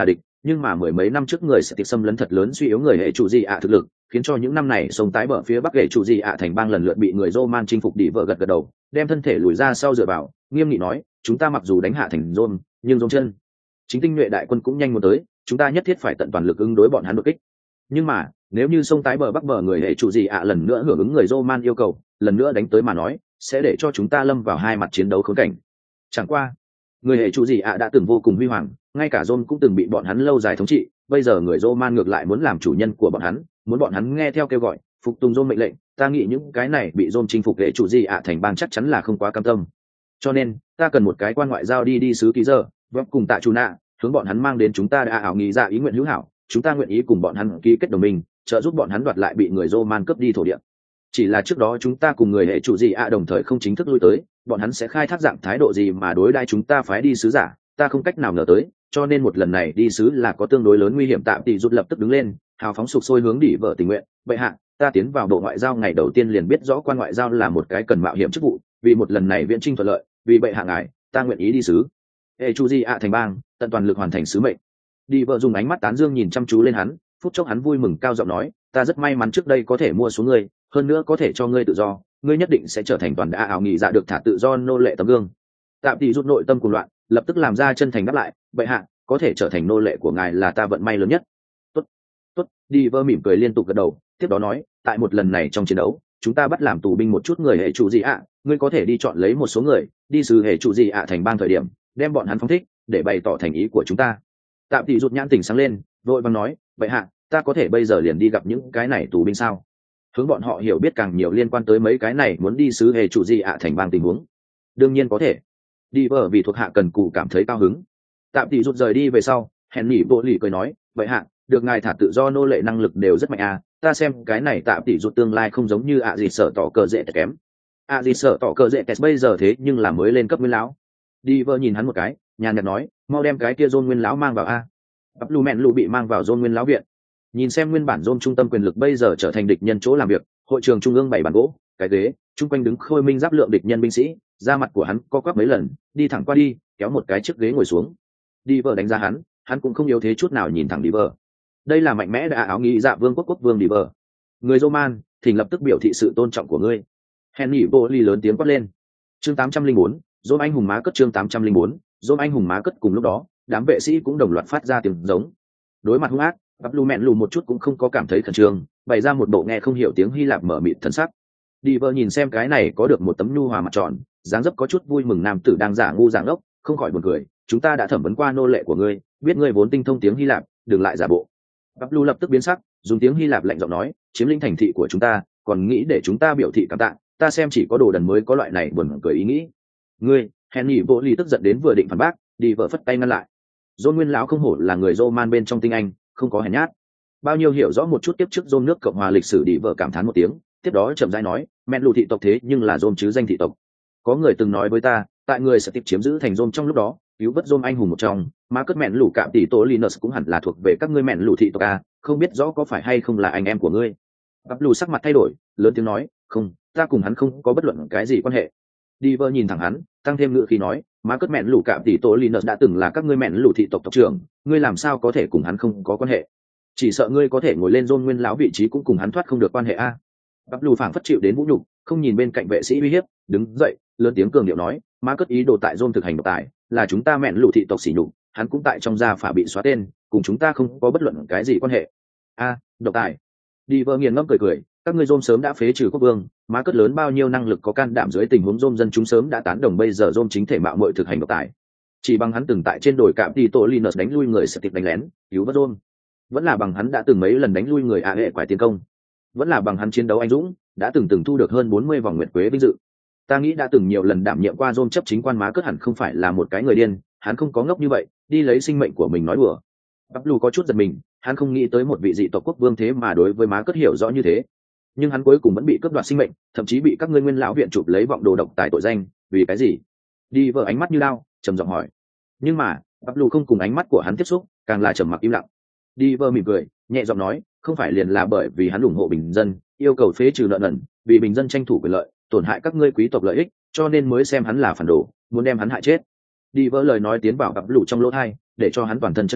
nhưng mà mười mấy năm trước người sẽ tiệp xâm lấn thật lớn suy yếu người hệ chủ gì ạ thực lực, khiến cho những năm này sông tái bờ phía bắc hệ chủ gì ạ thành bang lần lượt bị người Roman chinh phục. Đi vợ gật gật đầu, đem thân thể lùi ra sau dựa vào, nghiêm nghị nói, chúng ta mặc dù đánh hạ thành Rome, nhưng Rome chân chính tinh nhuệ đại quân cũng nhanh muốn tới, chúng ta nhất thiết phải tận toàn lực ứng đối bọn hắn đột kích. Nhưng mà nếu như sông tái bờ bắc bờ người hệ chủ gì ạ lần nữa hưởng ứng người Roman yêu cầu, lần nữa đánh tới mà nói, sẽ để cho chúng ta lâm vào hai mặt chiến đấu khốn cảnh. Chẳng qua người hệ chủ gì ạ đã từng vô cùng huy hoàng, ngay cả Rome cũng từng bị bọn hắn lâu dài thống trị, bây giờ người Roman ngược lại muốn làm chủ nhân của bọn hắn, muốn bọn hắn nghe theo kêu gọi, phục tùng Rome mệnh lệnh. Ta nghĩ những cái này bị Rome chinh phục hệ chủ gì ạ thành bang chắc chắn là không quá cam tâm, cho nên ta cần một cái quan ngoại giao đi đi sứ ký giờ vấp cùng tạ chủ nạ, hướng bọn hắn mang đến chúng ta đã ảo nghĩ ra ý nguyện hữu hảo, chúng ta nguyện ý cùng bọn hắn ký kết đồng minh, trợ giúp bọn hắn đoạt lại bị người Roman cướp đi thổ địa. Chỉ là trước đó chúng ta cùng người hệ chủ gì ạ đồng thời không chính thức lui tới, bọn hắn sẽ khai thác dạng thái độ gì mà đối đãi chúng ta phái đi sứ giả, ta không cách nào ngờ tới, cho nên một lần này đi sứ là có tương đối lớn nguy hiểm. Tạm tỷ rút lập tức đứng lên, hào phóng sục sôi hướng Đi vợ tình nguyện. Vậy hạ, ta tiến vào bộ ngoại giao ngày đầu tiên liền biết rõ quan ngoại giao là một cái cần mạo hiểm chức vụ, vì một lần này viễn chinh thuận lợi, vì bệ hạ ngài, ta nguyện ý đi sứ hệ chủ gì ạ thành bang, tận toàn lực hoàn thành sứ mệnh. Đi vợ dùng ánh mắt tán dương nhìn chăm chú lên hắn, phút chốc hắn vui mừng cao giọng nói, ta rất may mắn trước đây có thể mua xuống ngươi, hơn nữa có thể cho ngươi tự do, ngươi nhất định sẽ trở thành toàn đã ảo nghị dạ được thả tự do nô lệ tấm gương. Tạm tỷ rút nội tâm cuồng loạn, lập tức làm ra chân thành đáp lại, bệ hạ, có thể trở thành nô lệ của ngài là ta vận may lớn nhất. Tốt, tốt. Đi vợ mỉm cười liên tục gật đầu, tiếp đó nói, tại một lần này trong chiến đấu, chúng ta bắt làm tù binh một chút người hệ chủ gì ạ, ngươi có thể đi chọn lấy một số người, đi sứ hệ chủ gì ạ thành bang thời điểm, đem bọn hắn phóng thích, để bày tỏ thành ý của chúng ta. Tạm tỷ rút nhãn tỉnh sáng lên, vội vàng nói, bệ hạ, ta có thể bây giờ liền đi gặp những cái này tù binh sao? Hướng bọn họ hiểu biết càng nhiều liên quan tới mấy cái này muốn đi sứ hệ chủ gì ạ thành bang tình huống. Đương nhiên có thể. Đi vợ vì thuộc hạ cần cù cảm thấy cao hứng. Tạm tỷ rút rời đi về sau, Henry bộ lì cười nói, vậy hạ, được ngài thả tự do nô lệ năng lực đều rất mạnh à, ta xem cái này tạm tỷ rút tương lai không giống như ạ gì sợ tỏ cờ dễ kém. ạ gì sợ tỏ cờ dễ kém bây giờ thế nhưng là mới lên cấp nguyên lão. Đi vợ nhìn hắn một cái, nhàn nhạt nói, mau đem cái kia John nguyên lão mang vào a. Bắp lù mẹn lù bị mang vào John nguyên lão viện. Nhìn xem nguyên bản John trung tâm quyền lực bây giờ trở thành địch nhân chỗ làm việc, hội trường trung ương bảy bàn gỗ, cái ghế, chung quanh đứng khôi minh giáp lượng địch nhân binh sĩ, da mặt của hắn co quắp mấy lần, đi thẳng qua đi, kéo một cái chiếc ghế ngồi xuống. Đi vợ đánh giá hắn, hắn cũng không yếu thế chút nào nhìn thẳng Đi vợ. Đây là mạnh mẽ đã áo nghĩ dạ vương quốc quốc vương Đi vợ. Người Roman, thỉnh lập tức biểu thị sự tôn trọng của ngươi. Henry Bolly lớn tiếng quát lên. Chương tám trăm linh bốn, Dôm anh hùng má cất chương tám trăm linh bốn, Dôm anh hùng má cất cùng lúc đó, đám vệ sĩ cũng đồng loạt phát ra tiếng giống. Đối mặt hung ác, Bắp lù mẹn lù một chút cũng không có cảm thấy khẩn trương, bày ra một bộ nghe không hiểu tiếng Hy Lạp mở mịt thần sắc. Đi vợ nhìn xem cái này có được một tấm nhu hòa mặt tròn, dáng dấp có chút vui mừng nam tử đang giả ngu dạng ốc, không khỏi buồn cười. Chúng ta đã thẩm vấn qua nô lệ của ngươi, biết ngươi vốn tinh thông tiếng Hy Lạp, đừng lại giả bộ. Bắp lù lập tức biến sắc, dùng tiếng Hy Lạp lạnh giọng nói, chiếm lĩnh thành thị của chúng ta, còn nghĩ để chúng ta biểu thị cảm tạ, ta xem chỉ có đồ đần mới có loại này buồn cười ý nghĩ. Ngươi, Henry vô ly tức giận đến vừa định phản bác, Đi vợ phất tay ngăn lại. John nguyên lão không hổ là người Roman bên trong tinh anh, không có hèn nhát. Bao nhiêu hiểu rõ một chút tiếp trước John nước Cộng hòa lịch sử. Đi vợ cảm thán một tiếng, tiếp đó chậm rãi nói, mẹn lù thị tộc thế nhưng là John chứ danh thị tộc. Có người từng nói với ta, tại người sẽ tiếp chiếm giữ thành John trong lúc đó, cứu vớt John anh hùng một trong, mà cất mẹn lù cạm tỷ tổ Linus cũng hẳn là thuộc về các ngươi mẹn lù thị tộc a, không biết rõ có phải hay không là anh em của ngươi. Bắp lù sắc mặt thay đổi, lớn tiếng nói, không, ta cùng hắn không có bất luận cái gì quan hệ. Đi vợ nhìn thẳng hắn, tăng thêm ngữ khí nói, má cất mẹn lù cạm tỷ tổ Linus đã từng là các ngươi mẹn lù thị tộc tộc trưởng, ngươi làm sao có thể cùng hắn không có quan hệ? Chỉ sợ ngươi có thể ngồi lên John nguyên lão vị trí cũng cùng hắn thoát không được quan hệ a. Bắp lù phảng phất chịu đến vũ nhục, không nhìn bên cạnh vệ sĩ uy hiếp, đứng dậy, lớn tiếng cường điệu nói, má cất ý đồ tại John thực hành độc tài, là chúng ta mẹn lù thị tộc xỉ nhục, hắn cũng tại trong gia phả bị xóa tên, cùng chúng ta không có bất luận cái gì quan hệ. A, độc tài. Đi vợ nghiền ngẫm cười cười, các ngươi John sớm đã phế trừ quốc vương, má cất lớn bao nhiêu năng lực có can đảm dưới tình huống John dân chúng sớm đã tán đồng, bây giờ John chính thể mạo muội thực hành độc tài. Chỉ bằng hắn từng tại trên đồi cạm tỷ tổ Linus đánh lui người sẽ tiệp đánh lén, cứu vớt John, vẫn là bằng hắn đã từng mấy lần đánh lui người a hệ quải tiến công, vẫn là bằng hắn chiến đấu anh dũng, đã từng từng thu được hơn bốn mươi vòng nguyệt quế vinh dự. Ta nghĩ đã từng nhiều lần đảm nhiệm qua John chấp chính quan, má cất hẳn không phải là một cái người điên, hắn không có ngốc như vậy đi lấy sinh mệnh của mình nói đùa. Bắp lù có chút giật mình, hắn không nghĩ tới một vị dị tộc quốc vương thế mà đối với má cất hiểu rõ như thế, nhưng hắn cuối cùng vẫn bị cướp đoạt sinh mệnh, thậm chí bị các ngươi nguyên lão viện chụp lấy vọng đồ độc tài tội danh, vì cái gì? Đi vợ ánh mắt như lao, trầm giọng hỏi. Nhưng mà Bắp lù không cùng ánh mắt của hắn tiếp xúc, càng là trầm mặc im lặng. Đi vợ mỉm cười, nhẹ giọng nói, không phải liền là bởi vì hắn ủng hộ bình dân, yêu cầu phế trừ nợ nần, vì bình dân tranh thủ quyền lợi, tổn hại các ngươi quý tộc lợi ích, cho nên mới xem hắn là phản đồ, muốn đem hắn hại chết. Đi vỡ lời nói tiến vào Bắp lù trong lỗ tai, để cho hắn toàn thân chấn động,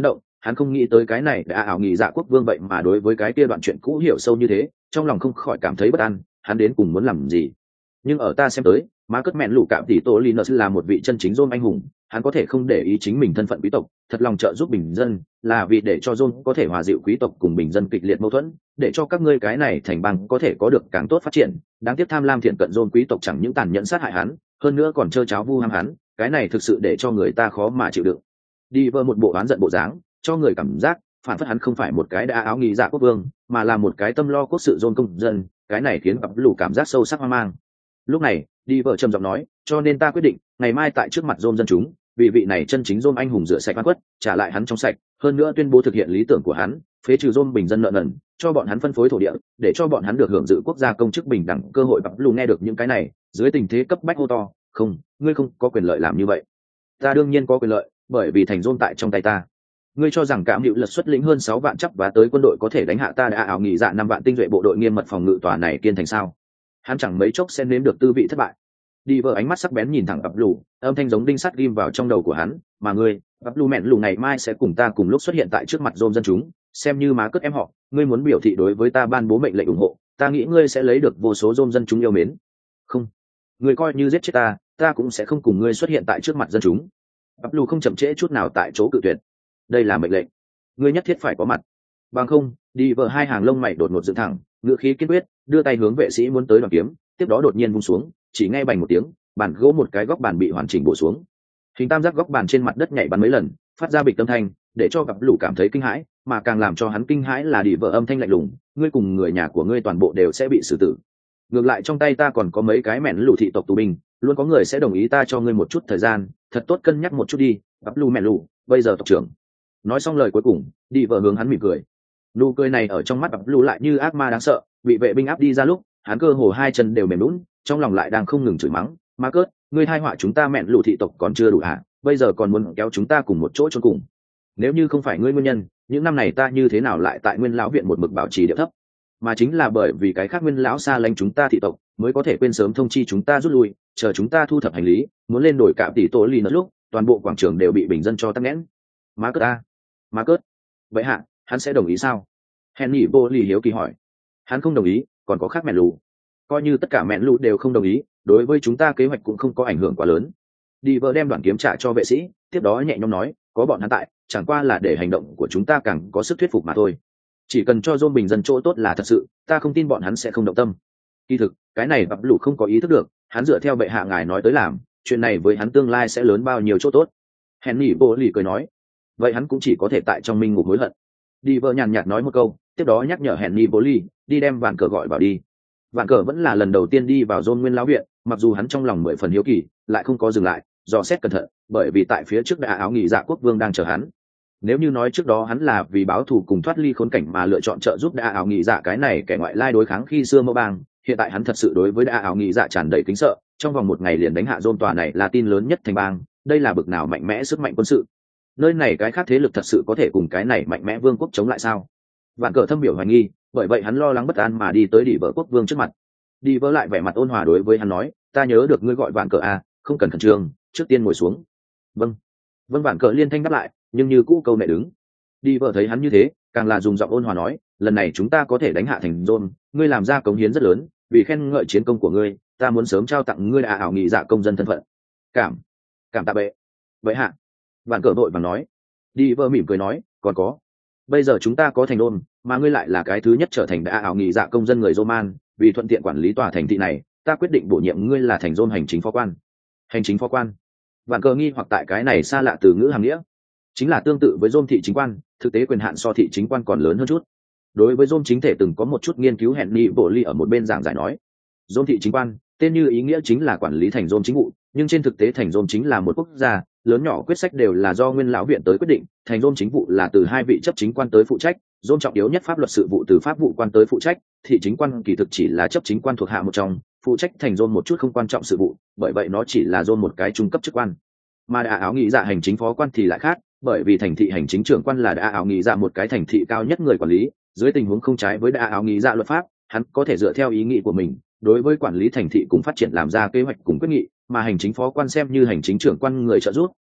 hắn không nghĩ tới cái này đã ảo nghỉ dạ quốc vương vậy mà đối với cái kia đoạn chuyện cũ hiểu sâu như thế, trong lòng không khỏi cảm thấy bất an, hắn đến cùng muốn làm gì. Nhưng ở ta xem tới, má cất mẹn lũ cạm tỷ tổ Linus là một vị chân chính John anh hùng, hắn có thể không để ý chính mình thân phận quý tộc, thật lòng trợ giúp bình dân, là vì để cho John có thể hòa dịu quý tộc cùng bình dân kịch liệt mâu thuẫn, để cho các ngươi cái này thành bang có thể có được càng tốt phát triển. Đáng tiếc tham lam thiện cận John quý tộc chẳng những tàn nhẫn sát hại hắn, hơn nữa còn trơ cháo vu ham hắn, cái này thực sự để cho người ta khó mà chịu đựng. Đi vơ một bộ oán giận bộ dáng, cho người cảm giác phản phất hắn không phải một cái đã áo nghỉ dạ quốc vương, mà là một cái tâm lo quốc sự John công dân, cái này khiến gặp lũ cảm giác sâu sắc hoang mang. Lúc này đi vợ trầm giọng nói, cho nên ta quyết định ngày mai tại trước mặt Rôm dân chúng, vì vị này chân chính Rôm anh hùng rửa sạch oan khuất, trả lại hắn trong sạch, hơn nữa tuyên bố thực hiện lý tưởng của hắn, phế trừ Rôm bình dân nợ nần, cho bọn hắn phân phối thổ địa, để cho bọn hắn được hưởng dự quốc gia công chức bình đẳng cơ hội. Bập lù nghe được những cái này, dưới tình thế cấp bách hô to, không, ngươi không có quyền lợi làm như vậy. Ta đương nhiên có quyền lợi, bởi vì thành Rôm tại trong tay ta. Ngươi cho rằng cảm hữu lật xuất lĩnh hơn sáu vạn chấp và tới quân đội có thể đánh hạ ta đã ảo nghỉ dạ năm vạn tinh duệ bộ đội nghiêm mật phòng ngự tòa này kiên thành sao? Hắn chẳng mấy chốc sẽ nếm được tư vị thất bại. Đi vợ ánh mắt sắc bén nhìn thẳng Bập lù, âm thanh giống đinh sắt ghim vào trong đầu của hắn, mà ngươi, Bập lù mẹn lù ngày mai sẽ cùng ta cùng lúc xuất hiện tại trước mặt Rôm dân chúng, xem như má cất em họ, ngươi muốn biểu thị đối với ta ban bố mệnh lệnh ủng hộ, ta nghĩ ngươi sẽ lấy được vô số Rôm dân chúng yêu mến. Không, ngươi coi như giết chết ta, ta cũng sẽ không cùng ngươi xuất hiện tại trước mặt dân chúng. Bập lù không chậm trễ chút nào tại chỗ cự tuyệt. Đây là mệnh lệnh, ngươi nhất thiết phải có mặt, bằng không. Đi vợ hai hàng lông mày đột ngột dựng thẳng, ngựa khí kiên quyết, đưa tay hướng vệ sĩ muốn tới đoàn kiếm, tiếp đó đột nhiên vung xuống, chỉ nghe bành một tiếng, bàn gỗ một cái góc bàn bị hoàn chỉnh bổ xuống, hình tam giác góc bàn trên mặt đất nhảy bắn mấy lần, phát ra bịch âm thanh, để cho gặp lũ cảm thấy kinh hãi, mà càng làm cho hắn kinh hãi là đi vợ âm thanh lạnh lùng, ngươi cùng người nhà của ngươi toàn bộ đều sẽ bị xử tử. Ngược lại trong tay ta còn có mấy cái mẹn lũ thị tộc tù binh, luôn có người sẽ đồng ý ta cho ngươi một chút thời gian, thật tốt cân nhắc một chút đi. Gặp lũ mẹn lũ, bây giờ tộc trưởng. Nói xong lời cuối cùng, đi vợ hướng hắn mỉm cười. Nụ cười này ở trong mắt Bập Lù lại như ác ma đáng sợ, bị vệ binh áp đi ra lúc, hắn cơ hồ hai chân đều mềm nhũn, trong lòng lại đang không ngừng chửi mắng, "Ma cớt, ngươi hai họa chúng ta mẹn lũ thị tộc còn chưa đủ hả? Bây giờ còn muốn kéo chúng ta cùng một chỗ chôn cùng. Nếu như không phải ngươi nguyên nhân, những năm này ta như thế nào lại tại Nguyên lão viện một mực bảo trì địa thấp? Mà chính là bởi vì cái khác Nguyên lão xa lánh chúng ta thị tộc, mới có thể quên sớm thông chi chúng ta rút lui, chờ chúng ta thu thập hành lý, muốn lên đổi cạm tỷ tổ lì nữa lúc, toàn bộ quảng trường đều bị bình dân cho tắc nghẽn. Ma cớt a, Ma cớt, vậy hạ, hắn sẽ đồng ý sao?" Henry Bolly hiếu kỳ hỏi. Hắn không đồng ý, còn có khác mẹn lù. Coi như tất cả mẹn lù đều không đồng ý, đối với chúng ta kế hoạch cũng không có ảnh hưởng quá lớn. Đi vợ đem đoạn kiếm trả cho vệ sĩ, tiếp đó nhẹ nhõm nói, có bọn hắn tại, chẳng qua là để hành động của chúng ta càng có sức thuyết phục mà thôi. Chỉ cần cho John bình dân chỗ tốt là thật sự, ta không tin bọn hắn sẽ không động tâm. Kỳ thực, cái này Bập Lù không có ý thức được, hắn dựa theo bệ hạ ngài nói tới làm, chuyện này với hắn tương lai sẽ lớn bao nhiêu chỗ tốt. Henry Bolly cười nói, vậy hắn cũng chỉ có thể tại trong minh ngục hối hận. Đi vợ nhàn nhạt nói một câu, tiếp đó nhắc nhở Henry Bolly đi đem vạn cờ gọi vào đi. Vạn cờ vẫn là lần đầu tiên đi vào John Nguyên lão viện, mặc dù hắn trong lòng mười phần hiếu kỳ, lại không có dừng lại, dò xét cẩn thận, bởi vì tại phía trước đã áo nghỉ dạ quốc vương đang chờ hắn. Nếu như nói trước đó hắn là vì báo thù cùng thoát ly khốn cảnh mà lựa chọn trợ giúp đã áo nghỉ dạ cái này kẻ ngoại lai đối kháng khi xưa mẫu bang, hiện tại hắn thật sự đối với đã áo nghỉ dạ tràn đầy kính sợ, trong vòng một ngày liền đánh hạ John tòa này là tin lớn nhất thành bang, đây là bực nào mạnh mẽ sức mạnh quân sự. Nơi này cái khác thế lực thật sự có thể cùng cái này mạnh mẽ vương quốc chống lại sao? Vạn cờ thâm biểu hoài nghi, bởi vậy hắn lo lắng bất an mà đi tới đi vợ quốc vương trước mặt. Đi vợ lại vẻ mặt ôn hòa đối với hắn nói, ta nhớ được ngươi gọi vạn cờ à, không cần khẩn trương, trước tiên ngồi xuống. Vâng. Vâng. Vạn cờ liên thanh đáp lại, nhưng như cũ câu nệ đứng. Đi vợ thấy hắn như thế, càng là dùng giọng ôn hòa nói, lần này chúng ta có thể đánh hạ thành John, ngươi làm ra cống hiến rất lớn, vì khen ngợi chiến công của ngươi, ta muốn sớm trao tặng ngươi đã ảo nghị dạ công dân thân phận. Cảm, cảm tạ bệ. Vậy hạ. Vạn cờ vội vàng nói. Đi vợ mỉm cười nói, còn có, bây giờ chúng ta có thành đôn, mà ngươi lại là cái thứ nhất trở thành đã ảo nghị dạ công dân người Roman, vì thuận tiện quản lý tòa thành thị này, ta quyết định bổ nhiệm ngươi là thành John hành chính phó quan. Hành chính phó quan? Vạn cờ nghi hoặc tại cái này xa lạ từ ngữ hàm nghĩa, chính là tương tự với John thị chính quan, thực tế quyền hạn so thị chính quan còn lớn hơn chút. Đối với John chính thể từng có một chút nghiên cứu, Henry Bolly ở một bên giảng giải nói, John thị chính quan, tên như ý nghĩa chính là quản lý thành John chính vụ, nhưng trên thực tế thành John chính là một quốc gia, lớn nhỏ quyết sách đều là do Nguyên lão viện tới quyết định, thành John chính vụ là từ hai vị chấp chính quan tới phụ trách, John trọng yếu nhất pháp luật sự vụ từ pháp vụ quan tới phụ trách, thị chính quan kỳ thực chỉ là chấp chính quan thuộc hạ một trong, phụ trách thành John một chút không quan trọng sự vụ, bởi vậy nó chỉ là John một cái trung cấp chức quan. Mà đã áo nghị dạ hành chính phó quan thì lại khác, bởi vì thành thị hành chính trưởng quan là đã áo nghị dạ một cái thành thị cao nhất người quản lý, dưới tình huống không trái với đã áo nghị dạ luật pháp, hắn có thể dựa theo ý nghĩ của mình, đối với quản lý thành thị cùng phát triển làm ra kế hoạch cùng quyết nghị, mà hành chính phó quan xem như hành chính trưởng quan người trợ giúp,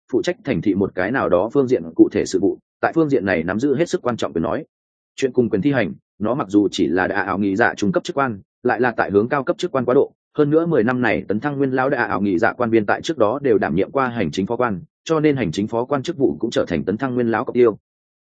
phụ trách thành thị một cái nào đó phương diện cụ thể sự vụ, tại phương diện này nắm giữ hết sức quan trọng quyền nói chuyện cùng quyền thi hành. Nó mặc dù chỉ là đại ảo nghị dạ trung cấp chức quan, lại là tại hướng cao cấp chức quan quá độ. Hơn nữa mười năm này tấn thăng nguyên lão đại ảo nghị dạ quan viên tại trước đó đều đảm nhiệm qua hành chính phó quan, cho nên hành chính phó quan chức vụ cũng trở thành tấn thăng nguyên lão cọc tiêu,